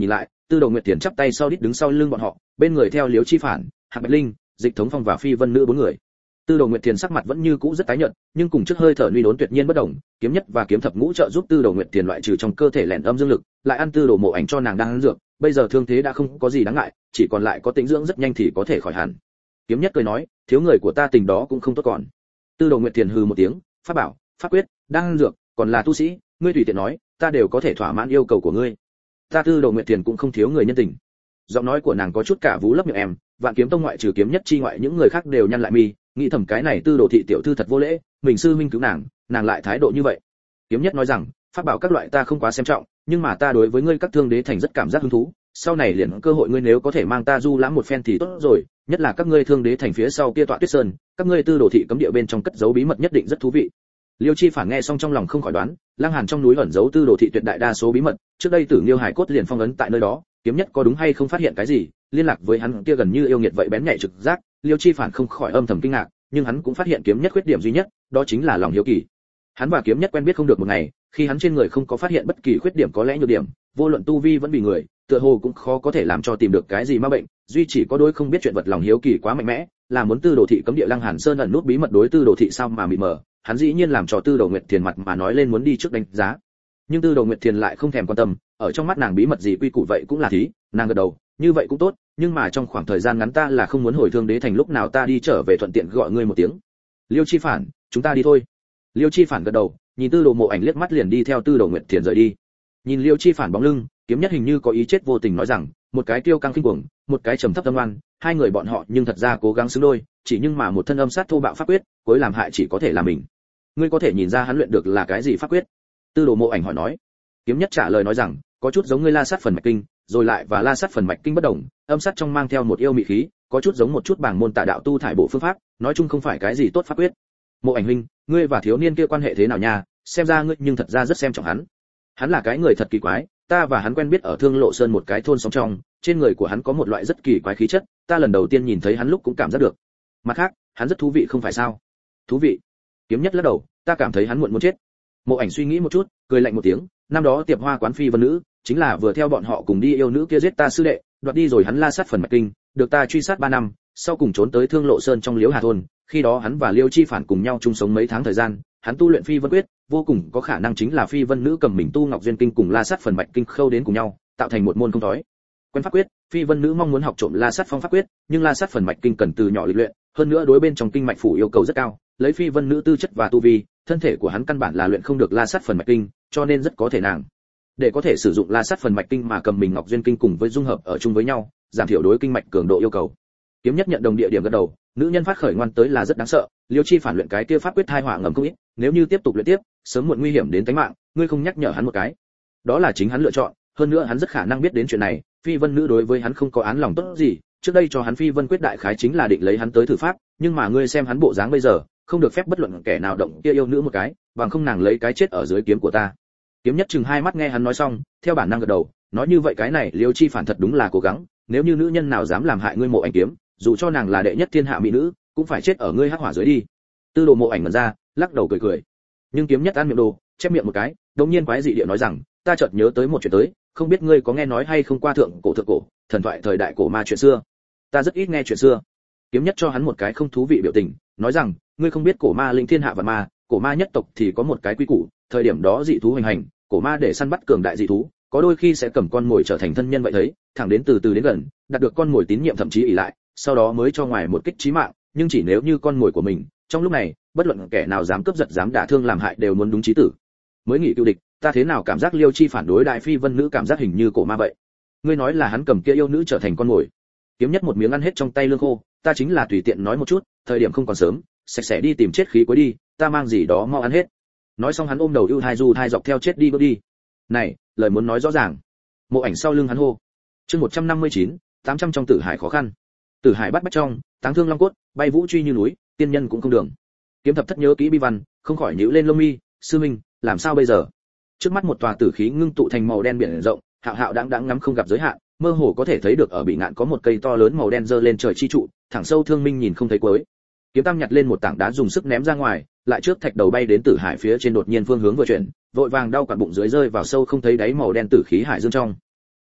Tư Đồ Nguyệt Tiền chắp tay sau đít đứng sau lưng bọn họ, bên người theo Liễu Chi Phản, Hạc Bạch Linh, Dịch Thống Phong và Phi Vân Nữ bốn người. Tư Đồ Nguyệt Tiền sắc mặt vẫn như cũ rất tái nhợt, nhưng cùng trước hơi thở uy đốn tuyệt nhiên bất động, kiếm nhất và kiếm thập ngũ trợ giúp Tư Đồ Nguyệt Tiền loại trừ trong cơ thể lẻn âm dương lực, lại ăn Tư Đồ Mộ Ảnh cho nàng đang ăn dược, bây giờ thương thế đã không có gì đáng ngại, chỉ còn lại có tĩnh dưỡng rất nhanh thì có thể khỏi hẳn. Kiếm nhất cười nói, thiếu người của ta tình đó cũng không tốt còn. Tư Đồ Nguyệt Tiền hừ một tiếng, pháp bảo, pháp quyết, đang ăn dược, còn là tu sĩ, ngươi tùy tiện nói, ta đều có thể thỏa mãn yêu cầu của ngươi. Ta Tư Đồ Nguyệt Tiền cũng không thiếu người nhân tình. Giọng nói của nàng có chút cả vú lấp miệng em, Vạn Kiếm Tông ngoại trừ kiếm nhất chi ngoại những người khác đều nhăn lại mi, nghĩ thầm cái này Tư Đồ thị tiểu thư thật vô lễ, mình sư huynh cứu nàng, nàng lại thái độ như vậy. Kiếm nhất nói rằng, pháp bảo các loại ta không quá xem trọng, nhưng mà ta đối với ngươi các thương đế thành rất cảm giác hứng thú, sau này liền cơ hội ngươi nếu có thể mang ta du lãm một phen thì tốt rồi, nhất là các ngươi thương đế thành phía sau kia tọa Tuyết Sơn, các ngươi Tư Đồ thị cấm địa bên trong cất giấu bí mật nhất định rất thú vị. Liêu Chi Phản nghe xong trong lòng không khỏi đoán, Lăng Hàn trong núi ẩn giấu Tư Đồ thị tuyệt đại đa số bí mật, trước đây Tử Nghiêu hải cốt liền phong ấn tại nơi đó, kiếm nhất có đúng hay không phát hiện cái gì, liên lạc với hắn kia gần như yêu nghiệt vậy bén nhạy trực giác, Liêu Chi Phản không khỏi âm thầm kinh ngạc, nhưng hắn cũng phát hiện kiếm nhất khuyết điểm duy nhất, đó chính là lòng hiếu kỳ. Hắn và kiếm nhất quen biết không được một ngày, khi hắn trên người không có phát hiện bất kỳ khuyết điểm có lẽ nhược điểm, vô luận tu vi vẫn bị người, tựa hồ cũng khó có thể làm cho tìm được cái gì ma bệnh, duy chỉ có đối không biết chuyện vật lòng hiếu kỳ quá mạnh mẽ, là muốn Tư Đồ thị cấm địa Lăng Hàn Sơn ẩn nút bí mật đối Tư Đồ thị sao mà mịt mờ, hắn dĩ nhiên làm cho Tư Đồ Nguyệt Thiền mặt mà nói lên muốn đi trước đánh giá. Nhưng Tư Đồ Nguyệt Thiền lại không thèm quan tâm, ở trong mắt nàng bí mật gì quy củ vậy cũng là thí, nàng gật đầu, như vậy cũng tốt, nhưng mà trong khoảng thời gian ngắn ta là không muốn hồi thương đế thành, lúc nào ta đi trở về thuận tiện gọi ngươi một tiếng. Liêu Chi Phản, chúng ta đi thôi. Liêu Chi Phản gật đầu, nhìn Tư Đồ Mộ Ảnh liếc mắt liền đi theo Tư Đồ Nguyệt Thiền rời đi. Nhìn Liêu Chi Phản bóng lưng, kiếm nhất hình như có ý chết vô tình nói rằng, một cái kiêu căng khinh cuồng, một cái trầm thấp tâm ngoan, hai người bọn họ nhưng thật ra cố gắng xứng đôi, chỉ nhưng mà một thân âm sát thô bạo pháp quyết, cuối làm hại chỉ có thể là mình. Ngươi có thể nhìn ra hắn luyện được là cái gì pháp quyết? Tư Đồ Mộ Ảnh hỏi nói. Kiếm nhất trả lời nói rằng, có chút giống ngươi La Sát phần mạch kinh, rồi lại và La Sát phần mạch kinh bất đồng, âm sát trong mang theo một yêu mị khí, có chút giống một chút bảng môn tà đạo tu thải bộ phương pháp, nói chung không phải cái gì tốt pháp quyết. Mộ Ảnh huynh, ngươi và thiếu niên kia quan hệ thế nào nha? Xem ra ngươi nhưng thật ra rất xem trọng hắn. Hắn là cái người thật kỳ quái, ta và hắn quen biết ở Thương Lộ Sơn một cái thôn sống trong, trên người của hắn có một loại rất kỳ quái khí chất, ta lần đầu tiên nhìn thấy hắn lúc cũng cảm giác được. Mặt khác, hắn rất thú vị không phải sao? Thú vị? Kiếm nhất lắc đầu, ta cảm thấy hắn muộn muốn chết. Mộ Ảnh suy nghĩ một chút, cười lạnh một tiếng, năm đó Tiệp Hoa quán Phi Vân Nữ, chính là vừa theo bọn họ cùng đi yêu nữ kia giết ta sư đệ, đoạt đi rồi hắn La Sát phần mạch kinh, được ta truy sát ba năm, sau cùng trốn tới Thương Lộ Sơn trong Liễu Hà thôn, khi đó hắn và Liêu Chi Phản cùng nhau chung sống mấy tháng thời gian, hắn tu luyện Phi Vân quyết, vô cùng có khả năng chính là Phi Vân Nữ cầm mình tu Ngọc Duyên kinh cùng La Sát phần mạch kinh khâu đến cùng nhau, tạo thành một môn công thói. Quen pháp quyết, Phi Vân Nữ mong muốn học trộm La Sát phong pháp quyết, nhưng La Sát phần mạch kinh cần từ nhỏ luyện luyện, hơn nữa đối bên trong kinh mạch phủ yêu cầu rất cao, lấy Phi Vân Nữ tư chất và tu vi, thân thể của hắn căn bản là luyện không được La Sát phần mạch kinh, cho nên rất có thể nàng để có thể sử dụng La Sát phần mạch kinh mà cầm mình Ngọc Duyên kinh cùng với dung hợp ở chung với nhau, giảm thiểu đối kinh mạch cường độ yêu cầu. Kiếm nhất nhận đồng địa điểm gật đầu, nữ nhân phát khởi ngoan tới là rất đáng sợ, Liêu Chi Phản luyện cái kia pháp quyết thai họa ngầm không ít, nếu như tiếp tục luyện tiếp, sớm muộn nguy hiểm đến tính mạng, ngươi không nhắc nhở hắn một cái. Đó là chính hắn lựa chọn, hơn nữa hắn rất khả năng biết đến chuyện này, Phi Vân Nữ đối với hắn không có án lòng tốt gì, trước đây cho hắn Phi Vân quyết đại khái chính là định lấy hắn tới thử pháp, nhưng mà ngươi xem hắn bộ dáng bây giờ, không được phép bất luận kẻ nào động kia yêu nữ một cái, bằng không nàng lấy cái chết ở dưới kiếm của ta. Kiếm nhất chừng hai mắt nghe hắn nói xong, theo bản năng gật đầu, nói như vậy cái này Liêu Chi Phản thật đúng là cố gắng, nếu như nữ nhân nào dám làm hại ngươi Mộ Ảnh kiếm, dù cho nàng là đệ nhất thiên hạ mỹ nữ, cũng phải chết ở ngươi hắc hỏa dưới đi. Tư Đồ Mộ Ảnh ngẩn ra, lắc đầu cười cười. Nhưng kiếm nhất ăn miệng đồ, chép miệng một cái, đột nhiên quái dị địa nói rằng, ta chợt nhớ tới một chuyện tới, không biết ngươi có nghe nói hay không qua thượng cổ thượng cổ, thần thoại thời đại cổ ma chuyện xưa. Ta rất ít nghe chuyện xưa. Kiếm nhất cho hắn một cái không thú vị biểu tình, nói rằng, ngươi không biết cổ ma linh thiên hạ vạn ma, cổ ma nhất tộc thì có một cái quy củ, thời điểm đó dị thú hoành hành, cổ ma để săn bắt cường đại dị thú, có đôi khi sẽ cầm con mồi trở thành thân nhân vậy thấy, thẳng đến từ từ đến gần, đạt được con mồi tín nhiệm thậm chí ỷ lại, sau đó mới cho ngoài một kích chí mạng, nhưng chỉ nếu như con mồi của mình, trong lúc này, bất luận kẻ nào dám cướp giật dám đả thương làm hại đều muốn đúng chí tử. Mới nghỉ cựu địch, ta thế nào cảm giác Liêu Chi phản đối đại Phi Vân Nữ cảm giác hình như cổ ma vậy. Ngươi nói là hắn cầm kia yêu nữ trở thành con mồi. Kiếm nhất một miếng ăn hết trong tay lương khô, ta chính là tùy tiện nói một chút, thời điểm không còn sớm, sạch sẽ đi tìm chết khí cuối đi, ta mang gì đó mau ăn hết. Nói xong hắn ôm đầu ưu thai du thai dọc theo chết đi bước đi. Này, lời muốn nói rõ ràng. Mộ Ảnh sau lưng hắn hô. Chương một trăm năm mươi chín, tám trăm trong Tử Hải khó khăn. Tử Hải bắt bách trong, táng thương long cốt, bay vũ truy như núi, tiên nhân cũng không đường. Kiếm thập thất nhớ kỹ bi văn, không khỏi nhíu lên lông mi, sư minh, làm sao bây giờ? Trước mắt một tòa tử khí ngưng tụ thành màu đen biển rộng, hạo hạo đãng đãng ngắm không gặp giới hạn, mơ hồ có thể thấy được ở bị ngạn có một cây to lớn màu đen giơ lên trời chi trụ, thẳng sâu thương minh nhìn không thấy cuối. Kiếm Tam nhặt lên một tảng đá dùng sức ném ra ngoài, lại trước thạch đầu bay đến Tử Hải phía trên đột nhiên phương hướng vừa chuyển, vội vàng đau quặn bụng dưới rơi vào sâu không thấy đáy màu đen tử khí hải dương trong.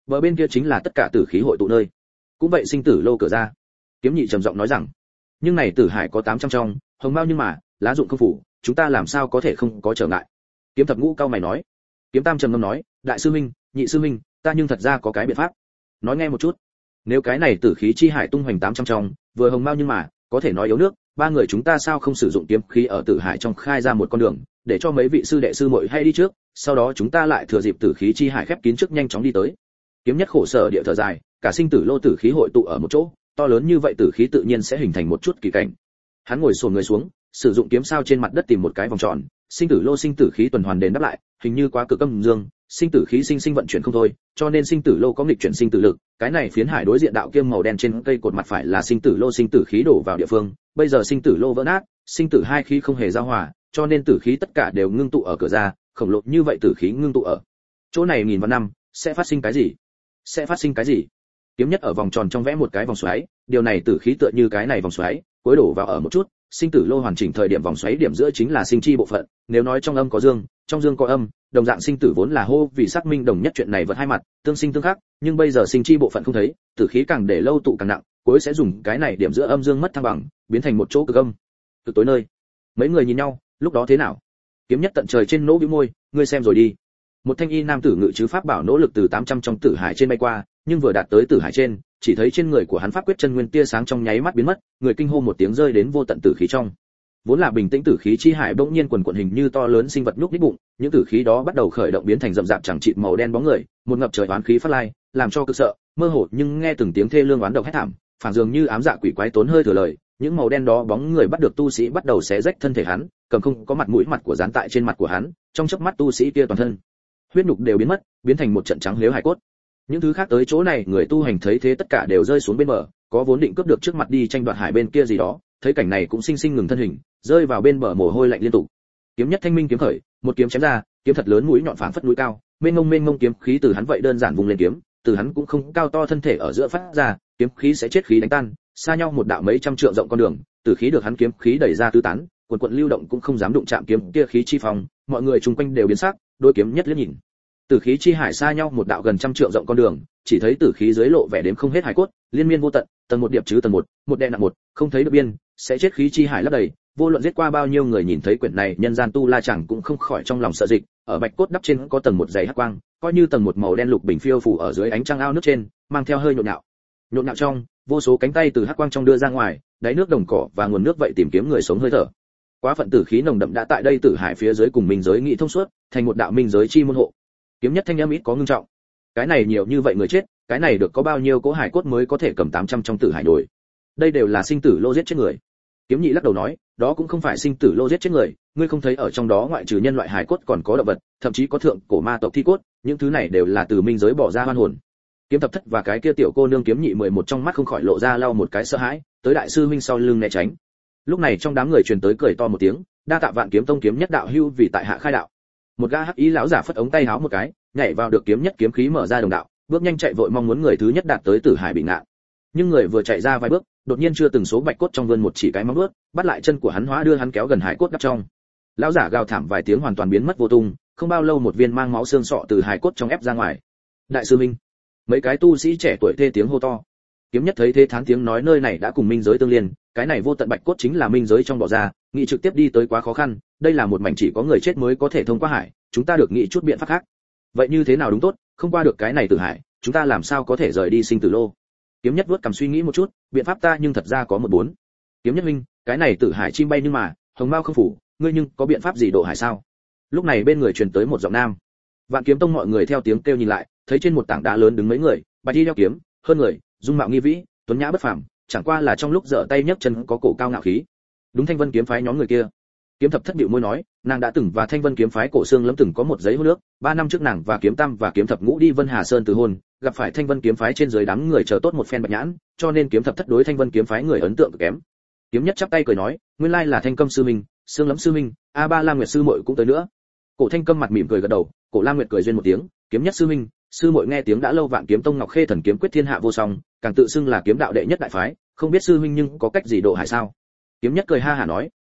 bờ bên kia chính là tất cả tử khí hội tụ nơi, cũng vậy sinh tử lô cửa ra. Kiếm nhị trầm giọng nói rằng, nhưng này tử hải có tám trăm trong, hồng mao nhưng mà lá dụng không phủ, chúng ta làm sao có thể không có trở ngại. Kiếm thập ngũ cao mày nói. Kiếm tam trầm ngâm nói, đại sư minh, nhị sư minh, ta nhưng thật ra có cái biện pháp. Nói nghe một chút. Nếu cái này tử khí chi hải tung hoành tám trăm trong, vừa hồng mao nhưng mà có thể nói yếu nước, ba người chúng ta sao không sử dụng kiếm khí ở tử hải trong khai ra một con đường, để cho mấy vị sư đệ sư muội hay đi trước, sau đó chúng ta lại thừa dịp tử khí chi hải khép kín trước nhanh chóng đi tới. Kiếm nhất khổ sở địa thở dài, cả sinh tử lô tử khí hội tụ ở một chỗ, to lớn như vậy tử khí tự nhiên sẽ hình thành một chút kỳ cảnh. Hắn ngồi xổm người xuống, sử dụng kiếm sao trên mặt đất tìm một cái vòng tròn, sinh tử lô sinh tử khí tuần hoàn đền đáp lại, hình như quá cực âm dương, sinh tử khí sinh sinh vận chuyển không thôi, cho nên sinh tử lô có nghịch chuyển sinh tử lực, cái này phiến hải đối diện đạo kiêm màu đen trên cây cột mặt phải là sinh tử lô sinh tử khí đổ vào địa phương, bây giờ sinh tử lô vỡ nát, sinh tử hai khí không hề giao hòa, cho nên tử khí tất cả đều ngưng tụ ở cửa ra, khổng lồ như vậy tử khí ngưng tụ ở chỗ này nghìn vạn năm, sẽ phát sinh cái gì? Sẽ phát sinh cái gì? Kiếm nhất ở vòng tròn trong vẽ một cái vòng xoáy, điều này tử khí tựa như cái này vòng xoáy, cuối đổ vào ở một chút, sinh tử lô hoàn chỉnh thời điểm vòng xoáy điểm giữa chính là sinh chi bộ phận, nếu nói trong âm có dương, trong dương có âm, đồng dạng sinh tử vốn là hô vì xác minh đồng nhất chuyện này vật hai mặt, tương sinh tương khắc, nhưng bây giờ sinh chi bộ phận không thấy, tử khí càng để lâu tụ càng nặng, cuối sẽ dùng cái này điểm giữa âm dương mất thăng bằng, biến thành một chỗ cực âm, cực tối nơi. Mấy người nhìn nhau, lúc đó thế nào? Kiếm nhất tận trời trên nỗ bĩu môi, ngươi xem rồi đi. Một thanh y nam tử ngự chứ pháp bảo nỗ lực từ tám trăm trong tử hải trên bay qua, nhưng vừa đạt tới tử hải trên, chỉ thấy trên người của hắn pháp quyết chân nguyên tia sáng trong nháy mắt biến mất, người kinh hô một tiếng rơi đến vô tận tử khí trong. Vốn là bình tĩnh tử khí chi hải bỗng nhiên quần quần hình như to lớn sinh vật lúc đích bụng, những tử khí đó bắt đầu khởi động biến thành rậm rạp chẳng chịt màu đen bóng người, một ngập trời oán khí phát lai, làm cho cực sợ, mơ hồ nhưng nghe từng tiếng thê lương oán độc hét thảm, phảng dường như ám dạ quỷ quái tốn hơi thừa lời, những màu đen đó bóng người bắt được tu sĩ bắt đầu xé rách thân thể hắn, cầm không có mặt mũi mặt của dán tại trên mặt của hắn, trong chớp mắt tu sĩ kia toàn thân huyết nhục đều biến mất, biến thành một trận trắng liếu hải cốt. Những thứ khác tới chỗ này người tu hành thấy thế tất cả đều rơi xuống bên bờ, có vốn định cướp được trước mặt đi tranh đoạt hải bên kia gì đó, thấy cảnh này cũng sinh sinh ngừng thân hình, rơi vào bên bờ mồ hôi lạnh liên tục. Kiếm nhất thanh minh kiếm khởi, một kiếm chém ra, kiếm thật lớn mũi nhọn phảng phất núi cao, mênh mông mênh mông kiếm khí từ hắn vậy đơn giản vùng lên kiếm, từ hắn cũng không cao to thân thể ở giữa phát ra, kiếm khí sẽ chết khí đánh tan, xa nhau một đạo mấy trăm trượng rộng con đường, tử khí được hắn kiếm khí đẩy ra tứ tán, quần quần lưu động cũng không dám đụng chạm kiếm kia khí chi phòng, mọi người chung quanh đều biến sắc, đôi kiếm nhất liếc nhìn. Tử khí chi hải xa nhau một đạo gần trăm trượng rộng con đường, chỉ thấy tử khí dưới lộ vẻ đếm không hết hải cốt, liên miên vô tận, tầng một điệp chứ tầng một, một đè nặng một, không thấy được biên, sẽ chết khí chi hải lấp đầy, vô luận giết qua bao nhiêu người nhìn thấy quyển này, nhân gian tu la chẳng cũng không khỏi trong lòng sợ dịch, ở bạch cốt đắp trên có tầng một dày hắc quang, coi như tầng một màu đen lục bình phiêu phủ ở dưới ánh trăng ao nước trên, mang theo hơi nhộn nhạo. Nhộn nhạo trong, vô số cánh tay từ hắc quang trong đưa ra ngoài, đáy nước đồng cỏ và nguồn nước vậy tìm kiếm người sống hơi thở. Quá phận tử khí nồng đậm đã tại đây tử hải phía dưới cùng minh giới nghị thông suốt, thành một đạo minh giới chi môn hộ. Kiếm nhất thanh âm ít có ngưng trọng. Cái này nhiều như vậy người chết, cái này được có bao nhiêu cỗ hải cốt mới có thể cầm tám trăm trong tử hải đổi. Đây đều là sinh tử lô giết chết người. Kiếm nhị lắc đầu nói, đó cũng không phải sinh tử lô giết chết người, ngươi không thấy ở trong đó ngoại trừ nhân loại hải cốt còn có động vật, thậm chí có thượng cổ ma tộc thi cốt, những thứ này đều là từ minh giới bỏ ra hoan hồn. Kiếm thập thất và cái kia tiểu cô nương kiếm nhị mười một trong mắt không khỏi lộ ra lau một cái sợ hãi, tới đại sư huynh sau lưng né tránh. Lúc này trong đám người truyền tới cười to một tiếng, đa tạ Vạn Kiếm Tông kiếm nhất đạo hưu vì tại hạ khai đạo. Một gã hắc ý lão giả phất ống tay háo một cái, nhảy vào được kiếm nhất kiếm khí mở ra đồng đạo, bước nhanh chạy vội mong muốn người thứ nhất đạt tới tử hải bị ngạn. Nhưng người vừa chạy ra vài bước, đột nhiên chưa từng số bạch cốt trong vươn một chỉ cái móng vuốt, bắt lại chân của hắn hóa đưa hắn kéo gần hải cốt đắp trong. Lão giả gào thảm vài tiếng hoàn toàn biến mất vô tung, không bao lâu một viên mang máu xương sọ từ hải cốt trong ép ra ngoài. Đại sư minh, mấy cái tu sĩ trẻ tuổi thê tiếng hô to. Kiếm nhất thấy thế thán tiếng nói nơi này đã cùng minh giới tương liên, cái này vô tận bạch cốt chính là minh giới trong bỏ ra, nghị trực tiếp đi tới quá khó khăn, đây là một mảnh chỉ có người chết mới có thể thông qua hải, chúng ta được nghĩ chút biện pháp khác. Vậy như thế nào đúng tốt, không qua được cái này tử hải, chúng ta làm sao có thể rời đi sinh tử lô? Kiếm nhất vuốt cầm suy nghĩ một chút, biện pháp ta nhưng thật ra có một bốn. Kiếm nhất huynh, cái này tử hải chim bay nhưng mà hồng mao không phủ, ngươi nhưng có biện pháp gì độ hải sao? Lúc này bên người truyền tới một giọng nam. Vạn Kiếm Tông mọi người theo tiếng kêu nhìn lại, thấy trên một tảng đá lớn đứng mấy người, bạch y đeo kiếm, hơn người, dung mạo nghi vĩ, tuấn nhã bất phàm, chẳng qua là trong lúc giở tay nhấc chân có cổ cao ngạo khí. Đúng Thanh Vân kiếm phái nhóm người kia. Kiếm thập thất bĩu môi nói, nàng đã từng và Thanh Vân kiếm phái cổ xương lẫm từng có một giấy hôn nước, ba năm trước nàng và kiếm tam và kiếm thập ngũ đi Vân Hà Sơn từ hôn, gặp phải Thanh Vân kiếm phái trên dưới đám người chờ tốt một phen bạch nhãn, cho nên kiếm thập thất đối Thanh Vân kiếm phái người ấn tượng cực kém. Kiếm nhất chắp tay cười nói, nguyên lai là Thanh Câm sư minh, xương lẫm sư minh, a ba la nguyệt sư muội cũng tới nữa. Cổ Thanh Câm mặt mỉm cười gật đầu, Cổ La Nguyệt cười duyên một tiếng, kiếm nhất sư minh, sư muội nghe tiếng đã lâu Vạn Kiếm Tông Ngọc Khê thần kiếm quyết thiên hạ vô song, càng tự xưng là kiếm đạo đệ nhất đại phái, không biết sư huynh nhưng có cách gì độ hải sao? Kiếm nhất cười ha hả nói,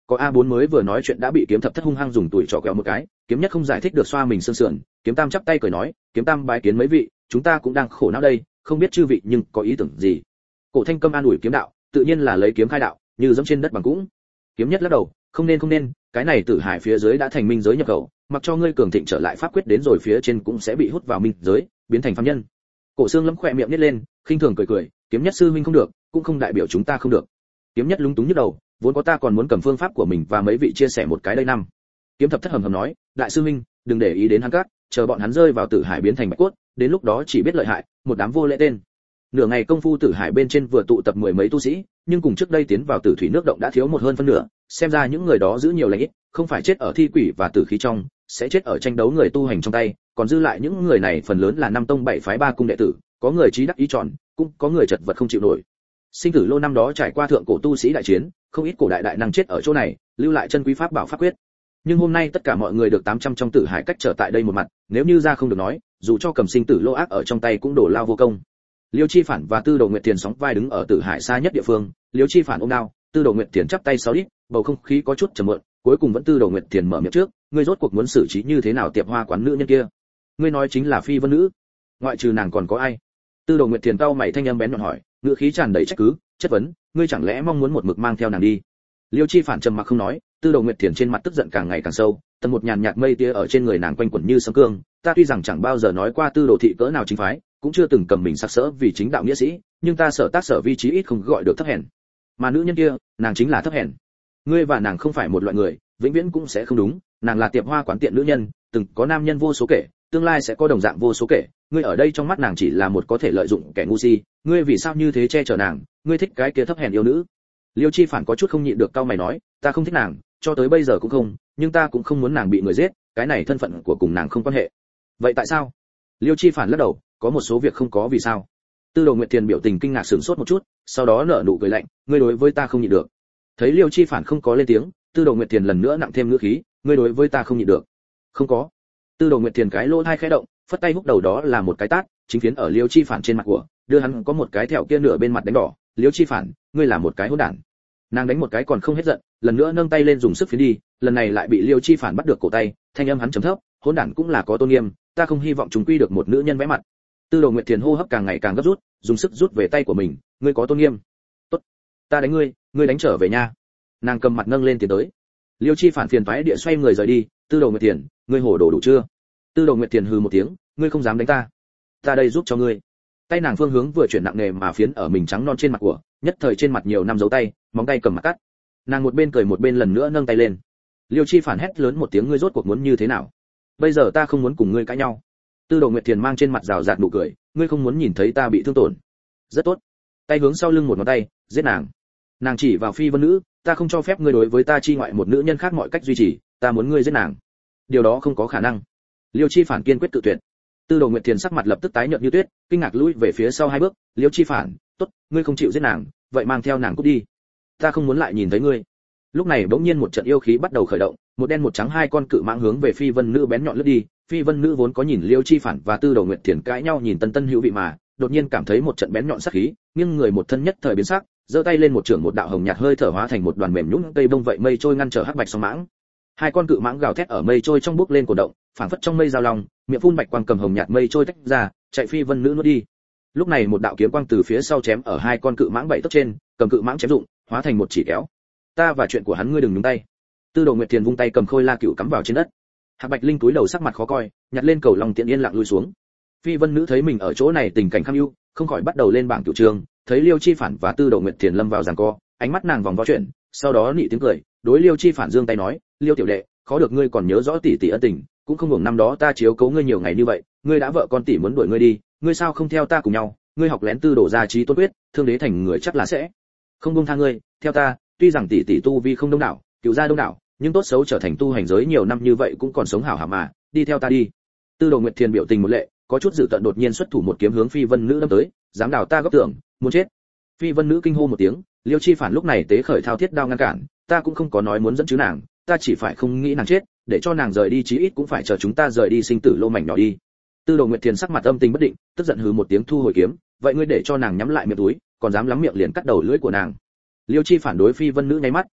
có a bốn mới vừa nói chuyện đã bị kiếm thập thất hung hăng dùng tuổi trỏ quẹo một cái, kiếm nhất không giải thích được xoa mình sương sườn, kiếm tam chắp tay cười nói, kiếm tam bái kiến mấy vị, chúng ta cũng đang khổ não đây, không biết chư vị nhưng có ý tưởng gì. Cổ Thanh Câm an ủi kiếm đạo, tự nhiên là lấy kiếm khai đạo, như dẫm trên đất bằng cũng. Kiếm nhất lắc đầu, không nên không nên, cái này Tử Hải phía dưới đã thành minh giới nhập khẩu, mặc cho ngươi cường thịnh trở lại pháp quyết đến rồi phía trên cũng sẽ bị hút vào minh giới, biến thành phàm nhân. Cổ Xương lấm khỏe miệng nhếch lên, khinh thường cười cười, kiếm nhất sư huynh không được, cũng không đại biểu chúng ta không được. Kiếm nhất lúng túng nhức đầu, vốn có ta còn muốn cầm phương pháp của mình và mấy vị chia sẻ một cái đây năm. Kiếm thập thất hầm hầm nói, đại sư huynh, đừng để ý đến hắn các, chờ bọn hắn rơi vào Tử Hải biến thành bạch cốt, đến lúc đó chỉ biết lợi hại, một đám vô lễ tên. Nửa ngày công phu Tử Hải bên trên vừa tụ tập mười mấy tu sĩ, nhưng cùng trước đây tiến vào Tử Thủy nước động đã thiếu một hơn phân nửa, xem ra những người đó giữ nhiều lành ít, không phải chết ở thi quỷ và tử khí trong, sẽ chết ở tranh đấu người tu hành trong tay, còn dư lại những người này phần lớn là năm tông bảy phái ba cung đệ tử, có người trí đắc ý tròn, cũng có người chật vật không chịu nổi. Sinh tử lô năm đó trải qua thượng cổ tu sĩ đại chiến, không ít cổ đại đại năng chết ở chỗ này, lưu lại chân quý pháp bảo pháp quyết. Nhưng hôm nay tất cả mọi người được tám trăm trong Tử Hải cách trở tại đây một mặt, nếu như ra không được nói, dù cho cầm sinh tử lô ác ở trong tay cũng đổ lao vô công. Liêu Chi Phản và Tư Đồ Nguyệt Tiền sóng vai đứng ở Tử Hải xa nhất địa phương, Liêu Chi Phản ôm đao, Tư Đồ Nguyệt Tiền chắp tay sáu đít, bầu không khí có chút trầm muộn, cuối cùng vẫn Tư Đồ Nguyệt Tiền mở miệng trước, ngươi rốt cuộc muốn xử trí như thế nào tiệp hoa quán nữ nhân kia? Ngươi nói chính là Phi Vân nữ? Ngoại trừ nàng còn có ai? Tư Đồ Nguyệt Tiền cau mày thanh âm bén nhọn hỏi, ngữ khí tràn đầy trách cứ, chất vấn, ngươi chẳng lẽ mong muốn một mực mang theo nàng đi? Liêu Chi Phản trầm mặc không nói, Tư Đồ Nguyệt Tiền trên mặt tức giận càng ngày càng sâu, tầng một nhàn nhạt mây tia ở trên người nàng quanh quẩn như sấm cương, ta tuy rằng chẳng bao giờ nói qua Tư Đồ thị cỡ nào chính phái, cũng chưa từng cầm mình sắc sỡ vì chính đạo nghĩa sĩ, nhưng ta sở tác sở vi trí ít không gọi được thấp hèn. Mà nữ nhân kia, nàng chính là thấp hèn. Ngươi và nàng không phải một loại người, vĩnh viễn cũng sẽ không đúng, nàng là tiệm hoa quán tiện nữ nhân, từng có nam nhân vô số kể, tương lai sẽ có đồng dạng vô số kể, ngươi ở đây trong mắt nàng chỉ là một có thể lợi dụng kẻ ngu si, ngươi vì sao như thế che chở nàng, ngươi thích cái kia thấp hèn yêu nữ? Liêu Chi Phản có chút không nhịn được cau mày nói, ta không thích nàng, cho tới bây giờ cũng không, nhưng ta cũng không muốn nàng bị người giết, cái này thân phận của cùng nàng không quan hệ. Vậy tại sao? Liêu Chi Phản lắc đầu, có một số việc không có vì sao. Tư Đồ Nguyệt Tiền biểu tình kinh ngạc sửng sốt một chút, sau đó nở nụ cười lạnh, ngươi đối với ta không nhịn được. Thấy Liêu Chi Phản không có lên tiếng, Tư Đồ Nguyệt Tiền lần nữa nặng thêm ngữ khí, ngươi đối với ta không nhịn được. Không có. Tư Đồ Nguyệt Tiền cái lỗ hai khẽ động, phất tay húc đầu đó là một cái tát, chính phiến ở Liêu Chi Phản trên mặt của, đưa hắn có một cái thẹo kia nửa bên mặt đánh đỏ, Liêu Chi Phản, ngươi là một cái hỗn đản. Nàng đánh một cái còn không hết giận, lần nữa nâng tay lên dùng sức phiến đi, lần này lại bị Liêu Chi Phản bắt được cổ tay, thanh âm hắn trầm thấp, hỗn đản cũng là có tôn nghiêm, ta không hy vọng chúng quy được một nữ nhân vẽ mặt. Tư Đồ Nguyệt Tiền hô hấp càng ngày càng gấp rút, dùng sức rút về tay của mình, ngươi có tôn nghiêm. Tốt, ta đánh ngươi, ngươi đánh trở về nha. Nàng cầm mặt nâng lên tiến tới. Liêu Chi Phản phiền toái địa xoay người rời đi, Tư Đồ Nguyệt Tiền, ngươi hổ đồ đủ chưa? Tư Đồ Nguyệt Tiền hừ một tiếng, ngươi không dám đánh ta, ta đây giúp cho ngươi. Tay nàng phương hướng vừa chuyển nặng nề mà phiến ở mình trắng non trên mặt của, nhất thời trên mặt nhiều năm dấu tay, móng tay cầm mặt cắt. Nàng một bên cười một bên lần nữa nâng tay lên. Liêu Chi Phản hét lớn một tiếng, ngươi rốt cuộc muốn như thế nào? Bây giờ ta không muốn cùng ngươi cãi nhau. Tư Đồ Nguyệt Tiền mang trên mặt rào rạt nụ cười, ngươi không muốn nhìn thấy ta bị thương tổn. Rất tốt. Tay hướng sau lưng một ngón tay, giết nàng. Nàng chỉ vào Phi Vân nữ, ta không cho phép ngươi đối với ta chi ngoại một nữ nhân khác mọi cách duy trì, ta muốn ngươi giết nàng. Điều đó không có khả năng. Liêu Chi Phản kiên quyết tự tuyệt. Tư Đồ Nguyệt Tiền sắc mặt lập tức tái nhợt như tuyết, kinh ngạc lùi về phía sau hai bước, Liêu Chi Phản, tốt, ngươi không chịu giết nàng, vậy mang theo nàng cút đi. Ta không muốn lại nhìn thấy ngươi. Lúc này bỗng nhiên một trận yêu khí bắt đầu khởi động, một đen một trắng hai con cự mãng hướng về Phi Vân nữ bén nhọn lướt đi. Phi Vân nữ vốn có nhìn Liêu Chi Phản và Tư Đồ Nguyệt Tiền cãi nhau nhìn tân tân hữu vị mà, đột nhiên cảm thấy một trận bén nhọn sát khí, nghiêng người một thân nhất thời biến sắc, giơ tay lên một trường một đạo hồng nhạt hơi thở hóa thành một đoàn mềm nhũn cây bông vậy mây trôi ngăn trở hắc bạch song mãng. Hai con cự mãng gào thét ở mây trôi trong bước lên cổ động, phảng phất trong mây giao long, miệng phun bạch quang cầm hồng nhạt mây trôi tách ra, chạy Phi Vân nữ nuốt đi. Lúc này một đạo kiếm quang từ phía sau chém ở hai con cự mãng bảy tấc trên, cầm cự mãng chém dụng, hóa thành một chỉ kéo. Ta và chuyện của hắn ngươi đừng nhúng tay. Tư Đồ Nguyệt Tiền vung tay cầm khôi la cựu cắm vào trên đất. Hạc Bạch Linh túi đầu sắc mặt khó coi, nhặt lên cầu long tiện yên lặng lui xuống. Phi Vân nữ thấy mình ở chỗ này tình cảnh kham ưu, không khỏi bắt đầu lên bảng tiểu trường, thấy Liêu Chi Phản và Tư Đồ Nguyệt Tiền lâm vào giằng co, ánh mắt nàng vòng vo chuyện, sau đó nị tiếng cười, đối Liêu Chi Phản giương tay nói, Liêu tiểu đệ, khó được ngươi còn nhớ rõ tỷ tỷ ân tình, cũng không hưởng năm đó ta chiếu cố ngươi nhiều ngày như vậy, ngươi đã vợ con tỷ muốn đuổi ngươi đi, ngươi sao không theo ta cùng nhau, ngươi học lén Tư Đồ gia trí tôn quyết, thương đế thành người chắc là sẽ không buông tha ngươi, theo ta, tuy rằng tỷ tỷ tu vi không đông đảo, cửu gia đông đảo, nhưng tốt xấu trở thành tu hành giới nhiều năm như vậy cũng còn sống hảo hảo mà, đi theo ta đi. Tư Đồ Nguyệt Thiền biểu tình một lệ, có chút dự tận đột nhiên xuất thủ một kiếm hướng Phi Vân nữ đâm tới, dám đào ta góc tưởng, muốn chết. Phi Vân nữ kinh hô một tiếng, Liêu Chi Phản lúc này tế khởi thao thiết đao ngăn cản, ta cũng không có nói muốn dẫn chứ nàng, ta chỉ phải không nghĩ nàng chết, để cho nàng rời đi chí ít cũng phải chờ chúng ta rời đi sinh tử lô mảnh nhỏ đi. Tư Đồ Nguyệt Thiền sắc mặt âm tình bất định, tức giận hừ một tiếng thu hồi kiếm, vậy ngươi để cho nàng nhắm lại miệng túi, còn dám lắm miệng liền cắt đầu lưỡi của nàng. Liêu Chi Phản đối Phi Vân nữ nháy mắt,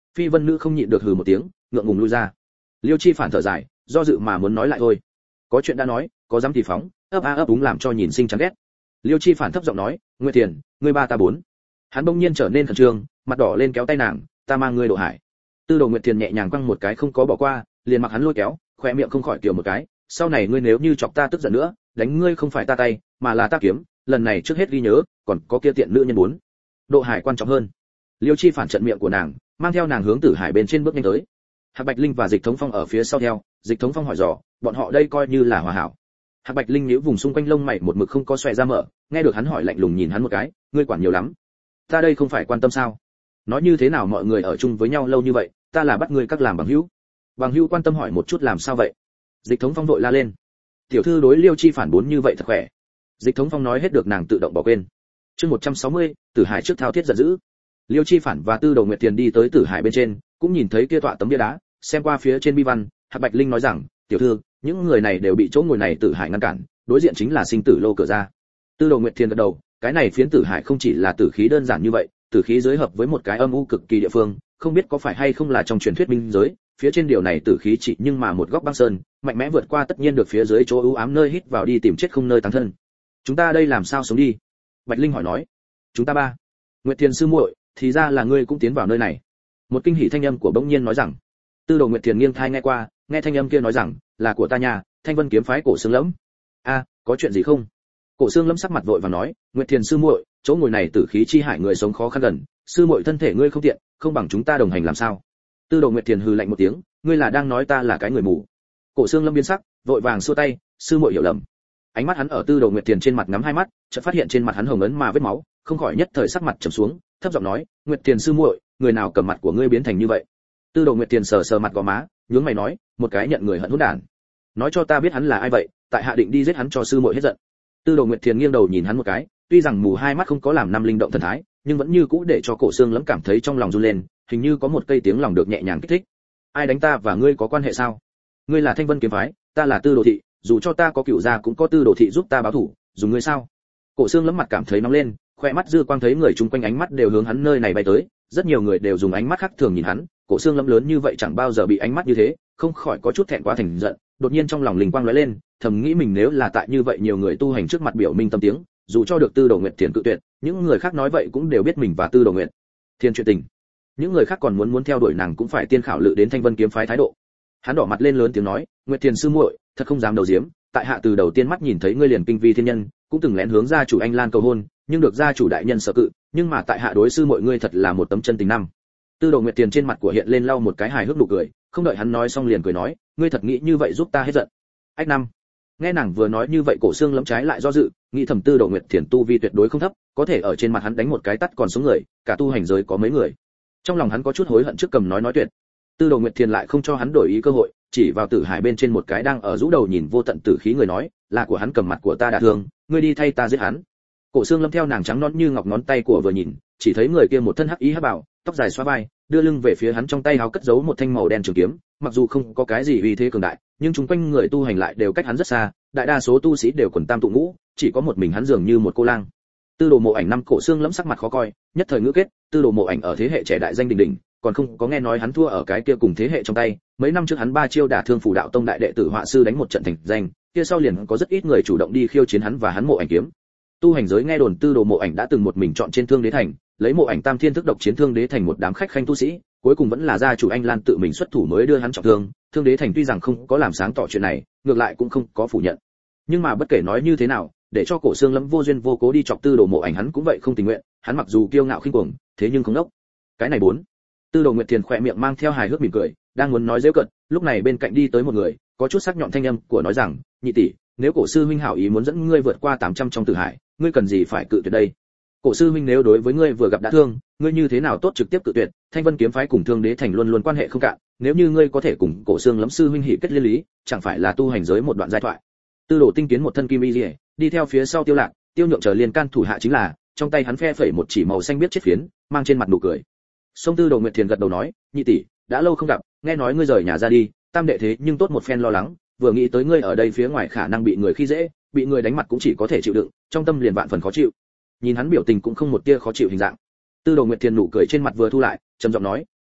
Phi vân nữ không nhịn được hừ một tiếng, ngượng ngùng lui ra. Liêu Chi Phản thở dài, do dự mà muốn nói lại thôi. Có chuyện đã nói, có dám thì phóng, ấp a ấp úng làm cho nhìn sinh chán ghét. Liêu Chi Phản thấp giọng nói, Nguyệt Thiền, ngươi ba ta bốn. Hắn bỗng nhiên trở nên khẩn trương, mặt đỏ lên kéo tay nàng, ta mang ngươi độ hải. Tư Đồ Nguyệt Thiền nhẹ nhàng quăng một cái không có bỏ qua, liền mặc hắn lôi kéo, khóe miệng không khỏi kiểu một cái, sau này ngươi nếu như chọc ta tức giận nữa, đánh ngươi không phải ta tay, mà là ta kiếm, lần này trước hết ghi nhớ, còn có kia tiện nữ nhân bốn. Độ hải quan trọng hơn. Liêu Chi Phản trận miệng của nàng, mang theo nàng hướng Tử Hải bên trên bước nhanh tới. Hạc Bạch Linh và Dịch Thống Phong ở phía sau theo, Dịch Thống Phong hỏi dò, bọn họ đây coi như là hòa hảo. Hạc Bạch Linh nhíu vùng xung quanh lông mày một mực không có xòe ra mở, nghe được hắn hỏi lạnh lùng nhìn hắn một cái, ngươi quản nhiều lắm. Ta đây không phải quan tâm sao? Nói như thế nào mọi người ở chung với nhau lâu như vậy, ta là bắt ngươi các làm bằng hữu. Bằng hữu quan tâm hỏi một chút làm sao vậy? Dịch Thống Phong vội la lên. Tiểu thư đối Liêu Chi Phản bốn như vậy thật khỏe. Dịch Thống Phong nói hết được nàng tự động bỏ quên. Chương một trăm sáu mươi, Tử Hải trước thao thiết giận dữ. Liêu Chi Phản và Tư Đồ Nguyệt Tiền đi tới Tử Hải bên trên, cũng nhìn thấy kia tọa tấm bia đá, xem qua phía trên bi văn, Hạc Bạch Linh nói rằng, tiểu thư, những người này đều bị chỗ ngồi này Tử Hải ngăn cản, đối diện chính là sinh tử lô cửa ra. Tư Đồ Nguyệt Tiền gật đầu, cái này phiến Tử Hải không chỉ là tử khí đơn giản như vậy, tử khí giới hợp với một cái âm u cực kỳ địa phương, không biết có phải hay không là trong truyền thuyết minh giới, phía trên điều này tử khí chỉ nhưng mà một góc băng sơn, mạnh mẽ vượt qua tất nhiên được phía dưới chỗ u ám nơi hít vào đi tìm chết không nơi táng thân. Chúng ta đây làm sao sống đi? Bạch Linh hỏi nói. Chúng ta ba. Nguyệt Thiền sư muội, thì ra là ngươi cũng tiến vào nơi này. Một kinh hỉ thanh âm của bỗng nhiên nói rằng. Tư Đồ Nguyệt Thiền nghiêng thai nghe qua, nghe thanh âm kia nói rằng, là của ta nhà, Thanh Vân kiếm phái Cổ Xương Lẫm. A, có chuyện gì không? Cổ Xương Lẫm sắc mặt vội và nói, Nguyệt Thiền sư muội, chỗ ngồi này tử khí chi hại người sống khó khăn gần, sư muội thân thể ngươi không tiện, không bằng chúng ta đồng hành làm sao? Tư Đồ Nguyệt Thiền hừ lạnh một tiếng, ngươi là đang nói ta là cái người mù? Cổ Xương Lâm biến sắc, vội vàng xua tay, sư muội hiểu lầm. Ánh mắt hắn ở Tư Đồ Nguyệt Thiền trên mặt ngắm hai mắt, chợt phát hiện trên mặt hắn hồng ấn mà vết máu, không khỏi nhất thời sắc mặt trầm xuống, thấp giọng nói, Nguyệt Thiền sư muội, người nào cầm mặt của ngươi biến thành như vậy? Tư Đồ Nguyệt Thiền sờ sờ mặt gò má, nhướng mày nói, một cái nhận người hận hỗn đản. Nói cho ta biết hắn là ai vậy, tại hạ định đi giết hắn cho sư muội hết giận. Tư Đồ Nguyệt Thiền nghiêng đầu nhìn hắn một cái, tuy rằng mù hai mắt không có làm năm linh động thần thái, nhưng vẫn như cũ để cho Cổ Xương Lẫm cảm thấy trong lòng run lên, hình như có một cây tiếng lòng được nhẹ nhàng kích thích. Ai đánh ta và ngươi có quan hệ sao? Ngươi là Thanh Vân kiếm phái, ta là Tư Đồ thị, dù cho ta có cựu gia cũng có Tư Đồ thị giúp ta báo thù, dùng ngươi sao? Cổ Xương Lẫm mặt cảm thấy nóng lên, khoe mắt dư quang thấy người chung quanh ánh mắt đều hướng hắn nơi này bay tới, rất nhiều người đều dùng ánh mắt khác thường nhìn hắn, Cổ Xương Lẫm lớn như vậy chẳng bao giờ bị ánh mắt như thế, không khỏi có chút thẹn quá thành giận, đột nhiên trong lòng linh quang lóe lên, thầm nghĩ mình nếu là tại như vậy nhiều người tu hành trước mặt biểu minh tâm tiếng, dù cho được Tư Đồ Nguyệt Thiền cự tuyệt, những người khác nói vậy cũng đều biết mình và Tư Đồ Nguyệt Thiền chuyện tình. Những người khác còn muốn muốn theo đuổi nàng cũng phải tiên khảo lự đến Thanh Vân kiếm phái thái độ. Hắn đỏ mặt lên lớn tiếng nói, Nguyệt Thiền sư muội, thật không dám đầu diếm, tại hạ từ đầu tiên mắt nhìn thấy ngươi liền kinh vi thiên nhân, cũng từng lén hướng gia chủ anh Lan cầu hôn, nhưng được gia chủ đại nhân sợ cự, nhưng mà tại hạ đối sư muội ngươi thật là một tấm chân tình năm. Tư Đồ Nguyệt Thiền trên mặt của hiện lên lau một cái hài hước nụ cười, không đợi hắn nói xong liền cười nói, ngươi thật nghĩ như vậy giúp ta hết giận. Ách năm. Nghe nàng vừa nói như vậy, Cổ Xương Lẫm trái lại do dự, nghĩ thầm Tư Đồ Nguyệt Thiền tu vi tuyệt đối không thấp, có thể ở trên mặt hắn đánh một cái tát còn sống người, cả tu hành giới có mấy người. Trong lòng hắn có chút hối hận trước cầm nói nói tuyệt. Tư Đồ Nguyệt Thiền lại không cho hắn đổi ý cơ hội, chỉ vào Tử Hải bên trên một cái đang ở rũ đầu nhìn vô tận tử khí người nói, là của hắn cầm mặt của ta đả thương, ngươi đi thay ta giết hắn. Cổ Xương Lâm theo nàng trắng nõn như ngọc ngón tay của vừa nhìn, chỉ thấy người kia một thân hắc ý hắc bảo, tóc dài xóa vai, đưa lưng về phía hắn, trong tay áo cất giấu một thanh màu đen trường kiếm, mặc dù không có cái gì uy thế cường đại, nhưng chúng quanh người tu hành lại đều cách hắn rất xa, đại đa số tu sĩ đều quần tam tụ ngũ, chỉ có một mình hắn dường như một cô lang. Tư Đồ Mộ Ảnh năm Cổ Xương Lẫm sắc mặt khó coi, nhất thời ngữ kết, Tư Đồ Mộ Ảnh ở thế hệ trẻ đại danh đỉnh đỉnh, còn không có nghe nói hắn thua ở cái kia cùng thế hệ trong tay, mấy năm trước hắn ba chiêu đả thương Phủ Đạo Tông đại đệ tử Họa sư đánh một trận thành danh, kia sau liền có rất ít người chủ động đi khiêu chiến hắn và hắn Mộ Ảnh kiếm. Tu hành giới nghe đồn Tư Đồ Mộ Ảnh đã từng một mình chọn trên Thương Đế thành, lấy Mộ Ảnh tam thiên thức độc chiến Thương Đế thành một đám khách khanh tu sĩ, cuối cùng vẫn là gia chủ anh Lan tự mình xuất thủ mới đưa hắn trọng thương. Thương Đế thành tuy rằng không có làm sáng tỏ chuyện này, ngược lại cũng không có phủ nhận. Nhưng mà bất kể nói như thế nào, để cho Cổ Xương Lẫm vô duyên vô cố đi chọc Tư Đồ Mộ Ảnh hắn cũng vậy không tình nguyện, hắn mặc dù kiêu ngạo khinh cuồng, thế nhưng không đốc. Cái này bốn. Tư Đồ Nguyệt Thiền khỏe miệng mang theo hài hước mỉm cười, đang muốn nói giễu cợt, lúc này bên cạnh đi tới một người, có chút sắc nhọn thanh âm của nói rằng, nhị tỷ, nếu Cổ sư huynh hảo ý muốn dẫn ngươi vượt qua tám trăm trong tử hải, ngươi cần gì phải cự tuyệt đây? Cổ sư huynh nếu đối với ngươi vừa gặp đã thương, ngươi như thế nào tốt trực tiếp cự tuyệt? Thanh Vân kiếm phái cùng Thương Đế thành luôn luôn quan hệ không cạn, nếu như ngươi có thể cùng Cổ Xương Lẫm sư huynh hỉ kết liên lý, chẳng phải là tu hành giới một đoạn giai thoại. Tư Đồ Tinh Kiến một thân kim y liễu, đi theo phía sau Tiêu Lạc, Tiêu Nhượng chờ liên can thủ hạ chính là, trong tay hắn phe phẩy một chỉ màu xanh biết chết phiến, mang trên mặt nụ cười. Song Tư Đồ Nguyệt Thiền gật đầu nói, nhị tỷ, đã lâu không gặp, nghe nói ngươi rời nhà ra đi, tam đệ thế nhưng tốt một phen lo lắng, vừa nghĩ tới ngươi ở đây phía ngoài khả năng bị người khi dễ, bị người đánh mặt cũng chỉ có thể chịu đựng, trong tâm liền vạn phần khó chịu. Nhìn hắn biểu tình cũng không một tia khó chịu hình dạng. Tư Đồ Nguyệt Thiền nụ cười trên mặt vừa thu lại, trầm giọng nói,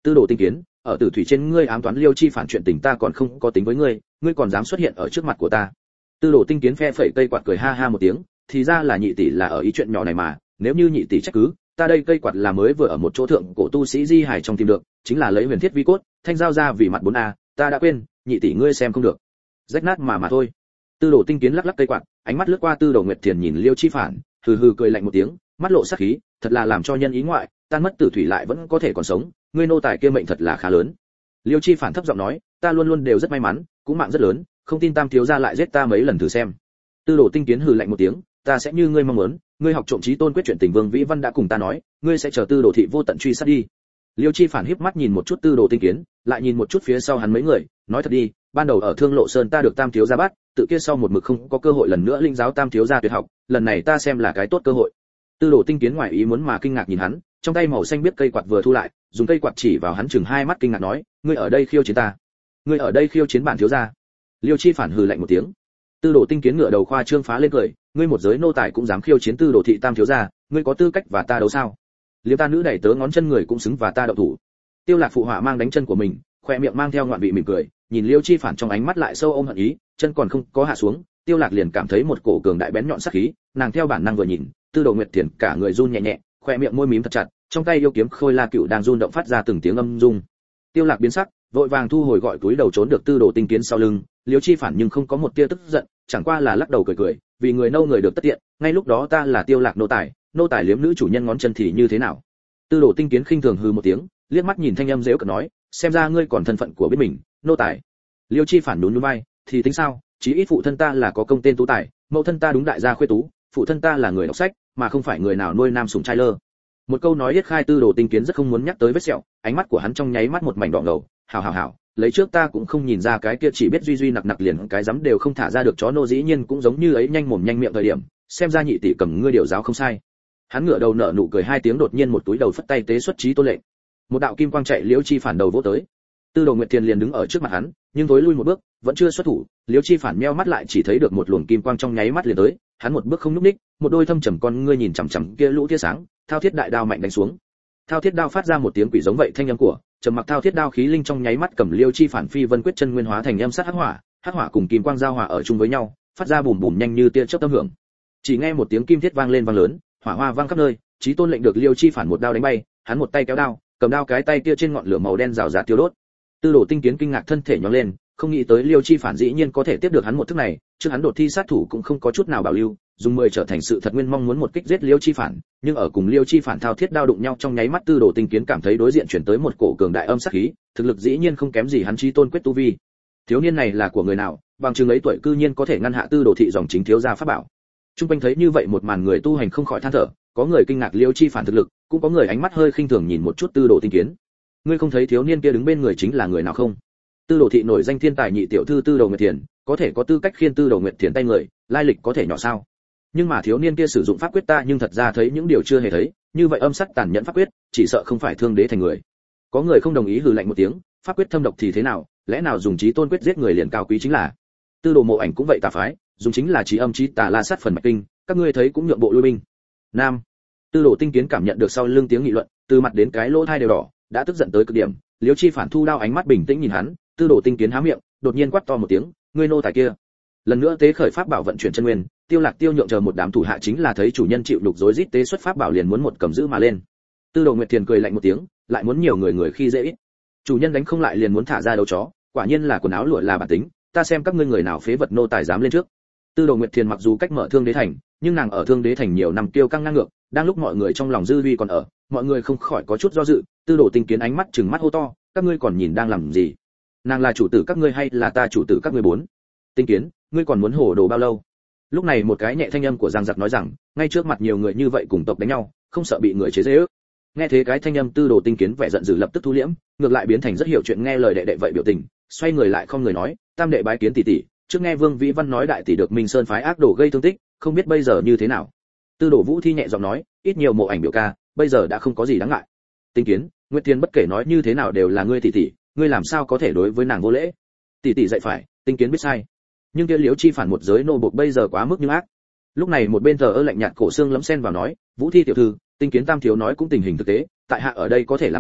Tư Đồ Tinh Kiến, ở Tử Thủy trên ngươi ám toán Liêu Chi Phản chuyện tình ta còn không có tính với ngươi, ngươi còn dám xuất hiện ở trước mặt của ta. Tư Đồ Tinh Kiến phe phẩy cây quạt cười ha ha một tiếng, thì ra là nhị tỷ là ở ý chuyện nhỏ này mà, nếu như nhị tỷ trách cứ, ta đây cây quạt là mới vừa ở một chỗ thượng cổ tu sĩ di hải trong tìm được, chính là lấy huyền thiết vi cốt, thanh giao ra vì mặt bốn a, ta đã quên, nhị tỷ ngươi xem không được. Rách nát mà mà thôi. Tư Đồ Tinh Kiến lắc lắc cây quạt, ánh mắt lướt qua Tư Đồ Nguyệt Thiền nhìn Liêu Chi Phản, hừ hừ cười lạnh một tiếng, mắt lộ sát khí, thật là làm cho nhân ý ngoại, tan mất Tử Thủy lại vẫn có thể còn sống, ngươi nô tài kia mệnh thật là khá lớn. Liêu Chi Phản thấp giọng nói, ta luôn luôn đều rất may mắn, cũng mạng rất lớn, không tin Tam thiếu gia lại giết ta mấy lần thử xem. Tư Đồ Tinh Kiến hừ lạnh một tiếng, ta sẽ như ngươi mong muốn, ngươi học trộm chí tôn quyết chuyện tình Vương Vĩ Văn đã cùng ta nói, ngươi sẽ chờ Tư Đồ thị vô tận truy sát đi. Liêu Chi Phản híp mắt nhìn một chút Tư Đồ Tinh Kiến, lại nhìn một chút phía sau hắn mấy người, nói thật đi, ban đầu ở Thương Lộ Sơn ta được Tam thiếu gia bắt, tự kia sau một mực không có cơ hội lần nữa linh giáo Tam thiếu gia tuyệt học, lần này ta xem là cái tốt cơ hội. Tư Đồ Tinh Kiến ngoài ý muốn mà kinh ngạc nhìn hắn, trong tay màu xanh biết cây quạt vừa thu lại, dùng cây quạt chỉ vào hắn chừng hai mắt kinh ngạc nói, ngươi ở đây khiêu chiến ta? Ngươi ở đây khiêu chiến bản thiếu gia? Liêu Chi Phản hừ lạnh một tiếng. Tư Đồ Tinh Kiến ngửa đầu khoa trương phá lên cười, ngươi một giới nô tài cũng dám khiêu chiến Tư Đồ thị Tam thiếu gia, ngươi có tư cách và ta đấu sao? Liêu ta nữ đẩy tớ ngón chân người cũng xứng và ta động thủ. Tiêu Lạc phụ họa mang đánh chân của mình, khoe miệng mang theo ngoạn vị mỉm cười, nhìn Liêu Chi Phản trong ánh mắt lại sâu ôm hận ý, chân còn không có hạ xuống, Tiêu Lạc liền cảm thấy một cổ cường đại bén nhọn sát khí, nàng theo bản năng vừa nhìn, Tư Đồ Nguyệt Thiền cả người run nhẹ nhẹ, khoe miệng môi mím thật chặt, trong tay yêu kiếm Khôi La Cựu đang run động phát ra từng tiếng âm rung. Tiêu Lạc biến sắc, vội vàng thu hồi gọi túi đầu trốn được Tư Đồ Tinh Kiến sau lưng, Liêu Chi Phản nhưng không có một tia tức giận, chẳng qua là lắc đầu cười cười, vì người nâu người được tất tiện, ngay lúc đó ta là Tiêu Lạc nô tài, nô tài liếm nữ chủ nhân ngón chân thì như thế nào? Tư Đồ Tinh Kiến khinh thường hừ một tiếng, liếc mắt nhìn Thanh Âm giễu cợt nói, xem ra ngươi còn thân phận của biết mình, nô tài. Liêu Chi Phản nhún nhún vai, thì tính sao, chí ít phụ thân ta là có công tên tú tài, mẫu thân ta đúng đại gia khuê tú, phụ thân ta là người đọc sách, mà không phải người nào nuôi nam sủng trai lơ. Một câu nói yết khai Tư Đồ Tinh Kiến rất không muốn nhắc tới vết sẹo, ánh mắt của hắn trong nháy mắt một mảnh đỏ ngầu, hảo hảo hảo, lấy trước ta cũng không nhìn ra cái kia chỉ biết duy duy nặc nặc liền cái dám đều không thả ra được chó nô dĩ nhiên cũng giống như ấy nhanh mồm nhanh miệng thời điểm, xem ra nhị tỷ cầm ngươi điều giáo không sai. Hắn ngửa đầu nở nụ cười hai tiếng, đột nhiên một túi đầu phất tay tế xuất chí tôn lệnh. Một đạo kim quang chạy Liễu Chi Phản đầu vỗ tới. Tư Đồ Nguyệt Thiền liền đứng ở trước mặt hắn, nhưng tối lui một bước, vẫn chưa xuất thủ, Liễu Chi Phản meo mắt lại chỉ thấy được một luồng kim quang trong nháy mắt liền tới, hắn một bước không nhúc nhích, một đôi thâm trầm con ngươi nhìn chằm chằm kia lũ tia sáng, thao thiết đại đao mạnh đánh xuống. Thao thiết đao phát ra một tiếng quỷ giống vậy thanh âm của, trầm mặc thao thiết đao khí linh trong nháy mắt cầm Liêu Chi Phản phi vân quyết chân nguyên hóa thành âm sát hắc hỏa, hắc hỏa cùng kim quang giao hòa ở chung với nhau, phát ra bùm bùm nhanh như tia chớp âm hưởng. Chỉ nghe một tiếng kim thiết vang lên vang lớn, hỏa hoa vang khắp nơi, Chí Tôn lệnh được Liêu Chi Phản một đao đánh bay, hắn một tay kéo đao, cầm đao cái tay kia trên ngọn lửa màu đen rào rạt tiêu đốt. Tư Đồ Tinh Kiến kinh ngạc thân thể nhón lên, không nghĩ tới Liêu Chi Phản dĩ nhiên có thể tiếp được hắn một thức này, trước hắn đột thi sát thủ cũng không có chút nào bảo lưu, dùng mười trở thành sự thật nguyên mong muốn một kích giết Liêu Chi Phản, nhưng ở cùng Liêu Chi Phản thao thiết đao đụng nhau trong nháy mắt Tư Đồ Tinh Kiến cảm thấy đối diện chuyển tới một cổ cường đại âm sát khí, thực lực dĩ nhiên không kém gì hắn Chí Tôn quyết tu vi. Thiếu niên này là của người nào, bằng chứng ấy tuổi cư nhiên có thể ngăn hạ Tư Đồ thị dòng chính thiếu gia pháp bảo. Trung quanh thấy như vậy một màn người tu hành không khỏi than thở, có người kinh ngạc Liêu Chi Phản thực lực, cũng có người ánh mắt hơi khinh thường nhìn một chút Tư Đồ Tinh Kiến. Ngươi không thấy thiếu niên kia đứng bên người chính là người nào không? Tư Đồ thị nổi danh thiên tài nhị tiểu thư Tư Đồ Nguyệt Thiền, có thể có tư cách khiên Tư Đồ Nguyệt Thiền tay người, lai lịch có thể nhỏ sao? Nhưng mà thiếu niên kia sử dụng pháp quyết ta nhưng thật ra thấy những điều chưa hề thấy, như vậy âm sắc tàn nhẫn pháp quyết, chỉ sợ không phải thương đế thành người. Có người không đồng ý hừ lạnh một tiếng, pháp quyết thâm độc thì thế nào, lẽ nào dùng chí tôn quyết giết người liền cao quý chính là? Tư Đồ Mộ Ảnh cũng vậy tà phái, dùng chính là chí âm chí tà la sát phần mạch kinh, các ngươi thấy cũng nhượng bộ lui binh. Nam. Tư Đồ Tinh Kiến cảm nhận được sau lưng tiếng nghị luận, từ mặt đến cái lỗ tai đều đỏ, đã tức giận tới cực điểm. Liễu Chi Phản thu đao ánh mắt bình tĩnh nhìn hắn, Tư Đồ Tinh Kiến há miệng, đột nhiên quát to một tiếng, ngươi nô tài kia. Lần nữa tế khởi pháp bảo vận chuyển chân nguyên, Tiêu Lạc Tiêu nhượng chờ một đám thủ hạ chính là thấy chủ nhân chịu đục rối rít tế xuất pháp bảo liền muốn một cầm giữ mà lên. Tư Đồ Nguyệt Thiền cười lạnh một tiếng, lại muốn nhiều người người khi dễ ít. Chủ nhân đánh không lại liền muốn thả ra đấu chó, quả nhiên là quần áo lụa là bản tính, ta xem các ngươi người nào phế vật nô tài dám lên trước. Tư Đồ Nguyệt Thiền mặc dù cách mở Thương Đế thành, nhưng nàng ở Thương Đế thành nhiều năm kiêu căng ngang ngược, đang lúc mọi người trong lòng dư uy còn ở, mọi người không khỏi có chút do dự. Tư Đồ Tinh Kiến ánh mắt trừng mắt hô to, các ngươi còn nhìn đang làm gì? Nàng là chủ tử các ngươi hay là ta chủ tử các ngươi bốn? Tinh Kiến, ngươi còn muốn hồ đồ bao lâu? Lúc này một cái nhẹ thanh âm của Giang Giật nói rằng, ngay trước mặt nhiều người như vậy cùng tộc đánh nhau, không sợ bị người chế giễu. Nghe thế cái thanh âm Tư Đồ Tinh Kiến vẻ giận dữ lập tức thu liễm, ngược lại biến thành rất hiểu chuyện nghe lời đệ đệ vậy biểu tình, xoay người lại không người nói, tam đệ bái kiến tỷ tỷ, trước nghe Vương Vĩ Văn nói đại tỷ được Minh Sơn phái ác đồ gây thương tích, không biết bây giờ như thế nào. Tư Đồ Vũ Thi nhẹ giọng nói, ít nhiều Mộ Ảnh biểu ca, bây giờ đã không có gì đáng ngại. Tinh Kiến, Nguyệt Thiên bất kể nói như thế nào đều là ngươi tỷ tỷ, ngươi làm sao có thể đối với nàng vô lễ? Tỷ tỷ dạy phải, Tinh Kiến biết sai. Nhưng kia Liễu Chi Phản một giới nô buộc bây giờ quá mức nhưng ác. Lúc này một bên thờ ơ lạnh nhạt cổ xương lấm sen vào nói, Vũ Thi tiểu thư, Tinh Kiến tam thiếu nói cũng tình hình thực tế, tại hạ ở đây có thể làm chứng,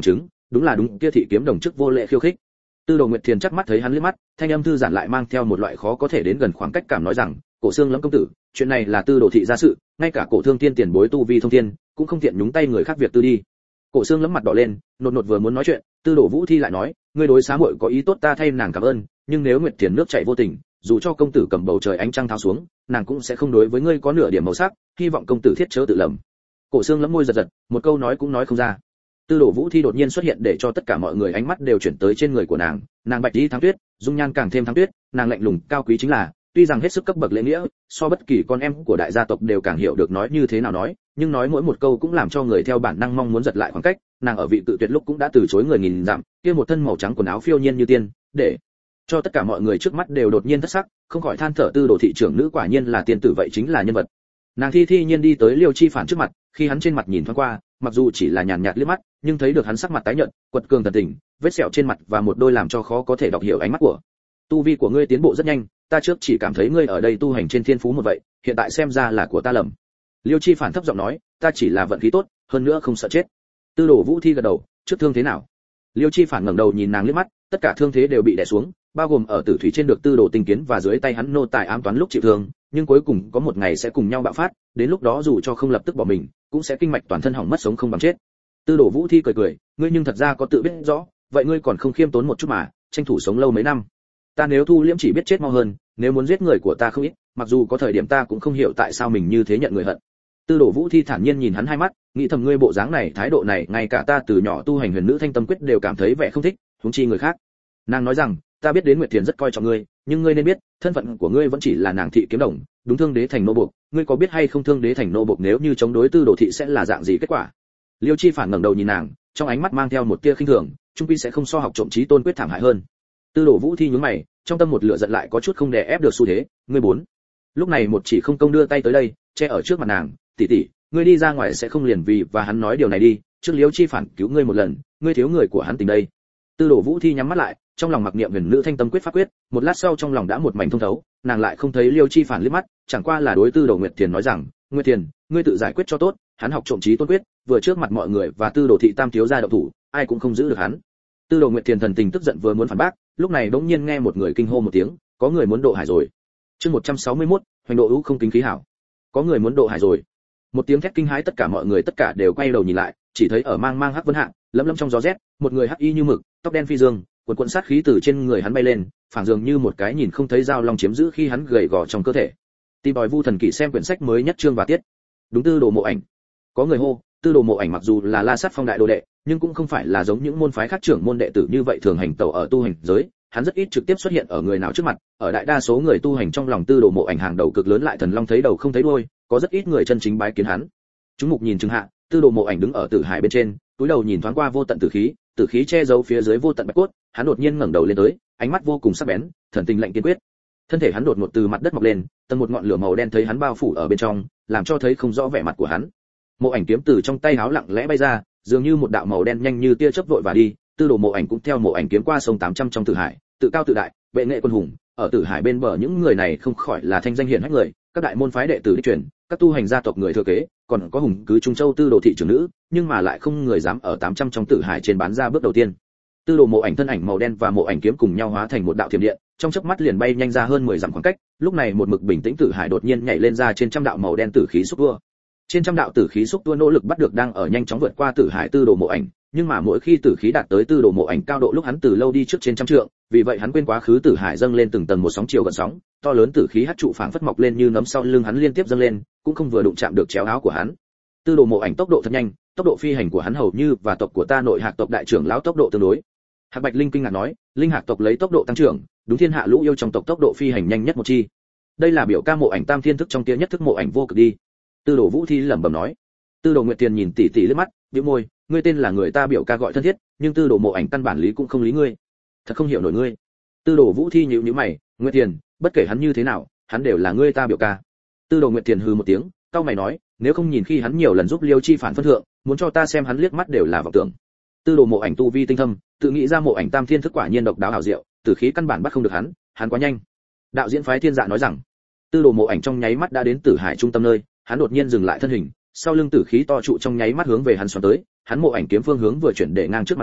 đúng là đúng kia thị kiếm đồng chức vô lễ khiêu khích. Tư Đồ Nguyệt Thiền chắc mắt thấy hắn liếc mắt, thanh âm thư giản lại mang theo một loại khó có thể đến gần khoảng cách cảm nói rằng, Cổ Xương Lâm công tử, chuyện này là Tư Đồ thị gia sự, ngay cả Cổ Thương Tiên tiền bối tu vi thông thiên, cũng không tiện nhúng tay người khác việc tư đi. Cổ Xương Lâm mặt đỏ lên, nột nột vừa muốn nói chuyện, Tư Đồ Vũ Thi lại nói, ngươi đối xá muội có ý tốt ta thay nàng cảm ơn, nhưng nếu Nguyệt Thiền nước chảy vô tình, dù cho công tử cầm bầu trời ánh trăng tháo xuống, nàng cũng sẽ không đối với ngươi có nửa điểm màu sắc, hy vọng công tử thiết chớ tự lầm. Cổ Xương Lâm môi giật giật, một câu nói cũng nói không ra. Tư Đồ Vũ Thi đột nhiên xuất hiện để cho tất cả mọi người ánh mắt đều chuyển tới trên người của nàng, nàng bạch y thắng tuyết, dung nhan càng thêm thắng tuyết, nàng lạnh lùng cao quý chính là, tuy rằng hết sức cấp bậc lễ nghĩa, so bất kỳ con em của đại gia tộc đều càng hiểu được nói như thế nào nói, nhưng nói mỗi một câu cũng làm cho người theo bản năng mong muốn giật lại khoảng cách, nàng ở vị tự tuyệt lúc cũng đã từ chối người nghìn dặm, kia một thân màu trắng quần áo phiêu nhiên như tiên, để cho tất cả mọi người trước mắt đều đột nhiên thất sắc, không khỏi than thở Tư Đồ thị trưởng nữ quả nhiên là tiên tử vậy chính là nhân vật. Nàng thi thi nhiên đi tới Liêu Chi Phản trước mặt, khi hắn trên mặt nhìn thoáng qua, mặc dù chỉ là nhàn nhạt liếc mắt, nhưng thấy được hắn sắc mặt tái nhợt, quật cường thần tình, vết sẹo trên mặt và một đôi làm cho khó có thể đọc hiểu ánh mắt của. Tu vi của ngươi tiến bộ rất nhanh, ta trước chỉ cảm thấy ngươi ở đây tu hành trên thiên phú một vậy, hiện tại xem ra là của ta lầm. Liêu Chi Phản thấp giọng nói, ta chỉ là vận khí tốt, hơn nữa không sợ chết. Tư Đồ Vũ Thi gật đầu, trước thương thế nào? Liêu Chi Phản ngẩng đầu nhìn nàng liếc mắt, tất cả thương thế đều bị đè xuống, bao gồm ở tử thủy trên được Tư Đồ Tinh Kiến và dưới tay hắn nô tài ám toán lúc chịu thương, nhưng cuối cùng có một ngày sẽ cùng nhau bạo phát, đến lúc đó dù cho không lập tức bỏ mình, cũng sẽ kinh mạch toàn thân hỏng mất sống không bằng chết. Tư Đồ Vũ Thi cười cười, ngươi nhưng thật ra có tự biết rõ, vậy ngươi còn không khiêm tốn một chút mà, tranh thủ sống lâu mấy năm. Ta nếu thu liễm chỉ biết chết mau hơn, nếu muốn giết người của ta không ít, mặc dù có thời điểm ta cũng không hiểu tại sao mình như thế nhận người hận. Tư Đồ Vũ Thi thản nhiên nhìn hắn hai mắt, nghĩ thầm ngươi bộ dáng này, thái độ này, ngay cả ta từ nhỏ tu hành huyền nữ thanh tâm quyết đều cảm thấy vẻ không thích, huống chi người khác. Nàng nói rằng, ta biết đến Nguyệt Thiền rất coi trọng ngươi, nhưng ngươi nên biết, thân phận của ngươi vẫn chỉ là nàng thị kiếm đồng, đúng Thương Đế thành nô buộc, ngươi có biết hay không Thương Đế thành nô buộc nếu như chống đối Tư Đồ thị sẽ là dạng gì kết quả? Liêu Chi Phản ngẩng đầu nhìn nàng, trong ánh mắt mang theo một tia khinh thường, trung quy sẽ không so học trộm chí tôn quyết thảm hại hơn. Tư Đồ Vũ Thi nhướng mày, trong tâm một lửa giận lại có chút không đè ép được xu thế, ngươi bốn. Lúc này một chỉ không công đưa tay tới đây, che ở trước mặt nàng, tỷ tỷ, ngươi đi ra ngoài sẽ không liền vì và hắn nói điều này đi, trước Liêu Chi Phản cứu ngươi một lần, ngươi thiếu người của hắn tình đây. Tư Đồ Vũ Thi nhắm mắt lại, trong lòng mặc niệm huyền nữ thanh tâm quyết pháp quyết, một lát sau trong lòng đã một mảnh thông thấu, nàng lại không thấy Liêu Chi Phản liếc mắt, chẳng qua là đối Tư Đồ Nguyệt Thiền nói rằng, Nguyệt Thiền, ngươi tự giải quyết cho tốt, hắn học trộm chí tôn quyết, vừa trước mặt mọi người và Tư Đồ thị tam thiếu gia động thủ, ai cũng không giữ được hắn. Tư Đồ Nguyệt Thiền thần tình tức giận vừa muốn phản bác, lúc này bỗng nhiên nghe một người kinh hô một tiếng, có người muốn độ hải rồi. Chương một trăm sáu mươi mốt, hoành độ ưu không kính khí hảo. Có người muốn độ hải rồi. Một tiếng thét kinh hãi, tất cả mọi người tất cả đều quay đầu nhìn lại, chỉ thấy ở mang mang hắc vân hạng, lấm lấm trong gió rét, một người hắc y như mực, tóc đen phi dương, cuộn cuộn sát khí từ trên người hắn bay lên, phảng dường như một cái nhìn không thấy dao long chiếm giữ khi hắn gầy gò trong cơ thể. Tìm đòi Vu Thần Kỷ xem quyển sách mới nhất chương và tiết. Đúng Tư Đồ Mộ Ảnh. Có người hô, Tư Đồ Mộ Ảnh mặc dù là La Sát Phong đại đồ đệ, nhưng cũng không phải là giống những môn phái khác trưởng môn đệ tử như vậy thường hành tẩu ở tu hành giới, hắn rất ít trực tiếp xuất hiện ở người nào trước mặt, ở đại đa số người tu hành trong lòng Tư Đồ Mộ Ảnh hàng đầu cực lớn lại thần long thấy đầu không thấy đuôi, có rất ít người chân chính bái kiến hắn. Chúng mục nhìn chừng hạ, Tư Đồ Mộ Ảnh đứng ở tử hải bên trên, túi đầu nhìn thoáng qua vô tận tử khí, tử khí che giấu phía dưới vô tận bạch cốt, hắn đột nhiên ngẩng đầu lên tới, ánh mắt vô cùng sắc bén, thần tình lạnh kiên quyết. Thân thể hắn đột ngột từ mặt đất mọc lên, tầng một ngọn lửa màu đen thấy hắn bao phủ ở bên trong, làm cho thấy không rõ vẻ mặt của hắn. Mộ Ảnh kiếm từ trong tay áo lặng lẽ bay ra, dường như một đạo màu đen nhanh như tia chớp vội và đi, Tư Đồ Mộ Ảnh cũng theo Mộ Ảnh kiếm qua sông tám trăm trong tử hải, tự cao tự đại, bệ nghệ quân hùng, ở tử hải bên bờ những người này không khỏi là thanh danh hiển hách người, các đại môn phái đệ tử đi truyền, các tu hành gia tộc người thừa kế, còn có hùng cứ Trung Châu Tư Đồ thị trưởng nữ, nhưng mà lại không người dám ở tám trăm trong tử hải trên bán ra bước đầu tiên. Tư Đồ Mộ Ảnh thân ảnh màu đen và Mộ Ảnh kiếm cùng nhau hóa thành một đạo thiểm điện, trong chớp mắt liền bay nhanh ra hơn mười dặm khoảng cách, lúc này một mực bình tĩnh tử hải đột nhiên nhảy lên ra trên trăm đạo màu đen tử khí xúc tua. Trên trăm đạo tử khí xúc tua nỗ lực bắt được đang ở nhanh chóng vượt qua tử hải Tư Đồ Mộ Ảnh, nhưng mà mỗi khi tử khí đạt tới Tư Đồ Mộ Ảnh cao độ lúc hắn từ lâu đi trước trên trăm trượng, vì vậy hắn quên quá khứ tử hải dâng lên từng tầng một sóng chiều gần sóng, to lớn tử khí hắc trụ phảng phất mọc lên như nấm sau lưng hắn liên tiếp dâng lên, cũng không vừa đụng chạm được chéo áo của hắn. Tư Đồ Mộ Ảnh tốc độ thật nhanh, tốc độ phi hành của hắn hầu như và tộc của ta nội hạc tộc đại trưởng lão tốc độ tương đối. Hạc Bạch Linh kinh ngạc nói, linh hạc tộc lấy tốc độ tăng trưởng, đúng thiên hạ lũ yêu trong tộc tốc độ phi hành nhanh nhất một chi. Đây là biểu ca Mộ Ảnh tam thiên thức trong kia nhất thức Mộ Ảnh vô cực đi. Tư Đồ Vũ Thi lẩm bẩm nói. Tư Đồ Nguyệt Tiền nhìn tỉ tỉ liếc mắt, bĩu môi, ngươi tên là người ta biểu ca gọi thân thiết, nhưng Tư Đồ Mộ Ảnh căn bản lý cũng không lý ngươi. Thật không hiểu nổi ngươi. Tư Đồ Vũ Thi nhíu nhíu mày, Nguyệt Tiền, bất kể hắn như thế nào, hắn đều là ngươi ta biểu ca. Tư Đồ Nguyệt Tiền hừ một tiếng, cau mày nói, nếu không nhìn khi hắn nhiều lần giúp Liêu Chi Phản phân thượng, muốn cho ta xem hắn liếc mắt đều là vọng tưởng. Tư Đồ Mộ Ảnh tu vi tinh thâm, tự nghĩ ra Mộ Ảnh tam thiên thức quả nhiên độc đáo hảo diệu, tử khí căn bản bắt không được hắn, hắn quá nhanh. Đạo diễn phái Thiên Dạ nói rằng, Tư Đồ Mộ Ảnh trong nháy mắt đã đến tử hải trung tâm nơi, hắn đột nhiên dừng lại thân hình, sau lưng tử khí to trụ trong nháy mắt hướng về hắn xoắn tới, hắn Mộ Ảnh kiếm phương hướng vừa chuyển để ngang trước mặt mình,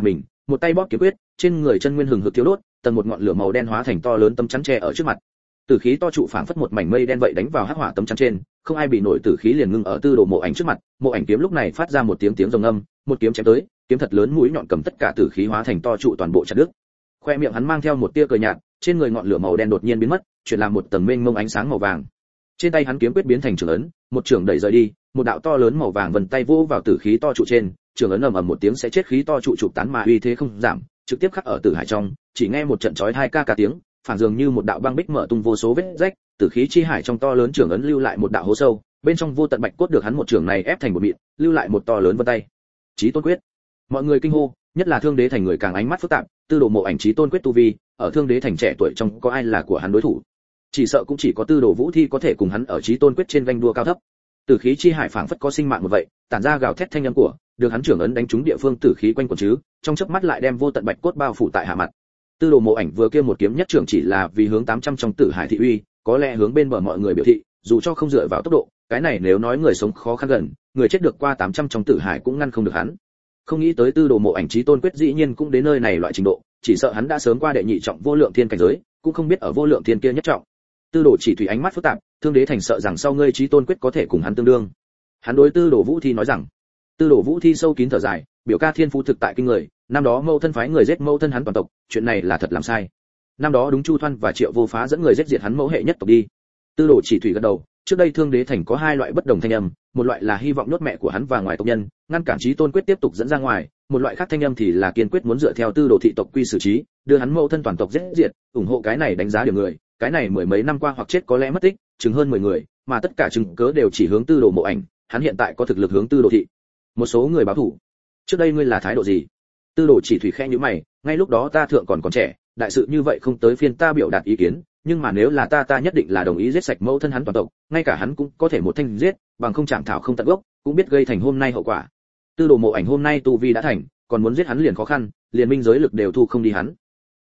một tay bóp kiếm quyết, trên người chân nguyên hừng hực thiêu đốt, tầng một ngọn lửa màu đen hóa thành to lớn tấm chắn tre ở trước mặt. Tử khí to trụ phảng phất một mảnh mây đen vậy đánh vào hắc hỏa tấm chắn trên, không ai bị nổi tử khí liền ngưng ở Tư Đồ Mộ Ảnh trước mặt. Mộ Ảnh kiếm lúc này phát ra một tiếng tiếng rồng âm, một kiếm chém tới, kiếm thật lớn mũi nhọn cầm tất cả tử khí hóa thành to trụ toàn bộ chặt đứt. Khoe miệng hắn mang theo một tia cười nhạt, trên người ngọn lửa màu đen đột nhiên biến mất, chuyển làm một tầng mênh mông ánh sáng màu vàng. Trên tay hắn kiếm quyết biến thành trường ấn, một trường đẩy rời đi, một đạo to lớn màu vàng vần tay vỗ vào tử khí to trụ trên, trường ấn ầm ầm một tiếng sẽ chết khí to trụ trục tán mà uy thế không giảm, trực tiếp khắc ở tử hải trong, chỉ nghe một trận chói tai ca ca tiếng, phảng dường như một đạo băng bích mở tung vô số vết rách, tử khí chi hải trong to lớn trường ấn lưu lại một đạo hố sâu, bên trong vô tận bạch cốt được hắn một trường này ép thành một mịn, lưu lại một to lớn vân tay. Chí tôn quyết. Mọi người kinh hô, nhất là Thương Đế Thành người càng ánh mắt phức tạp, Tư Đồ Mộ Ảnh chí tôn quyết tu vi, ở Thương Đế Thành trẻ tuổi trong có ai là của hắn đối thủ? Chỉ sợ cũng chỉ có Tư Đồ Vũ Thi có thể cùng hắn ở chí tôn quyết trên ganh đua cao thấp. Tử khí chi hải phảng phất có sinh mạng một vậy, tản ra gào thét thanh âm của, được hắn trưởng ấn đánh trúng địa phương tử khí quanh quẩn chứ, trong chớp mắt lại đem vô tận bạch cốt bao phủ tại hạ mặt. Tư Đồ Mộ Ảnh vừa kia một kiếm nhất trưởng chỉ là vì hướng tám trăm trong tử hải thị uy, có lẽ hướng bên bờ mọi người biểu thị, dù cho không dựa vào tốc độ, cái này nếu nói người sống khó khăn gần, người chết được qua tám trăm trong tử hải cũng ngăn không được hắn. Không nghĩ tới Tư Đồ Mộ Ảnh chí tôn quyết dĩ nhiên cũng đến nơi này loại trình độ, chỉ sợ hắn đã sớm qua đệ nhị trọng vô lượng thiên cảnh giới, cũng không biết ở vô lượng thiên kia nhất trọng. Tư Đồ Chỉ Thủy ánh mắt phức tạp, Thương Đế Thành sợ rằng sau ngươi chí tôn quyết có thể cùng hắn tương đương. Hắn đối Tư Đồ Vũ Thi nói rằng. Tư Đồ Vũ Thi sâu kín thở dài, biểu ca thiên phú thực tại kinh người, năm đó mâu thân phái người giết mâu thân hắn toàn tộc, chuyện này là thật làm sai. Năm đó đúng Chu Thoan và Triệu Vô Phá dẫn người giết diệt hắn mẫu hệ nhất tộc đi. Tư Đồ Chỉ Thủy gật đầu, trước đây Thương Đế Thành có hai loại bất đồng thanh âm, một loại là hy vọng nhốt mẹ của hắn và ngoài tộc nhân, ngăn cản chí tôn quyết tiếp tục dẫn ra ngoài, một loại khác thanh âm thì là kiên quyết muốn dựa theo Tư Đồ thị tộc quy xử trí, đưa hắn mẫu thân toàn tộc giết diệt, ủng hộ cái này đánh giá điểm người, cái này mười mấy năm qua hoặc chết có lẽ mất tích, chừng hơn mười người, mà tất cả chứng cớ đều chỉ hướng Tư Đồ Mộ Ảnh, hắn hiện tại có thực lực hướng Tư Đồ thị. Một số người báo thủ. Trước đây ngươi là thái độ gì? Tư Đồ Chỉ Thủy khẽ nhíu mày, ngay lúc đó ta thượng còn còn trẻ, đại sự như vậy không tới phiên ta biểu đạt ý kiến, nhưng mà nếu là ta ta nhất định là đồng ý giết sạch mẫu thân hắn toàn tộc, ngay cả hắn cũng có thể một thanh giết, bằng không chạm thảo không tận gốc, cũng biết gây thành hôm nay hậu quả. Tư Đồ Mộ Ảnh hôm nay tu vi đã thành, còn muốn giết hắn liền khó khăn, liền minh giới lực đều thu không đi hắn.